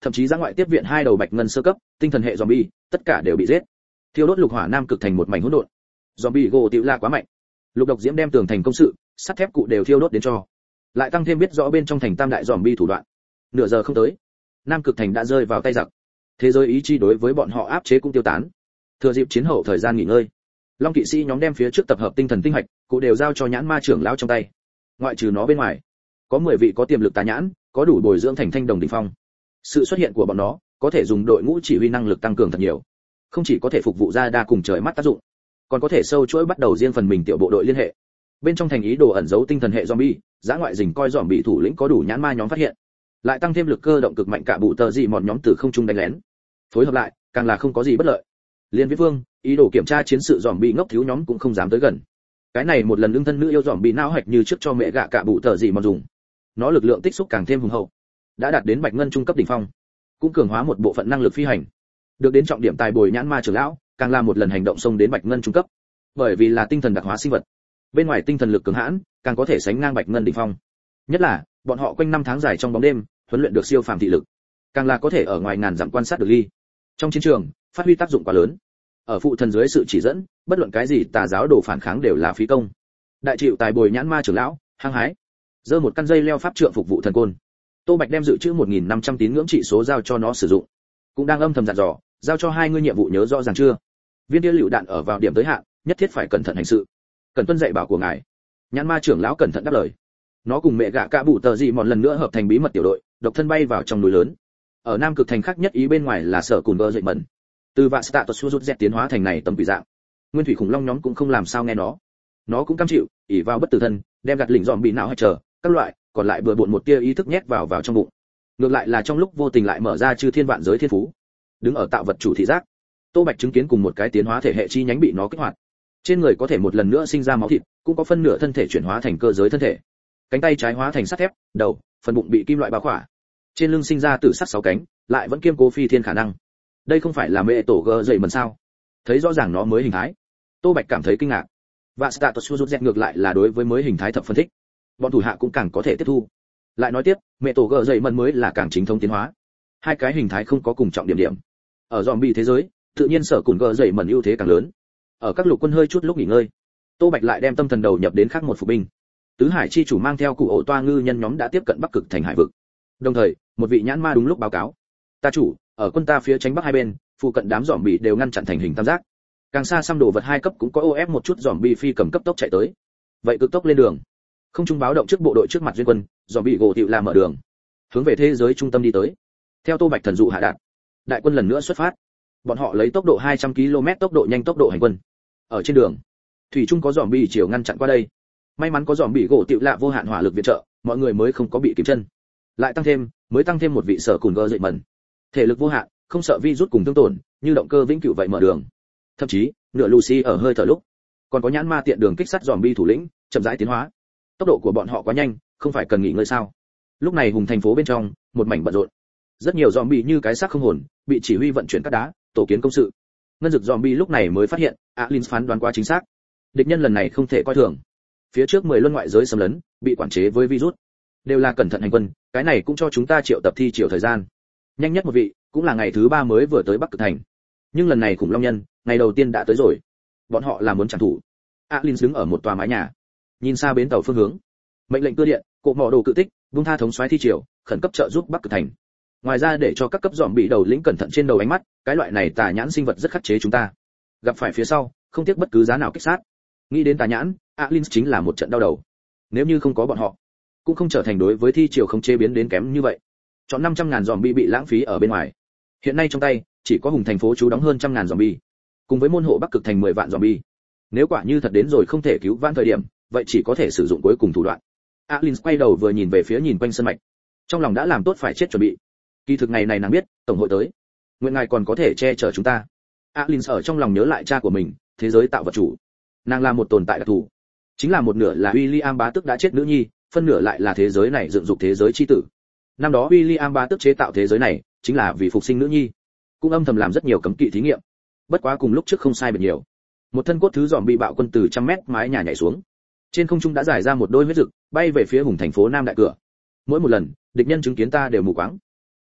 thậm chí ra ngoại tiếp viện 2 đầu bạch ngân sơ cấp tinh thần hệ zombie, tất cả đều bị giết. Thiêu đốt lục hỏa nam cực thành một mảnh hỗn độn. Zombie gỗ tiểu la quá mạnh. Lục độc diễm đem tường thành công sự, sắt thép cụ đều thiêu đốt đến cho. Lại tăng thêm biết rõ bên trong thành tam đại zombie thủ đoạn. Nửa giờ không tới, nam cực thành đã rơi vào tay giặc. Thế giới ý chí đối với bọn họ áp chế cũng tiêu tán. Thừa dịp chiến hậu thời gian nghỉ ngơi, Long kỵ sĩ nhóm đem phía trước tập hợp tinh thần tinh hạch, cụ đều giao cho nhãn ma trưởng lão trong tay. Ngoại trừ nó bên ngoài, có 10 vị có tiềm lực tà nhãn, có đủ bồi dưỡng thành thanh đồng đỉnh phong. Sự xuất hiện của bọn nó, có thể dùng đội ngũ chỉ huy năng lực tăng cường thật nhiều. Không chỉ có thể phục vụ ra đa cùng trời mắt tác dụng, còn có thể sâu chuỗi bắt đầu riêng phần mình tiểu bộ đội liên hệ. Bên trong thành ý đồ ẩn giấu tinh thần hệ zombie, giã ngoại rình coi zombie thủ lĩnh có đủ nhãn ma nhóm phát hiện. Lại tăng thêm lực cơ động cực mạnh cả bụ tờ gì mọn nhóm từ không trung đánh lén. Phối hợp lại, càng là không có gì bất lợi. Liên Viễn Vương, ý đồ kiểm tra chiến sự zombie ngốc thiếu nhóm cũng không dám tới gần. Cái này một lần lương thân nữ yêu zombie não hạch như trước cho mẹ gạ cả bụ tờ gì mọn dùng. Nó lực lượng tích xúc càng thêm hùng hậu, đã đạt đến bạch ngân trung cấp đỉnh phong, cũng cường hóa một bộ phận năng lực phi hành. Được đến trọng điểm tài bồi nhãn ma trưởng lão, càng là một lần hành động xông đến bạch ngân trung cấp. Bởi vì là tinh thần đặc hóa sinh vật, bên ngoài tinh thần lực cường hãn, càng có thể sánh ngang bạch ngân đỉnh phong. Nhất là, bọn họ quanh năm tháng dài trong bóng đêm, huấn luyện được siêu phàm thị lực, càng là có thể ở ngoài ngàn dặm quan sát được ly. Trong chiến trường, phát huy tác dụng quá lớn. Ở phụ thần dưới sự chỉ dẫn, bất luận cái gì tà giáo đồ phản kháng đều là phí công. Đại chịu tài bồi nhãn ma trưởng lão, hăng hái, giơ một căn dây leo pháp trượng phục vụ thần côn. Tô Bạch đem dự trữ 1500 tín ngưỡng trị số giao cho nó sử dụng, cũng đang âm thầm dặn dò, giao cho 2 ngươi nhiệm vụ nhớ rõ ràng chưa? Viên đĩa lựu đạn ở vào điểm tới hạn, nhất thiết phải cẩn thận hành sự. Cần tuân dạy bảo của ngài. Nhãn ma trưởng lão cẩn thận đáp lời. Nó cùng mẹ gạ cả bụ tờ gì một lần nữa hợp thành bí mật tiểu đội, độc thân bay vào trong núi lớn. Ở nam cực thành khác nhất ý bên ngoài là sở cùn vơ dậy mẩn. Từ vạn status rút dẹt tiến hóa thành này tầm quỷ dạng. Nguyên thủy khủng long nhóm cũng không làm sao nghe nó. Nó cũng cam chịu, ỷ vào bất tử thân, đem gạt lỉnh dòm bị não hay chờ, các loại, còn lại bừa bộn một tia ý thức nhét vào trong bụng. Ngược lại là trong lúc vô tình lại mở ra chư thiên vạn giới thiên phú. Đứng ở tạo vật chủ thị giác, Tô Bạch chứng kiến cùng một cái tiến hóa thể hệ chi nhánh bị nó kích hoạt. Trên người có thể một lần nữa sinh ra máu thịt, cũng có phân nửa thân thể chuyển hóa thành cơ giới thân thể. Cánh tay trái hóa thành sắt thép, đầu, phần bụng bị kim loại bao khỏa. Trên lưng sinh ra tử sắc 6 cánh, lại vẫn kiêm cố phi thiên khả năng. Đây không phải là mẹ tổ gờ dậy mần sao? Thấy rõ ràng nó mới hình thái. Tô Bạch cảm thấy kinh ngạc. Và status rút dẹt ngược lại là đối với mới hình thái thập phân tích. Bọn thủ hạ cũng càng có thể tiếp thu. Lại nói tiếp, mẹ tổ gờ dậy mần mới là càng chính thống tiến hóa. 2 cái hình thái không có cùng trọng điểm. Ở zombie thế giới, tự nhiên sở cùng gờ dậy mần ưu thế càng lớn. Ở các lục quân hơi chút lúc nghỉ ngơi, Tô Bạch lại đem tâm thần đầu nhập đến khác một phục binh. Tứ Hải chi chủ mang theo cụ ổ toa ngư nhân nhóm đã tiếp cận Bắc Cực thành hải vực. Đồng thời, một vị nhãn ma đúng lúc báo cáo: "Ta chủ, ở quân ta phía tránh bắc hai bên, phụ cận đám zombie đều ngăn chặn thành hình tam giác. Càng xa xăm đồ vật 2 cấp cũng có OF một chút zombie phi cầm cấp tốc chạy tới. Vậy cực tốc lên đường." Không trung báo động trước bộ đội trước mặt duyên quân, zombie gỗ tiểu làm mở đường, hướng về thế giới trung tâm đi tới. Theo Tô Bạch thần dụ hạ đạt, đại quân lần nữa xuất phát. Bọn họ lấy tốc độ 200 km tốc độ nhanh tốc độ hành quân. Ở trên đường, thủy trung có zombie chiều ngăn chặn qua đây. May mắn có zombie gỗ tiểu lạ vô hạn hỏa lực viện trợ, mọi người mới không có bị kìm chân. Lại tăng thêm một vị sở cùn gơ dậy mẩn. Thể lực vô hạn, không sợ virus cùng tương tổn, như động cơ vĩnh cửu vậy mở đường. Thậm chí, nửa Lucy ở hơi thở lúc, còn có nhãn ma tiện đường kích sát zombie thủ lĩnh, chậm rãi tiến hóa. Tốc độ của bọn họ quá nhanh, không phải cần nghỉ ngơi sao? Lúc này hùng thành phố bên trong, một mảnh bận rộn. Rất nhiều zombie như cái xác không hồn, bị chỉ huy vận chuyển cát đá, tổ kiến công sự. Ngân dực zombie lúc này mới phát hiện, Alin phán đoán quá chính xác. Địch nhân lần này không thể coi thường. Phía trước 10 luân ngoại giới xâm lấn, bị quản chế với virus, đều là cẩn thận hành quân, cái này cũng cho chúng ta triệu tập thi chiều thời gian. Nhanh nhất một vị, cũng là ngày thứ 3 mới vừa tới Bắc Cực thành. Nhưng lần này khủng long nhân, ngày đầu tiên đã tới rồi. Bọn họ là muốn trả thù. Alin đứng ở một tòa mái nhà, nhìn xa bến tàu phương hướng. Mệnh lệnh cưa điện, cộ mỏ đồ cự tích, vung tha thống soái thi triều, khẩn cấp trợ giúp Bắc Cực thành. Ngoài ra để cho các cấp dòm bị đầu lĩnh cẩn thận trên đầu ánh mắt, cái loại này tà nhãn sinh vật rất khắc chế chúng ta. Gặp phải phía sau, không tiếc bất cứ giá nào kích sát. Nghĩ đến tà nhãn, Alin chính là một trận đau đầu. Nếu như không có bọn họ, cũng không trở thành đối với thi triều không chế biến đến kém như vậy. Chọn 500.000 zombie bị lãng phí ở bên ngoài. Hiện nay trong tay, chỉ có hùng thành phố chú đóng hơn 100.000 zombie, cùng với môn hộ Bắc Cực thành 10 vạn zombie. Nếu quả như thật đến rồi không thể cứu vãn thời điểm, vậy chỉ có thể sử dụng cuối cùng thủ đoạn. Alin quay đầu vừa nhìn về phía nhìn quanh sân mạch, trong lòng đã làm tốt phải chết chuẩn bị. Kỳ thực ngày này nàng biết, tổng hội tới. Nguyện ngài còn có thể che chở chúng ta. Alin ở trong lòng nhớ lại cha của mình, thế giới tạo vật chủ. Nàng là một tồn tại đặc thù, chính là một nửa là William bá tước đã chết nữ nhi, phân nửa lại là thế giới này dựng dục thế giới chi tử. Năm đó William bá tước chế tạo thế giới này, chính là vì phục sinh nữ nhi, cũng âm thầm làm rất nhiều cấm kỵ thí nghiệm. Bất quá cùng lúc trước không sai biệt nhiều. Một thân cốt thứ giòm bị bạo quân từ 100 mét mái nhà nhảy xuống. Trên không trung đã giải ra một đôi huyết rực, bay về phía hùng thành phố Nam đại cửa. Mỗi một lần, địch nhân chứng kiến ta đều mù quáng.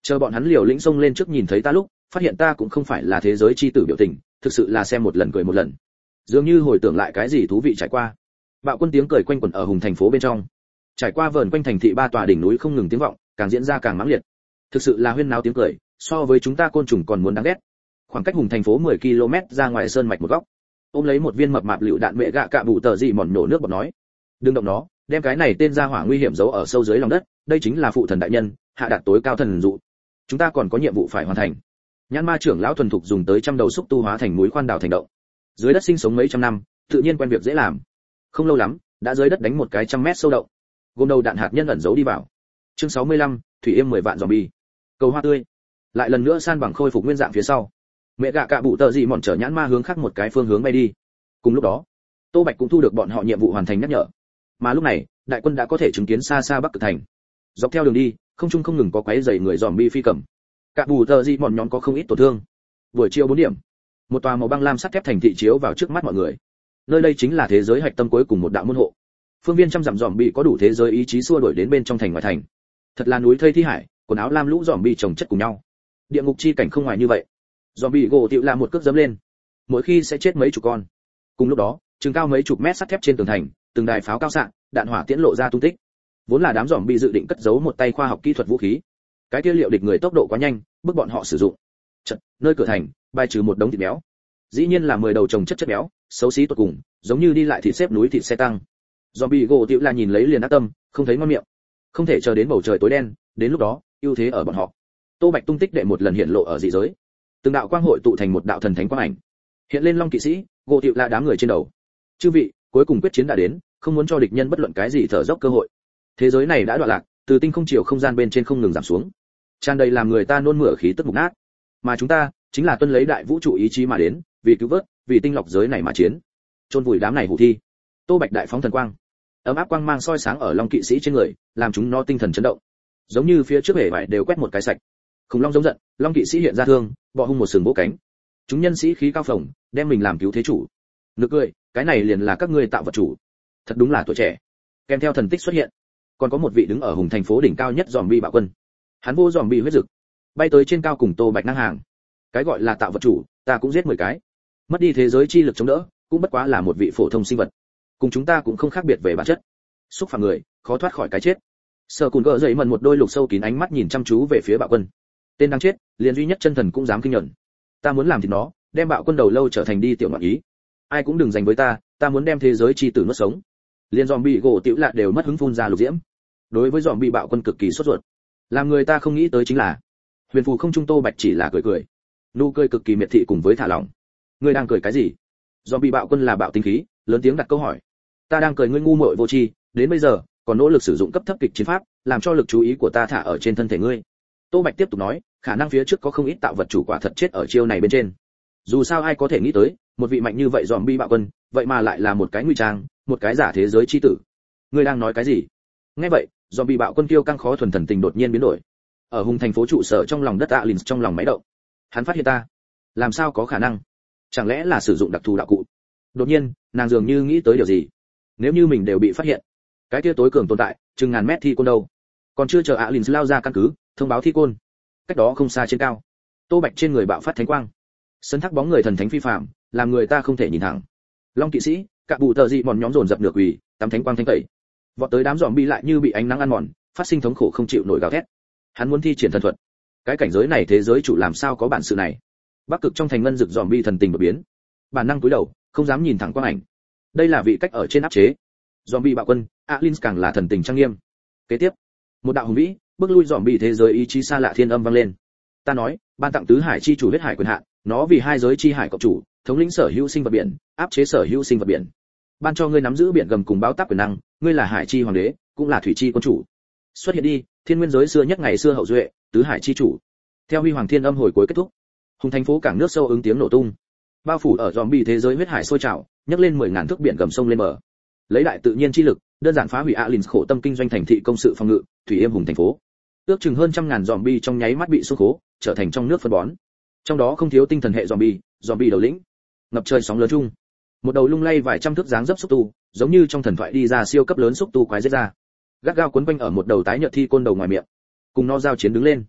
Chờ bọn hắn liều lĩnh xông lên trước nhìn thấy ta lúc, phát hiện ta cũng không phải là thế giới chi tử biểu tình, thực sự là xem một lần cười một lần. Dường như hồi tưởng lại cái gì thú vị trải qua. Bạo quân tiếng cười quanh quẩn ở hùng thành phố bên trong. Trải qua vờn quanh thành thị ba tòa đỉnh núi không ngừng tiếng vọng, càng diễn ra càng mãnh liệt. Thực sự là huyên náo tiếng cười, so với chúng ta côn trùng còn muốn đáng ghét. Khoảng cách hùng thành phố 10 km ra ngoài sơn mạch một góc, ôm lấy một viên mập mạp lựu đạn mẹ gạ cạ bụ tờ gì mòn nổ nước bọt nói, đừng động nó, đem cái này tên gia hỏa nguy hiểm giấu ở sâu dưới lòng đất, đây chính là phụ thần đại nhân, hạ đạt tối cao thần dụ. Chúng ta còn có nhiệm vụ phải hoàn thành. Nhãn ma trưởng lão thuần thục dùng tới trăm đầu xúc tu hóa thành núi khoan đào thành động. Dưới đất sinh sống mấy trăm năm, tự nhiên quen việc dễ làm. Không lâu lắm, đã dưới đất đánh một cái 100 mét sâu động. Gồm đầu đạn hạt nhân ẩn giấu đi vào. Chương 65, thủy yêm 10 vạn zombie. Cầu hoa tươi. Lại lần nữa san bằng khôi phục nguyên dạng phía sau. Mẹ gạ cạ bụ tờ gì mòn chở nhãn ma hướng khác một cái phương hướng bay đi. Cùng lúc đó, Tô Bạch cũng thu được bọn họ nhiệm vụ hoàn thành nhắc nhở. Mà lúc này, đại quân đã có thể chứng kiến xa xa Bắc Cực thành. Dọc theo đường đi, không trung không ngừng có quái rầy người zombie phi cầm. Cả bù tờ gì bọn nhóm có không ít tổn thương. Buổi chiều 4 điểm, một tòa màu băng lam sắt thép thành thị chiếu vào trước mắt mọi người. Nơi đây chính là thế giới hạch tâm cuối cùng một đạo môn hộ. Phương viên trăm dặm zombie có đủ thế giới ý chí xua đuổi đến bên trong thành ngoài thành. Thật là núi thây thi hải, quần áo lam lũ zombie chồng chất cùng nhau. Địa ngục chi cảnh không ngoài như vậy. Zombie gỗ tiểu là một cước giẫm lên, mỗi khi sẽ chết mấy chục con. Cùng lúc đó, chừng cao mấy chục mét sắt thép trên tường thành, từng đài pháo cao xạ, đạn hỏa tiễn lộ ra tung tích. Vốn là đám zombie dự định cất giấu một tay khoa học kỹ thuật vũ khí. Cái kia liệu địch người tốc độ quá nhanh, bức bọn họ sử dụng. Chật, nơi cửa thành, bài trừ một đống thịt béo. Dĩ nhiên là 10 đầu chồng chất béo, xấu xí tột cùng, giống như đi lại thịt xếp núi thịt xe tăng. Zombie gỗ tiểu là nhìn lấy liền ác tâm, không thấy ngon miệng. Không thể chờ đến bầu trời tối đen, đến lúc đó, ưu thế ở bọn họ. Tô Bạch tung tích đệ một lần hiện lộ ở dị giới. Từng đạo quang hội tụ thành một đạo thần thánh quang ảnh. Hiện lên Long kỵ sĩ, gỗ tiểu là đám người trên đầu. Chư vị, cuối cùng quyết chiến đã đến, không muốn cho địch nhân bất luận cái gì thở dốc cơ hội. Thế giới này đã đoạn lạc, từ tinh không chiều không gian bên trên không ngừng giảm xuống, tràn đầy làm người ta nôn mửa khí tức mục nát. Mà chúng ta chính là tuân lấy đại vũ trụ ý chí mà đến, vì cứu vớt, vì tinh lọc giới này mà chiến. Chôn vùi đám này hủ thi. Tô Bạch đại phóng thần quang, ấm áp quang mang soi sáng ở Long kỵ sĩ trên người, làm chúng nó tinh thần chấn động. Giống như phía trước bể vải đều quét một cái sạch. Khủng long giống giận, Long kỵ sĩ hiện ra thương, bọ hung một sừng vỗ cánh. Chúng nhân sĩ khí cao phồng, đem mình làm cứu thế chủ. Nực cười, cái này liền là các ngươi tạo vật chủ. Thật đúng là tuổi trẻ. Kèm theo thần tích xuất hiện, còn có một vị đứng ở hùng thành phố đỉnh cao nhất zombie bạo quân. Hắn vô zombie huyết dực, bay tới trên cao cùng Tô Bạch ngang hàng. Cái gọi là tạo vật chủ, ta cũng giết 10 cái. Mất đi thế giới chi lực chống đỡ, cũng bất quá là một vị phổ thông sinh vật. Cùng chúng ta cũng không khác biệt về bản chất. Xúc phạm người, khó thoát khỏi cái chết. Sở Cùn gỡ dậy mần một đôi lục sâu kín ánh mắt nhìn chăm chú về phía bạo quân. Tên đang chết, liền duy nhất chân thần cũng dám kinh nhận. Ta muốn làm thì nó, đem bạo quân đầu lâu trở thành đi tiểu ngọn ý. Ai cũng đừng giành với ta, ta muốn đem thế giới chi tử nuốt sống. Liên zombie gỗ tiểu lạ đều mất hứng phun ra lục diễm. Đối với zombie bạo quân cực kỳ sốt ruột. Làm người ta không nghĩ tới chính là, huyền phù không trung Tô Bạch chỉ là cười cười, nụ cười cực kỳ miệt thị cùng với thả lỏng. Ngươi đang cười cái gì? Zombie bạo quân là bạo tính khí, lớn tiếng đặt câu hỏi. Ta đang cười ngươi ngu muội vô tri, đến bây giờ còn nỗ lực sử dụng cấp thấp kịch chiến pháp, làm cho lực chú ý của ta thả ở trên thân thể ngươi. Tô Bạch tiếp tục nói, khả năng phía trước có không ít tạo vật chủ quả thật chết ở chiêu này bên trên. Dù sao ai có thể nghĩ tới, một vị mạnh như vậy zombie bạo quân, vậy mà lại là một cái nguy trang, một cái giả thế giới chi tử. Ngươi đang nói cái gì? Nghe vậy, zombie bạo quân kiêu căng khó thuần thần tình đột nhiên biến đổi. Ở hùng thành phố trụ sở trong lòng đất Alins trong lòng máy động. Hắn phát hiện ta, làm sao có khả năng? Chẳng lẽ là sử dụng đặc thù đạo cụ? Đột nhiên, nàng dường như nghĩ tới điều gì. Nếu như mình đều bị phát hiện, cái kia tối cường tồn tại, chừng ngàn mét thi côn đâu? Còn chưa chờ Alins lao ra căn cứ, thông báo thi côn. Cách đó không xa trên cao, Tô Bạch trên người bạo phát thánh quang, sân thác bóng người thần thánh phi phàm, làm người ta không thể nhìn thẳng. Long kỵ sĩ, cả bụ tờ dị bọn nhóm dồn dập nửa quỳ, tắm thánh quang thánh tẩy. Vọt tới đám zombie lại như bị ánh nắng ăn mòn, phát sinh thống khổ không chịu nổi gào thét. Hắn muốn thi triển thần thuật. Cái cảnh giới này thế giới chủ làm sao có bản sự này? Bắc cực trong thành ngân rực zombie thần tình đột biến, bản năng cúi đầu, không dám nhìn thẳng quang ảnh. Đây là vị cách ở trên áp chế. Zombie bạo quân, Alins càng là thần tình trang nghiêm. Kế tiếp, một đạo hùng vĩ, bước lui zombie thế giới ý chí xa lạ thiên âm vang lên. Ta nói, ban tặng tứ hải chi chủ huyết hải quyền hạn, nó vì hai giới chi hải cộng chủ, thống lĩnh sở hữu sinh vật biển, áp chế sở hữu sinh vật biển. Ban cho ngươi nắm giữ biển gầm cùng báo táp quyền năng, ngươi là hải chi hoàng đế, cũng là thủy chi quân chủ. Xuất hiện đi, thiên nguyên giới xưa nhất ngày xưa hậu duệ, tứ hải chi chủ. Theo huy hoàng thiên âm hồi cuối kết thúc, hùng thành phố cảng nước sâu ứng tiếng nổ tung, bao phủ ở zombie thế giới huyết hải sôi trào, nhấc lên 10.000 thước biển gầm sông lên bờ. Lấy đại tự nhiên chi lực, đơn giản phá hủy Alins khổ tâm kinh doanh thành thị công sự phòng ngự, thủy yêm hùng thành phố. Ước chừng hơn 100.000 zombie trong nháy mắt bị xô khố, trở thành trong nước phân bón. Trong đó không thiếu tinh thần hệ zombie đầu lĩnh. Ngập trời sóng lớn chung, một đầu lung lay vài trăm thước dáng dấp xúc tu, giống như trong thần thoại đi ra siêu cấp lớn xúc tu quái giết ra, gắt gao quấn quanh ở một đầu tái nhợt thi côn đầu ngoài miệng, cùng nó giao chiến đứng lên.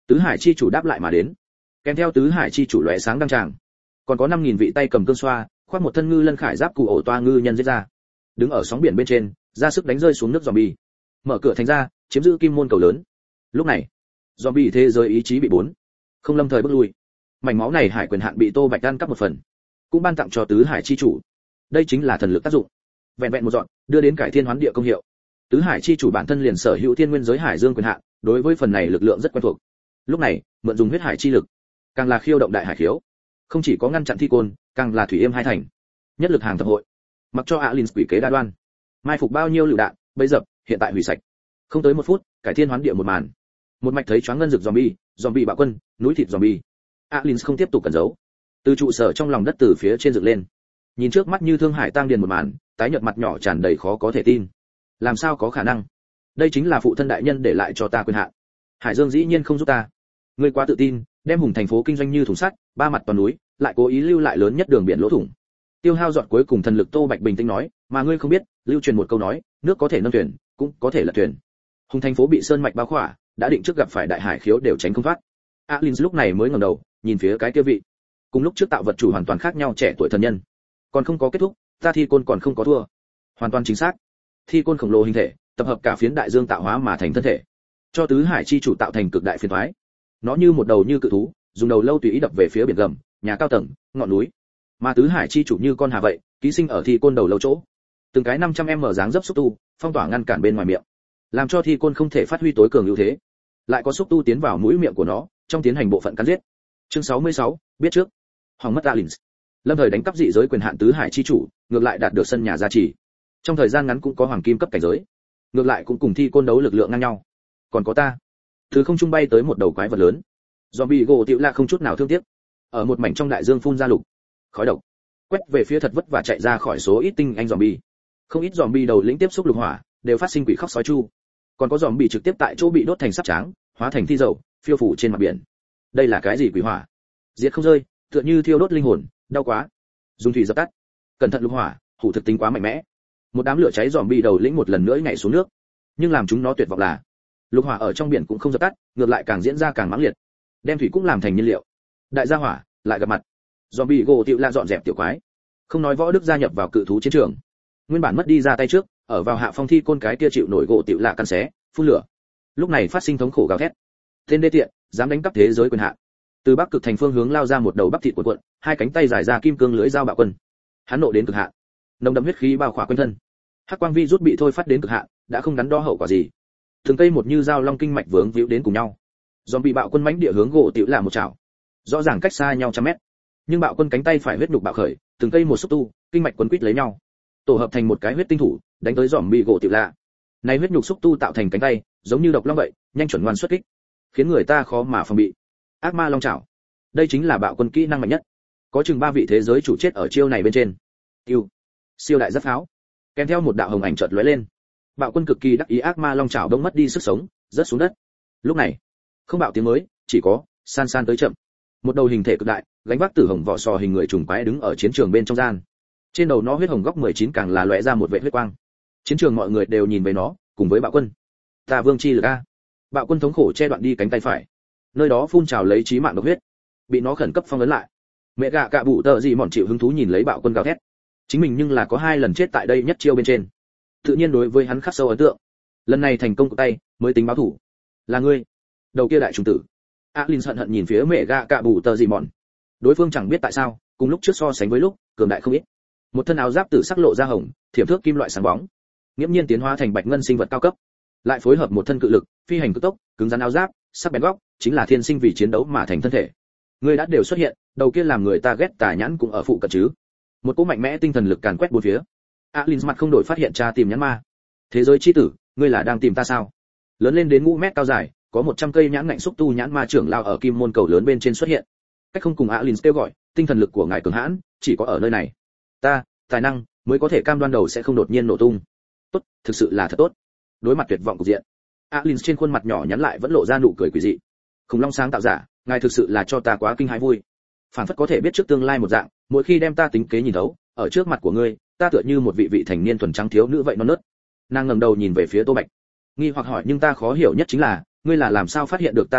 Tứ Hải chi chủ đáp lại mà đến. Kèm theo Tứ Hải chi chủ lóe sáng đăng tràng. Còn có 5000 vị tay cầm cương xoa, khoác một thân ngư lân khải giáp cụ ổ toa ngư nhân giết ra. Đứng ở sóng biển bên trên, ra sức đánh rơi xuống nước zombie. Mở cửa thành ra, chiếm giữ kim môn cầu lớn. Lúc này, zombie thế giới ý chí bị bốn, không lâm thời bước lui. Mảnh máu này hải quyền hạn bị Tô Bạch Đan cắt một phần, cũng ban tặng cho Tứ Hải chi chủ. Đây chính là thần lực tác dụng. Vẹn vẹn một dọn, đưa đến cải thiên hoán địa công hiệu. Tứ Hải chi chủ bản thân liền sở hữu thiên nguyên giới hải dương quyền hạn, đối với phần này lực lượng rất quen thuộc. Lúc này, mượn dùng huyết hải chi lực, càng là khiêu động đại hải khiếu, không chỉ có ngăn chặn thi côn, càng là thủy yêm hai thành. Nhất lực hàng thập hội, mặc cho Alin quỷ kế đa đoan, mai phục bao nhiêu lựu đạn, bấy dập, hiện tại hủy sạch. Không tới một phút, cải thiên hoán địa một màn. Một mạch thấy choáng ngân rực zombie bạo quân, núi thịt zombie. Alin không tiếp tục cẩn giấu, từ trụ sở trong lòng đất từ phía trên dựng lên, nhìn trước mắt như thương hải tang điền một màn, tái nhợt mặt nhỏ tràn đầy khó có thể tin. Làm sao có khả năng? Đây chính là phụ thân đại nhân để lại cho ta quyền hạn. Hải Dương dĩ nhiên không giúp ta. Ngươi quá tự tin, đem hùng thành phố kinh doanh như thùng sắt, ba mặt toàn núi, lại cố ý lưu lại lớn nhất đường biển lỗ thủng. Tiêu hao giọt cuối cùng thần lực. Tô Bạch bình tĩnh nói, mà ngươi không biết, lưu truyền một câu nói, nước có thể nâng thuyền, cũng có thể lật thuyền. Hùng thành phố bị sơn mạch bao khỏa, đã định trước gặp phải đại hải khiếu đều tránh không thoát. Alin lúc này mới ngẩng đầu, nhìn phía cái kia vị, cùng lúc trước tạo vật chủ hoàn toàn khác nhau trẻ tuổi thần nhân. Còn không có kết thúc, ta thi côn còn không có thua. Hoàn toàn chính xác. Thi côn khổng lồ hình thể, tập hợp cả phiến đại dương tạo hóa mà thành thân thể, cho Tứ Hải chi chủ tạo thành cực đại phiền toái. Nó như một đầu như cự thú, dùng đầu lâu tùy ý đập về phía biển gầm, nhà cao tầng, ngọn núi. Mà Tứ Hải chi chủ như con hà vậy, ký sinh ở thi côn đầu lâu chỗ. Từng cái 500m dáng dấp xúc tu, phong tỏa ngăn cản bên ngoài miệng, làm cho thi côn không thể phát huy tối cường ưu thế. Lại có xúc tu tiến vào mũi miệng của nó, trong tiến hành bộ phận cắn giết. Chương 66, biết trước. Hoàng mất Alins. Lâm thời đánh cắp dị giới quyền hạn Tứ Hải chi chủ, ngược lại đạt được sân nhà gia trì. Trong thời gian ngắn cũng có hoàng kim cấp cảnh giới, ngược lại cũng cùng thi côn đấu lực lượng ngang nhau. Còn có ta, thứ không trung bay tới một đầu quái vật lớn, zombie gỗ tiểu lạ không chút nào thương tiếc, ở một mảnh trong đại dương phun ra lục khói độc, quét về phía thật vất và chạy ra khỏi số ít tinh anh zombie. Không ít zombie đầu lĩnh tiếp xúc lục hỏa, đều phát sinh quỷ khóc sói chu. Còn có zombie trực tiếp tại chỗ bị đốt thành sắt tráng, hóa thành thi dầu, phiêu phủ trên mặt biển. Đây là cái gì quỷ hỏa? Diệt không rơi, tựa như thiêu đốt linh hồn, đau quá. Dùng thủy dập tắt. Cẩn thận lục hỏa, hủ thực tính quá mạnh mẽ. Một đám lửa cháy zombie đầu lĩnh một lần nữa nhảy xuống nước. Nhưng làm chúng nó tuyệt vọng là, lục hỏa ở trong biển cũng không dập tắt, ngược lại càng diễn ra càng mãng liệt. Đem thủy cũng làm thành nhiên liệu. Đại gia hỏa, lại gặp mặt. Zombie gỗ tiểu lạ dọn dẹp tiểu quái. Không nói võ đức gia nhập vào cự thú chiến trường. Nguyên bản mất đi ra tay trước, ở vào hạ phong thi côn cái kia chịu nổi gỗ tiểu lạ căn xé, phun lửa. Lúc này phát sinh thống khổ gào thét. Tên đê tiện, dám đánh cắp thế giới quyền hạn. Từ bắc cực thành phương hướng lao ra một đầu bắp thịt cuộn cuộn, hai cánh tay dài ra kim cương lưỡi dao bạo quân. Hắn nộ đến cực hạn, nồng đậm huyết khí bao khỏa quanh thân. Hắc quang vi rút bị thôi phát đến cực hạn, đã không đắn đo hậu quả gì. Từng cây một như dao long kinh mạch vướng víu đến cùng nhau. Zombie bạo quân mãnh địa hướng gỗ tiểu lạ một chảo. Rõ ràng cách xa nhau trăm mét, nhưng bạo quân cánh tay phải huyết nhục bạo khởi, từng cây một xúc tu, kinh mạch quấn quýt lấy nhau, tổ hợp thành một cái huyết tinh thủ, đánh tới zombie gỗ tiểu lạ. Này huyết nhục xúc tu tạo thành cánh tay, giống như độc long vậy, nhanh chuẩn ngoan xuất kích, khiến người ta khó mà phòng bị. Ác ma long chảo, đây chính là bạo quân kỹ năng mạnh nhất. Có chừng 3 vị thế giới chủ chết ở chiêu này bên trên. Tiêu, siêu đại giáp pháo, kèm theo một đạo hồng ảnh chợt lóe lên. Bạo quân cực kỳ đắc ý ác ma long chảo đông mất đi sức sống, rớt xuống đất. Lúc này, không bạo tiếng mới, chỉ có san san tới chậm. Một đầu hình thể cực đại, gánh vác tử hồng vỏ sò hình người trùng quái đứng ở chiến trường bên trong gian. Trên đầu nó huyết hồng góc 19 càng là lóe ra một vệt huyết quang. Chiến trường mọi người đều nhìn về nó, cùng với bạo quân. Ta vương chi lực a. Bạo quân thống khổ che đoạn đi cánh tay phải. Nơi đó phun trào lấy chí mạng độc huyết, bị nó khẩn cấp phong ấn lại. Mẹ gạ cạ bụ tợ gì mòn chịu hứng thú nhìn lấy bạo quân gào thét. Chính mình nhưng là có 2 lần chết tại đây nhất chiêu bên trên, tự nhiên đối với hắn khắc sâu ấn tượng. Lần này thành công của tay, mới tính báo thủ. Là ngươi, đầu kia đại trùng tử. Alin hận hận nhìn phía mẹ gạ cạ bụ tợ gì mòn. Đối phương chẳng biết tại sao, cùng lúc trước so sánh với lúc, cường đại không ít. Một thân áo giáp tử sắc lộ ra hồng, thiểm thước kim loại sáng bóng, nghiễm nhiên tiến hóa thành bạch ngân sinh vật cao cấp, lại phối hợp một thân cự lực, phi hành cực tốc, cứng rắn áo giáp, sắc bén góc, chính là thiên sinh vì chiến đấu mà thành thân thể. Ngươi đã đều xuất hiện, đầu kia làm người ta ghét tà nhãn cũng ở phụ cận chứ. Một cỗ mạnh mẽ tinh thần lực càn quét bốn phía. Alin mặt không đổi phát hiện tra tìm nhãn ma. Thế giới chi tử, ngươi là đang tìm ta sao? Lớn lên đến ngũ mét cao dài, có 100 cây nhãn ngạnh xúc tu nhãn ma trưởng lao ở kim môn cầu lớn bên trên xuất hiện. Cách không cùng Alin kêu gọi, tinh thần lực của ngài cường hãn, chỉ có ở nơi này. Ta, tài năng mới có thể cam đoan đầu sẽ không đột nhiên nổ tung. Tốt, thực sự là thật tốt. Đối mặt tuyệt vọng cục diện, Alin trên khuôn mặt nhỏ nhắn lại vẫn lộ ra nụ cười quỷ dị. Khủng long sáng tạo giả, ngài thực sự là cho ta quá kinh hãi vui. Phản phất có thể biết trước tương lai một dạng, mỗi khi đem ta tính kế nhìn thấu, ở trước mặt của ngươi, ta tựa như một vị thành niên thuần trắng thiếu nữ vậy non nớt. Nàng ngẩng đầu nhìn về phía Tô Bạch, nghi hoặc hỏi nhưng ta khó hiểu nhất chính là, ngươi là làm sao phát hiện được ta tồn tại,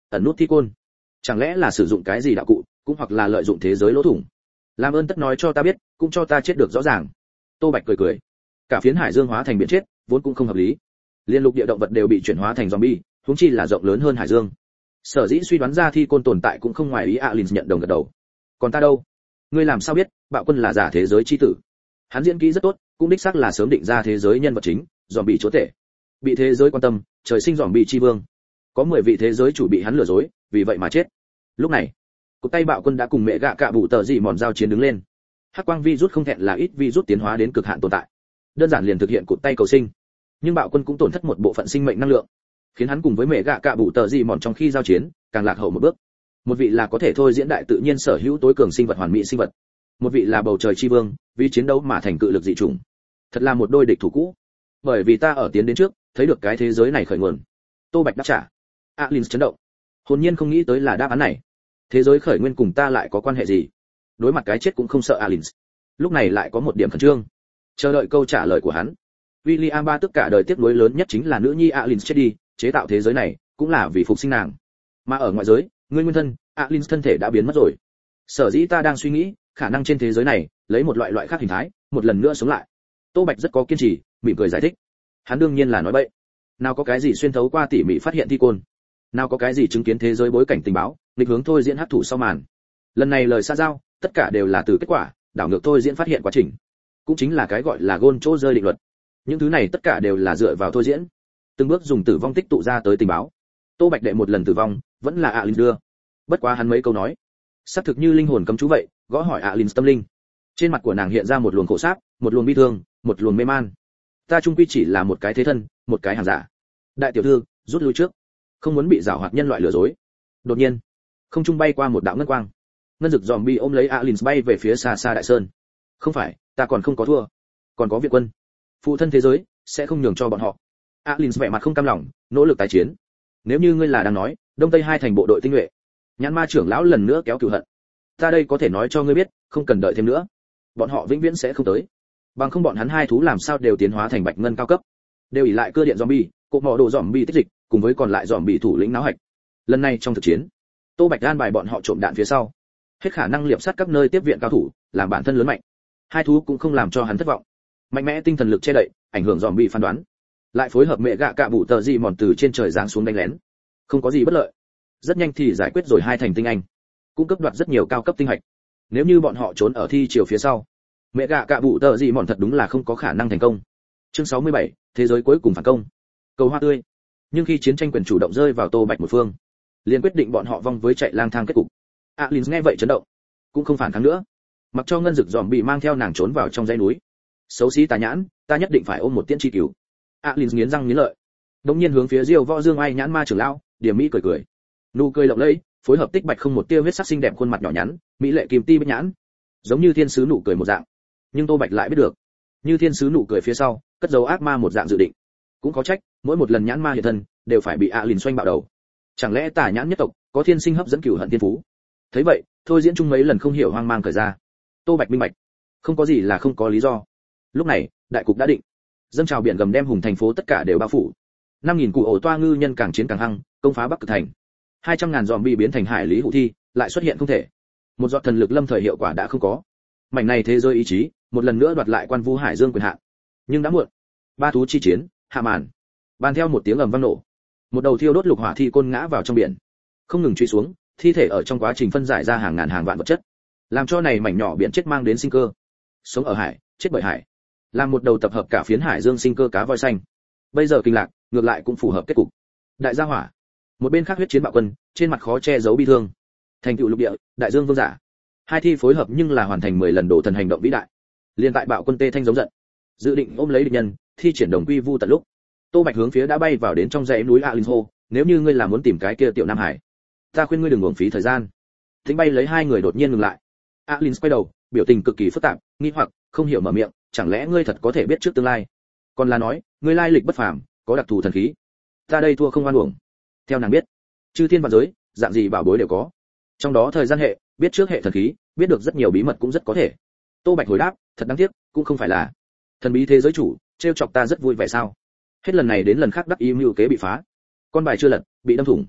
ẩn nút thi côn. Chẳng lẽ là sử dụng cái gì đạo cụ, cũng hoặc là lợi dụng thế giới lỗ thủng. Làm ơn tất nói cho ta biết, cũng cho ta chết được rõ ràng. Tô Bạch cười cười. Cả phiến hải dương hóa thành biển chết, vốn cũng không hợp lý. Liên lục địa động vật đều bị chuyển hóa thành zombie, huống chi là rộng lớn hơn hải dương. Sở dĩ suy đoán ra thi côn tồn tại cũng không ngoài ý. Alins nhận đồng gật đầu. Còn ta đâu? Ngươi làm sao biết Bạo Quân là giả thế giới chi tử? Hắn diễn kỹ rất tốt, cũng đích xác là sớm định ra thế giới nhân vật chính, zombie chúa tể. Bị thế giới quan tâm, trời sinh zombie chi vương. Có 10 vị thế giới chủ bị hắn lừa dối, vì vậy mà chết. Lúc này, cụt tay Bạo Quân đã cùng mẹ gạ cạ bụ tờ gì mòn giao chiến đứng lên. Hắc quang virus không thẹn là ít virus tiến hóa đến cực hạn tồn tại. Đơn giản liền thực hiện cụt tay cầu sinh. Nhưng Bạo Quân cũng tổn thất một bộ phận sinh mệnh năng lượng, khiến hắn cùng với mẹ gạ cạ bụ tờ gì mòn trong khi giao chiến, càng lạc hậu một bước. Một vị là có thể thôi diễn đại tự nhiên sở hữu tối cường sinh vật hoàn mỹ sinh vật, một vị là bầu trời chi vương, vì chiến đấu mà thành cự lực dị chủng. Thật là một đôi địch thủ cũ. Bởi vì ta ở tiến đến trước, thấy được cái thế giới này khởi nguồn. Tô Bạch đáp trả. Alins chấn động. Hồn nhiên không nghĩ tới là đáp án này. Thế giới khởi nguyên cùng ta lại có quan hệ gì? Đối mặt cái chết cũng không sợ Alins. Lúc này lại có một điểm khẩn trương. Chờ đợi câu trả lời của hắn. William ba tất cả đời tiếc nuối lớn nhất chính là nữ nhi Alins chết đi, chế tạo thế giới này cũng là vì phục sinh nàng. Mà ở ngoại giới, người nguyên thân, Alins thân thể đã biến mất rồi. Sở dĩ ta đang suy nghĩ, khả năng trên thế giới này, lấy một loại khác hình thái, một lần nữa sống lại. Tô Bạch rất có kiên trì, mỉm cười giải thích. Hắn đương nhiên là nói bậy. Nào có cái gì xuyên thấu qua tỉ mỉ phát hiện thi côn, nào có cái gì chứng kiến thế giới bối cảnh tình báo, định hướng thôi diễn hấp thụ sau màn. Lần này lời xa giao, tất cả đều là từ kết quả, đảo ngược thôi diễn phát hiện quá trình. Cũng chính là cái gọi là gôn chỗ rơi định luật. Những thứ này tất cả đều là dựa vào thôi diễn, từng bước dùng tử vong tích tụ ra tới tình báo. Tô Bạch đệ một lần tử vong, vẫn là Alins đưa. Bất quá hắn mấy câu nói, xác thực như linh hồn cấm chú vậy, gõ hỏi Alins tâm linh. Trên mặt của nàng hiện ra một luồng khổ sáp, một luồng bi thương, một luồng mê man. Ta chung quy chỉ là một cái thế thân, một cái hàng giả. Đại tiểu thư, rút lui trước, không muốn bị giảo hoạt nhân loại lừa dối. Đột nhiên, không trung bay qua một đạo ngân quang. Ngân dực zombie ôm lấy Alins bay về phía xa xa đại sơn. Không phải, ta còn không có thua, còn có viện quân. Phụ thân thế giới sẽ không nhường cho bọn họ. Alins vẻ mặt không cam lòng, nỗ lực tái chiến. Nếu như ngươi là đang nói, Đông Tây hai thành bộ đội tinh nhuệ, Nhãn Ma trưởng lão lần nữa kéo cừu hận. Ta đây có thể nói cho ngươi biết, không cần đợi thêm nữa. Bọn họ vĩnh viễn sẽ không tới. Bằng không bọn hắn hai thú làm sao đều tiến hóa thành bạch ngân cao cấp, đều ỷ lại cơ điện zombie, cột mỏ đồ zombie tích dịch, cùng với còn lại zombie thủ lĩnh náo hạch. Lần này trong thực chiến, Tô Bạch an bài bọn họ trộm đạn phía sau, hết khả năng liệp sát các nơi tiếp viện cao thủ, làm bản thân lớn mạnh. Hai thú cũng không làm cho hắn thất vọng. Mạnh mẽ tinh thần lực che đậy, ảnh hưởng zombie phán đoán, lại phối hợp mẹ gạ cạ bụ tờ gì mòn từ trên trời giáng xuống đánh lén, không có gì bất lợi. Rất nhanh thì giải quyết rồi hai thành tinh anh, cung cấp đoạt rất nhiều cao cấp tinh hạch. Nếu như bọn họ trốn ở thi chiều phía sau, mẹ gạ cạ bụ tờ gì mòn thật đúng là không có khả năng thành công. Chương 67, thế giới cuối cùng phản công. Cầu hoa tươi. Nhưng khi chiến tranh quyền chủ động rơi vào Tô Bạch một phương, liền quyết định bọn họ vong với chạy lang thang kết cục. Alins nghe vậy chấn động, cũng không phản kháng nữa, mặc cho ngân dực dòm bị mang theo nàng trốn vào trong dãy núi. Xấu xí tà nhãn, ta nhất định phải ôm một tiễn chi cứu. Alins nghiến răng nghiến lợi, đống nhiên hướng phía Diêu Võ Dương Ai Nhãn Ma trưởng lão, Điểm Mỹ cười cười. Nụ cười lộng lẫy, phối hợp tích bạch không một tia huyết sắc xinh đẹp khuôn mặt nhỏ nhắn, mỹ lệ kim ti bích nhãn, giống như thiên sứ nụ cười một dạng. Nhưng Tô Bạch lại biết được, như thiên sứ nụ cười phía sau, cất dấu ác ma một dạng dự định. Cũng có trách, mỗi một lần nhãn ma hiện thân, đều phải bị Alins xoanh bạo đầu. Chẳng lẽ tà nhãn nhất tộc có thiên sinh hấp dẫn cửu hận thiên phú? Thấy vậy, thôi diễn chung mấy lần không hiểu hoang mang cởi ra. Tô Bạch minh bạch, không có gì là không có lý do. Lúc này, đại cục đã định. Dâng trào biển gầm đem hùng thành phố tất cả đều bao phủ. 5000 cụ ổ toa ngư nhân càng chiến càng hăng, công phá Bắc Cực thành. 200.000 zombie biến thành hải lý hụ thi, lại xuất hiện không thể. Một giọt thần lực lâm thời hiệu quả đã không có. Mảnh này thế giới ý chí, một lần nữa đoạt lại quan vu hải dương quyền hạn. Nhưng đã muộn. Ba thú chi chiến, hạ màn. Ban theo một tiếng ầm vang nổ, một đầu thiêu đốt lục hỏa thi côn ngã vào trong biển, không ngừng truy xuống, thi thể ở trong quá trình phân giải ra hàng ngàn hàng vạn vật chất, làm cho này mảnh nhỏ biển chết mang đến sinh cơ. Sống ở hải, chết bởi hải, làm một đầu tập hợp cả phiến hải dương sinh cơ cá voi xanh. Bây giờ kinh lạc, ngược lại cũng phù hợp kết cục. Đại gia hỏa, một bên khác huyết chiến bạo quân, trên mặt khó che giấu bi thương. Thành tựu lục địa, đại dương vương giả. Hai thi phối hợp nhưng là hoàn thành 10 lần đổ thần hành động vĩ đại. Liên tại bạo quân tê thanh giống giận, dự định ôm lấy địch nhân, thi triển đồng quy vu tận lúc. Tô Bạch hướng phía đã bay vào đến trong dãy núi Alins hô, nếu như ngươi là muốn tìm cái kia tiểu Nam Hải, ta khuyên ngươi đừng uổng phí thời gian. Tính bay lấy hai người đột nhiên ngừng lại. Alins quay đầu, biểu tình cực kỳ phức tạp, nghi hoặc, không hiểu mở miệng, chẳng lẽ ngươi thật có thể biết trước tương lai? Còn là nói, ngươi lai lịch bất phàm, có đặc thù thần khí. Ta đây thua không oan uổng. Theo nàng biết, chư thiên vạn giới, dạng gì bảo bối đều có. Trong đó thời gian hệ, biết trước hệ thần khí, biết được rất nhiều bí mật cũng rất có thể. Tô Bạch hồi đáp, thật đáng tiếc, cũng không phải là thần bí thế giới chủ, trêu chọc ta rất vui vẻ sao? Hết lần này đến lần khác đắc ý mưu kế bị phá, con bài chưa lật, bị đâm thủng.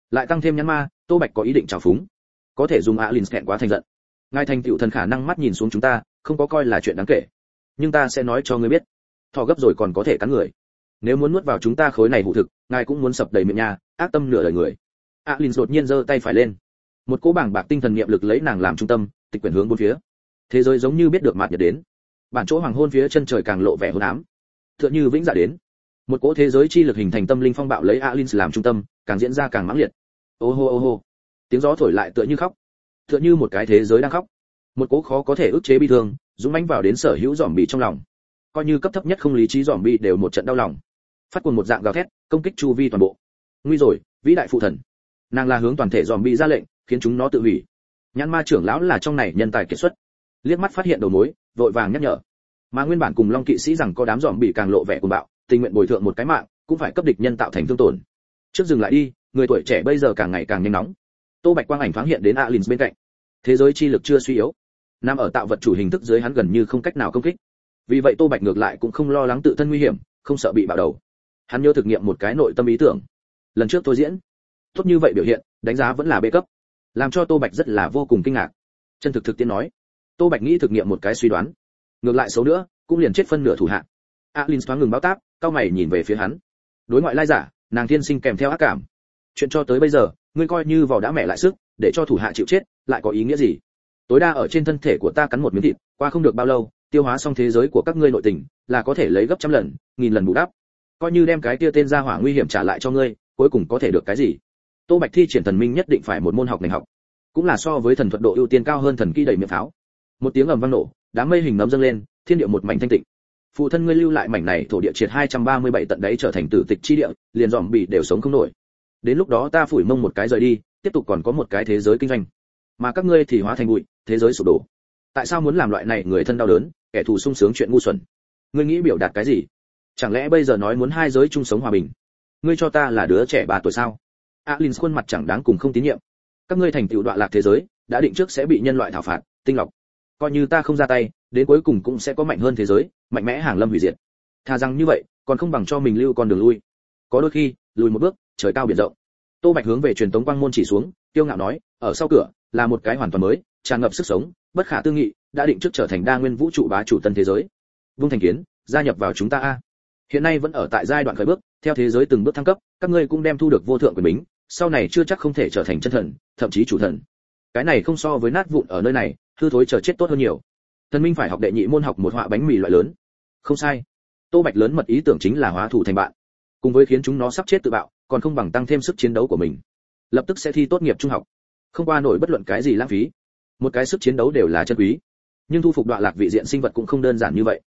lại tăng thêm nhãn ma, Tô Bạch có ý định trào phúng, có thể dùng Alins kẹn quá thành giận. Ngài thành tựu thần khả năng mắt nhìn xuống chúng ta, không có coi là chuyện đáng kể, nhưng ta sẽ nói cho ngươi biết, thò gấp rồi còn có thể cắn người. Nếu muốn nuốt vào chúng ta khối này hủ thực, ngài cũng muốn sập đầy miệng nhà, ác tâm nửa đời người. Alins đột nhiên giơ tay phải lên, một cỗ bảng bạc tinh thần niệm lực lấy nàng làm trung tâm, tịch quyển hướng bốn phía. Thế giới giống như biết được mạt nhật đến, bản chỗ hoàng hôn phía chân trời càng lộ vẻ hôn ám, tựa như vĩnh dạ đến. Một cỗ thế giới chi lực hình thành tâm linh phong bạo lấy Alins làm trung tâm, càng diễn ra càng mãnh liệt. Ô hô, tiếng gió thổi lại tựa như khóc, tựa như một cái thế giới đang khóc. Một cỗ khó có thể ức chế bi thương, dũng mãnh vào đến sở hữu giòm bị trong lòng. Coi như cấp thấp nhất không lý trí giòm bị đều một trận đau lòng. Phát cuồng một dạng gào thét, công kích chu vi toàn bộ. Nguy rồi, vĩ đại phụ thần. Nàng là hướng toàn thể giòm bị ra lệnh, khiến chúng nó tự hủy. Nhãn ma trưởng lão là trong này nhân tài kiệt xuất, liếc mắt phát hiện đầu mối, vội vàng nhắc nhở. Mà nguyên bản cùng Long kỵ sĩ rằng có đám giòm bị càng lộ vẻ cuồng bạo, tình nguyện bồi thượng một cái mạng, cũng phải cấp địch nhân tạo thành thương tổn. Trước dừng lại đi, người tuổi trẻ bây giờ càng ngày càng nhanh nóng. Tô Bạch quang ảnh thoáng hiện đến Alins bên cạnh. Thế giới chi lực chưa suy yếu, nằm ở tạo vật chủ hình thức dưới hắn gần như không cách nào công kích. Vì vậy Tô Bạch ngược lại cũng không lo lắng tự thân nguy hiểm, không sợ bị bạo đầu. Hắn nhớ thực nghiệm một cái nội tâm ý tưởng. Lần trước tôi diễn, tốt như vậy biểu hiện, đánh giá vẫn là B cấp, làm cho Tô Bạch rất là vô cùng kinh ngạc. Chân thực tiễn nói, Tô Bạch nghĩ thực nghiệm một cái suy đoán, ngược lại xấu nữa, cũng liền chết phân nửa thủ hạ. Alins thoáng ngừng báo táp, cao mày nhìn về phía hắn. Đối ngoại lai giả, nàng thiên sinh kèm theo ác cảm. Chuyện cho tới bây giờ, ngươi coi như vào đã mẹ lại sức, để cho thủ hạ chịu chết, lại có ý nghĩa gì? Tối đa ở trên thân thể của ta cắn một miếng thịt, qua không được bao lâu, tiêu hóa xong thế giới của các ngươi nội tình, là có thể lấy gấp trăm lần, nghìn lần bù đắp. Coi như đem cái kia tên gia hỏa nguy hiểm trả lại cho ngươi, cuối cùng có thể được cái gì? Tô Bạch thi triển thần minh nhất định phải một môn học ngành học, cũng là so với thần thuật độ ưu tiên cao hơn thần kỹ đẩy miệng pháo. Một tiếng ầm vang nổ, đám mây hình nấm dâng lên, thiên địa một mảnh thanh tịnh. Phụ thân ngươi lưu lại mảnh này thổ địa triệt 237 tận đấy trở thành tử tịch chi địa, liền dòm bị đều sống không nổi. Đến lúc đó ta phủi mông một cái rời đi, tiếp tục còn có một cái thế giới kinh doanh, mà các ngươi thì hóa thành bụi, thế giới sụp đổ. Tại sao muốn làm loại này người thân đau đớn, kẻ thù sung sướng chuyện ngu xuẩn? Ngươi nghĩ biểu đạt cái gì? Chẳng lẽ bây giờ nói muốn hai giới chung sống hòa bình? Ngươi cho ta là đứa trẻ 3 tuổi sao? Alins khuôn mặt chẳng đáng cùng không tín nhiệm. Các ngươi thành tựu đoạn lạc thế giới, đã định trước sẽ bị nhân loại thảo phạt, tinh lọc. Coi như ta không ra tay, đến cuối cùng cũng sẽ có mạnh hơn thế giới, mạnh mẽ hàng lâm hủy diệt. Thà rằng như vậy, còn không bằng cho mình lưu con đường lui. Có đôi khi, lùi một bước, trời cao biển rộng. Tô Bạch hướng về truyền tống quang môn chỉ xuống, tiêu ngạo nói, ở sau cửa là một cái hoàn toàn mới, tràn ngập sức sống, bất khả tư nghị, đã định trước trở thành đa nguyên vũ trụ bá chủ tân thế giới. Vung thành kiến, gia nhập vào chúng ta a. Hiện nay vẫn ở tại giai đoạn khởi bước, theo thế giới từng bước thăng cấp, các ngươi cũng đem thu được vô thượng quyền bính, sau này chưa chắc không thể trở thành chân thần, thậm chí chủ thần. Cái này không so với nát vụn ở nơi này, hư thối chờ chết tốt hơn nhiều. Thần minh phải học đệ nhị môn học một họa bánh mì loại lớn. Không sai. Tô Bạch lớn mật ý tưởng chính là hóa thủ thành bạn, cùng với khiến chúng nó sắp chết tự bạo, còn không bằng tăng thêm sức chiến đấu của mình. Lập tức sẽ thi tốt nghiệp trung học, không qua nổi bất luận cái gì lãng phí. Một cái sức chiến đấu đều là chân quý, nhưng thu phục đoạn lạc vị diện sinh vật cũng không đơn giản như vậy.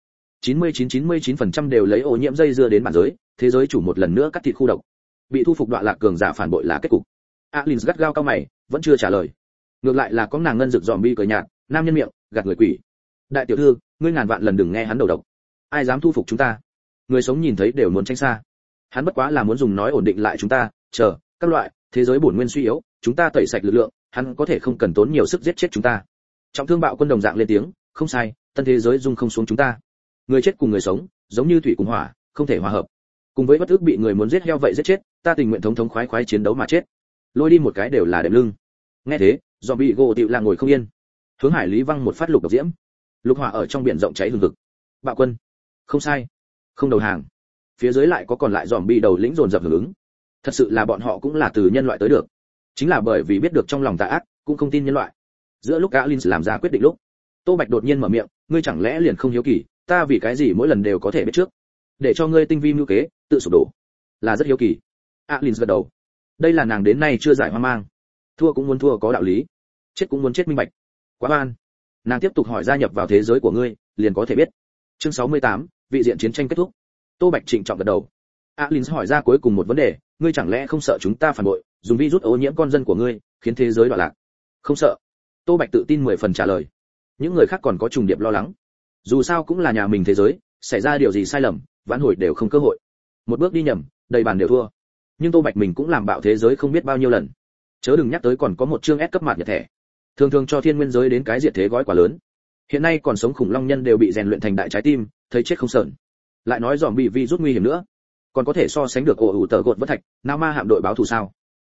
99% đều lấy ô nhiễm dây dưa đến bản giới, thế giới chủ một lần nữa cắt thịt khu độc. Bị thu phục đoạn lạc cường giả phản bội là kết cục. Alins gắt gao cao mày, vẫn chưa trả lời. Ngược lại là có nàng ngân rực zombie cười nhạt, nam nhân miệng, gạt người quỷ. Đại tiểu thư, ngươi ngàn vạn lần đừng nghe hắn đầu độc. Ai dám thu phục chúng ta? Người sống nhìn thấy đều muốn tránh xa. Hắn bất quá là muốn dùng nói ổn định lại chúng ta, chờ các loại thế giới bổn nguyên suy yếu, chúng ta tẩy sạch lực lượng, hắn có thể không cần tốn nhiều sức giết chết chúng ta. Trọng thương bạo quân đồng dạng lên tiếng, không sai, tân thế giới dung không xuống chúng ta. Người chết cùng người sống, giống như thủy cùng hỏa, không thể hòa hợp. Cùng với bất ức bị người muốn giết heo vậy giết chết, ta tình nguyện thống thống khoái khoái chiến đấu mà chết. Lôi đi một cái đều là đệm lưng. Nghe thế, zombie gỗ tiểu là ngồi không yên. Hướng Hải Lý văng một phát lục độc diễm. Lục hỏa ở trong biển rộng cháy hừng hực. Bạo quân, không sai, không đầu hàng. Phía dưới lại có còn lại zombie đầu lĩnh dồn dập hưởng ứng. Thật sự là bọn họ cũng là từ nhân loại tới được. Chính là bởi vì biết được trong lòng tà ác, cũng không tin nhân loại. Giữa lúc Alins làm ra quyết định lúc, Tô Bạch đột nhiên mở miệng, ngươi chẳng lẽ liền không hiếu kỳ, ta vì cái gì mỗi lần đều có thể biết trước, để cho ngươi tinh vi mưu kế, tự sụp đổ, là rất hiếu kỳ. Alins gật đầu. Đây là nàng đến nay chưa giải hoang mang. Thua cũng muốn thua có đạo lý, chết cũng muốn chết minh bạch. Quá oan. Nàng tiếp tục hỏi gia nhập vào thế giới của ngươi, liền có thể biết. Chương 68, vị diện chiến tranh kết thúc. Tô Bạch trịnh trọng gật đầu. Alins hỏi ra cuối cùng một vấn đề, ngươi chẳng lẽ không sợ chúng ta phản bội, dùng virus ô nhiễm con dân của ngươi, khiến thế giới đoạn lạc? Không sợ. Tô Bạch tự tin 10 phần trả lời. Những người khác còn có trùng điệp lo lắng. Dù sao cũng là nhà mình thế giới, xảy ra điều gì sai lầm, vãn hồi đều không cơ hội. Một bước đi nhầm, đầy bàn đều thua. Nhưng Tô Bạch mình cũng làm bạo thế giới không biết bao nhiêu lần. Chớ đừng nhắc tới còn có một chương S cấp mạt nhật thẻ. Thường thường cho thiên nguyên giới đến cái diệt thế gói quá lớn. Hiện nay còn sống khủng long nhân đều bị rèn luyện thành đại trái tim, thấy chết không sờn. Lại nói dòm bị virus nguy hiểm nữa, còn có thể so sánh được ổ ủ tờ gột vỡ thạch, nào ma hạm đội báo thù sao?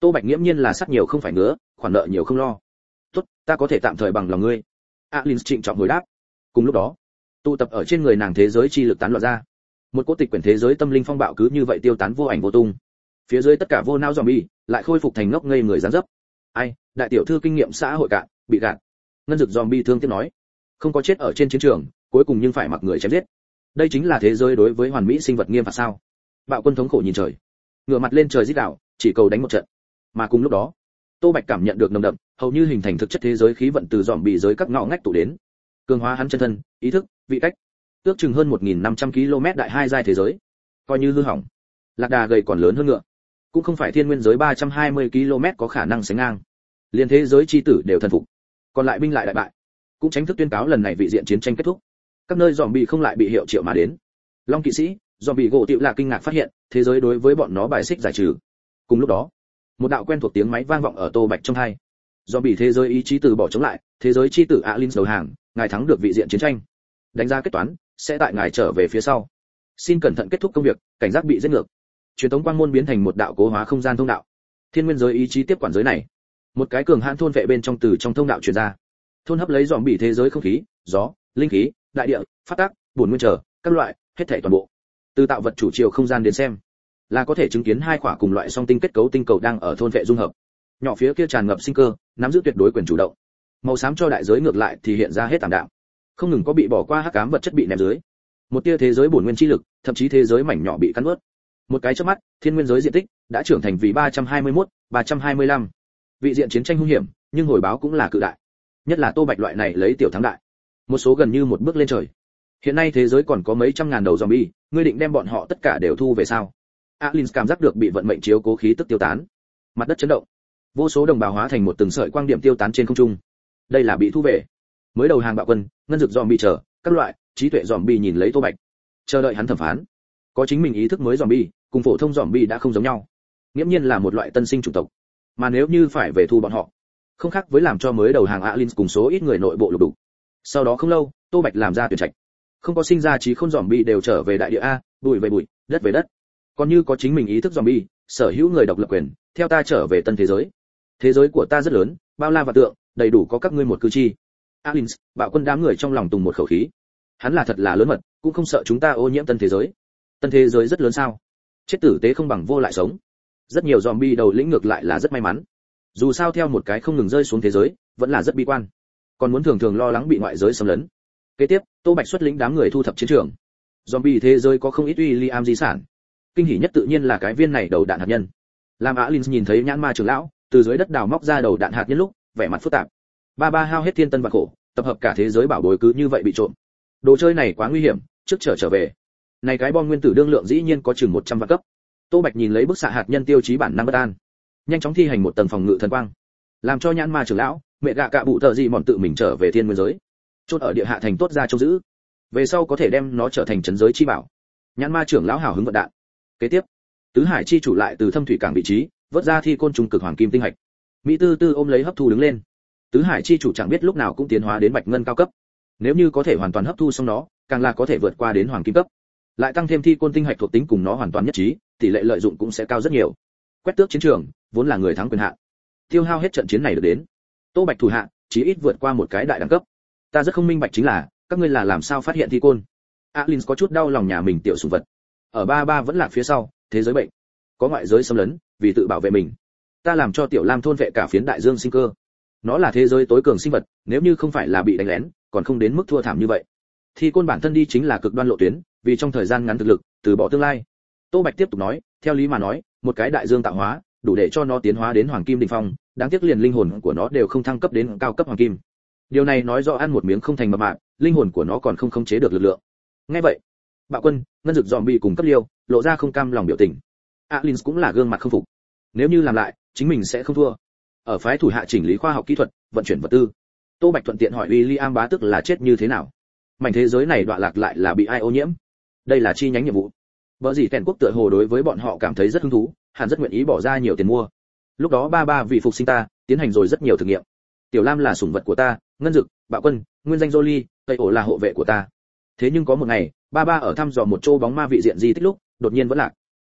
Tô Bạch nghiễm nhiên là sắt nhiều không phải ngứa, khoản nợ nhiều không lo. Tốt, ta có thể tạm thời bằng lòng ngươi. Alin trịnh trọng hồi đáp. Cùng lúc đó, tụ tập ở trên người nàng thế giới chi lực tán loạn ra. Một cỗ tịch quyển thế giới tâm linh phong bạo cứ như vậy tiêu tán vô ảnh vô tung. Phía dưới tất cả vô não zombie lại khôi phục thành ngốc ngây người dáng dấp. Ai, đại tiểu thư kinh nghiệm xã hội cạn, bị gạt. Ngân Dực zombie thương tiếc nói, không có chết ở trên chiến trường, cuối cùng nhưng phải mặc người chém giết. Đây chính là thế giới đối với hoàn mỹ sinh vật nghiêm phạt sao? Bạo Quân thống khổ nhìn trời, ngửa mặt lên trời rít gào, chỉ cầu đánh một trận. Mà cùng lúc đó, Tô Bạch cảm nhận được nồng đậm, hầu như hình thành thực chất thế giới khí vận từ zombie giới các ngõ ngách tụ đến, cường hóa hắn chân thân, ý thức, vị cách, ước chừng hơn 1.500 km đại hai giai thế giới. Coi như hư hỏng, lạc đà gầy còn lớn hơn ngựa, cũng không phải thiên nguyên giới 320 km có khả năng sánh ngang. Liên thế giới chi tử đều thần phục, còn lại binh lại đại bại, cũng tránh thức tuyên cáo lần này vị diện chiến tranh kết thúc. Các nơi zombie không lại bị hiệu triệu mà đến. Long kỵ sĩ, zombie gỗ tiểu là kinh ngạc phát hiện, thế giới đối với bọn nó bài xích giải trừ. Cùng lúc đó, một đạo quen thuộc tiếng máy vang vọng ở Tô Bạch trong tai. Zombie thế giới ý chí từ bỏ chống lại, thế giới chi tử Alin đầu hàng, ngài thắng được vị diện chiến tranh. Đánh ra kết toán, sẽ tại ngài trở về phía sau. Xin cẩn thận kết thúc công việc, cảnh giác bị giết ngược. Truyền thống quang môn biến thành một đạo cố hóa không gian thông đạo. Thiên nguyên giới ý chí tiếp quản giới này. Một cái cường hãn thôn vệ bên trong từ trong thông đạo truyền ra. Thôn hấp lấy zombie thế giới không khí, gió, linh khí, đại địa, phát tác, bổn nguyên trở, các loại, hết thảy toàn bộ. Từ tạo vật chủ chiều không gian đến xem, là có thể chứng kiến hai quả cùng loại song tinh kết cấu tinh cầu đang ở thôn vệ dung hợp. Nhỏ phía kia tràn ngập sinh cơ, nắm giữ tuyệt đối quyền chủ động. Màu xám cho đại giới ngược lại thì hiện ra hết tạm đạm. Không ngừng có bị bỏ qua hắc ám vật chất bị ném dưới. Một tia thế giới bổn nguyên chi lực, thậm chí thế giới mảnh nhỏ bị cắn nuốt. Một cái chớp mắt, thiên nguyên giới diện tích đã trưởng thành vì 321, 325. Vị diện chiến tranh hung hiểm, nhưng hồi báo cũng là cự đại. Nhất là Tô Bạch loại này lấy tiểu thắng đại. Một số gần như một bước lên trời. Hiện nay thế giới còn có mấy trăm ngàn đầu zombie, ngươi định đem bọn họ tất cả đều thu về sao? Alin cảm giác được bị vận mệnh chiếu cố khí tức tiêu tán. Mặt đất chấn động. Vô số đồng bào hóa thành một từng sợi quang điểm tiêu tán trên không trung. Đây là bị thu về. Mới đầu hàng Bạo Quân, Ngân Dực zombie chờ, các loại trí tuệ zombie nhìn lấy Tô Bạch, chờ đợi hắn thẩm phán. Có chính mình ý thức mới zombie, cùng phổ thông zombie đã không giống nhau. Nghiễm nhiên là một loại tân sinh chủng tộc. Mà nếu như phải về thu bọn họ, không khác với làm cho mới đầu hàng Alin cùng số ít người nội bộ lục đục. Sau đó không lâu, Tô Bạch làm ra tuyển trạch. Không có sinh ra trí khôn zombie đều trở về đại địa a, bụi về bụi, đất về đất. Còn như có chính mình ý thức zombie, sở hữu người độc lập quyền, theo ta trở về tân thế giới. Thế giới của ta rất lớn, bao la và tượng, đầy đủ có các ngươi một cư chi. Alin, Bạo Quân đám người trong lòng tùng một khẩu khí. Hắn là thật là lớn mật, cũng không sợ chúng ta ô nhiễm tân thế giới. Tân thế giới rất lớn sao? Chết tử tế không bằng vô lại sống. Rất nhiều zombie đầu lĩnh ngược lại là rất may mắn. Dù sao theo một cái không ngừng rơi xuống thế giới, vẫn là rất bi quan. Còn muốn thường thường lo lắng bị ngoại giới xâm lấn. Kế tiếp, Tô Bạch xuất lĩnh đám người thu thập chiến trường. Zombie thế giới có không ít William di sản. Kinh hỉ nhất tự nhiên là cái viên này đầu đạn hạt nhân. Làm Alin nhìn thấy nhãn ma trưởng lão từ dưới đất đào móc ra đầu đạn hạt nhân lúc, vẻ mặt phức tạp. Ba hao hết thiên tân và khổ, tập hợp cả thế giới bảo bối cứ như vậy bị trộm. Đồ chơi này quá nguy hiểm, trước trở về. Này cái bom nguyên tử đương lượng dĩ nhiên có chừng 100 vạn cấp. Tô Bạch nhìn lấy bức xạ hạt nhân tiêu chí bản năng bất an, nhanh chóng thi hành một tầng phòng ngự thần quang, làm cho nhãn ma trưởng lão, mẹ gạ cạ bụ tờ gì mòn tự mình trở về thiên nguyên giới. Chốt ở địa hạ thành tốt ra trông giữ. Về sau có thể đem nó trở thành trấn giới chi bảo. Nhãn ma trưởng lão hào hứng vận đạn. Kế tiếp, tứ hải chi chủ lại từ thâm thủy cảng vị trí vớt ra thi côn trùng cực hoàng kim tinh hạch. Mỹ tư tư ôm lấy hấp thu đứng lên. Tứ hải chi chủ chẳng biết lúc nào cũng tiến hóa đến bạch ngân cao cấp. Nếu như có thể hoàn toàn hấp thu xong nó, càng là có thể vượt qua đến hoàng kim cấp. Lại tăng thêm thi côn tinh hạch thuộc tính cùng nó hoàn toàn nhất trí, tỷ lệ lợi dụng cũng sẽ cao rất nhiều. Quét tước chiến trường, vốn là người thắng quyền hạn. Tiêu hao hết trận chiến này được đến. Tô Bạch thủ hạ, chí ít vượt qua một cái đại đẳng cấp. Ta rất không minh bạch chính là, các ngươi là làm sao phát hiện thi côn? Alin có chút đau lòng nhà mình tiểu sủng vật. Ở ba vẫn lạc phía sau, thế giới bệnh, có ngoại giới xâm lấn, vì tự bảo vệ mình. Ta làm cho tiểu Lam thôn vệ cả phiến đại dương sinh cơ. Nó là thế giới tối cường sinh vật, nếu như không phải là bị đánh lén, còn không đến mức thua thảm như vậy. Thi côn bản thân đi chính là cực đoan lộ tuyến, vì trong thời gian ngắn thực lực, từ bỏ tương lai. Tô Bạch tiếp tục nói, theo lý mà nói, một cái đại dương tạo hóa, đủ để cho nó tiến hóa đến hoàng kim đỉnh phong, đáng tiếc liền linh hồn của nó đều không thăng cấp đến cao cấp hoàng kim. Điều này nói rõ ăn một miếng không thành mập mạp, linh hồn của nó còn không khống chế được lực lượng. Nghe vậy, Bạo Quân, Ngân Dực zombie cùng cấp liêu, lộ ra không cam lòng biểu tình. Alin cũng là gương mặt không phục. Nếu như làm lại, chính mình sẽ không thua. Ở phái thủ hạ chỉnh lý khoa học kỹ thuật, vận chuyển vật tư. Tô Bạch thuận tiện hỏi William bá tức là chết như thế nào. Mảnh thế giới này đọa lạc lại là bị ai ô nhiễm? Đây là chi nhánh nhiệm vụ. Bở gì Tèn quốc tựa hồ đối với bọn họ cảm thấy rất hứng thú, hẳn rất nguyện ý bỏ ra nhiều tiền mua. Lúc đó ba vì phục sinh ta, tiến hành rồi rất nhiều thử nghiệm. Tiểu Lam là sủng vật của ta, Ngân Dực, Bạo Quân, nguyên danh Jolie, Tây ổ là hộ vệ của ta. Thế nhưng có một ngày, ba ở thăm dò một chỗ bóng ma vị diện di tích lúc, đột nhiên vẫn lạc.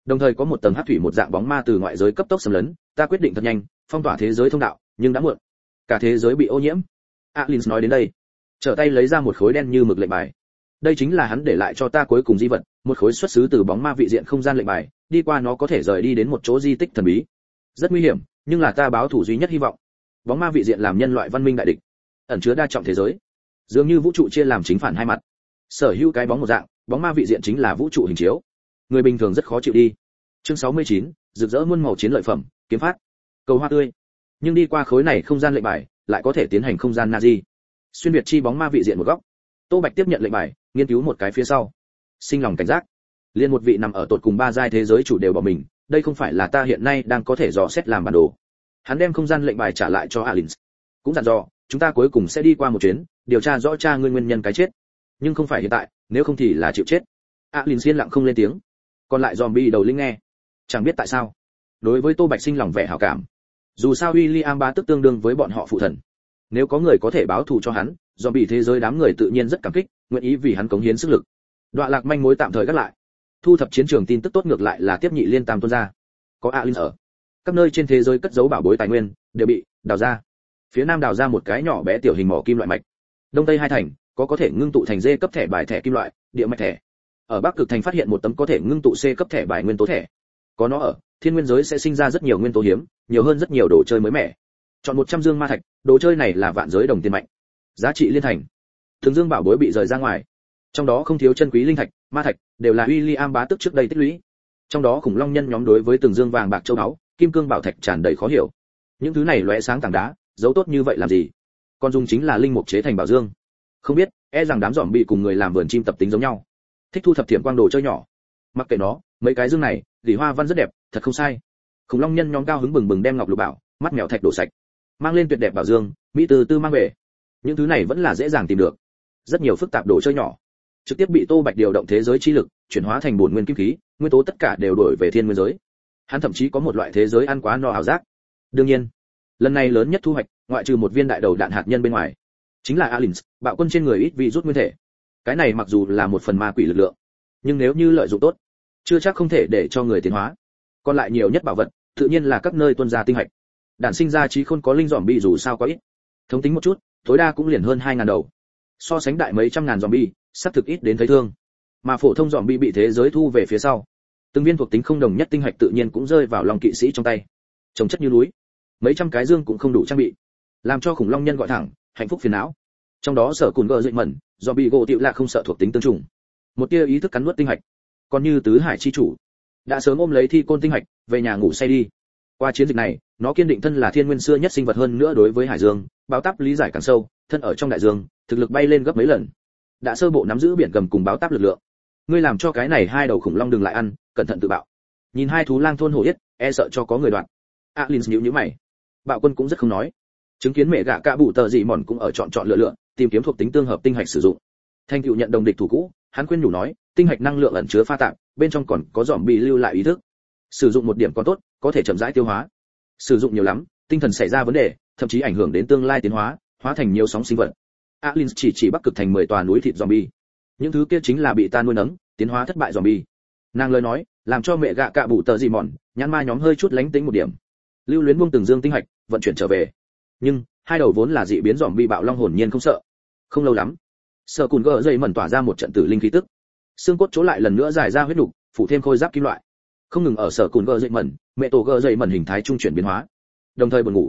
Đồng thời có một tầng hắc thủy một dạng bóng ma từ ngoại giới cấp tốc xâm lấn, ta quyết định thật nhanh, phong tỏa thế giới thông đạo, nhưng đã muộn. Cả thế giới bị ô nhiễm. Alins nói đến đây, trở tay lấy ra một khối đen như mực lệnh bài. Đây chính là hắn để lại cho ta cuối cùng di vật, một khối xuất xứ từ bóng ma vị diện không gian lệnh bài, đi qua nó có thể rời đi đến một chỗ di tích thần bí. Rất nguy hiểm, nhưng là ta báo thủ duy nhất hy vọng. Bóng ma vị diện làm nhân loại văn minh đại địch, ẩn chứa đa trọng thế giới. Dường như vũ trụ chia làm chính phản hai mặt. Sở hữu cái bóng một dạng, bóng ma vị diện chính là vũ trụ hình chiếu. Người bình thường rất khó chịu đi. Chương 69, rực rỡ muôn màu chiến lợi phẩm, kiếm phát. Cầu hoa tươi. Nhưng đi qua khối này không gian lệnh bài, lại có thể tiến hành không gian Nazi. Xuyên việt chi bóng ma vị diện một góc. Tô Bạch tiếp nhận lệnh bài, nghiên cứu một cái phía sau. Sinh lòng cảnh giác. Liên một vị nằm ở tột cùng ba giai thế giới chủ đều bỏ mình, đây không phải là ta hiện nay đang có thể dò xét làm bản đồ. Hắn đem không gian lệnh bài trả lại cho Alins. Cũng dặn dò, chúng ta cuối cùng sẽ đi qua một chuyến, điều tra rõ cha ngươi nguyên nhân cái chết. Nhưng không phải hiện tại, nếu không thì là chịu chết. Alins yên lặng không lên tiếng. Còn lại zombie đầu linh nghe. Chẳng biết tại sao, đối với Tô Bạch sinh lòng vẻ hảo cảm. Dù sao William bá tức tương đương với bọn họ phụ thần. Nếu có người có thể báo thù cho hắn, zombie thế giới đám người tự nhiên rất cảm kích, nguyện ý vì hắn cống hiến sức lực. Đoạn lạc manh mối tạm thời gác lại. Thu thập chiến trường tin tức tốt ngược lại là tiếp nhị liên tam tuôn ra. Có Alins ở, các nơi trên thế giới cất giấu bảo bối tài nguyên đều bị đào ra. Phía nam đào ra một cái nhỏ bé tiểu hình mỏ kim loại mạch. Đông tây hai thành có thể ngưng tụ thành D cấp thẻ bài thẻ kim loại, địa mạch thẻ. Ở Bắc Cực thành phát hiện một tấm có thể ngưng tụ C cấp thẻ bài nguyên tố thẻ. Có nó ở, thiên nguyên giới sẽ sinh ra rất nhiều nguyên tố hiếm, nhiều hơn rất nhiều đồ chơi mới mẻ. Chọn 100 dương ma thạch, đồ chơi này là vạn giới đồng tiền mạnh. Giá trị liên thành. Từng dương bảo bối bị rời ra ngoài. Trong đó không thiếu chân quý linh thạch, ma thạch, đều là William bá tức trước đây tích lũy. Trong đó khủng long nhân nhóm đối với từng dương vàng bạc châu báu, kim cương bảo thạch tràn đầy khó hiểu. Những thứ này lóe sáng tảng đá, giấu tốt như vậy làm gì? Còn dùng chính là linh mục chế thành bảo dương. Không biết, e rằng đám giỏm bị cùng người làm vườn chim tập tính giống nhau, thích thu thập thiểm quang đồ chơi nhỏ. Mặc kệ nó, mấy cái dương này, lì hoa văn rất đẹp, thật không sai. Khủng long nhân nhóm cao hứng bừng bừng đem ngọc lục bảo, mắt mèo thạch đổ sạch, mang lên tuyệt đẹp bảo dương, mỹ từ từ mang về. Những thứ này vẫn là dễ dàng tìm được. Rất nhiều phức tạp đồ chơi nhỏ, trực tiếp bị Tô Bạch điều động thế giới chi lực, chuyển hóa thành bổn nguyên kim khí, nguyên tố tất cả đều đổi về thiên nguyên giới. Hắn thậm chí có một loại thế giới ăn quá no ảo giác. Đương nhiên, lần này lớn nhất thu hoạch, ngoại trừ một viên đại đầu đạn hạt nhân bên ngoài, chính là Alins, bạo quân trên người ít vị rút nguyên thể. Cái này mặc dù là một phần ma quỷ lực lượng, nhưng nếu như lợi dụng tốt, chưa chắc không thể để cho người tiến hóa. Còn lại nhiều nhất bảo vật, tự nhiên là các nơi tuân ra tinh hạch. Đản sinh ra trí khôn có linh zombie dù sao có ít. Thống tính một chút, tối đa cũng liền hơn 2000 đầu. So sánh đại mấy trăm ngàn zombie, sắp thực ít đến thấy thương. Mà phổ thông zombie bị thế giới thu về phía sau, từng viên thuộc tính không đồng nhất tinh hạch tự nhiên cũng rơi vào lòng kỵ sĩ trong tay. Trồng chất như núi, mấy trăm cái dương cũng không đủ trang bị, làm cho khủng long nhân gọi thẳng hạnh phúc phiền não. Trong đó sở cùn gờ dậy mẩn, zombie gỗ tiểu là không sợ thuộc tính tương trùng, một tia ý thức cắn nuốt tinh hạch. Còn như tứ hải chi chủ, đã sớm ôm lấy thi côn tinh hạch về nhà ngủ say đi. Qua chiến dịch này, nó kiên định thân là thiên nguyên xưa nhất sinh vật, hơn nữa đối với hải dương báo táp lý giải càng sâu, thân ở trong đại dương, thực lực bay lên gấp mấy lần. Đã sơ bộ nắm giữ biển gầm cùng báo táp lực lượng. Ngươi làm cho cái này hai đầu khủng long đừng lại ăn, cẩn thận tự bạo. Nhìn hai thú lang thôn hổ yết, e sợ cho có người đoạn. Alins nhíu nhíu mày. Bạo quân cũng rất không nói. Chứng kiến mẹ gạ cả bụ tờ dị mòn cũng ở chọn lựa, tìm kiếm thuộc tính tương hợp tinh hạch sử dụng. Thanh Cựu nhận đồng địch thủ cũ, hắn khuyên nhủ nói, tinh hạch năng lượng ẩn chứa pha tạp, bên trong còn có giòm bị lưu lại ý thức. Sử dụng một điểm còn tốt, có thể chậm rãi tiêu hóa. Sử dụng nhiều lắm, tinh thần xảy ra vấn đề, thậm chí ảnh hưởng đến tương lai tiến hóa, hóa thành nhiều sóng sinh vật. Alins chỉ Bắc Cực thành 10 tòa núi thịt zombie. Những thứ kia chính là bị ta nuôi nấng, tiến hóa thất bại zombie. Nàng lời nói, làm cho mẹ gạ cạ bụ tờ dị mòn, nhãn ma nhóm hơi chút lánh tính một điểm. Lưu Luyến buông từng dương tinh hạch, vận chuyển trở về. Nhưng hai đầu vốn là dị biến zombie bạo long hồn nhiên không sợ. Không lâu lắm, Sở Cùn gờ dậy mẩn tỏa ra một trận tử linh khí tức. Xương cốt chỗ lại lần nữa giải ra huyết nục, phủ thêm khôi giáp kim loại. Không ngừng ở Sở Cùn gờ dậy mẩn, mẹ tổ gờ dậy mẩn hình thái trung chuyển biến hóa. Đồng thời buồn ngủ.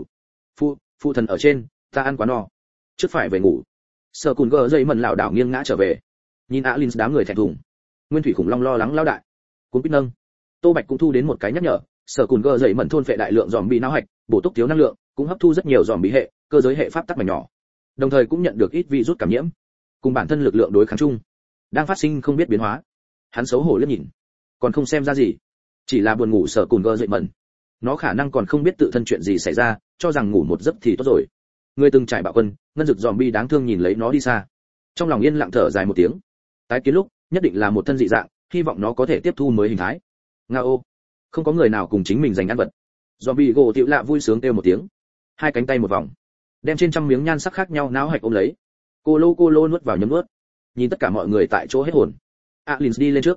Phụ thần ở trên, ta ăn quá no, trước phải về ngủ. Sở Cùn gờ dậy mẩn lảo đảo nghiêng ngã trở về. Nhìn Alins đám người thẹn thùng. Nguyên thủy khủng long lo lắng lao đại. Cuốn quýt nâng. Tô Bạch cũng thu đến một cái nhắc nhở, Sở Cùn gờ dậy mẩn thôn phệ đại lượng zombie não hạch, bổ túc thiếu năng lượng, cũng hấp thu rất nhiều zombie hệ, cơ giới hệ pháp tắc mảnh nhỏ. Đồng thời cũng nhận được ít virus cảm nhiễm, cùng bản thân lực lượng đối kháng chung đang phát sinh không biết biến hóa. Hắn xấu hổ liếc nhìn, còn không xem ra gì, chỉ là buồn ngủ. Sở Cùn gờ dậy mẩn, nó khả năng còn không biết tự thân chuyện gì xảy ra, cho rằng ngủ một giấc thì tốt rồi. Người từng trải bạo quân, ngân dực zombie đáng thương nhìn lấy nó đi xa, trong lòng yên lặng thở dài một tiếng. Tái kiến lúc nhất định là một thân dị dạng, hy vọng nó có thể tiếp thu mới hình thái. Ngao, không có người nào cùng chính mình giành ăn vật. Zombie gỗ tiểu lạ vui sướng kêu một tiếng, hai cánh tay một vòng, đem trên trăm miếng nhan sắc khác nhau não hạch ôm lấy. Cô lô nuốt vào nhấm nuốt. Nhìn tất cả mọi người tại chỗ hết hồn. Alins đi lên trước,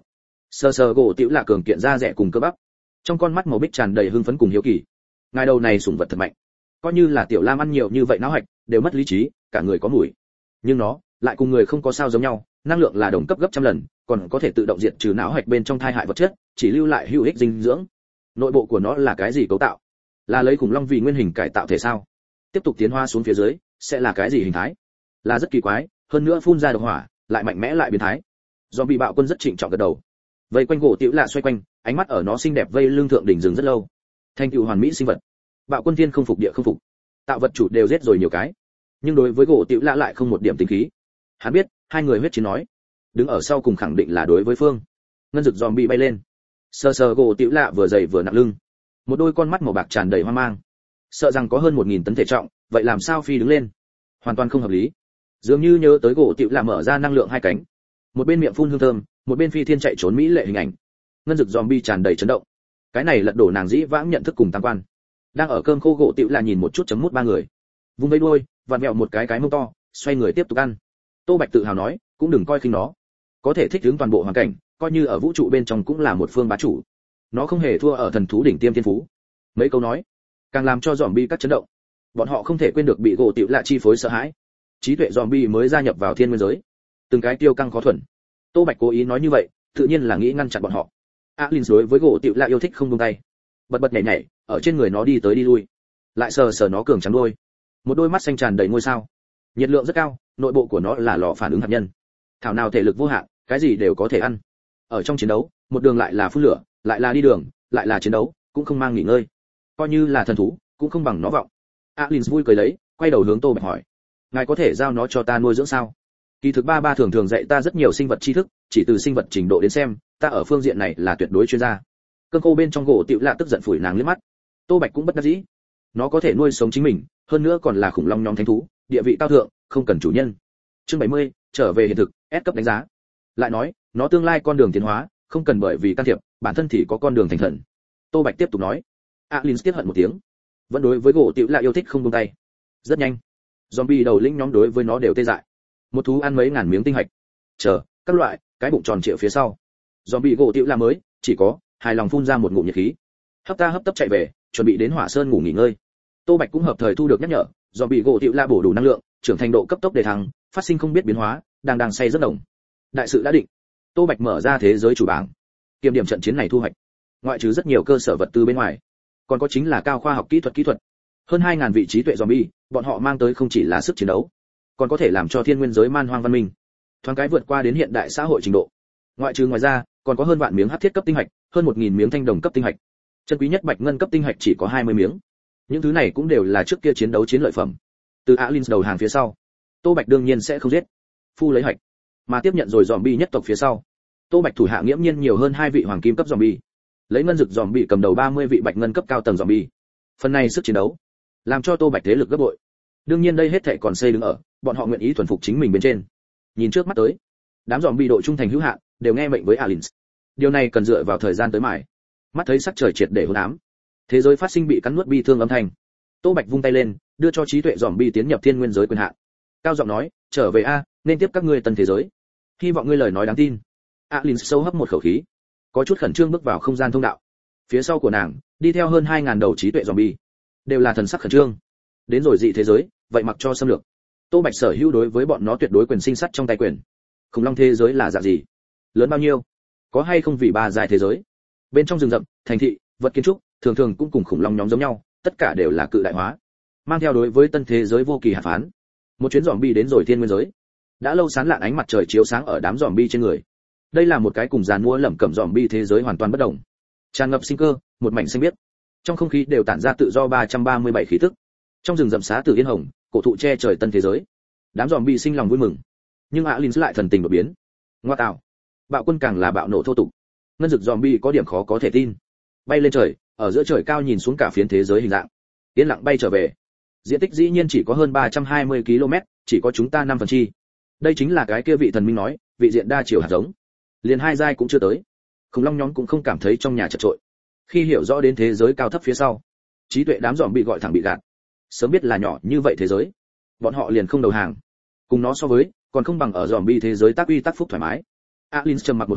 Sờ sờ gỗ tiểu lạ cường kiện da rẻ cùng cơ bắp, trong con mắt màu bích tràn đầy hưng phấn cùng hiếu kỳ. Ngài đầu này sủng vật thật mạnh, coi như là tiểu lam ăn nhiều như vậy não hạch đều mất lý trí, cả người có mùi, nhưng nó lại cùng người không có sao giống nhau, năng lượng là đồng cấp gấp trăm lần, còn có thể tự động diệt trừ não hạch bên trong thai hại vật chất, chỉ lưu lại hữu ích dinh dưỡng. Nội bộ của nó là cái gì cấu tạo? Là lấy khủng long vì nguyên hình cải tạo thể sao? Tiếp tục tiến hóa xuống phía dưới sẽ là cái gì hình thái? Là rất kỳ quái, hơn nữa phun ra độc hỏa, lại mạnh mẽ lại biến thái. Zombie bạo quân rất trịnh trọng gật đầu. Vây quanh gỗ tiểu lạ xoay quanh, ánh mắt ở nó xinh đẹp vây lưng thượng đỉnh dừng rất lâu. Thành tựu hoàn mỹ sinh vật. Bạo quân thiên không phục địa không phục. Tạo vật chủ đều giết rồi nhiều cái, nhưng đối với gỗ tiểu lạ lại không một điểm tính khí. Hắn biết, hai người huyết chiến nói, đứng ở sau cùng khẳng định là đối với phương. Ngân dực zombie bay lên, sờ sờ gỗ tiểu lạ vừa dày vừa nặng lưng, một đôi con mắt màu bạc tràn đầy hoang mang, sợ rằng có hơn 1000 tấn thể trọng, vậy làm sao phi đứng lên? Hoàn toàn không hợp lý. Dường như nhớ tới gỗ tiểu lạ mở ra năng lượng hai cánh, một bên miệng phun hương thơm, một bên phi thiên chạy trốn mỹ lệ hình ảnh. Ngân dực zombie tràn đầy chấn động. Cái này lật đổ nàng dĩ vãng nhận thức cùng tam quan. Đang ở cơm khô gỗ tiểu lạ nhìn một chút chấm mút ba người, vung vẫy đuôi, vặn vẹo một cái mông to, xoay người tiếp tục ăn. Tô Bạch tự hào nói, cũng đừng coi khinh nó, có thể thích ứng toàn bộ hoàn cảnh, coi như ở vũ trụ bên trong cũng là một phương bá chủ. Nó không hề thua ở thần thú đỉnh tiêm thiên phú. Mấy câu nói, càng làm cho zombie các chấn động. Bọn họ không thể quên được bị gỗ tiểu lạ chi phối sợ hãi. Trí tuệ zombie mới gia nhập vào thiên nguyên giới, từng cái tiêu căng khó thuần. Tô Bạch cố ý nói như vậy, tự nhiên là nghĩ ngăn chặn bọn họ. Alin đối với gỗ tiểu lạ yêu thích không buông tay, bật bật nhảy nhảy, ở trên người nó đi tới đi lui, lại sờ sờ nó cường trắng đôi, một đôi mắt xanh tràn đầy ngôi sao, nhiệt lượng rất cao, nội bộ của nó là lò phản ứng hạt nhân. Thảo nào thể lực vô hạn, cái gì đều có thể ăn. Ở trong chiến đấu, một đường lại là phun lửa, lại là đi đường, lại là chiến đấu, cũng không mang nghỉ ngơi. Coi như là thần thú, cũng không bằng nó vọng. Alin vui cười lấy, quay đầu hướng Tô Bạch hỏi, ngài có thể giao nó cho ta nuôi dưỡng sao? Kỳ thực ba thường thường dạy ta rất nhiều sinh vật tri thức, chỉ từ sinh vật trình độ đến xem, ta ở phương diện này là tuyệt đối chuyên gia. Cơn khô bên trong gỗ tiểu lạ tức giận phủi nàng liếc mắt. Tô Bạch cũng bất đắc dĩ. Nó có thể nuôi sống chính mình, hơn nữa còn là khủng long nhóm thánh thú, địa vị cao thượng, không cần chủ nhân. Chương 70, trở về hiện thực, S cấp đánh giá. Lại nói, nó tương lai con đường tiến hóa, không cần bởi vì can thiệp, bản thân thì có con đường thành thần. Tô Bạch tiếp tục nói. Alin tiếc hận một tiếng, vẫn đối với gỗ tiểu lạ yêu thích không buông tay. Rất nhanh, zombie đầu lĩnh nhóm đối với nó đều tê dại. Một thú ăn mấy ngàn miếng tinh hạch, chờ các loại cái bụng tròn trịa phía sau, zombie gỗ tiểu lạ mới chỉ có hài lòng phun ra một ngụm nhiệt khí, hấp tấp chạy về, chuẩn bị đến hỏa sơn ngủ nghỉ ngơi. Tô Bạch cũng hợp thời thu được nhắc nhở, zombie gỗ tiểu lạ bổ đủ năng lượng, trưởng thành độ cấp tốc để thăng, phát sinh không biết biến hóa, đang say rất đồng. Đại sự đã định. Tô Bạch mở ra thế giới chủ bảng, kiểm điểm trận chiến này thu hoạch. Ngoại trừ rất nhiều cơ sở vật tư bên ngoài, còn có chính là cao khoa học kỹ thuật. Hơn 2000 vị trí tuệ zombie, bọn họ mang tới không chỉ là sức chiến đấu, còn có thể làm cho thiên nguyên giới man hoang văn minh thoáng cái vượt qua đến hiện đại xã hội trình độ. Ngoài ra, còn có hơn vạn miếng hắc thiết cấp tinh hạch, hơn 1000 miếng thanh đồng cấp tinh hạch. Chân quý nhất bạch ngân cấp tinh hạch chỉ có 20 miếng. Những thứ này cũng đều là trước kia chiến đấu chiến lợi phẩm. Từ Alin đầu hàng phía sau, Tô Bạch đương nhiên sẽ không giết, phu lấy hạch, mà tiếp nhận rồi zombie nhất tộc phía sau. Tô Bạch thủ hạ nghiễm nhiên nhiều hơn 2 vị hoàng kim cấp zombie, lấy ngân dực zombie cầm đầu 30 vị bạch ngân cấp cao tầng zombie. Phần này sức chiến đấu làm cho Tô Bạch thế lực gấp bội. Đương nhiên đây hết thảy còn xây đứng ở bọn họ nguyện ý thuần phục chính mình bên trên. Nhìn trước mắt tới, đám zombie độ trung thành hữu hạn, đều nghe mệnh với Alin. Điều này cần dựa vào thời gian tới mài. Mắt thấy sắc trời triệt để hỗn ám, thế giới phát sinh bị cắn nuốt bi thương âm thanh. Tô Bạch vung tay lên, đưa cho trí tuệ zombie tiến nhập thiên nguyên giới quyền hạn. Cao giọng nói, trở về a, nên tiếp các ngươi tân thế giới. Hy vọng ngươi lời nói đáng tin. Alin sâu hấp một khẩu khí, có chút khẩn trương bước vào không gian thông đạo. Phía sau của nàng, đi theo hơn 2000 đầu trí tuệ zombie, đều là thần sắc khẩn trương. Đến rồi dị thế giới, vậy mặc cho xâm lược. Tô Bạch sở hữu đối với bọn nó tuyệt đối quyền sinh sát trong tay quyền. Khủng long thế giới là dạng gì? Lớn bao nhiêu? Có hay không vì ba dài thế giới? Bên trong rừng rậm, thành thị, vật kiến trúc, thường thường cũng cùng khủng long nhóm giống nhau, tất cả đều là cự đại hóa. Mang theo đối với tân thế giới vô kỳ hạn phán. Một chuyến zombie đến rồi thiên nguyên giới. Đã lâu sáng lạn ánh mặt trời chiếu sáng ở đám zombie trên người. Đây là một cái cùng giàn mua lẩm cẩm zombie thế giới hoàn toàn bất động. Tràn ngập sinh cơ, một mảnh xanh biếc. Trong không khí đều tản ra tự do 337 khí tức. Trong rừng rậm xá tử yên hồng, cổ thụ che trời tân thế giới. Đám zombie sinh lòng vui mừng. Nhưng Alin lại thần tình đột biến. Ngoa tạo, bạo quân càng là bạo nộ thô tục. Ngân dực zombie có điểm khó có thể tin. Bay lên trời, ở giữa trời cao nhìn xuống cả phiến thế giới hình dạng. Yên lặng bay trở về. Diện tích dĩ nhiên chỉ có hơn 320 km, chỉ có chúng ta 5 phần chi. Đây chính là cái kia vị thần minh nói, vị diện đa chiều hạt giống. Liền 2 giai cũng chưa tới. Khủng long nhóm cũng không cảm thấy trong nhà chật trội. Khi hiểu rõ đến thế giới cao thấp phía sau, trí tuệ đám zombie gọi thẳng bị gạt. Sớm biết là nhỏ như vậy thế giới, bọn họ liền không đầu hàng. Cùng nó so với, còn không bằng ở zombie thế giới tác uy tác phúc thoải mái. Alin trầm mặc một hồi,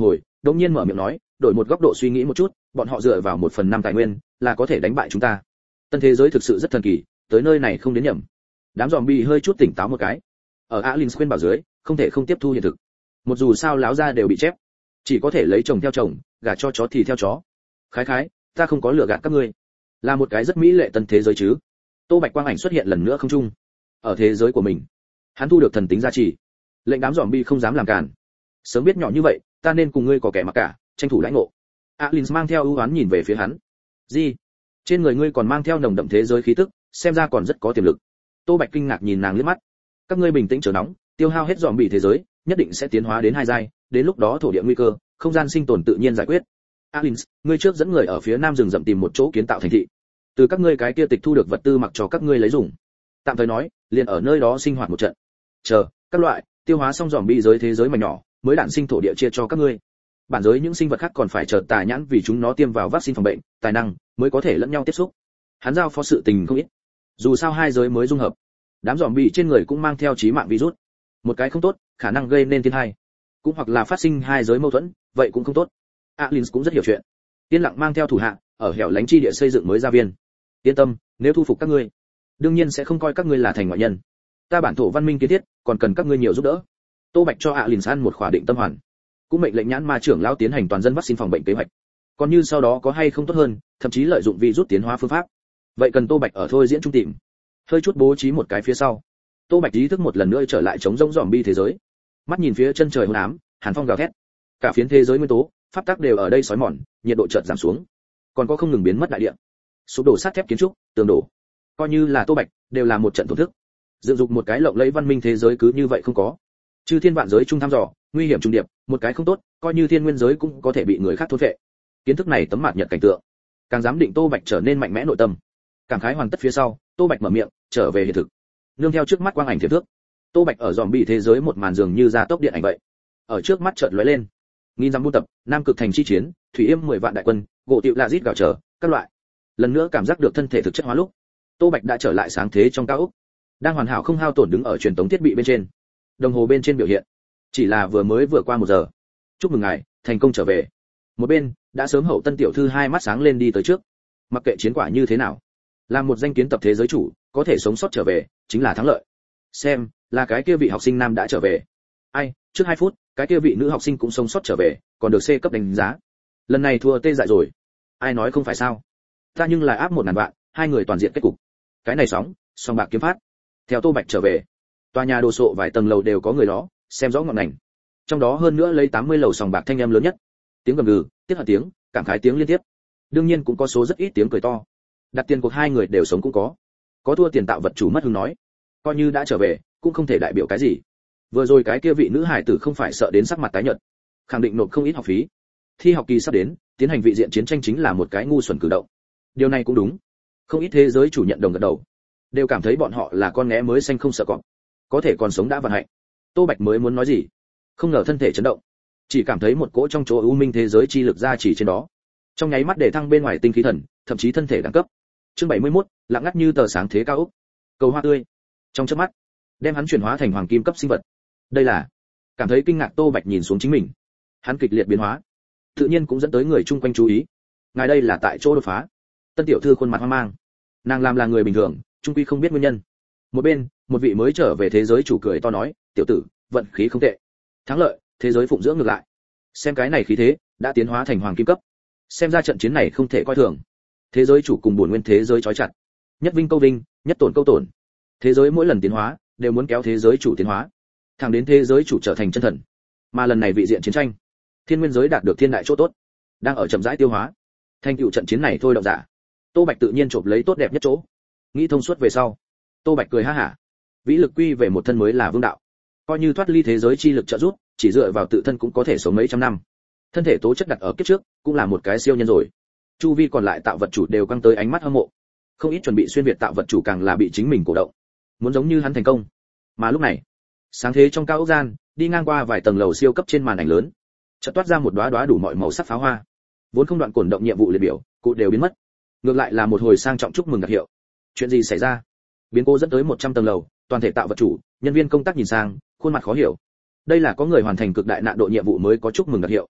đột nhiên mở miệng nói, đổi một góc độ suy nghĩ một chút, bọn họ dựa vào 1/5 tài nguyên là có thể đánh bại chúng ta. Tân thế giới thực sự rất thần kỳ, tới nơi này không đến nhầm. Đám zombie hơi chút tỉnh táo một cái. Ở Alin khuyên bảo dưới, không thể không tiếp thu hiện thực. Một dù sao láo ra đều bị chép, chỉ có thể lấy chồng theo chồng, gả cho chó thì theo chó. Khái, ta không có lừa gạt các ngươi. Là một cái rất mỹ lệ tân thế giới chứ. Tô Bạch quang ảnh xuất hiện lần nữa không trung. Ở thế giới của mình, hắn thu được thần tính gia trì, lệnh đám zombie không dám làm cản. Sớm biết nhỏ như vậy, ta nên cùng ngươi có kẻ mặc cả, tranh thủ lãnh ngộ. Alin mang theo ưu ái nhìn về phía hắn. Gì? Trên người ngươi còn mang theo nồng đậm thế giới khí tức, xem ra còn rất có tiềm lực. Tô Bạch kinh ngạc nhìn nàng liếc mắt. Các ngươi bình tĩnh chờ nóng, tiêu hao hết zombie thế giới, nhất định sẽ tiến hóa đến 2 giai, đến lúc đó thổ địa nguy cơ, không gian sinh tồn tự nhiên giải quyết. Alin, ngươi trước dẫn người ở phía nam rừng rậm tìm một chỗ kiến tạo thành thị. Từ các ngươi cái kia tịch thu được vật tư mặc cho các ngươi lấy dùng. Tạm thời nói, liền ở nơi đó sinh hoạt một trận. Chờ, các loại tiêu hóa xong zombie giới thế giới mà nhỏ, mới đạn sinh thổ địa chia cho các ngươi. Bản giới những sinh vật khác còn phải chờ tà nhãn vì chúng nó tiêm vào vaccine phòng bệnh, tài năng mới có thể lẫn nhau tiếp xúc. Hắn giao phó sự tình không ít. Dù sao hai giới mới dung hợp, đám zombie trên người cũng mang theo chí mạng virus. Một cái không tốt, khả năng gây nên thiên tai. Cũng hoặc là phát sinh hai giới mâu thuẫn, vậy cũng không tốt. Alin cũng rất hiểu chuyện. Yên lặng mang theo thủ hạ, ở hẻo lánh chi địa xây dựng mới gia viên. Yên tâm, nếu thu phục các ngươi, đương nhiên sẽ không coi các ngươi là thành ngoại nhân. Ta bản thổ văn minh kiến thiết, còn cần các ngươi nhiều giúp đỡ. Tô Bạch cho Alin ăn một khỏa định tâm hoàn, cũng mệnh lệnh nhãn ma trưởng lão tiến hành toàn dân vaccine phòng bệnh kế hoạch. Còn như sau đó có hay không tốt hơn, thậm chí lợi dụng virus tiến hóa phương pháp, vậy cần Tô Bạch ở thôi diễn trung tìm. Hơi chút bố trí một cái phía sau, Tô Bạch ý thức một lần nữa trở lại chống rỗng zombie thế giới. Mắt nhìn phía chân trời hôn ám, hàn phong gào thét. Cả phiến thế giới nguyên tố, pháp tắc đều ở đây sói mòn, nhiệt độ chợt giảm xuống. Còn có không ngừng biến mất đại địa. Sụp đổ sắt thép kiến trúc, tường đổ. Coi như là Tô Bạch, đều là một trận thổn thức. Dựng dục một cái lộng lẫy văn minh thế giới cứ như vậy không có. Chư thiên vạn giới trung thăm dò, nguy hiểm trùng điệp, một cái không tốt, coi như thiên nguyên giới cũng có thể bị người khác thôn phệ. Kiến thức này tấm mạt nhật cảnh tượng, càng dám định Tô Bạch trở nên mạnh mẽ nội tâm. Cảm khái hoàn tất phía sau, Tô Bạch mở miệng, trở về hiện thực. Nương theo trước mắt quang ảnh thiệp thước, Tô Bạch ở zombie thế giới một màn dường như ra tốc điện ảnh vậy. Ở trước mắt chợt lóe lên, nghìn dặm buôn tập, nam cực thành chi chiến, thủy yêm 10 vạn đại quân, gỗ tiệu là rít gào trở, các loại. Lần nữa cảm giác được thân thể thực chất hóa lúc, Tô Bạch đã trở lại sáng thế trong cao ốc, đang hoàn hảo không hao tổn đứng ở truyền tống thiết bị bên trên. Đồng hồ bên trên biểu hiện, chỉ là vừa qua 1 giờ. Chúc mừng ngài, thành công trở về. Một bên, đã sớm hậu tân tiểu thư hai mắt sáng lên đi tới trước. Mặc kệ chiến quả như thế nào, làm một danh kiến tập thế giới chủ, có thể sống sót trở về, chính là thắng lợi. Xem, là cái kia vị học sinh nam đã trở về. Ai, trước 2 phút, cái kia vị nữ học sinh cũng sống sót trở về, còn được C cấp đánh giá. Lần này thua tê dại rồi. Ai nói không phải sao? Ta nhưng là áp 1000 vạn, hai người toàn diện kết cục. Cái này song bạc kiếm phát. Theo Tô Bạch trở về, tòa nhà đồ sộ vài tầng lầu đều có người đó, xem rõ ngọn ngành. Trong đó hơn nữa lấy 80 lầu sòng bạc thanh âm lớn nhất. Tiếng gầm gừ, tiếc hận tiếng, cảm khái tiếng liên tiếp. Đương nhiên cũng có số rất ít tiếng cười to. Đặt tiền cuộc hai người đều sống cũng có. Có thua tiền tạo vật chủ mất hứng nói, coi như đã trở về, cũng không thể đại biểu cái gì. Vừa rồi cái kia vị nữ hải tử không phải sợ đến sắc mặt tái nhợt, khẳng định nộp không ít học phí. Thi học kỳ sắp đến, tiến hành vị diện chiến tranh chính là một cái ngu xuẩn cử động. Điều này cũng đúng. Không ít thế giới chủ nhận đồng gật đầu, đều cảm thấy bọn họ là con nghé mới xanh không sợ cọp, có thể còn sống đã vận hạnh. Tô Bạch mới muốn nói gì, không ngờ thân thể chấn động, chỉ cảm thấy một cỗ trong chỗ u minh thế giới chi lực ra chỉ trên đó, trong nháy mắt để thăng bên ngoài tinh khí thần, thậm chí thân thể đẳng cấp. Chương 71, lặng ngắt như tờ sáng thế cao ốc. Cầu hoa tươi. Trong chớp mắt, đem hắn chuyển hóa thành hoàng kim cấp sinh vật. Đây là, cảm thấy kinh ngạc Tô Bạch nhìn xuống chính mình. Hắn kịch liệt biến hóa, tự nhiên cũng dẫn tới người chung quanh chú ý. Ngài đây là tại chỗ đột phá. Tân tiểu thư khuôn mặt hoang mang. Nàng làm là người bình thường, chung quy không biết nguyên nhân. Một bên, một vị mới trở về thế giới chủ cười to nói, tiểu tử, vận khí không tệ. Thắng lợi, thế giới phụng dưỡng ngược lại. Xem cái này khí thế, đã tiến hóa thành hoàng kim cấp. Xem ra trận chiến này không thể coi thường. Thế giới chủ cùng bổn nguyên thế giới chói chặt. Nhất vinh câu vinh, nhất tổn câu tổn. Thế giới mỗi lần tiến hóa, đều muốn kéo thế giới chủ tiến hóa. Thẳng đến thế giới chủ trở thành chân thần. Mà lần này vị diện chiến tranh, thiên nguyên giới đạt được thiên đại chỗ tốt, đang ở chậm rãi tiêu hóa. Thành tựu trận chiến này thôi động giả. Tô Bạch tự nhiên chộp lấy tốt đẹp nhất chỗ. Nghĩ thông suốt về sau, Tô Bạch cười ha hả. Vĩ lực quy về một thân mới là vương đạo. Coi như thoát ly thế giới chi lực trợ giúp, chỉ dựa vào tự thân cũng có thể sống mấy trăm năm. Thân thể tố chất đặt ở kiếp trước, cũng là một cái siêu nhân rồi. Chu vi còn lại tạo vật chủ đều căng tới ánh mắt hâm mộ. Không ít chuẩn bị xuyên việt tạo vật chủ càng là bị chính mình cổ động, muốn giống như hắn thành công. Mà lúc này, sáng thế trong cao ốc gian, đi ngang qua vài tầng lầu siêu cấp trên màn ảnh lớn, chợt toát ra một đóa đóa đủ mọi màu sắc pháo hoa. Vốn không đoạn cổn động nhiệm vụ liệt biểu, cụ đều biến mất. Ngược lại là một hồi sang trọng chúc mừng đặc hiệu. Chuyện gì xảy ra? Biến cố dẫn tới 100 tầng lầu, toàn thể tạo vật chủ, nhân viên công tác nhìn sang, khuôn mặt khó hiểu. Đây là có người hoàn thành cực đại nạn độ nhiệm vụ mới có chúc mừng đặc hiệu.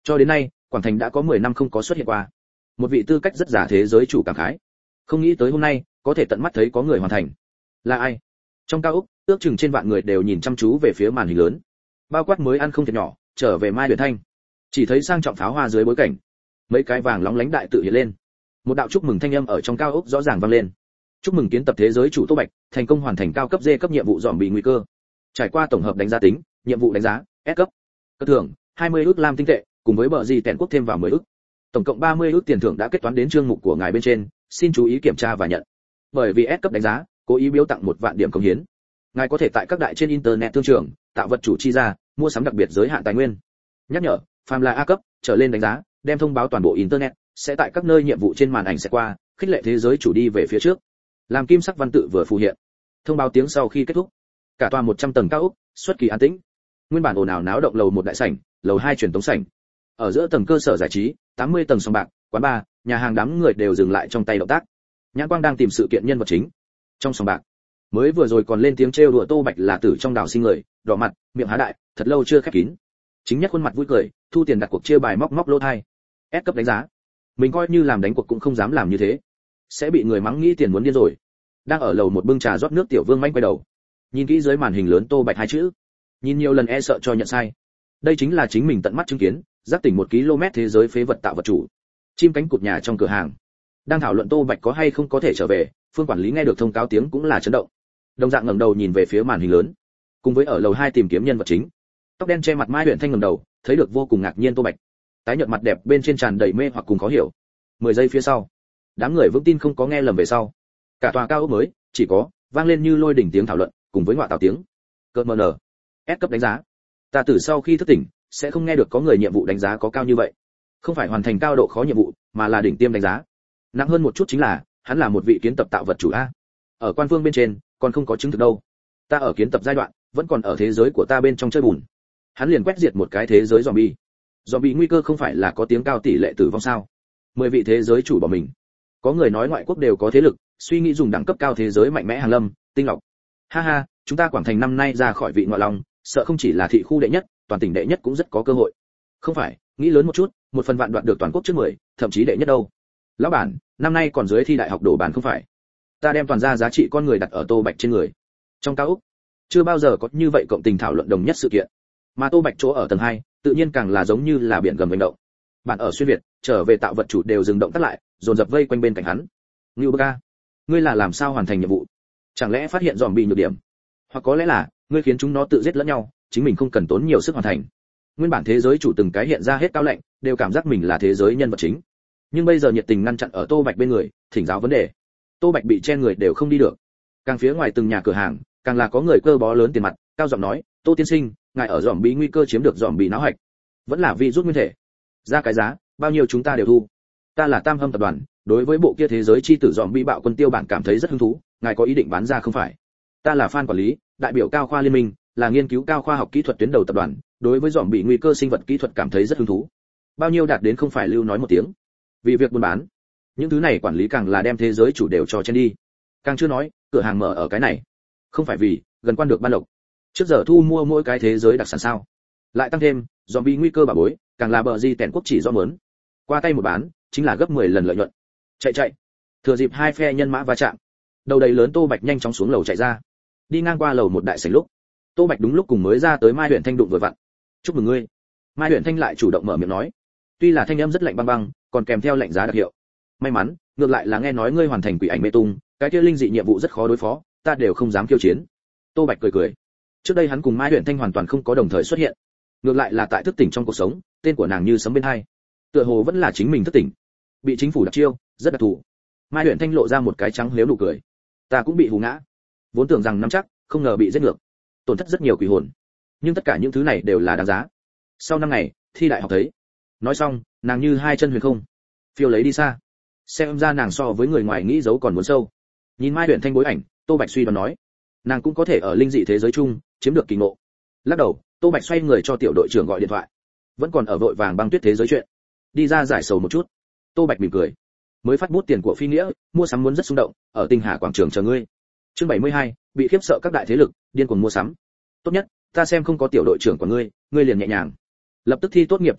Cho đến nay, Quảng Thành đã có 10 năm không có xuất hiện qua. Một vị tư cách rất giả thế giới chủ cảm khái. Không nghĩ tới hôm nay, có thể tận mắt thấy có người hoàn thành. Là ai? Trong cao ốc, ước chừng trên vạn người đều nhìn chăm chú về phía màn hình lớn. Bao quát mới ăn không thiệt nhỏ, trở về Mai Huyền Thanh. Chỉ thấy sang trọng pháo hoa dưới bối cảnh, mấy cái vàng lóng lánh đại tự hiện lên. Một đạo chúc mừng thanh âm ở trong cao ốc rõ ràng vang lên. Chúc mừng kiến tập thế giới chủ Tô Bạch, thành công hoàn thành cao cấp D cấp nhiệm vụ dòm bị nguy cơ. Trải qua tổng hợp đánh giá tính, nhiệm vụ đánh giá S cấp. Cơ thưởng 20 ức lam tinh tệ, cùng với bợ gì tẹn quốc thêm vào 10 ức. Tổng cộng 30 ức tiền thưởng đã kết toán đến chương mục của ngài bên trên, xin chú ý kiểm tra và nhận. Bởi vì S cấp đánh giá, cố ý biếu tặng 1 vạn điểm công hiến. Ngài có thể tại các đại trên internet thương trường, tạo vật chủ chi ra, mua sắm đặc biệt giới hạn tài nguyên. Nhắc nhở, phàm là A cấp trở lên đánh giá, đem thông báo toàn bộ internet, sẽ tại các nơi nhiệm vụ trên màn ảnh sẽ qua, khích lệ thế giới chủ đi về phía trước. Làm kim sắc văn tự vừa phù hiện. Thông báo tiếng sau khi kết thúc. Cả tòa 100 tầng cao ốc, xuất kỳ an tĩnh. Nguyên bản ồn ào náo động lầu 1 đại sảnh, lầu 2 truyền tống sảnh. Ở giữa tầng cơ sở giải trí, 80 tầng sòng bạc, quán bar, nhà hàng đám người đều dừng lại trong tay động tác. Nhãn quang đang tìm sự kiện nhân vật chính. Trong sòng bạc, mới vừa rồi còn lên tiếng trêu đùa Tô Bạch là tử trong đảo sinh người, đỏ mặt, miệng há đại, thật lâu chưa khép kín. Chính nhất khuôn mặt vui cười, thu tiền đặt cuộc chia bài móc lỗ tai. S cấp đánh giá. Mình coi như làm đánh cuộc cũng không dám làm như thế, sẽ bị người mắng nghĩ tiền muốn điên rồi. Đang ở lầu 1 bưng trà rót nước Tiểu Vương manh quay đầu, nhìn kỹ dưới màn hình lớn Tô Bạch 2 chữ, nhìn nhiều lần e sợ cho nhận sai. Đây chính là chính mình tận mắt chứng kiến, giác tỉnh 1 km thế giới phế vật tạo vật chủ. Chim cánh cụt nhà trong cửa hàng, đang thảo luận Tô Bạch có hay không có thể trở về, phương quản lý nghe được thông cáo tiếng cũng là chấn động. Đồng dạng ngẩng đầu nhìn về phía màn hình lớn, cùng với ở lầu 2 tìm kiếm nhân vật chính. Tóc đen che mặt Mai Huyền Thanh ngẩng đầu, thấy được vô cùng ngạc nhiên Tô Bạch. Tái nhợt mặt đẹp bên trên tràn đầy mê hoặc cùng khó hiểu. 10 giây phía sau, đám người vững tin không có nghe lầm về sau. Cả tòa cao ốc mới chỉ có vang lên như lôi đỉnh tiếng thảo luận, cùng với ngọa tào tiếng. Cơn mờ nở. S cấp đánh giá. Ta từ sau khi thức tỉnh, sẽ không nghe được có người nhiệm vụ đánh giá có cao như vậy. Không phải hoàn thành cao độ khó nhiệm vụ, mà là đỉnh tiêm đánh giá. Nặng hơn một chút chính là, hắn là một vị kiến tập tạo vật chủ a. Ở quan phương bên trên, còn không có chứng thực đâu. Ta ở kiến tập giai đoạn, vẫn còn ở thế giới của ta bên trong chơi bùn. Hắn liền quét diệt một cái thế giới zombie. Zombie nguy cơ không phải là có tiếng cao tỷ lệ tử vong sao? 10 vị thế giới chủ bỏ mình. Có người nói ngoại quốc đều có thế lực, suy nghĩ dùng đẳng cấp cao thế giới mạnh mẽ hàng lâm, tinh lọc. Ha ha, chúng ta Quảng Thành năm nay ra khỏi vị ngoại lòng, sợ không chỉ là thị khu đệ nhất, toàn tỉnh đệ nhất cũng rất có cơ hội. Không phải, nghĩ lớn một chút, 1 phần vạn đoạt được toàn quốc trước 10, thậm chí đệ nhất đâu. Lão bản, năm nay còn dưới thi đại học đổ bản không phải? Ta đem toàn ra giá trị con người đặt ở Tô Bạch trên người. Trong cao ốc, chưa bao giờ có như vậy cộng tình thảo luận đồng nhất sự kiện. Mà Tô Bạch chỗ ở tầng 2, tự nhiên càng là giống như là biển gầm vận động. Bạn ở xuyên việt, trở về tạo vật chủ đều dừng động tác lại, dồn dập vây quanh bên cạnh hắn. Ngưu Bơ, ngươi là làm sao hoàn thành nhiệm vụ? Chẳng lẽ phát hiện zombie nhược điểm? Hoặc có lẽ là, ngươi khiến chúng nó tự giết lẫn nhau, chính mình không cần tốn nhiều sức hoàn thành. Nguyên bản thế giới chủ từng cái hiện ra hết cao lệnh, đều cảm giác mình là thế giới nhân vật chính. Nhưng bây giờ nhiệt tình ngăn chặn ở Tô Bạch bên người, thỉnh giáo vấn đề. Tô Bạch bị chen người đều không đi được. Càng phía ngoài từng nhà cửa hàng, càng là có người cơ bó lớn tiền mặt, cao giọng nói, Tô tiên sinh, ngài ở zombie nguy cơ chiếm được zombie náo hạch, vẫn là virus nguyên thể. Ra cái giá, bao nhiêu chúng ta đều thu. Ta là Tam Hâm tập đoàn, đối với bộ kia thế giới chi tử zombie bạo quân tiêu bản cảm thấy rất hứng thú, ngài có ý định bán ra không phải? Ta là fan quản lý, đại biểu cao khoa liên minh, là nghiên cứu cao khoa học kỹ thuật tuyến đầu tập đoàn, đối với zombie nguy cơ sinh vật kỹ thuật cảm thấy rất hứng thú. Bao nhiêu đạt đến không phải lưu nói một tiếng. Vì việc buôn bán, những thứ này quản lý càng là đem thế giới chủ đều cho chen đi. Càng chưa nói, cửa hàng mở ở cái này, không phải vì gần quan được ban lộc. Trước giờ thu mua mỗi cái thế giới đặc sản sao? Lại tăng thêm, zombie nguy cơ bà bối, càng là bờ di tẹn quốc chỉ do mớn. Qua tay một bán, chính là gấp 10 lần lợi nhuận. Chạy. Thừa dịp hai phe nhân mã va chạm, đầu đầy lớn Tô Bạch nhanh chóng xuống lầu chạy ra. Đi ngang qua lầu 1 đại sảnh lúc, Tô Bạch đúng lúc cùng mới ra tới Mai Huyền Thanh đụng vừa vặn. "Chúc mừng ngươi." Mai Huyền Thanh lại chủ động mở miệng nói. Tuy là thanh âm rất lạnh băng băng, còn kèm theo lệnh giá đặc hiệu. "May mắn, ngược lại là nghe nói ngươi hoàn thành quỷ ảnh mê tung, cái kia linh dị nhiệm vụ rất khó đối phó, ta đều không dám khiêu chiến." Tô Bạch cười. Trước đây hắn cùng Mai Huyền Thanh hoàn toàn không có đồng thời xuất hiện. Ngược lại là tại thức tỉnh trong cuộc sống, tên của nàng như sấm bên hai. Tựa hồ vẫn là chính mình thức tỉnh, bị chính phủ đặc chiêu, rất đặc thù. Mai Huyền Thanh lộ ra một cái trắng liếu nụ cười. "Ta cũng bị hù ngã, vốn tưởng rằng nắm chắc, không ngờ bị giết ngược, tổn thất rất nhiều quỷ hồn, nhưng tất cả những thứ này đều là đáng giá. Sau 5 ngày, thi đại học thấy." Nói xong, nàng như hai chân huyền không, phiêu lấy đi xa. Xem ra nàng so với người ngoài nghĩ giấu còn muốn sâu. Nhìn Mai Huyền Thanh bối ảnh, Tô Bạch suy đoán nói, nàng cũng có thể ở linh dị thế giới chung chiếm được kỳ ngộ. Lắc đầu, Tô Bạch xoay người cho tiểu đội trưởng gọi điện thoại. Vẫn còn ở vội vàng băng tuyết thế giới chuyện, đi ra giải sầu một chút. Tô Bạch mỉm cười, mới phát bút tiền của phi nghĩa, mua sắm muốn rất xung động, ở Tinh Hà quảng trường chờ ngươi. Chương 72, bị khiếp sợ các đại thế lực, điên cuồng mua sắm. Tốt nhất, ta xem không có tiểu đội trưởng của ngươi liền nhẹ nhàng. Lập tức thi tốt nghiệp trung học,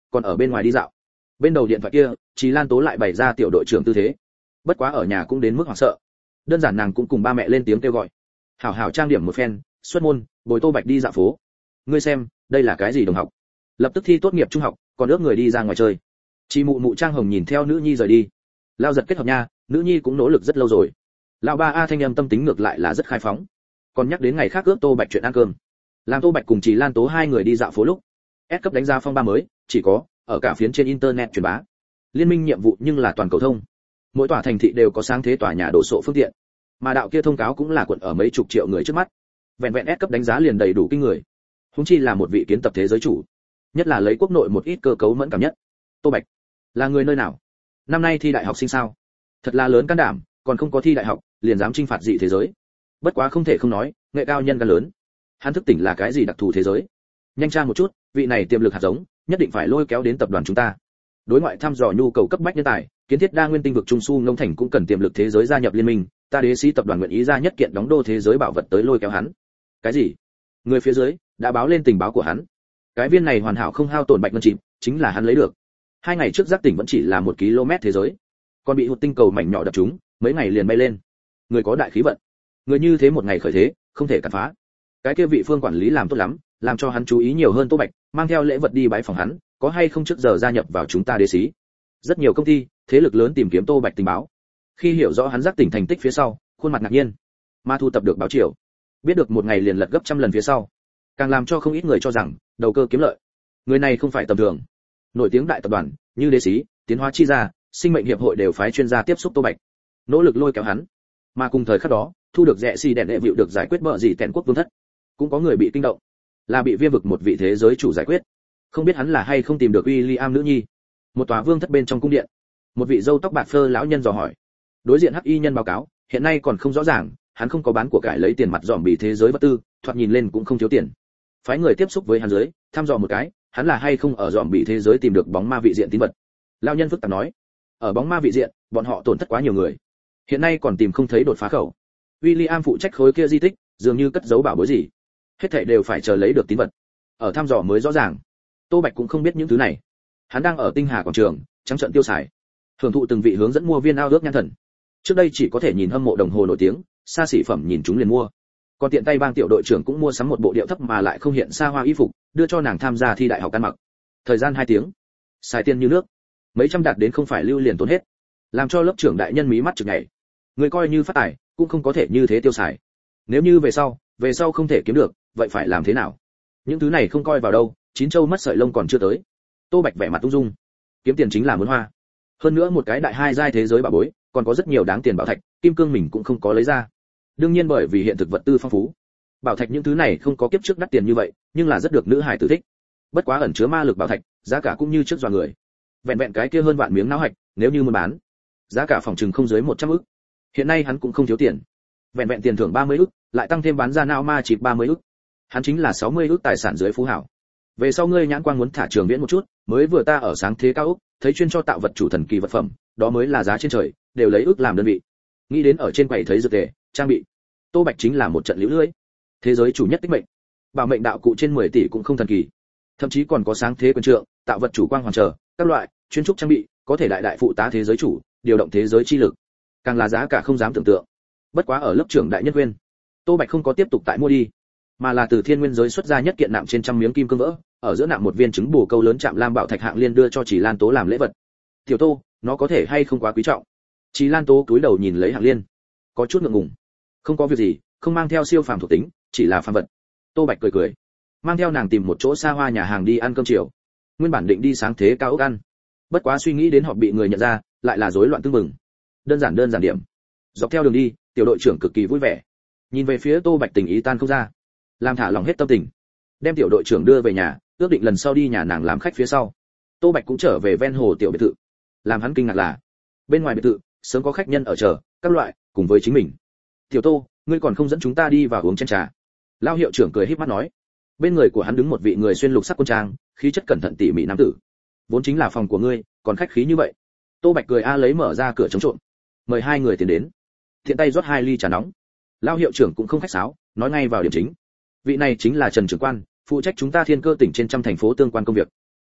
còn ở bên ngoài đi dạo. Bên đầu điện thoại kia, Trì Lan Tố lại bày ra tiểu đội trưởng tư thế. Bất quá ở nhà cũng đến mức hoảng sợ. Đơn giản nàng cũng cùng ba mẹ lên tiếng kêu gọi. Hảo hảo trang điểm một phen, xuất môn, bồi Tô Bạch đi dạo phố. Ngươi xem, đây là cái gì đồng học? Lập tức thi tốt nghiệp trung học, còn ước người đi ra ngoài chơi. Chị mụ mụ Trang Hồng nhìn theo nữ nhi rời đi. Lao giật kết hợp nha, nữ nhi cũng nỗ lực rất lâu rồi. Lão ba A thanh âm tâm tính ngược lại là rất khai phóng. Còn nhắc đến ngày khác ước Tô Bạch chuyện ăn cơm. Làm Tô Bạch cùng Trì Lan Tố hai người đi dạo phố lúc, S cấp đánh giá phong ba mới, chỉ có ở cả phiến trên internet truyền bá. Liên minh nhiệm vụ nhưng là toàn cầu thông. Mỗi tòa thành thị đều có sáng thế tòa nhà đổ sộ phương tiện. Mà đạo kia thông cáo cũng là quận ở mấy chục triệu người trước mắt. Vẹn vẹn S cấp đánh giá liền đầy đủ kinh người. Huống chi là một vị kiến tập thế giới chủ, nhất là lấy quốc nội một ít cơ cấu mẫn cảm nhất. Tô Bạch là người nơi nào? Năm nay thi đại học sinh sao? Thật là lớn can đảm, còn không có thi đại học, liền dám chinh phạt dị thế giới. Bất quá không thể không nói, nghệ cao nhân gan lớn. Hắn thức tỉnh là cái gì đặc thù thế giới? Nhanh tra một chút, vị này tiềm lực hạt giống, nhất định phải lôi kéo đến tập đoàn chúng ta. Đối ngoại thăm dò nhu cầu cấp bách nhân tài, kiến thiết đa nguyên tinh vực trung su nông thành cũng cần tiềm lực thế giới gia nhập liên minh, ta đế sĩ tập đoàn nguyện ý ra nhất kiện đóng đô thế giới bảo vật tới lôi kéo hắn. Cái gì? Người phía dưới đã báo lên tình báo của hắn. Cái viên này hoàn hảo không hao tổn bạch ngân chìm, chính là hắn lấy được. 2 ngày trước giác tỉnh vẫn chỉ là 1 km thế giới, còn bị hụt tinh cầu mảnh nhỏ đập trúng, mấy ngày liền bay lên. Người có đại khí vận, người như thế một ngày khởi thế, không thể cản phá. Cái kia vị phương quản lý làm tốt lắm, làm cho hắn chú ý nhiều hơn Tô Bạch, mang theo lễ vật đi bái phòng hắn, có hay không trước giờ gia nhập vào chúng ta đế sĩ. Rất nhiều công ty, thế lực lớn tìm kiếm Tô Bạch tình báo. Khi hiểu rõ hắn giác tỉnh thành tích phía sau, khuôn mặt ngạc nhiên. Mà thu tập được báo chiều, biết được một ngày liền lật gấp trăm lần phía sau, càng làm cho không ít người cho rằng đầu cơ kiếm lợi. Người này không phải tầm thường, nổi tiếng đại tập đoàn như đế sĩ, tiến hóa chi gia, sinh mệnh hiệp hội đều phái chuyên gia tiếp xúc Tô Bạch, nỗ lực lôi kéo hắn. Mà cùng thời khắc đó, thu được rẻ xì đèn đệ vịu được giải quyết bợ gì tẹn quốc vương thất, cũng có người bị kinh động, là bị viêm vực một vị thế giới chủ giải quyết. Không biết hắn là hay không tìm được William nữ nhi. Một tòa vương thất bên trong cung điện, một vị râu tóc bạc phơ lão nhân dò hỏi. Đối diện hắc y nhân báo cáo, hiện nay còn không rõ ràng, hắn không có bán của cải lấy tiền mặt dòm bị thế giới vật tư, thoạt nhìn lên cũng không thiếu tiền. Phái người tiếp xúc với hắn dưới, thăm dò một cái, hắn là hay không ở dòm bị thế giới tìm được bóng ma vị diện tín vật. Lão nhân phức tạp nói, ở bóng ma vị diện, bọn họ tổn thất quá nhiều người, hiện nay còn tìm không thấy đột phá khẩu. William phụ trách khối kia di tích, dường như cất giấu bảo bối gì, hết thảy đều phải chờ lấy được tín vật, ở thăm dò mới rõ ràng. Tô Bạch cũng không biết những thứ này, hắn đang ở tinh hà quảng trường trắng trợn tiêu xài, hưởng thụ từng vị hướng dẫn mua viên ao ước nhan thần. Trước đây chỉ có thể nhìn hâm mộ đồng hồ nổi tiếng, xa xỉ phẩm nhìn chúng liền mua, còn tiện tay bang tiểu đội trưởng cũng mua sắm một bộ điệu thấp mà lại không hiện xa hoa y phục, đưa cho nàng tham gia thi đại học ăn mặc. Thời gian 2 tiếng, xài tiền như nước, mấy trăm đạt đến không phải lưu liền tốn hết, làm cho lớp trưởng đại nhân mí mắt chực nhảy. Người coi như phát tài, cũng không có thể như thế tiêu xài. Nếu như về sau không thể kiếm được, vậy phải làm thế nào? Những thứ này không coi vào đâu, chín châu mất sợi lông còn chưa tới. Tô Bạch vẻ mặt ung dung, kiếm tiền chính là muốn hoa. Hơn nữa một cái đại hai giai thế giới bảo bối, còn có rất nhiều đáng tiền bảo thạch, kim cương mình cũng không có lấy ra. Đương nhiên bởi vì hiện thực vật tư phong phú, bảo thạch những thứ này không có kiếp trước đắt tiền như vậy, nhưng là rất được nữ hải tử thích. Bất quá ẩn chứa ma lực bảo thạch, giá cả cũng như trước dọa người. Vẹn vẹn cái kia hơn vạn miếng não hạch, nếu như muốn bán, giá cả phòng trừng không dưới 100 ức. Hiện nay hắn cũng không thiếu tiền. Vẹn vẹn tiền thưởng 30 ức, lại tăng thêm bán ra não ma chip 30 ức. Hắn chính là 60 ức tài sản dưới phú hảo. Về sau ngươi nhãn quang muốn thả trường viễn một chút, mới vừa ta ở sáng thế cao ốc, thấy chuyên cho tạo vật chủ thần kỳ vật phẩm, đó mới là giá trên trời, đều lấy ức làm đơn vị. Nghĩ đến ở trên quầy thấy dược tề, trang bị, Tô Bạch chính là một trận liễu lưỡi. Thế giới chủ nhất tích mệnh, bảo mệnh đạo cụ trên 10 tỷ cũng không thần kỳ. Thậm chí còn có sáng thế quyền trượng, tạo vật chủ quang hoàn trở, các loại chuyên trúc trang bị, có thể đại đại phụ tá thế giới chủ, điều động thế giới chi lực. Càng là giá cả không dám tưởng tượng. Bất quá ở lớp trưởng đại nhân quên, Tô Bạch không có tiếp tục tại mua đi, mà là từ thiên nguyên giới xuất ra nhất kiện nạm trên trăm miếng kim cương vỡ, ở giữa nạm một viên trứng bồ câu lớn chạm lam bảo thạch hạng liên đưa cho Chỉ Lan Tố làm lễ vật. Tiểu Tô, nó có thể hay không quá quý trọng? Chỉ Lan Tố cúi đầu nhìn lấy hạng liên, có chút ngượng ngùng. Không có việc gì, không mang theo siêu phàm thuộc tính, chỉ là phàm vật. Tô Bạch cười cười, mang theo nàng tìm một chỗ xa hoa nhà hàng đi ăn cơm chiều. Nguyên bản định đi sáng thế cao ốc ăn, bất quá suy nghĩ đến họ bị người nhận ra, lại là rối loạn tương mừng. Đơn giản điểm. Dọc theo đường đi, tiểu đội trưởng cực kỳ vui vẻ, nhìn về phía Tô Bạch tình ý tan không ra, làm thả lòng hết tâm tình, đem tiểu đội trưởng đưa về nhà, ước định lần sau đi nhà nàng làm khách phía sau. Tô Bạch cũng trở về ven hồ tiểu biệt thự. Làm hắn kinh ngạc là, bên ngoài biệt thự sớm có khách nhân ở chờ, các loại, cùng với chính mình. Tiểu Tô, ngươi còn không dẫn chúng ta đi vào uống chén trà? Lao hiệu trưởng cười híp mắt nói. Bên người của hắn đứng một vị người xuyên lục sắc quân trang, khí chất cẩn thận tỉ mỉ nam tử. Vốn chính là phòng của ngươi, còn khách khí như vậy. Tô Bạch cười lấy mở ra cửa chống trộm, mời hai người tiến đến, thiện tay rót 2 ly trà nóng. Lao hiệu trưởng cũng không khách sáo, nói ngay vào điểm chính. Vị này chính là Trần trưởng quan, phụ trách chúng ta Thiên Cơ tỉnh trên trăm thành phố tương quan công việc.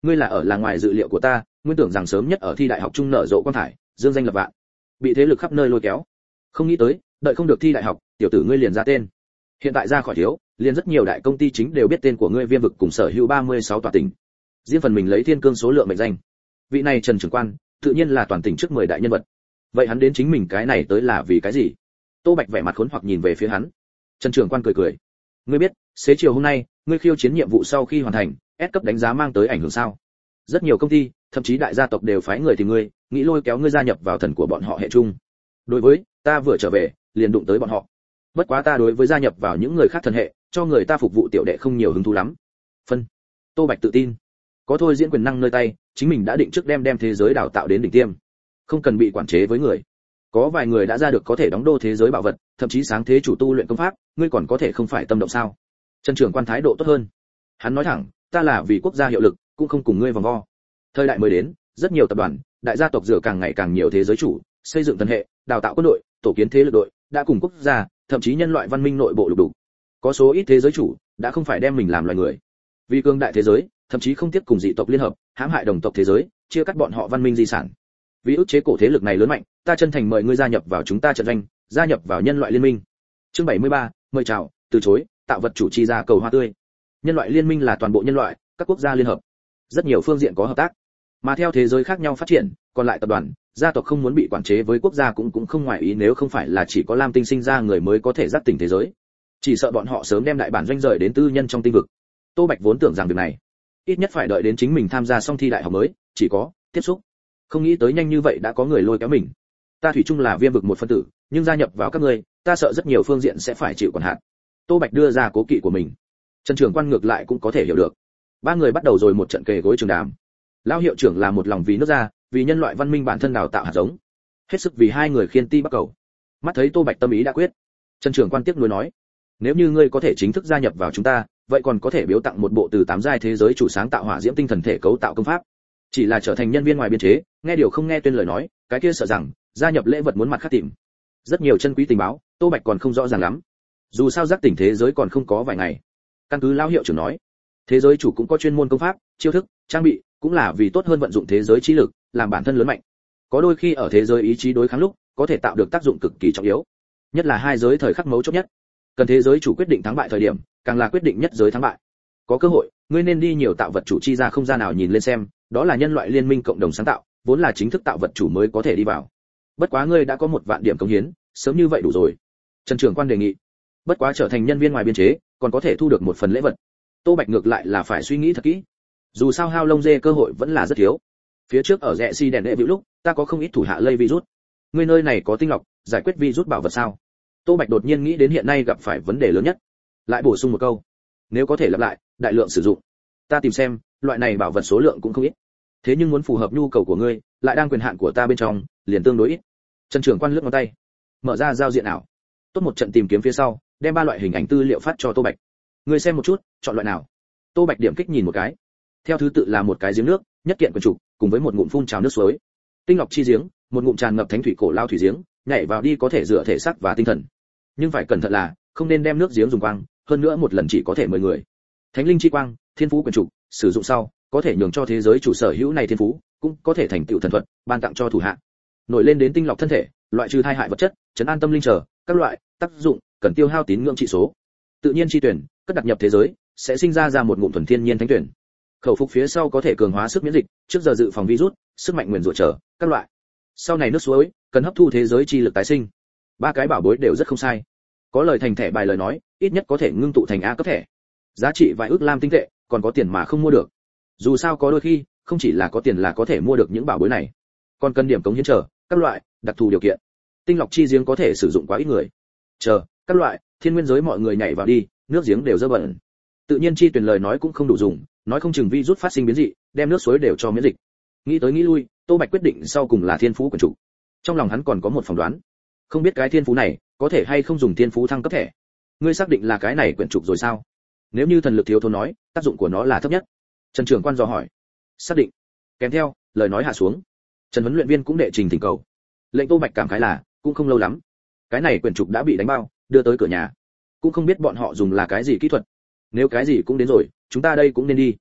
Ngươi là ngoài dự liệu của ta, nguyên tưởng rằng sớm nhất ở thi đại học trung nở rộ quan thải, dương danh lập vạn, bị thế lực khắp nơi lôi kéo. Không nghĩ tới, đợi không được thi đại học, tiểu tử ngươi liền ra tên. Hiện tại ra khỏi thiếu, liền rất nhiều đại công ty chính đều biết tên của ngươi, Viêm vực cùng sở hữu 36 tòa tỉnh. Riêng phần mình lấy thiên cương số lượng mệnh danh. Vị này Trần trưởng quan, tự nhiên là toàn tỉnh trước 10 đại nhân vật. Vậy hắn đến chính mình cái này tới là vì cái gì? Tô Bạch vẻ mặt khốn hoặc nhìn về phía hắn. Trần trưởng quan cười cười. Ngươi biết, xế chiều hôm nay, ngươi khiêu chiến nhiệm vụ sau khi hoàn thành, S cấp đánh giá mang tới ảnh hưởng sao? Rất nhiều công ty, thậm chí đại gia tộc đều phái người tìm ngươi, nghĩ lôi kéo ngươi gia nhập vào thần của bọn họ hệ chung. Đối với, ta vừa trở về, liền đụng tới bọn họ. Bất quá ta đối với gia nhập vào những người khác thần hệ, cho người ta phục vụ tiểu đệ không nhiều hứng thú lắm. Phân. Tô Bạch tự tin, có thôi diễn quyền năng nơi tay, chính mình đã định trước đem thế giới đào tạo đến đỉnh tiêm, không cần bị quản chế với người. Có vài người đã ra được có thể đóng đô thế giới bảo vật, thậm chí sáng thế chủ tu luyện công pháp, ngươi còn có thể không phải tâm động sao? Trần trưởng quan thái độ tốt hơn. Hắn nói thẳng, ta là vì quốc gia hiệu lực, cũng không cùng ngươi vòng vo. Thời đại mới đến, rất nhiều tập đoàn, đại gia tộc rửa càng ngày càng nhiều thế giới chủ, xây dựng thần hệ, đào tạo quân đội, tổ kiến thế lực đội, đã cùng quốc gia, thậm chí nhân loại văn minh nội bộ lục đục. Có số ít thế giới chủ đã không phải đem mình làm loài người, vì cường đại thế giới, thậm chí không tiếc cùng dị tộc liên hợp, hãm hại đồng tộc thế giới, chia cắt bọn họ văn minh di sản. Vì ức chế cổ thế lực này lớn mạnh, ta chân thành mời ngươi gia nhập vào chúng ta trận doanh, gia nhập vào nhân loại liên minh. Chương 73, mời chào, từ chối, tạo vật chủ chi ra cầu hoa tươi. Nhân loại liên minh là toàn bộ nhân loại, các quốc gia liên hợp, rất nhiều phương diện có hợp tác. Mà theo thế giới khác nhau phát triển, còn lại tập đoàn, gia tộc không muốn bị quản chế với quốc gia cũng không ngoài ý, nếu không phải là chỉ có Lam Tinh sinh ra người mới có thể dắt tỉnh thế giới. Chỉ sợ bọn họ sớm đem đại bản doanh rời đến tư nhân trong tinh vực. Tô Bạch vốn tưởng rằng việc này, ít nhất phải đợi đến chính mình tham gia xong thi đại học mới, chỉ có tiếp xúc. Không nghĩ tới nhanh như vậy đã có người lôi kéo mình. Ta thủy chung là Viêm vực một phân tử, nhưng gia nhập vào các ngươi, ta sợ rất nhiều phương diện sẽ phải chịu quản hạn. Tô Bạch đưa ra cố kỵ của mình. Trần trưởng quan ngược lại cũng có thể hiểu được. Ba người bắt đầu rồi một trận kề gối trường đàm. Lão hiệu trưởng là một lòng vì nước ra, vì nhân loại văn minh bản thân đào tạo hạt giống, hết sức vì hai người khiên ti bắt cầu. Mắt thấy Tô Bạch tâm ý đã quyết, Trần trưởng quan tiếc nuối nói, nếu như ngươi có thể chính thức gia nhập vào chúng ta, vậy còn có thể biếu tặng một bộ từ 8 giai thế giới chủ sáng tạo hỏa diễm tinh thần thể cấu tạo công pháp. Chỉ là trở thành nhân viên ngoài biên chế, nghe điều không nghe tuyên lời nói, cái kia sợ rằng gia nhập lễ vật muốn mặt khác tìm. Rất nhiều chân quý tình báo, Tô Bạch còn không rõ ràng lắm. Dù sao giác tỉnh thế giới còn không có vài ngày. Căn cứ lão hiệu trưởng nói, thế giới chủ cũng có chuyên môn công pháp, chiêu thức, trang bị, cũng là vì tốt hơn vận dụng thế giới trí lực, làm bản thân lớn mạnh. Có đôi khi ở thế giới ý chí đối kháng lúc, có thể tạo được tác dụng cực kỳ trọng yếu. Nhất là hai giới thời khắc mấu chốt nhất, cần thế giới chủ quyết định thắng bại thời điểm, càng là quyết định nhất giới thắng bại. Có cơ hội, ngươi nên đi nhiều tạo vật chủ chi ra không gian nào nhìn lên xem, đó là nhân loại liên minh cộng đồng sáng tạo, vốn là chính thức tạo vật chủ mới có thể đi vào. Bất quá ngươi đã có 1 vạn điểm cống hiến, sớm như vậy đủ rồi. Trần trưởng quan đề nghị. Bất quá trở thành nhân viên ngoài biên chế, còn có thể thu được một phần lễ vật. Tô Bạch ngược lại là phải suy nghĩ thật kỹ. Dù sao hao lông dê cơ hội vẫn là rất thiếu. Phía trước ở rẽ si đèn đệ vĩu lúc, ta có không ít thủ hạ lây virus. Ngươi nơi này có tinh lọc, giải quyết virus bảo vật sao? Tô Bạch đột nhiên nghĩ đến hiện nay gặp phải vấn đề lớn nhất. Lại bổ sung một câu, nếu có thể lặp lại, đại lượng sử dụng. Ta tìm xem, loại này bảo vật số lượng cũng không ít. Thế nhưng muốn phù hợp nhu cầu của ngươi, lại đang quyền hạn của ta bên trong, liền tương đối ít. Trần trưởng quan lướt ngón tay, mở ra giao diện ảo. Tốt một trận tìm kiếm phía sau, đem 3 loại hình ảnh tư liệu phát cho Tô Bạch. Ngươi xem một chút, chọn loại nào. Tô Bạch điểm kích nhìn một cái. Theo thứ tự là một cái giếng nước, nhất kiện quần trục, cùng với một ngụm phun trào nước suối. Tinh lọc chi giếng, một ngụm tràn ngập thánh thủy cổ lao thủy giếng, nhảy vào đi có thể rửa thể xác và tinh thần. Nhưng phải cẩn thận là, không nên đem nước giếng dùng quang, hơn nữa một lần chỉ có thể 10 người. Thánh linh chi quang, thiên phú quần trục, sử dụng sau, có thể nhường cho thế giới chủ sở hữu này thiên phú, cũng có thể thành tựu thần thuật, ban tặng cho thủ hạ. Nổi lên đến tinh lọc thân thể, loại trừ thai hại vật chất, trấn an tâm linh trở, các loại tác dụng cần tiêu hao tín ngưỡng trị số. Tự nhiên chi tuyển, cất đặt nhập thế giới, sẽ sinh ra một ngụm thuần thiên nhiên thánh tuyển. Khẩu phục phía sau có thể cường hóa sức miễn dịch, trước giờ dự phòng virus, sức mạnh nguyền rủa trở, các loại. Sau này nước suối, cần hấp thu thế giới chi lực tái sinh. 3 cái bảo bối đều rất không sai. Có lời thành thẻ bài lời nói, ít nhất có thể ngưng tụ thành A cấp thẻ. Giá trị vài ức lam tinh tệ, còn có tiền mà không mua được. Dù sao có đôi khi, không chỉ là có tiền là có thể mua được những bảo bối này, còn cần điểm cống hiến trở, các loại đặc thù điều kiện. Tinh lọc chi giếng có thể sử dụng quá ít người. Chờ, các loại, thiên nguyên giới mọi người nhảy vào đi, nước giếng đều dơ bẩn. Tự nhiên chi tuyển lời nói cũng không đủ dùng, nói không chừng virus phát sinh biến dị, đem nước suối đều cho miễn dịch. Nghĩ tới nghĩ lui, Tô Bạch quyết định sau cùng là thiên phú của chủ. Trong lòng hắn còn có một phỏng đoán, không biết cái thiên phú này có thể hay không dùng thiên phú thăng cấp thẻ. Ngươi xác định là cái này quyển trục rồi sao? Nếu như thần lực thiếu thốn nói, tác dụng của nó là thấp nhất. Trần trưởng quan dò hỏi. Xác định. Kèm theo, lời nói hạ xuống. Trần huấn luyện viên cũng đệ trình thỉnh cầu. Lệnh Tô Bạch cảm khái là, cũng không lâu lắm, cái này quyển trục đã bị đánh bao, đưa tới cửa nhà. Cũng không biết bọn họ dùng là cái gì kỹ thuật. Nếu cái gì cũng đến rồi, chúng ta đây cũng nên đi.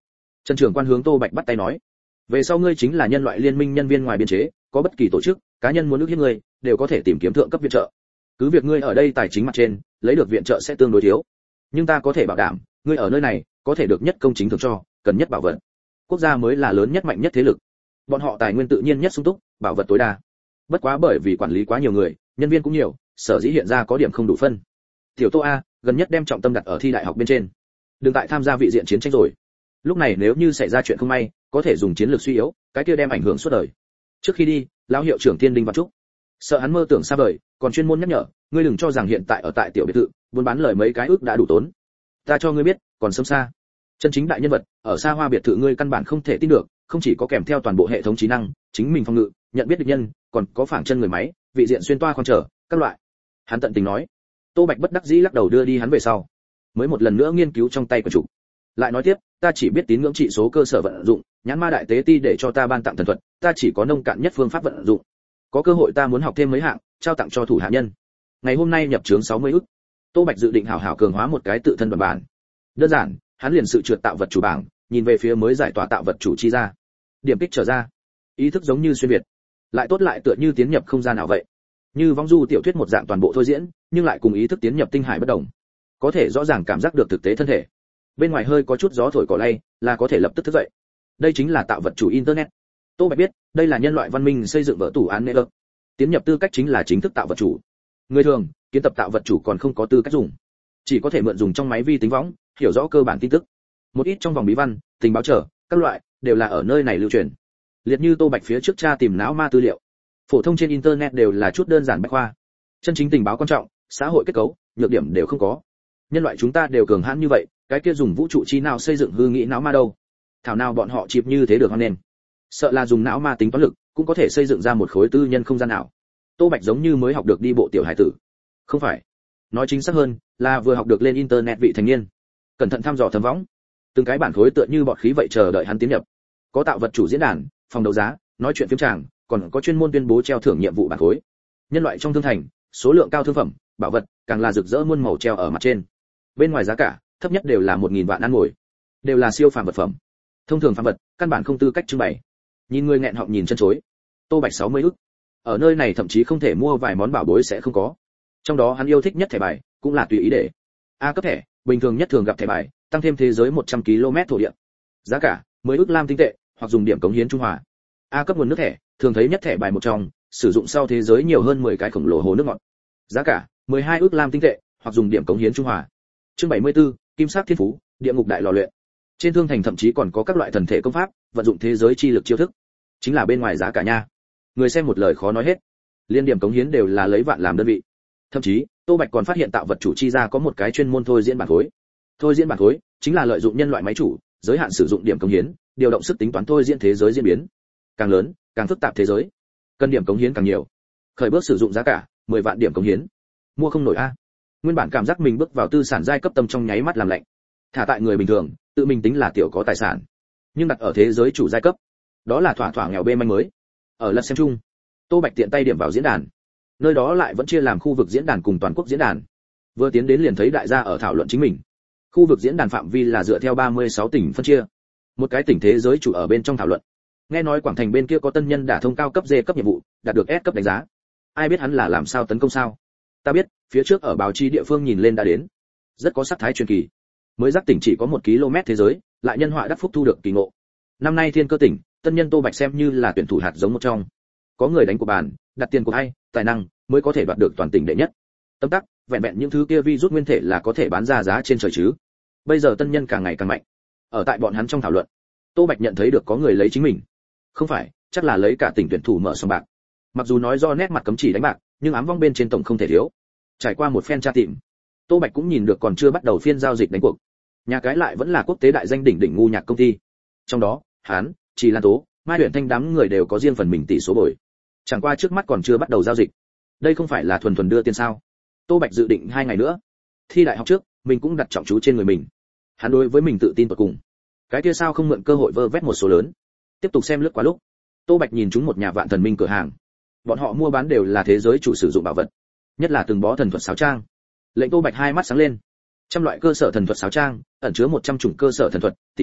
Trần trưởng quan hướng Tô Bạch bắt tay nói, về sau ngươi chính là nhân loại liên minh nhân viên ngoài biên chế, có bất kỳ tổ chức cá nhân muốn ức hiếp ngươi đều có thể tìm kiếm thượng cấp viện trợ. Cứ việc ngươi ở đây tài chính mặt trên lấy được viện trợ sẽ tương đối thiếu, nhưng ta có thể bảo đảm ngươi ở nơi này có thể được nhất công chính thưởng cho, cần nhất bảo vật. Quốc gia mới là lớn nhất mạnh nhất thế lực, bọn họ tài nguyên tự nhiên nhất sung túc, bảo vật tối đa. Bất quá bởi vì quản lý quá nhiều người, nhân viên cũng nhiều, sở dĩ hiện ra có điểm không đủ phân. Tiểu Tô A, gần nhất đem trọng tâm đặt ở thi đại học bên trên, đừng tại tham gia vị diện chiến tranh rồi. Lúc này nếu như xảy ra chuyện không may, có thể dùng chiến lược suy yếu, cái kia đem ảnh hưởng suốt đời. Trước khi đi, lão hiệu trưởng Tiên Đinh Văn Trúc sợ hắn mơ tưởng xa vời, còn chuyên môn nhắc nhở, ngươi đừng cho rằng hiện tại ở tại tiểu biệt thự, buôn bán lời mấy cái ước đã đủ tốn. Ta cho ngươi biết, còn sớm xa. Chân chính đại nhân vật, ở xa hoa biệt thự ngươi căn bản không thể tin được, không chỉ có kèm theo toàn bộ hệ thống trí năng, chính mình phòng ngự, nhận biết địch nhân, còn có phảng chân người máy, vị diện xuyên toa khoang trở, các loại. Hắn tận tình nói. Tô Bạch bất đắc dĩ lắc đầu đưa đi hắn về sau, mới một lần nữa nghiên cứu trong tay của chủ. Lại nói tiếp, ta chỉ biết tín ngưỡng trị số cơ sở vận dụng, nhãn ma đại tế ti để cho ta ban tặng thần thuật, ta chỉ có nông cạn nhất phương pháp vận dụng. Có cơ hội ta muốn học thêm mấy hạng, trao tặng cho thủ hạ nhân. Ngày hôm nay nhập chướng 60 ức. Tô Bạch dự định hảo hảo cường hóa một cái tự thân đoàn bản. Đơn giản, hắn liền sự trượt tạo vật chủ bảng, nhìn về phía mới giải tỏa tạo vật chủ chi ra. Điểm kích trở ra. Ý thức giống như xuyên việt, lại tốt lại tựa như tiến nhập không gian nào vậy. Như vong du tiểu thuyết một dạng toàn bộ thôi diễn, nhưng lại cùng ý thức tiến nhập tinh hải bất động. Có thể rõ ràng cảm giác được thực tế thân thể. Bên ngoài hơi có chút gió thổi cỏ lay, là có thể lập tức thức dậy. Đây chính là tạo vật chủ internet. Tô Bạch biết, đây là nhân loại văn minh xây dựng vở tủ án nệ. Tiến nhập tư cách chính là chính thức tạo vật chủ. Người thường, kiến tập tạo vật chủ còn không có tư cách dùng, chỉ có thể mượn dùng trong máy vi tính võng, hiểu rõ cơ bản tin tức. Một ít trong vòng bí văn, tình báo trở, các loại đều là ở nơi này lưu truyền. Liệt như Tô Bạch phía trước tra tìm não ma tư liệu, phổ thông trên internet đều là chút đơn giản bách khoa. Chân chính tình báo quan trọng, xã hội kết cấu, nhược điểm đều không có. Nhân loại chúng ta đều cường hãn như vậy, cái kia dùng vũ trụ chi nào xây dựng hư nghĩ não ma đâu? Thảo nào bọn họ chịp như thế được hoan nên. Sợ là dùng não ma tính toán lực, cũng có thể xây dựng ra một khối tư nhân không gian nào. Tô Bạch giống như mới học được đi bộ tiểu hải tử. Không phải, nói chính xác hơn, là vừa học được lên internet vị thành niên. Cẩn thận thăm dò thấm võng, từng cái bản khối tựa như bọt khí vậy chờ đợi hắn tiến nhập. Có tạo vật chủ diễn đàn, phòng đấu giá, nói chuyện phiếm tràng, còn có chuyên môn tuyên bố treo thưởng nhiệm vụ bản khối. Nhân loại trong thương thành, số lượng cao thương phẩm, bảo vật, càng là rực rỡ muôn màu treo ở mặt trên. Bên ngoài giá cả, thấp nhất đều là 1000 vạn ăn ngồi, đều là siêu phàm vật phẩm. Thông thường phàm vật, căn bản không tư cách trưng bày. Nhìn người nghẹn họng nhìn chân chối. Tô Bạch 60 ức. Ở nơi này thậm chí không thể mua vài món bảo bối sẽ không có. Trong đó hắn yêu thích nhất thẻ bài, cũng là tùy ý để. A cấp thẻ, bình thường nhất thường gặp thẻ bài, tăng thêm thế giới 100 km thổ địa. Giá cả 10 ức lam tinh tệ, hoặc dùng điểm cống hiến trung hòa. A cấp nguồn nước thẻ, thường thấy nhất thẻ bài một trong, sử dụng sau thế giới nhiều hơn 10 cái khổng lồ hồ nước ngọt. Giá cả 12 ức lam tinh tệ, hoặc dùng điểm cống hiến trung hòa. Chương 74, Kim sắc thiên phú, địa ngục đại lò luyện. Trên thương thành thậm chí còn có các loại thần thể công pháp, vận dụng thế giới chi lực chiêu thức. Chính là bên ngoài giá cả nha. Người xem một lời khó nói hết. Liên điểm cống hiến đều là lấy vạn làm đơn vị. Thậm chí, Tô Bạch còn phát hiện tạo vật chủ chi ra có một cái chuyên môn thôi diễn bản khối. Thôi diễn bản khối chính là lợi dụng nhân loại máy chủ, giới hạn sử dụng điểm cống hiến, điều động sức tính toán thôi diễn thế giới diễn biến. Càng lớn, càng phức tạp thế giới, cần điểm cống hiến càng nhiều. Khởi bước sử dụng giá cả 10 vạn điểm cống hiến. Mua không nổi a. Nguyên bản cảm giác mình bước vào tư sản giai cấp tâm trong nháy mắt làm lạnh. Thả tại người bình thường, tự mình tính là tiểu có tài sản. Nhưng đặt ở thế giới chủ giai cấp, đó là thỏa thỏa nghèo bê manh mới. Ở lật xem chung, Tô Bạch tiện tay điểm vào diễn đàn. Nơi đó lại vẫn chia làm khu vực diễn đàn cùng toàn quốc diễn đàn. Vừa tiến đến liền thấy đại gia ở thảo luận chính mình. Khu vực diễn đàn phạm vi là dựa theo 36 tỉnh phân chia. Một cái tỉnh thế giới chủ ở bên trong thảo luận. Nghe nói Quảng Thành bên kia có tân nhân đả thông cao cấp D cấp nhiệm vụ, đạt được S cấp đánh giá. Ai biết hắn là làm sao tấn công sao? Ta biết, phía trước ở báo chí địa phương nhìn lên đã đến. Rất có sắc thái truyền kỳ. Mới giác tỉnh chỉ có 1 km thế giới, lại nhân họa đắc phúc thu được kỳ ngộ. Năm nay thiên cơ tỉnh, tân nhân Tô Bạch xem như là tuyển thủ hạt giống một trong. Có người đánh của bàn, đặt tiền của ai, tài năng mới có thể đoạt được toàn tỉnh đệ nhất. Tâm tắc, vẹn vẹn những thứ kia vi rút nguyên thể là có thể bán ra giá trên trời chứ. Bây giờ tân nhân càng ngày càng mạnh. Ở tại bọn hắn trong thảo luận, Tô Bạch nhận thấy được có người lấy chính mình. Không phải, chắc là lấy cả tỉnh tuyển thủ mở sòng bạc. Mặc dù nói do nét mặt cấm chỉ đánh bạc, nhưng ám vong bên trên tổng không thể thiếu. Trải qua một phen tra tìm, Tô Bạch cũng nhìn được còn chưa bắt đầu phiên giao dịch đánh cuộc. Nhà cái lại vẫn là quốc tế đại danh đỉnh đỉnh ngu nhạc công ty. Trong đó, hắn, Trì Lan Tố, Mai Huyền Thanh đám người đều có riêng phần mình tỷ số bồi. Chẳng qua trước mắt còn chưa bắt đầu giao dịch. Đây không phải là thuần thuần đưa tiền sao? Tô Bạch dự định 2 ngày nữa thi đại học trước, mình cũng đặt trọng chú trên người mình. Hắn đối với mình tự tin tột cùng. Cái kia sao không mượn cơ hội vơ vét một số lớn. Tiếp tục xem lướt qua lúc, Tô Bạch nhìn chúng một nhà vạn thần minh cửa hàng. Bọn họ mua bán đều là thế giới chủ sử dụng bảo vật, nhất là từng bó thần thuật sáo trang. Lệnh Tô Bạch hai mắt sáng lên. Trăm loại cơ sở thần thuật sáo trang, ẩn chứa 100 chủng cơ sở thần thuật, tỉ như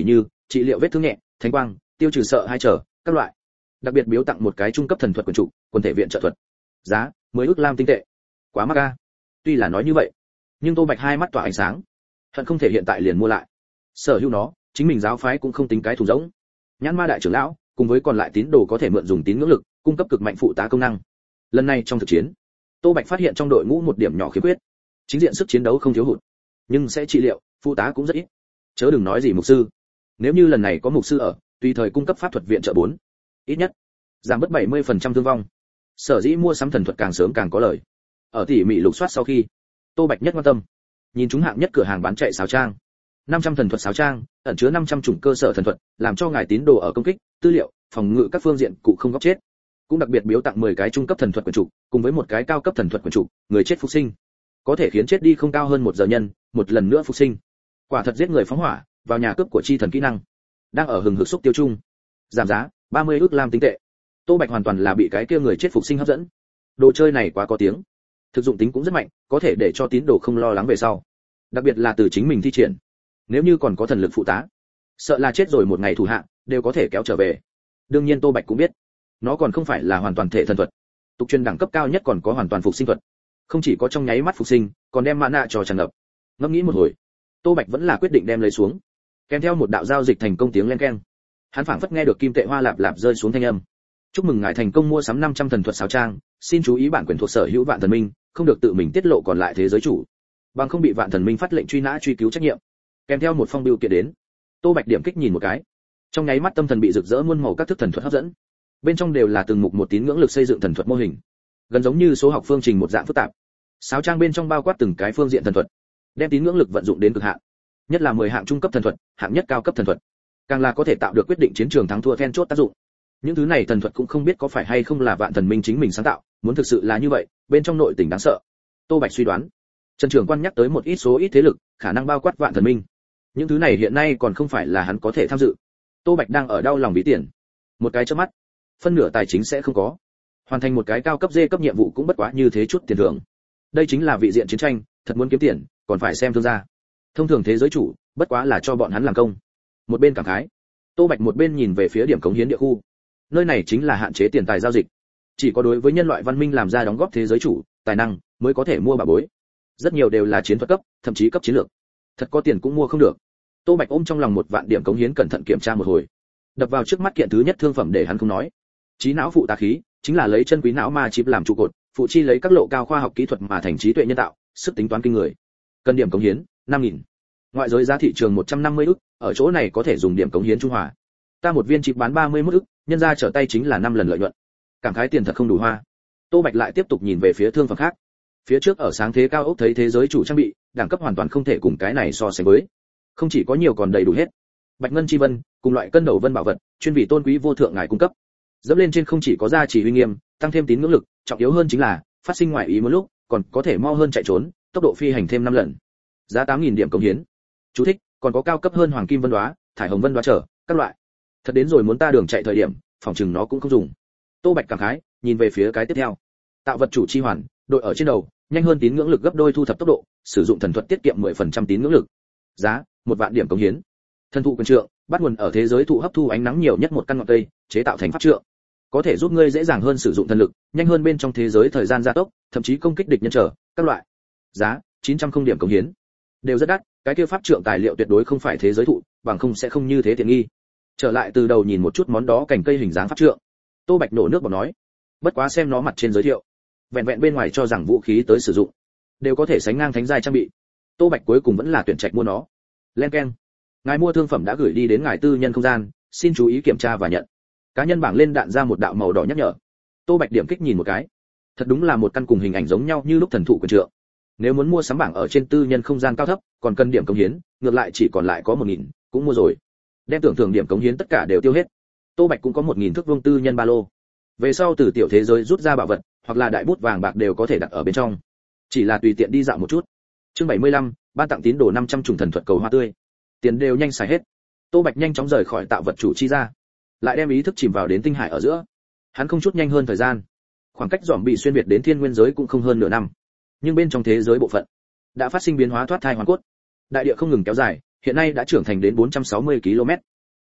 trị liệu vết thương nhẹ, thánh quang, tiêu trừ sợ hai trở các loại. Đặc biệt biếu tặng một cái trung cấp thần thuật quyền trụ, quần thể viện trợ thuật. Giá 10 ức lam tinh tệ. Quá mắc a. Tuy là nói như vậy, nhưng Tô Bạch hai mắt tỏa ánh sáng, hận không thể hiện tại liền mua lại. Sở hữu nó, chính mình giáo phái cũng không tính cái thùng rỗng. Nhãn Ma đại trưởng lão, cùng với còn lại tín đồ có thể mượn dùng tín ngưỡng lực, cung cấp cực mạnh phụ tá công năng. Lần này trong thực chiến, Tô Bạch phát hiện trong đội ngũ một điểm nhỏ khiếm khuyết. Chính diện sức chiến đấu không thiếu hụt, nhưng sẽ trị liệu, phụ tá cũng rất ít. Chớ đừng nói gì mục sư. Nếu như lần này có mục sư ở, tùy thời cung cấp pháp thuật viện trợ 4, ít nhất giảm bớt 70% thương vong. Sở dĩ mua sắm thần thuật càng sớm càng có lời. Ở tỉ mỉ lục soát sau khi, Tô Bạch nhất quan tâm, nhìn chúng hạng nhất cửa hàng bán chạy sáo trang. 500 thần thuật sáo trang, ẩn chứa 500 chủng cơ sở thần thuật, làm cho ngài tín đồ ở công kích, tư liệu, phòng ngự các phương diện cụ không góc chết. Cũng đặc biệt biếu tặng 10 cái trung cấp thần thuật quyền trụ, cùng với một cái cao cấp thần thuật quyền trụ, người chết phục sinh. Có thể khiến chết đi không cao hơn 1 giờ nhân, một lần nữa phục sinh. Quả thật giết người phóng hỏa, vào nhà cướp của chi thần kỹ năng. Đang ở hừng hực xúc tiêu chung. Giảm giá 30 ức lam tinh tệ. Tô Bạch hoàn toàn là bị cái kia người chết phục sinh hấp dẫn. Đồ chơi này quá có tiếng. Thực dụng tính cũng rất mạnh, có thể để cho tín đồ không lo lắng về sau. Đặc biệt là từ chính mình thi triển. Nếu như còn có thần lực phụ tá, sợ là chết rồi một ngày thủ hạ đều có thể kéo trở về. Đương nhiên Tô Bạch cũng biết, nó còn không phải là hoàn toàn thể thần thuật. Tục truyền đẳng cấp cao nhất còn có hoàn toàn phục sinh thuật. Không chỉ có trong nháy mắt phục sinh, còn đem mana cho tràn ngập. Ngẫm nghĩ một hồi, Tô Bạch vẫn là quyết định đem lấy xuống. Kèm theo một đạo giao dịch thành công tiếng len keng. Hắn phảng phất nghe được kim tệ hoa lạp lạp rơi xuống thanh âm. Chúc mừng ngài thành công mua sắm 500 thần thuật sáo trang, xin chú ý bản quyền thuộc sở hữu Vạn Thần Minh, không được tự mình tiết lộ còn lại thế giới chủ, bằng không bị Vạn Thần Minh phát lệnh truy nã truy cứu trách nhiệm. Kèm theo một phong bưu kiện đến. Tô Bạch điểm kích nhìn một cái. Trong nháy mắt tâm thần bị rực rỡ muôn màu các thức thần thuật hấp dẫn. Bên trong đều là từng mục một tín ngưỡng lực xây dựng thần thuật mô hình, gần giống như số học phương trình một dạng phức tạp. Sáo trang bên trong bao quát từng cái phương diện thần thuật, đem tín ngưỡng lực vận dụng đến cực hạn. Nhất là 10 hạng trung cấp thần thuật, hạng nhất cao cấp thần thuật, càng là có thể tạo được quyết định chiến trường thắng thua then chốt tác dụng. Những thứ này thần thuật cũng không biết có phải hay không là Vạn Thần Minh chính mình sáng tạo, muốn thực sự là như vậy, bên trong nội tình đáng sợ. Tô Bạch suy đoán, Trần Trường Quan nhắc tới một ít số ít thế lực, khả năng bao quát Vạn Thần Minh. Những thứ này hiện nay còn không phải là hắn có thể tham dự. Tô Bạch đang ở đau lòng bí tiền. Một cái chớp mắt, phân nửa tài chính sẽ không có. Hoàn thành một cái cao cấp D cấp nhiệm vụ cũng bất quá như thế chút tiền thưởng. Đây chính là vị diện chiến tranh, thật muốn kiếm tiền, còn phải xem thương gia. Thông thường thế giới chủ, bất quá là cho bọn hắn làm công. Một bên cảm khái, Tô Bạch một bên nhìn về phía điểm cống hiến địa khu. Nơi này chính là hạn chế tiền tài giao dịch. Chỉ có đối với nhân loại văn minh làm ra đóng góp thế giới chủ, tài năng mới có thể mua bảo bối. Rất nhiều đều là chiến thuật cấp, thậm chí cấp chiến lược. Thật có tiền cũng mua không được. Tô Bạch ôm trong lòng 1 vạn điểm cống hiến cẩn thận kiểm tra một hồi. Đập vào trước mắt kiện thứ nhất thương phẩm để hắn không nói. Trí não phụ tá khí, chính là lấy chân quý não ma chip làm trụ cột, phụ chi lấy các lộ cao khoa học kỹ thuật mà thành trí tuệ nhân tạo, sức tính toán kinh người. Cần điểm cống hiến 5000. Ngoại giới giá thị trường 150 ức, ở chỗ này có thể dùng điểm cống hiến trung hòa. Ta một viên chip bán 31 ức, nhân ra trở tay chính là 5 lần lợi nhuận. Cảm khái tiền thật không đủ hoa. Tô Bạch lại tiếp tục nhìn về phía thương phẩm khác. Phía trước ở sáng thế cao ốc thấy thế giới chủ trang bị, đẳng cấp hoàn toàn không thể cùng cái này so sánh với. Không chỉ có nhiều còn đầy đủ hết. Bạch ngân chi vân, cùng loại cân đầu vân bảo vật, chuyên vị tôn quý vô thượng ngài cung cấp. Dẫm lên trên không chỉ có giá trị uy nghiêm, tăng thêm tín ngưỡng lực, trọng yếu hơn chính là phát sinh ngoại ý một lúc, còn có thể mau hơn chạy trốn, tốc độ phi hành thêm 5 lần. Giá 8000 điểm cống hiến. Chú thích, còn có cao cấp hơn hoàng kim vân đóa, thải hồng vân đóa trở, các loại. Thật đến rồi muốn ta đường chạy thời điểm, phòng chừng nó cũng không dùng. Tô Bạch cảm khái, nhìn về phía cái tiếp theo. Tạo vật chủ chi hoàn, đội ở trên đầu, nhanh hơn tín ngưỡng lực gấp đôi thu thập tốc độ, sử dụng thần thuật tiết kiệm 10% tín ngưỡng lực. Giá 1 vạn điểm cống hiến. Thần thụ quyền trượng, bắt nguồn ở thế giới thụ hấp thu ánh nắng nhiều nhất một căn ngọn cây, chế tạo thành pháp trượng. Có thể giúp ngươi dễ dàng hơn sử dụng thần lực, nhanh hơn bên trong thế giới thời gian gia tốc, thậm chí công kích địch nhân trở, các loại. Giá 900 điểm cống hiến. Đều rất đắt, cái kia pháp trượng tài liệu tuyệt đối không phải thế giới thụ, bằng không sẽ không như thế tiện nghi. Trở lại từ đầu nhìn một chút món đó cành cây hình dáng pháp trượng. Tô Bạch nổ nước bọt nói, bất quá xem nó mặt trên giới thiệu, vẹn vẹn bên ngoài cho rằng vũ khí tới sử dụng, đều có thể sánh ngang thánh giai trang bị. Tô Bạch cuối cùng vẫn là tuyển trạch mua nó. Len keng. Ngài mua thương phẩm đã gửi đi đến ngài tư nhân không gian, xin chú ý kiểm tra và nhận. Cá nhân bảng lên đạn ra một đạo màu đỏ nhắc nhở. Tô Bạch điểm kích nhìn một cái. Thật đúng là một căn cùng hình ảnh giống nhau như lúc thần thụ quyền trượng. Nếu muốn mua sắm bảng ở trên tư nhân không gian cao thấp, còn cần điểm cống hiến, ngược lại chỉ còn lại có 1000, cũng mua rồi. Đem tưởng thưởng điểm cống hiến tất cả đều tiêu hết. Tô Bạch cũng có 1000 thước vuông tư nhân ba lô. Về sau từ tiểu thế giới rút ra bảo vật, hoặc là đại bút vàng bạc đều có thể đặt ở bên trong. Chỉ là tùy tiện đi dạo một chút. Chương 75, ban tặng tín đồ 500 trùng thần thuật cầu hoa tươi. Tiền đều nhanh xài hết. Tô Bạch nhanh chóng rời khỏi tạo vật chủ chi ra, lại đem ý thức chìm vào đến tinh hải ở giữa. Hắn không chút nhanh hơn thời gian. Khoảng cách dòm bị xuyên việt đến thiên nguyên giới cũng không hơn nửa năm. Nhưng bên trong thế giới bộ phận đã phát sinh biến hóa thoát thai hoàn cốt. Đại địa không ngừng kéo dài, hiện nay đã trưởng thành đến 460 km.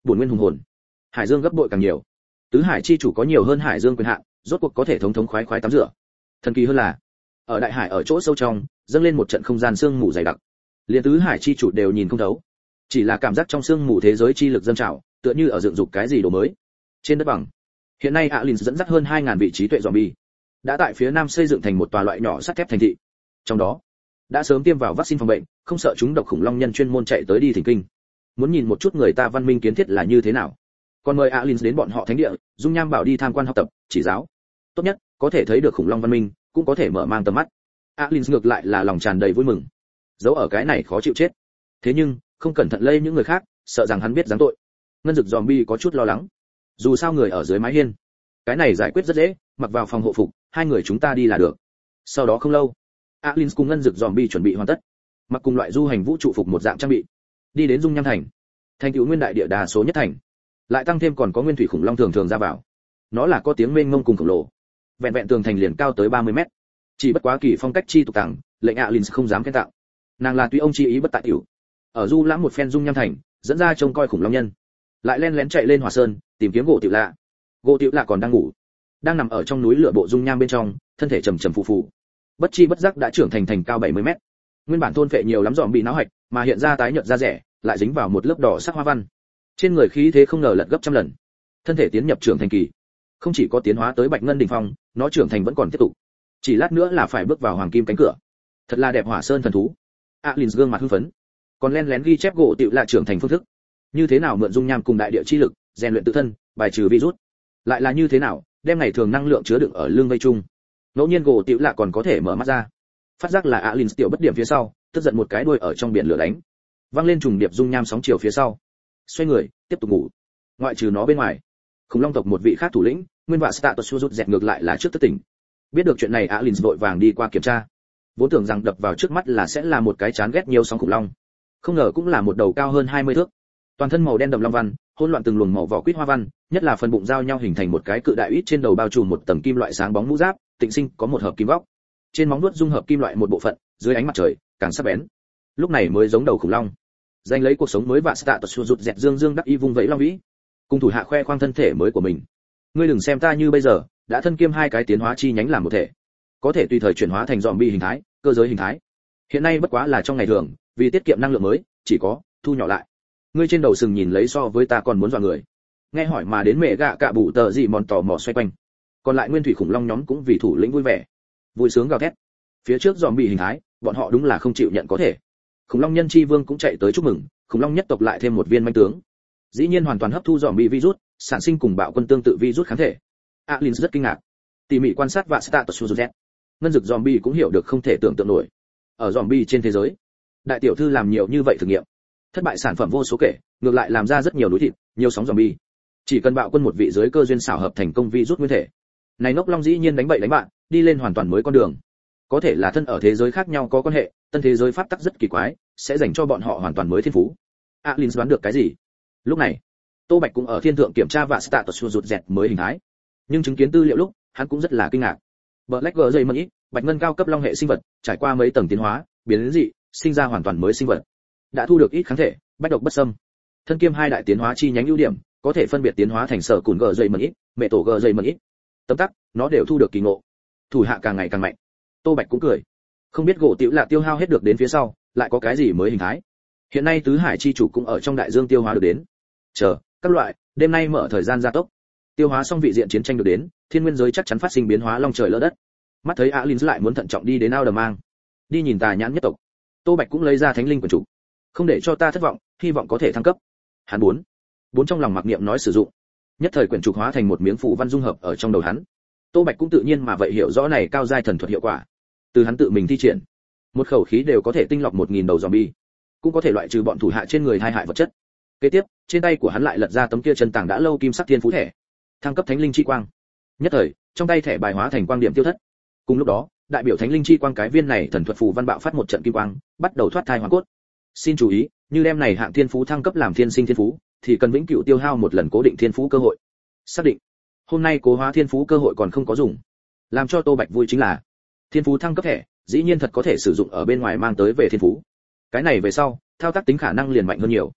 bổn nguyên hùng hồn. Hải dương gấp bội càng nhiều. Tứ hải chi chủ có nhiều hơn hải dương quyền hạn, rốt cuộc có thể thống thống khoái khoái tắm rửa. Thần kỳ hơn là, ở đại hải ở chỗ sâu trong, dâng lên một trận không gian sương mù dày đặc. Liên tứ hải chi chủ đều nhìn không thấu. Chỉ là cảm giác trong sương mù thế giới chi lực dâng trào, tựa như ở dựng dục cái gì đồ mới. Trên đất bằng, hiện nay Alin dẫn dắt hơn 2000 vị trí tuệ zombie, đã tại phía nam xây dựng thành một tòa loại nhỏ sắt thép thành thị. Trong đó, đã sớm tiêm vào vaccine phòng bệnh, không sợ chúng độc khủng long nhân chuyên môn chạy tới đi thỉnh kinh. Muốn nhìn một chút người ta văn minh kiến thiết là như thế nào. Còn mời Alin đến bọn họ thánh địa, dung nham bảo đi tham quan học tập, chỉ giáo. Tốt nhất, có thể thấy được khủng long văn minh, cũng có thể mở mang tầm mắt. Alin ngược lại là lòng tràn đầy vui mừng. Dấu ở cái này khó chịu chết. Thế nhưng, không cẩn thận lây những người khác, sợ rằng hắn biết giáng tội. Ngân dực zombie có chút lo lắng. Dù sao người ở dưới mái hiên, cái này giải quyết rất dễ, mặc vào phòng hộ phục, hai người chúng ta đi là được. Sau đó không lâu, Alin cùng ngân dực zombie chuẩn bị hoàn tất, mặc cùng loại du hành vũ trụ phục một dạng trang bị, đi đến dung nham thành. Thành tựu nguyên đại địa đa số nhất thành, lại tăng thêm còn có nguyên thủy khủng long thường thường ra vào. Nó là có tiếng mênh mông cùng khổng lồ, vẹn vẹn tường thành liền cao tới 30 mét. Chỉ bất quá kỳ phong cách chi tục tàng, lệnh Alin không dám khen tạo. Nàng là tùy ông chi ý bất tại tiểu. Ở du lãm một phen dung nham thành, dẫn ra trông coi khủng long nhân, lại len lén chạy lên hỏa sơn, tìm kiếm gỗ tiểu lạ. Gỗ tiểu lạ còn đang ngủ, đang nằm ở trong núi lửa bộ dung nham bên trong, thân thể trầm trầm phù phù. Bất chi bất giác đã trưởng thành cao 70 mét. Nguyên bản thôn phệ nhiều lắm dòm bị náo hạch, mà hiện ra tái nhợt da rẻ, lại dính vào một lớp đỏ sắc hoa văn. Trên người khí thế không ngờ lật gấp trăm lần. Thân thể tiến nhập trưởng thành kỳ, không chỉ có tiến hóa tới bạch ngân đỉnh phong, nó trưởng thành vẫn còn tiếp tục. Chỉ lát nữa là phải bước vào hoàng kim cánh cửa. Thật là đẹp hỏa sơn thần thú. Alin gương mặt hưng phấn, còn len lén ghi chép gỗ tiểu lạ trưởng thành phương thức. Như thế nào mượn dung nham cùng đại địa chi lực, rèn luyện tự thân, bài trừ virus. Lại là như thế nào, đem ngày thường năng lượng chứa đựng ở lưng vây chung. Ngẫu nhiên gỗ tiểu lạ còn có thể mở mắt ra. Phát giác là Alin tiểu bất điểm phía sau, tức giận một cái đuôi ở trong biển lửa đánh. Văng lên trùng điệp dung nham sóng chiều phía sau. Xoay người, tiếp tục ngủ. Ngoại trừ nó bên ngoài, khủng long tộc một vị khác thủ lĩnh, nguyên vạ Status rút dẹt ngược lại là trước thức tỉnh. Biết được chuyện này Alin vội vàng đi qua kiểm tra. Vốn tưởng rằng đập vào trước mắt là sẽ là một cái chán ghét nhiều sóng khủng long. Không ngờ cũng là một đầu cao hơn 20 thước. Toàn thân màu đen đậm long văn, hỗn loạn từng luồng màu vỏ quýt hoa văn, nhất là phần bụng giao nhau hình thành một cái cự đại ít trên đầu bao trùm một tầng kim loại sáng bóng mũ giáp, tịnh sinh có một hợp kim góc. Trên móng vuốt dung hợp kim loại một bộ phận, dưới ánh mặt trời, càng sắc bén. Lúc này mới giống đầu khủng long. Giành lấy cuộc sống mới vạ Status rụt dẹt dương đắc y vung vẫy long vĩ, cùng thủ hạ khoe khoang thân thể mới của mình. Ngươi đừng xem ta như bây giờ, đã thân kiêm hai cái tiến hóa chi nhánh làm một thể, có thể tùy thời chuyển hóa thành zombie hình thái, cơ giới hình thái. Hiện nay bất quá là trong ngày thường, vì tiết kiệm năng lượng mới, chỉ có thu nhỏ lại. Ngươi trên đầu sừng nhìn lấy so với ta còn muốn dọa người. Nghe hỏi mà đến mẹ gạ cạ bù tờ gì mòn tò mò xoay quanh. Còn lại nguyên thủy khủng long nhóm cũng vì thủ lĩnh vui vẻ, vui sướng gào thét. Phía trước zombie hình thái, bọn họ đúng là không chịu nhận có thể. Khủng long nhân chi vương cũng chạy tới chúc mừng, khủng long nhất tộc lại thêm một viên manh tướng. Dĩ nhiên hoàn toàn hấp thu zombie virus, sản sinh cùng bạo quân tương tự virus kháng thể. Alin rất kinh ngạc, tỉ mỉ quan sát và Status Z. Ngân dực zombie cũng hiểu được không thể tưởng tượng nổi. Ở zombie trên thế giới, đại tiểu thư làm nhiều như vậy thử nghiệm, thất bại sản phẩm vô số kể, ngược lại làm ra rất nhiều núi thịt, nhiều sóng zombie. Chỉ cần bạo quân một vị dưới cơ duyên xảo hợp thành công virus nguyên thể. Này ngốc long dĩ nhiên đánh bậy đánh bạn, đi lên hoàn toàn mới con đường. Có thể là thân ở thế giới khác nhau có quan hệ, tân thế giới pháp tắc rất kỳ quái, sẽ dành cho bọn họ hoàn toàn mới thiên phú. Alin đoán được cái gì? Lúc này, Tô Bạch cũng ở thiên thượng kiểm tra và Status rụt dẹt mới hình thái. Nhưng chứng kiến tư liệu lúc, hắn cũng rất là kinh ngạc. Black G dây mật ít, bạch ngân cao cấp long hệ sinh vật, trải qua mấy tầng tiến hóa, biến dị, sinh ra hoàn toàn mới sinh vật. Đã thu được ít kháng thể, bách độc bất xâm. Thân kiêm hai đại tiến hóa chi nhánh ưu điểm, có thể phân biệt tiến hóa thành sở cùn G dây mật ít, mẹ tổ G dây mật ít. Tấm tắc, nó đều thu được kỳ ngộ. Thủ hạ càng ngày càng mạnh. Tô Bạch cũng cười. Không biết gỗ tiểu lạ tiêu hao hết được đến phía sau, lại có cái gì mới hình thái. Hiện nay tứ hải chi chủ cũng ở trong đại dương tiêu hóa được đến. Chờ, các loại, đêm nay mở thời gian gia tốc. Tiêu hóa xong vị diện chiến tranh được đến, thiên nguyên giới chắc chắn phát sinh biến hóa long trời lỡ đất. Mắt thấy Alin lại muốn thận trọng đi đến ao đờ mang, đi nhìn tà nhãn nhất tộc. Tô Bạch cũng lấy ra thánh linh quyển trục, không để cho ta thất vọng, hy vọng có thể thăng cấp. Hắn bốn trong lòng mặc niệm nói sử dụng, nhất thời quyển trục hóa thành một miếng phù văn dung hợp ở trong đầu hắn. Tô Bạch cũng tự nhiên mà vậy hiểu rõ này cao giai thần thuật hiệu quả. Từ hắn tự mình thi triển, một khẩu khí đều có thể tinh lọc 1000 đầu zombie, cũng có thể loại trừ bọn thủ hạ trên người tai hại vật chất. Kế tiếp, trên tay của hắn lại lật ra tấm kia chân tàng đã lâu kim sắc thiên phú thẻ, thăng cấp thánh linh chi quang. Nhất thời, trong tay thẻ bài hóa thành quang điểm tiêu thất. Cùng lúc đó, đại biểu thánh linh chi quang cái viên này thần thuật phù văn bạo phát một trận kim quang, bắt đầu thoát thai hoàn cốt. Xin chú ý, như đem này hạng thiên phú thăng cấp làm thiên sinh thiên phú, thì cần vĩnh cửu tiêu hao một lần cố định thiên phú cơ hội. Xác định. Hôm nay cố hóa thiên phú cơ hội còn không có dùng. Làm cho Tô Bạch vui chính là, thiên phú thăng cấp thẻ, dĩ nhiên thật có thể sử dụng ở bên ngoài mang tới về thiên phú. Cái này về sau, thao tác tính khả năng liền mạnh hơn nhiều.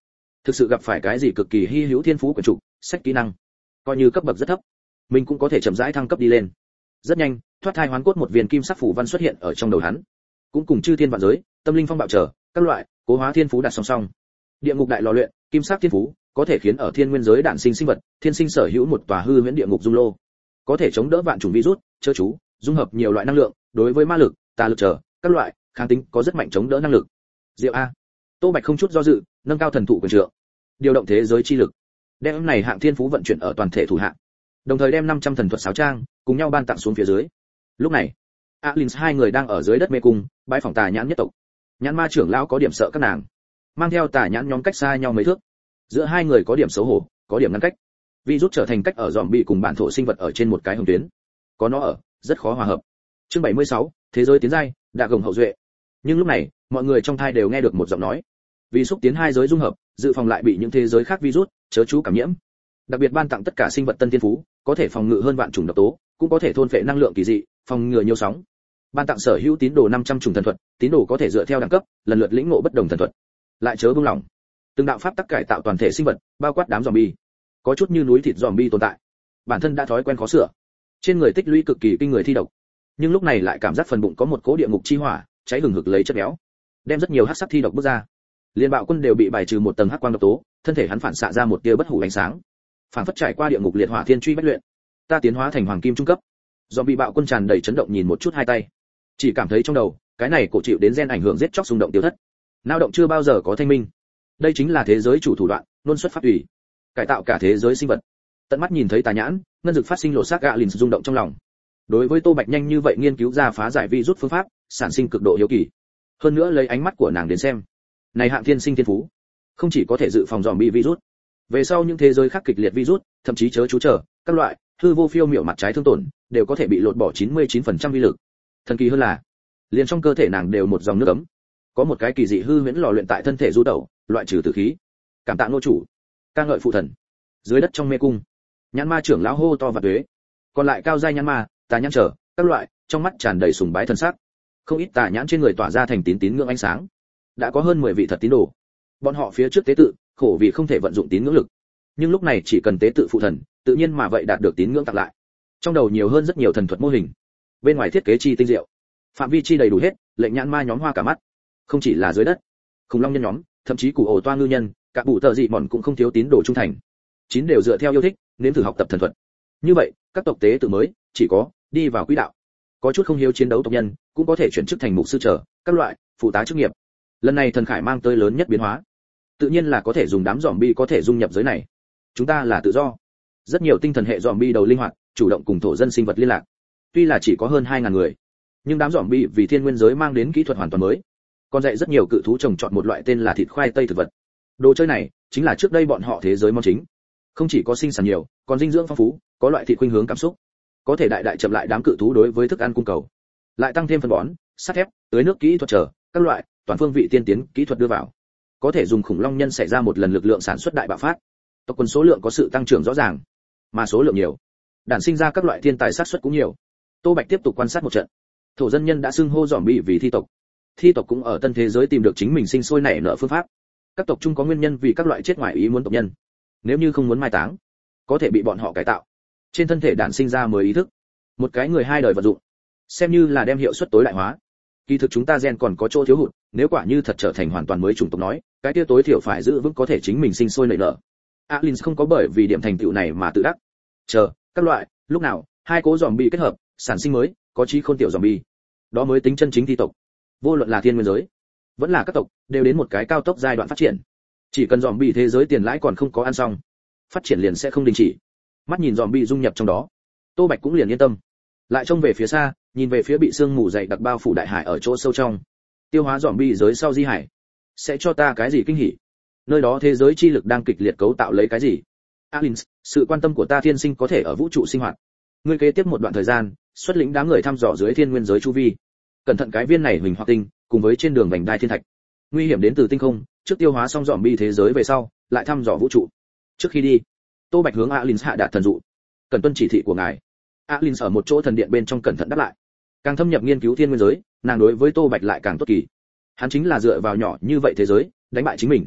thực sự gặp phải cái gì cực kỳ hy hữu thiên phú quyển trục, sách kỹ năng, coi như cấp bậc rất thấp, mình cũng có thể chậm rãi thăng cấp đi lên. Rất nhanh, thoát thai hoán cốt một viên kim sắc phủ văn xuất hiện ở trong đầu hắn, cũng cùng chư thiên vạn giới, tâm linh phong bạo trở các loại cố hóa thiên phú đặt song song. Địa ngục đại lò luyện, kim sắc thiên phú, có thể khiến ở thiên nguyên giới đản sinh sinh vật, thiên sinh sở hữu một tòa hư huyễn địa ngục dung lô, có thể chống đỡ vạn chủng virus, chớ chú, dung hợp nhiều loại năng lượng, đối với ma lực, tà lực trở các loại kháng tính có rất mạnh chống đỡ năng lực. Diệu a. Tô Bạch không chút do dự, nâng cao thần thụ quyền trượng, điều động thế giới chi lực, đem này hạng thiên phú vận chuyển ở toàn thể thủ hạ, đồng thời đem 500 thần thuật sáo trang cùng nhau ban tặng xuống phía dưới. Lúc này, Alins hai người đang ở dưới đất mê cung, bãi phòng Tà Nhãn nhất tộc. Nhãn ma trưởng lão có điểm sợ các nàng, mang theo Tà Nhãn nhóm cách xa nhau mấy thước. Giữa hai người có điểm xấu hổ, có điểm ngăn cách. Virus trở thành cách ở zombie cùng bản thổ sinh vật ở trên một cái hồng tuyến. Có nó ở, rất khó hòa hợp. Chương 76, thế giới tiến giai, đạ gồng hậu duệ. Nhưng lúc này, mọi người trong thai đều nghe được một giọng nói. Vì xúc tiến hai giới dung hợp, dự phòng lại bị những thế giới khác virus chớ chú cảm nhiễm. Đặc biệt ban tặng tất cả sinh vật tân thiên phú, có thể phòng ngự hơn vạn chủng độc tố, cũng có thể thôn phệ năng lượng kỳ dị, phòng ngừa nhiều sóng. Ban tặng sở hữu tín đồ 500 chủng thần thuật, tín đồ có thể dựa theo đẳng cấp, lần lượt lĩnh ngộ bất đồng thần thuật. Lại chớ buông lỏng. Từng đạo pháp tắc cải tạo toàn thể sinh vật, bao quát đám zombie. Có chút như núi thịt zombie tồn tại. Bản thân đã thói quen khó sửa. Trên người tích lũy cực kỳ kinh người thi độc. Nhưng lúc này lại cảm giác phần bụng có một cỗ địa ngục chi hỏa, cháy hừng hực lấy chất béo. Đem rất nhiều hắc sắc thi độc bứt ra. Liên Bạo Quân đều bị bài trừ một tầng hắc quang độc tố, thân thể hắn phản xạ ra một tia bất hủ ánh sáng. Phản phất trải qua địa ngục liệt hỏa thiên truy bách luyện. Ta tiến hóa thành hoàng kim trung cấp. Zombie Bạo Quân tràn đầy chấn động nhìn một chút hai tay. Chỉ cảm thấy trong đầu, cái này cổ chịu đến gen ảnh hưởng giết chóc xung động tiêu thất. Nao động chưa bao giờ có thanh minh. Đây chính là thế giới chủ thủ đoạn, luôn xuất pháp ủy, cải tạo cả thế giới sinh vật. Tận mắt nhìn thấy Tà Nhãn, ngân dực phát sinh lộ xác gạ lìn rung động trong lòng. Đối với Tô Bạch nhanh như vậy nghiên cứu ra phá giải virus phương pháp, sản sinh cực độ hiếu kỳ. Hơn nữa lấy ánh mắt của nàng đến xem, này hạng thiên sinh thiên phú, không chỉ có thể dự phòng zombie virus, về sau những thế giới khác kịch liệt virus, thậm chí chớ chú trở các loại hư vô phiêu miểu mặt trái thương tổn, đều có thể bị lột bỏ 99% vi lực. Thần kỳ hơn là, liền trong cơ thể nàng đều một dòng nước ấm, có một cái kỳ dị hư huyễn lò luyện tại thân thể du tẩu, loại trừ tử khí. Cảm tạ nô chủ, ca ngợi phụ thần. Dưới đất trong mê cung, Nhãn ma trưởng lão hô to và tuế, còn lại cao giai nhãn ma, Tà Nhãn trở các loại, trong mắt tràn đầy sùng bái thần sắc. Không ít Tà Nhãn trên người tỏa ra thành tín ngưỡng ánh sáng. Đã có hơn 10 vị thật tín đồ. Bọn họ phía trước tế tự, khổ vì không thể vận dụng tín ngưỡng lực. Nhưng lúc này chỉ cần tế tự phụ thần, tự nhiên mà vậy đạt được tín ngưỡng tặng lại. Trong đầu nhiều hơn rất nhiều thần thuật mô hình. Bên ngoài thiết kế chi tinh diệu, phạm vi chi đầy đủ hết, lệnh nhãn ma nhóm hoa cả mắt. Không chỉ là dưới đất, khủng long nhân nhóm, thậm chí củ ổ toa ngư nhân, cả bụ tợ dị mòn cũng không thiếu tín đồ trung thành. Chín đều dựa theo yêu thích, nếm thử học tập thần thuật. Như vậy, các tộc tế tự mới chỉ có đi vào quỹ đạo. Có chút không hiếu chiến đấu tộc nhân, cũng có thể chuyển chức thành mục sư trở, các loại phụ tá chức nghiệp. Lần này thần khải mang tới lớn nhất biến hóa, tự nhiên là có thể dùng đám zombie có thể dung nhập giới này. Chúng ta là tự do. Rất nhiều tinh thần hệ zombie đầu linh hoạt, chủ động cùng thổ dân sinh vật liên lạc. Tuy là chỉ có hơn 2000 người, nhưng đám zombie vì thiên nguyên giới mang đến kỹ thuật hoàn toàn mới. Còn dạy rất nhiều cự thú trồng trọt một loại tên là thịt khoai tây thực vật. Đồ chơi này chính là trước đây bọn họ thế giới mong chính. Không chỉ có sinh sản nhiều, còn dinh dưỡng phong phú, có loại thịt khuynh hướng cảm xúc, có thể đại chậm lại đám cự thú đối với thức ăn cung cầu. Lại tăng thêm phân bón, sắt thép, tưới nước kỹ thuật chờ, các loại toàn phương vị tiên tiến kỹ thuật đưa vào, có thể dùng khủng long nhân xảy ra một lần lực lượng sản xuất đại bạo phát. Tộc quần số lượng có sự tăng trưởng rõ ràng, mà số lượng nhiều, đản sinh ra các loại thiên tài xác suất cũng nhiều. Tô Bạch tiếp tục quan sát một trận. Thổ dân nhân đã xưng hô zombie vì thi tộc. Thi tộc cũng ở tân thế giới tìm được chính mình sinh sôi nảy nở phương pháp. Các tộc chung có nguyên nhân vì các loại chết ngoài ý muốn tộc nhân. Nếu như không muốn mai táng, có thể bị bọn họ cải tạo, trên thân thể đản sinh ra mới ý thức. Một cái người hai đời vận dụng, xem như là đem hiệu suất tối đại hóa. Kỳ thực chúng ta gen còn có chỗ thiếu hụt, nếu quả như thật trở thành hoàn toàn mới chủng tộc nói, cái kia tối thiểu phải giữ vững có thể chính mình sinh sôi nảy nở. Alins không có bởi vì điểm thành tựu này mà tự đắc. Chờ, các loại, lúc nào hai cố zombie kết hợp, sản sinh mới, có trí khôn tiểu zombie. Đó mới tính chân chính thi tộc. Vô luận là thiên nguyên giới, vẫn là các tộc, đều đến một cái cao tốc giai đoạn phát triển. Chỉ cần zombie thế giới tiền lãi còn không có ăn xong, phát triển liền sẽ không đình chỉ. Mắt nhìn zombie dung nhập trong đó, Tô Bạch cũng liền yên tâm. Lại trông về phía xa, nhìn về phía bị sương mù dày đặc bao phủ đại hải ở chỗ sâu trong. Tiêu hóa zombie giới sau di hải, sẽ cho ta cái gì kinh hỉ? Nơi đó thế giới chi lực đang kịch liệt cấu tạo lấy cái gì? Alins, sự quan tâm của ta thiên sinh có thể ở vũ trụ sinh hoạt. Ngươi kế tiếp một đoạn thời gian, xuất lĩnh đám người thăm dò dưới thiên nguyên giới chu vi. Cẩn thận cái viên này huỳnh hoặc tinh, cùng với trên đường vành đai thiên thạch. Nguy hiểm đến từ tinh không, trước tiêu hóa xong zombie thế giới về sau, lại thăm dò vũ trụ. Trước khi đi, Tô Bạch hướng Alins hạ đạt thần dụ. Cần tuân chỉ thị của ngài. Alins ở một chỗ thần điện bên trong cẩn thận đáp lại. Càng thâm nhập nghiên cứu thiên nguyên giới, nàng đối với Tô Bạch lại càng tốt kỳ. Hắn chính là dựa vào nhỏ như vậy thế giới, đánh bại chính mình.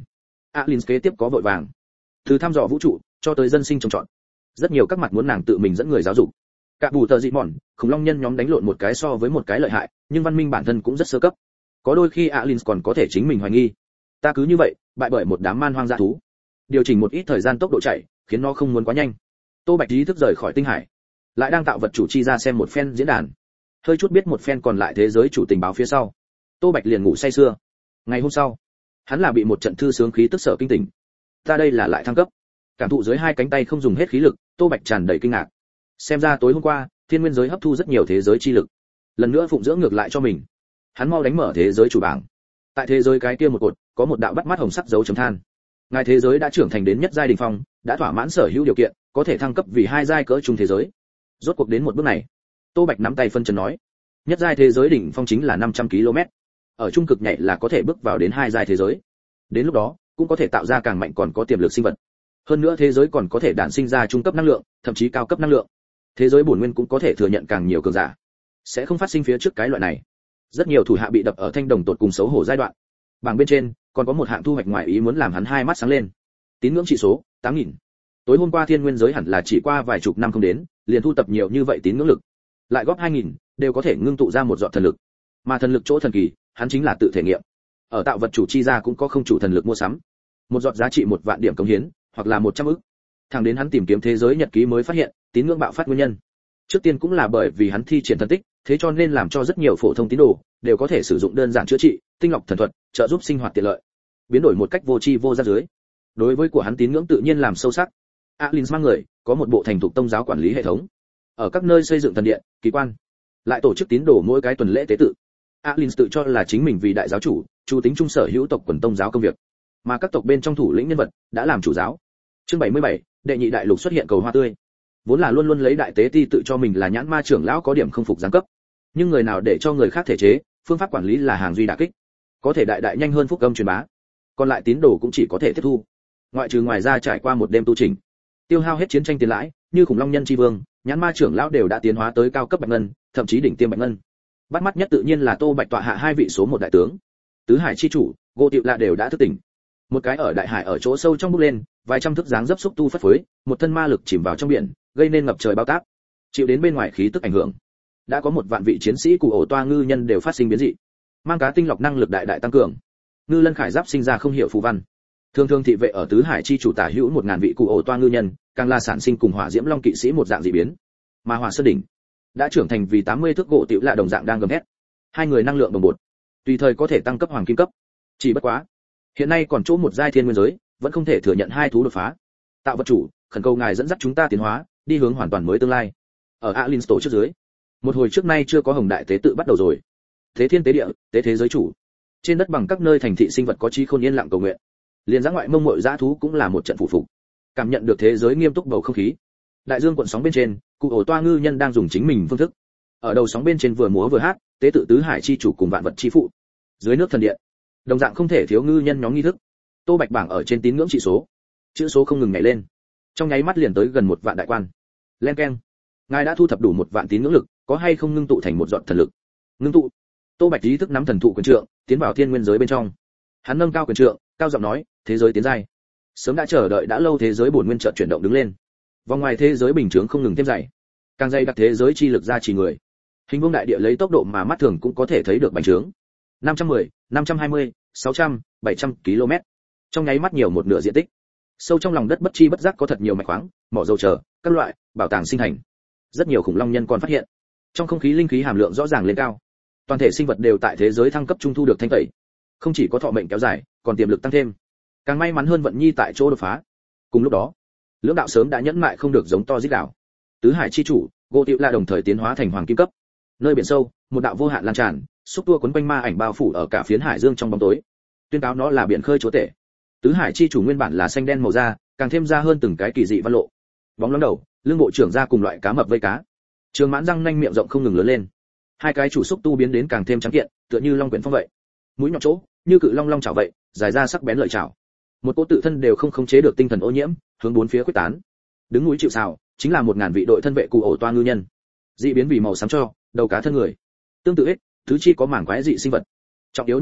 Alin kế tiếp có vội vàng, từ thăm dò vũ trụ cho tới dân sinh trồng trọt, rất nhiều các mặt muốn nàng tự mình dẫn người giáo dục. Cả bù tờ dị mòn, khủng long nhân nhóm đánh lộn một cái so với một cái lợi hại, nhưng văn minh bản thân cũng rất sơ cấp. Có đôi khi Alin còn có thể chính mình hoài nghi, ta cứ như vậy bại bởi một đám man hoang dã thú. Điều chỉnh một ít thời gian tốc độ chạy, khiến nó không muốn quá nhanh. Tô Bạch ý thức rời khỏi tinh hải, lại đang tạo vật chủ chi ra xem một phen diễn đàn, hơi chút biết một phen còn lại thế giới chủ tình báo phía sau. Tô Bạch liền ngủ say sưa. Ngày hôm sau, hắn là bị một trận thư sướng khí tức sở kinh tỉnh. Ta đây là lại thăng cấp. Cảm thụ dưới hai cánh tay không dùng hết khí lực, Tô Bạch tràn đầy kinh ngạc. Xem ra tối hôm qua, thiên nguyên giới hấp thu rất nhiều thế giới chi lực, lần nữa phụng dưỡng ngược lại cho mình. Hắn mau đánh mở thế giới chủ bảng. Tại thế giới cái kia một cột, có một đạo bắt mắt hồng sắc dấu chấm than. Ngài thế giới đã trưởng thành đến nhất giai đỉnh phong, đã thỏa mãn sở hữu điều kiện, có thể thăng cấp vì hai giai cỡ trung thế giới. Rốt cuộc đến một bước này, Tô Bạch nắm tay phân trần nói, nhất giai thế giới đỉnh phong chính là 500 km. Ở trung cực nhảy là có thể bước vào đến hai giai thế giới. Đến lúc đó, cũng có thể tạo ra càng mạnh còn có tiềm lực sinh vật. Hơn nữa thế giới còn có thể đản sinh ra trung cấp năng lượng, thậm chí cao cấp năng lượng. Thế giới bổn nguyên cũng có thể thừa nhận càng nhiều cường giả. Sẽ không phát sinh phía trước cái loại này. Rất nhiều thủ hạ bị đập ở thanh đồng tột cùng xấu hổ giai đoạn. Bảng bên trên còn có một hạng thu hoạch ngoài ý muốn làm hắn hai mắt sáng lên. Tín ngưỡng chỉ số 8000. Tối hôm qua thiên nguyên giới hẳn là chỉ qua vài chục năm không đến, liền thu tập nhiều như vậy tín ngưỡng lực. Lại góp 2000, đều có thể ngưng tụ ra một giọt thần lực. Mà thần lực chỗ thần kỳ, hắn chính là tự thể nghiệm. Ở tạo vật chủ chi ra cũng có không chủ thần lực mua sắm. Một giọt giá trị 1 vạn điểm cống hiến, hoặc là 100 ức. Thẳng đến hắn tìm kiếm thế giới nhật ký mới phát hiện, tín ngưỡng bạo phát nguyên nhân. Trước tiên cũng là bởi vì hắn thi triển thần tích, thế cho nên làm cho rất nhiều phổ thông tín đồ đều có thể sử dụng đơn giản chữa trị, tinh lọc thần thuật, trợ giúp sinh hoạt tiện lợi. Biến đổi một cách vô tri vô giác dưới. Đối với của hắn tín ngưỡng tự nhiên làm sâu sắc. Alin mang người có một bộ thành thục tông giáo quản lý hệ thống. Ở các nơi xây dựng thần điện, kỳ quan, lại tổ chức tín đồ mỗi cái tuần lễ tế tự. Alin tự cho là chính mình vì đại giáo chủ, chủ tính trung sở hữu tộc quần tông giáo công việc, mà các tộc bên trong thủ lĩnh nhân vật đã làm chủ giáo. Chương 77, đệ nhị đại lục xuất hiện cầu hoa tươi. Vốn là luôn luôn lấy đại tế ti tự cho mình là nhãn ma trưởng lão có điểm không phục giáng cấp, nhưng người nào để cho người khác thể chế, phương pháp quản lý là hàng duy đả kích, có thể đại đại nhanh hơn phúc âm truyền bá, còn lại tín đồ cũng chỉ có thể tiếp thu. Ngoài ra trải qua một đêm tu trình, tiêu hao hết chiến tranh tiền lãi, như khủng long nhân chi vương, nhãn ma trưởng lão đều đã tiến hóa tới cao cấp bạch ngân, thậm chí đỉnh tiêm bạch ngân. Bắt mắt nhất tự nhiên là Tô Bạch tọa hạ hai vị số một đại tướng, tứ hải chi chủ, Gỗ Tiệu Lạ đều đã thức tỉnh. Một cái ở đại hải ở chỗ sâu trong bước lên, vài trăm thước dáng dấp xúc tu phất phới, một thân ma lực chìm vào trong biển, gây nên ngập trời bao táp, chịu đến bên ngoài khí tức ảnh hưởng. Đã có 1 vạn vị chiến sĩ cụ ổ toa ngư nhân đều phát sinh biến dị, mang cá tinh lọc năng lực đại đại tăng cường. Ngư lân khải giáp sinh ra không hiểu phù văn. Thường thị vệ ở tứ hải chi chủ tả hữu 1000 vị cụ ổ toa ngư nhân, càng là sản sinh cùng hỏa diễm long kỵ sĩ một dạng dị biến. Mà hỏa sơn đỉnh đã trưởng thành vì 80 thước Gỗ Tiểu Lạ đồng dạng đang gầm hét. Hai người năng lượng đồng bột, tùy thời có thể tăng cấp hoàng kim cấp. Chỉ bất quá, hiện nay còn chỗ một giai thiên nguyên giới, vẫn không thể thừa nhận hai thú đột phá. Tạo vật chủ, khẩn cầu ngài dẫn dắt chúng ta tiến hóa, đi hướng hoàn toàn mới tương lai. Ở Alin tổ trước dưới, một hồi trước nay chưa có hồng đại tế tự bắt đầu rồi. Thế thiên tế địa, tế thế giới chủ. Trên đất bằng các nơi thành thị sinh vật có trí khôn yên lặng cầu nguyện. Liên giã ngoại mông muội dã thú cũng là một trận phụ phục. Cảm nhận được thế giới nghiêm túc bầu không khí. Đại dương cuộn sóng bên trên, cụ ổ toa ngư nhân đang dùng chính mình phương thức. Ở đầu sóng bên trên vừa múa vừa hát, tế tự tứ hải chi chủ cùng vạn vật chi phụ. Dưới nước thần điện, đồng dạng không thể thiếu ngư nhân nhóm nghi thức. Tô Bạch bảng ở trên tín ngưỡng chỉ số, chữ số không ngừng nhảy lên, trong nháy mắt liền tới gần 1 vạn đại quan. Len keng, ngài đã thu thập đủ 1 vạn tín ngưỡng lực, có hay không ngưng tụ thành một giọt thần lực? Ngưng tụ. Tô Bạch ý thức nắm thần thụ quyền trượng, tiến vào thiên nguyên giới bên trong. Hắn nâng cao quyền trượng, cao giọng nói, thế giới tiến giai. Sớm đã chờ đợi đã lâu thế giới bổn nguyên chợt chuyển động đứng lên. Vòng ngoài thế giới bình thường không ngừng thêm dày, càng dày đặc thế giới chi lực ra chỉ người. Hình vuông đại địa lấy tốc độ mà mắt thường cũng có thể thấy được bành trướng. 510, 520, 600, 700 km. Trong nháy mắt nhiều một nửa diện tích. Sâu trong lòng đất bất chi bất giác có thật nhiều mạch khoáng, mỏ dầu chờ, các loại bảo tàng sinh thành. Rất nhiều khủng long nhân còn phát hiện, trong không khí linh khí hàm lượng rõ ràng lên cao. Toàn thể sinh vật đều tại thế giới thăng cấp trung thu được thanh tẩy. Không chỉ có thọ mệnh kéo dài, còn tiềm lực tăng thêm. Càng may mắn hơn vận nhi tại chỗ đột phá. Cùng lúc đó, lưỡng đạo sớm đã nhẫn mại không được giống to giết đảo. Tứ hải chi chủ, Gỗ Tiểu Lạ đồng thời tiến hóa thành hoàng kim cấp. Nơi biển sâu, một đạo vô hạn lan tràn, xúc tua quấn quanh ma ảnh bao phủ ở cả phiến hải dương trong bóng tối, tuyên cáo nó là biển khơi chúa tể. Tứ hải chi chủ nguyên bản là xanh đen màu da, càng thêm ra hơn từng cái kỳ dị văn lộ. Bóng lóng đầu, lưng bộ trưởng ra cùng loại cá mập vây cá. Trường mãn răng nanh miệng rộng không ngừng lớn lên. Hai cái chủ xúc tu biến đến càng thêm trắng kiện, tựa như long quyển phong vậy. Mũi nhọn chỗ, như cự long long chảo vậy, dài ra sắc bén lợi chảo. Một cỗ tự thân đều không khống chế được tinh thần ô nhiễm, hướng bốn phía khuếch tán. Đứng núi chịu sào, chính là 1000 vị đội thân vệ cụ ổ toa ngư nhân. Dị biến vì màu xám cho, đầu cá thân người. Tương tự ếch, thứ chi có mảng quái dị sinh vật. Trọng yếu nhật ký,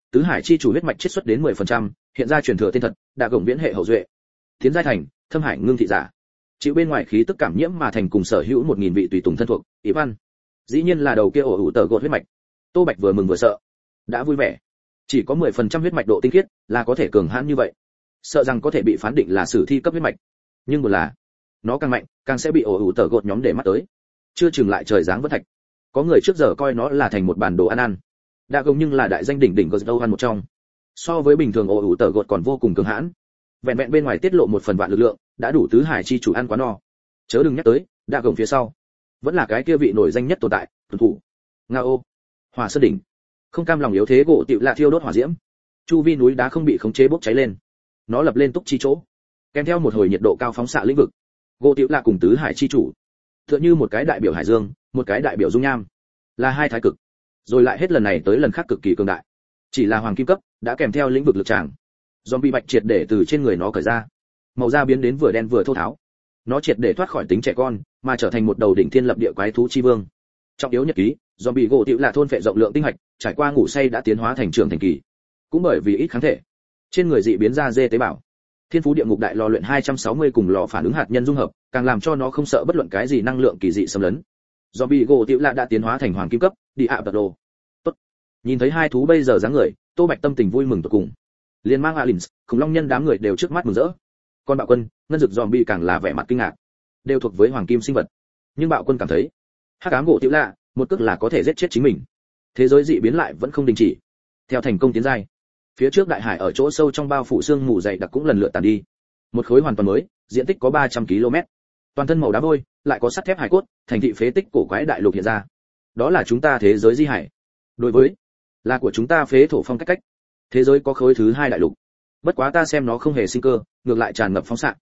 tứ hải chi chủ huyết mạch chiết xuất đến 10%, hiện ra truyền thừa tên thật, đạ gồng viễn hệ hậu duệ. Tiến giai thành thâm hải ngưng thị giả. Chịu bên ngoài khí tức cảm nhiễm mà thành cùng sở hữu 1000 vị tùy tùng thân thuộc, ý văn. Dĩ nhiên là đầu kia ổ ủ tờ gột huyết mạch. Tô Bạch vừa mừng vừa sợ, đã vui vẻ. Chỉ có 10% huyết mạch độ tinh khiết là có thể cường hãn như vậy. Sợ rằng có thể bị phán định là sử thi cấp huyết mạch. Nhưng một là, nó càng mạnh, càng sẽ bị ổ ủ tờ gột nhóm để mắt tới. Chưa chừng lại trời giáng vân thạch. Có người trước giờ coi nó là thành một bản đồ ăn ăn. Đa gồng nhưng là đại danh đỉnh đỉnh Ghost một trong. So với bình thường ổ ủ tờ gột còn vô cùng cường hãn. Vẹn vẹn bên ngoài tiết lộ một phần vạn lực lượng, đã đủ tứ hải chi chủ ăn quá no. Chớ đừng nhắc tới, đa gồng phía sau, vẫn là cái kia vị nổi danh nhất tồn tại, tuần thủ. Ngao, Hỏa Sơn đỉnh. Không cam lòng yếu thế gỗ tiểu lạ thiêu đốt hỏa diễm. Chu vi núi đá không bị khống chế bốc cháy lên. Nó lập lên túc chi chỗ, kèm theo một hồi nhiệt độ cao phóng xạ lĩnh vực. Gỗ tiểu lạ cùng tứ hải chi chủ, tựa như một cái đại biểu hải dương, một cái đại biểu dung nham, là hai thái cực. Rồi lại hết lần này tới lần khác cực kỳ cường đại. Chỉ là hoàng kim cấp, đã kèm theo lĩnh vực lực tràng. Zombie bạch triệt để từ trên người nó cởi ra, màu da biến đến vừa đen vừa thô tháo. Nó triệt để thoát khỏi tính trẻ con, mà trở thành một đầu đỉnh thiên lập địa quái thú chi vương. Trọng yếu nhật ký, zombie gỗ tiểu là thôn phệ rộng lượng tinh hạch, trải qua ngủ say đã tiến hóa thành trưởng thành kỳ. Cũng bởi vì ít kháng thể, trên người dị biến ra dê tế bào. Thiên phú địa ngục đại lò luyện 260 cùng lò phản ứng hạt nhân dung hợp, càng làm cho nó không sợ bất luận cái gì năng lượng kỳ dị xâm lấn. Zombie gỗ tiểu là đã tiến hóa thành hoàng kim cấp, đi ạ tật đồ. Tốt. Nhìn thấy hai thú bây giờ dáng người, Tô Bạch tâm tình vui mừng tột cùng. Liên mang Alins, khủng long nhân đám người đều trước mắt mừng rỡ. Còn Bạo Quân, ngân dực zombie càng là vẻ mặt kinh ngạc. Đều thuộc với hoàng kim sinh vật. Nhưng Bạo Quân cảm thấy, hắc ám gỗ tiểu lạ, một cước là có thể giết chết chính mình. Thế giới dị biến lại vẫn không đình chỉ. Theo thành công tiến giai, phía trước đại hải ở chỗ sâu trong bao phủ xương mù dày đặc cũng lần lượt tàn đi. Một khối hoàn toàn mới, diện tích có 300 km. Toàn thân màu đá vôi, lại có sắt thép hải cốt, thành thị phế tích cổ quái đại lục hiện ra. Đó là chúng ta thế giới di hải. Đối với, là của chúng ta phế thổ phong cách. Thế giới có khối thứ hai đại lục. Bất quá ta xem nó không hề sinh cơ, ngược lại tràn ngập phóng xạ.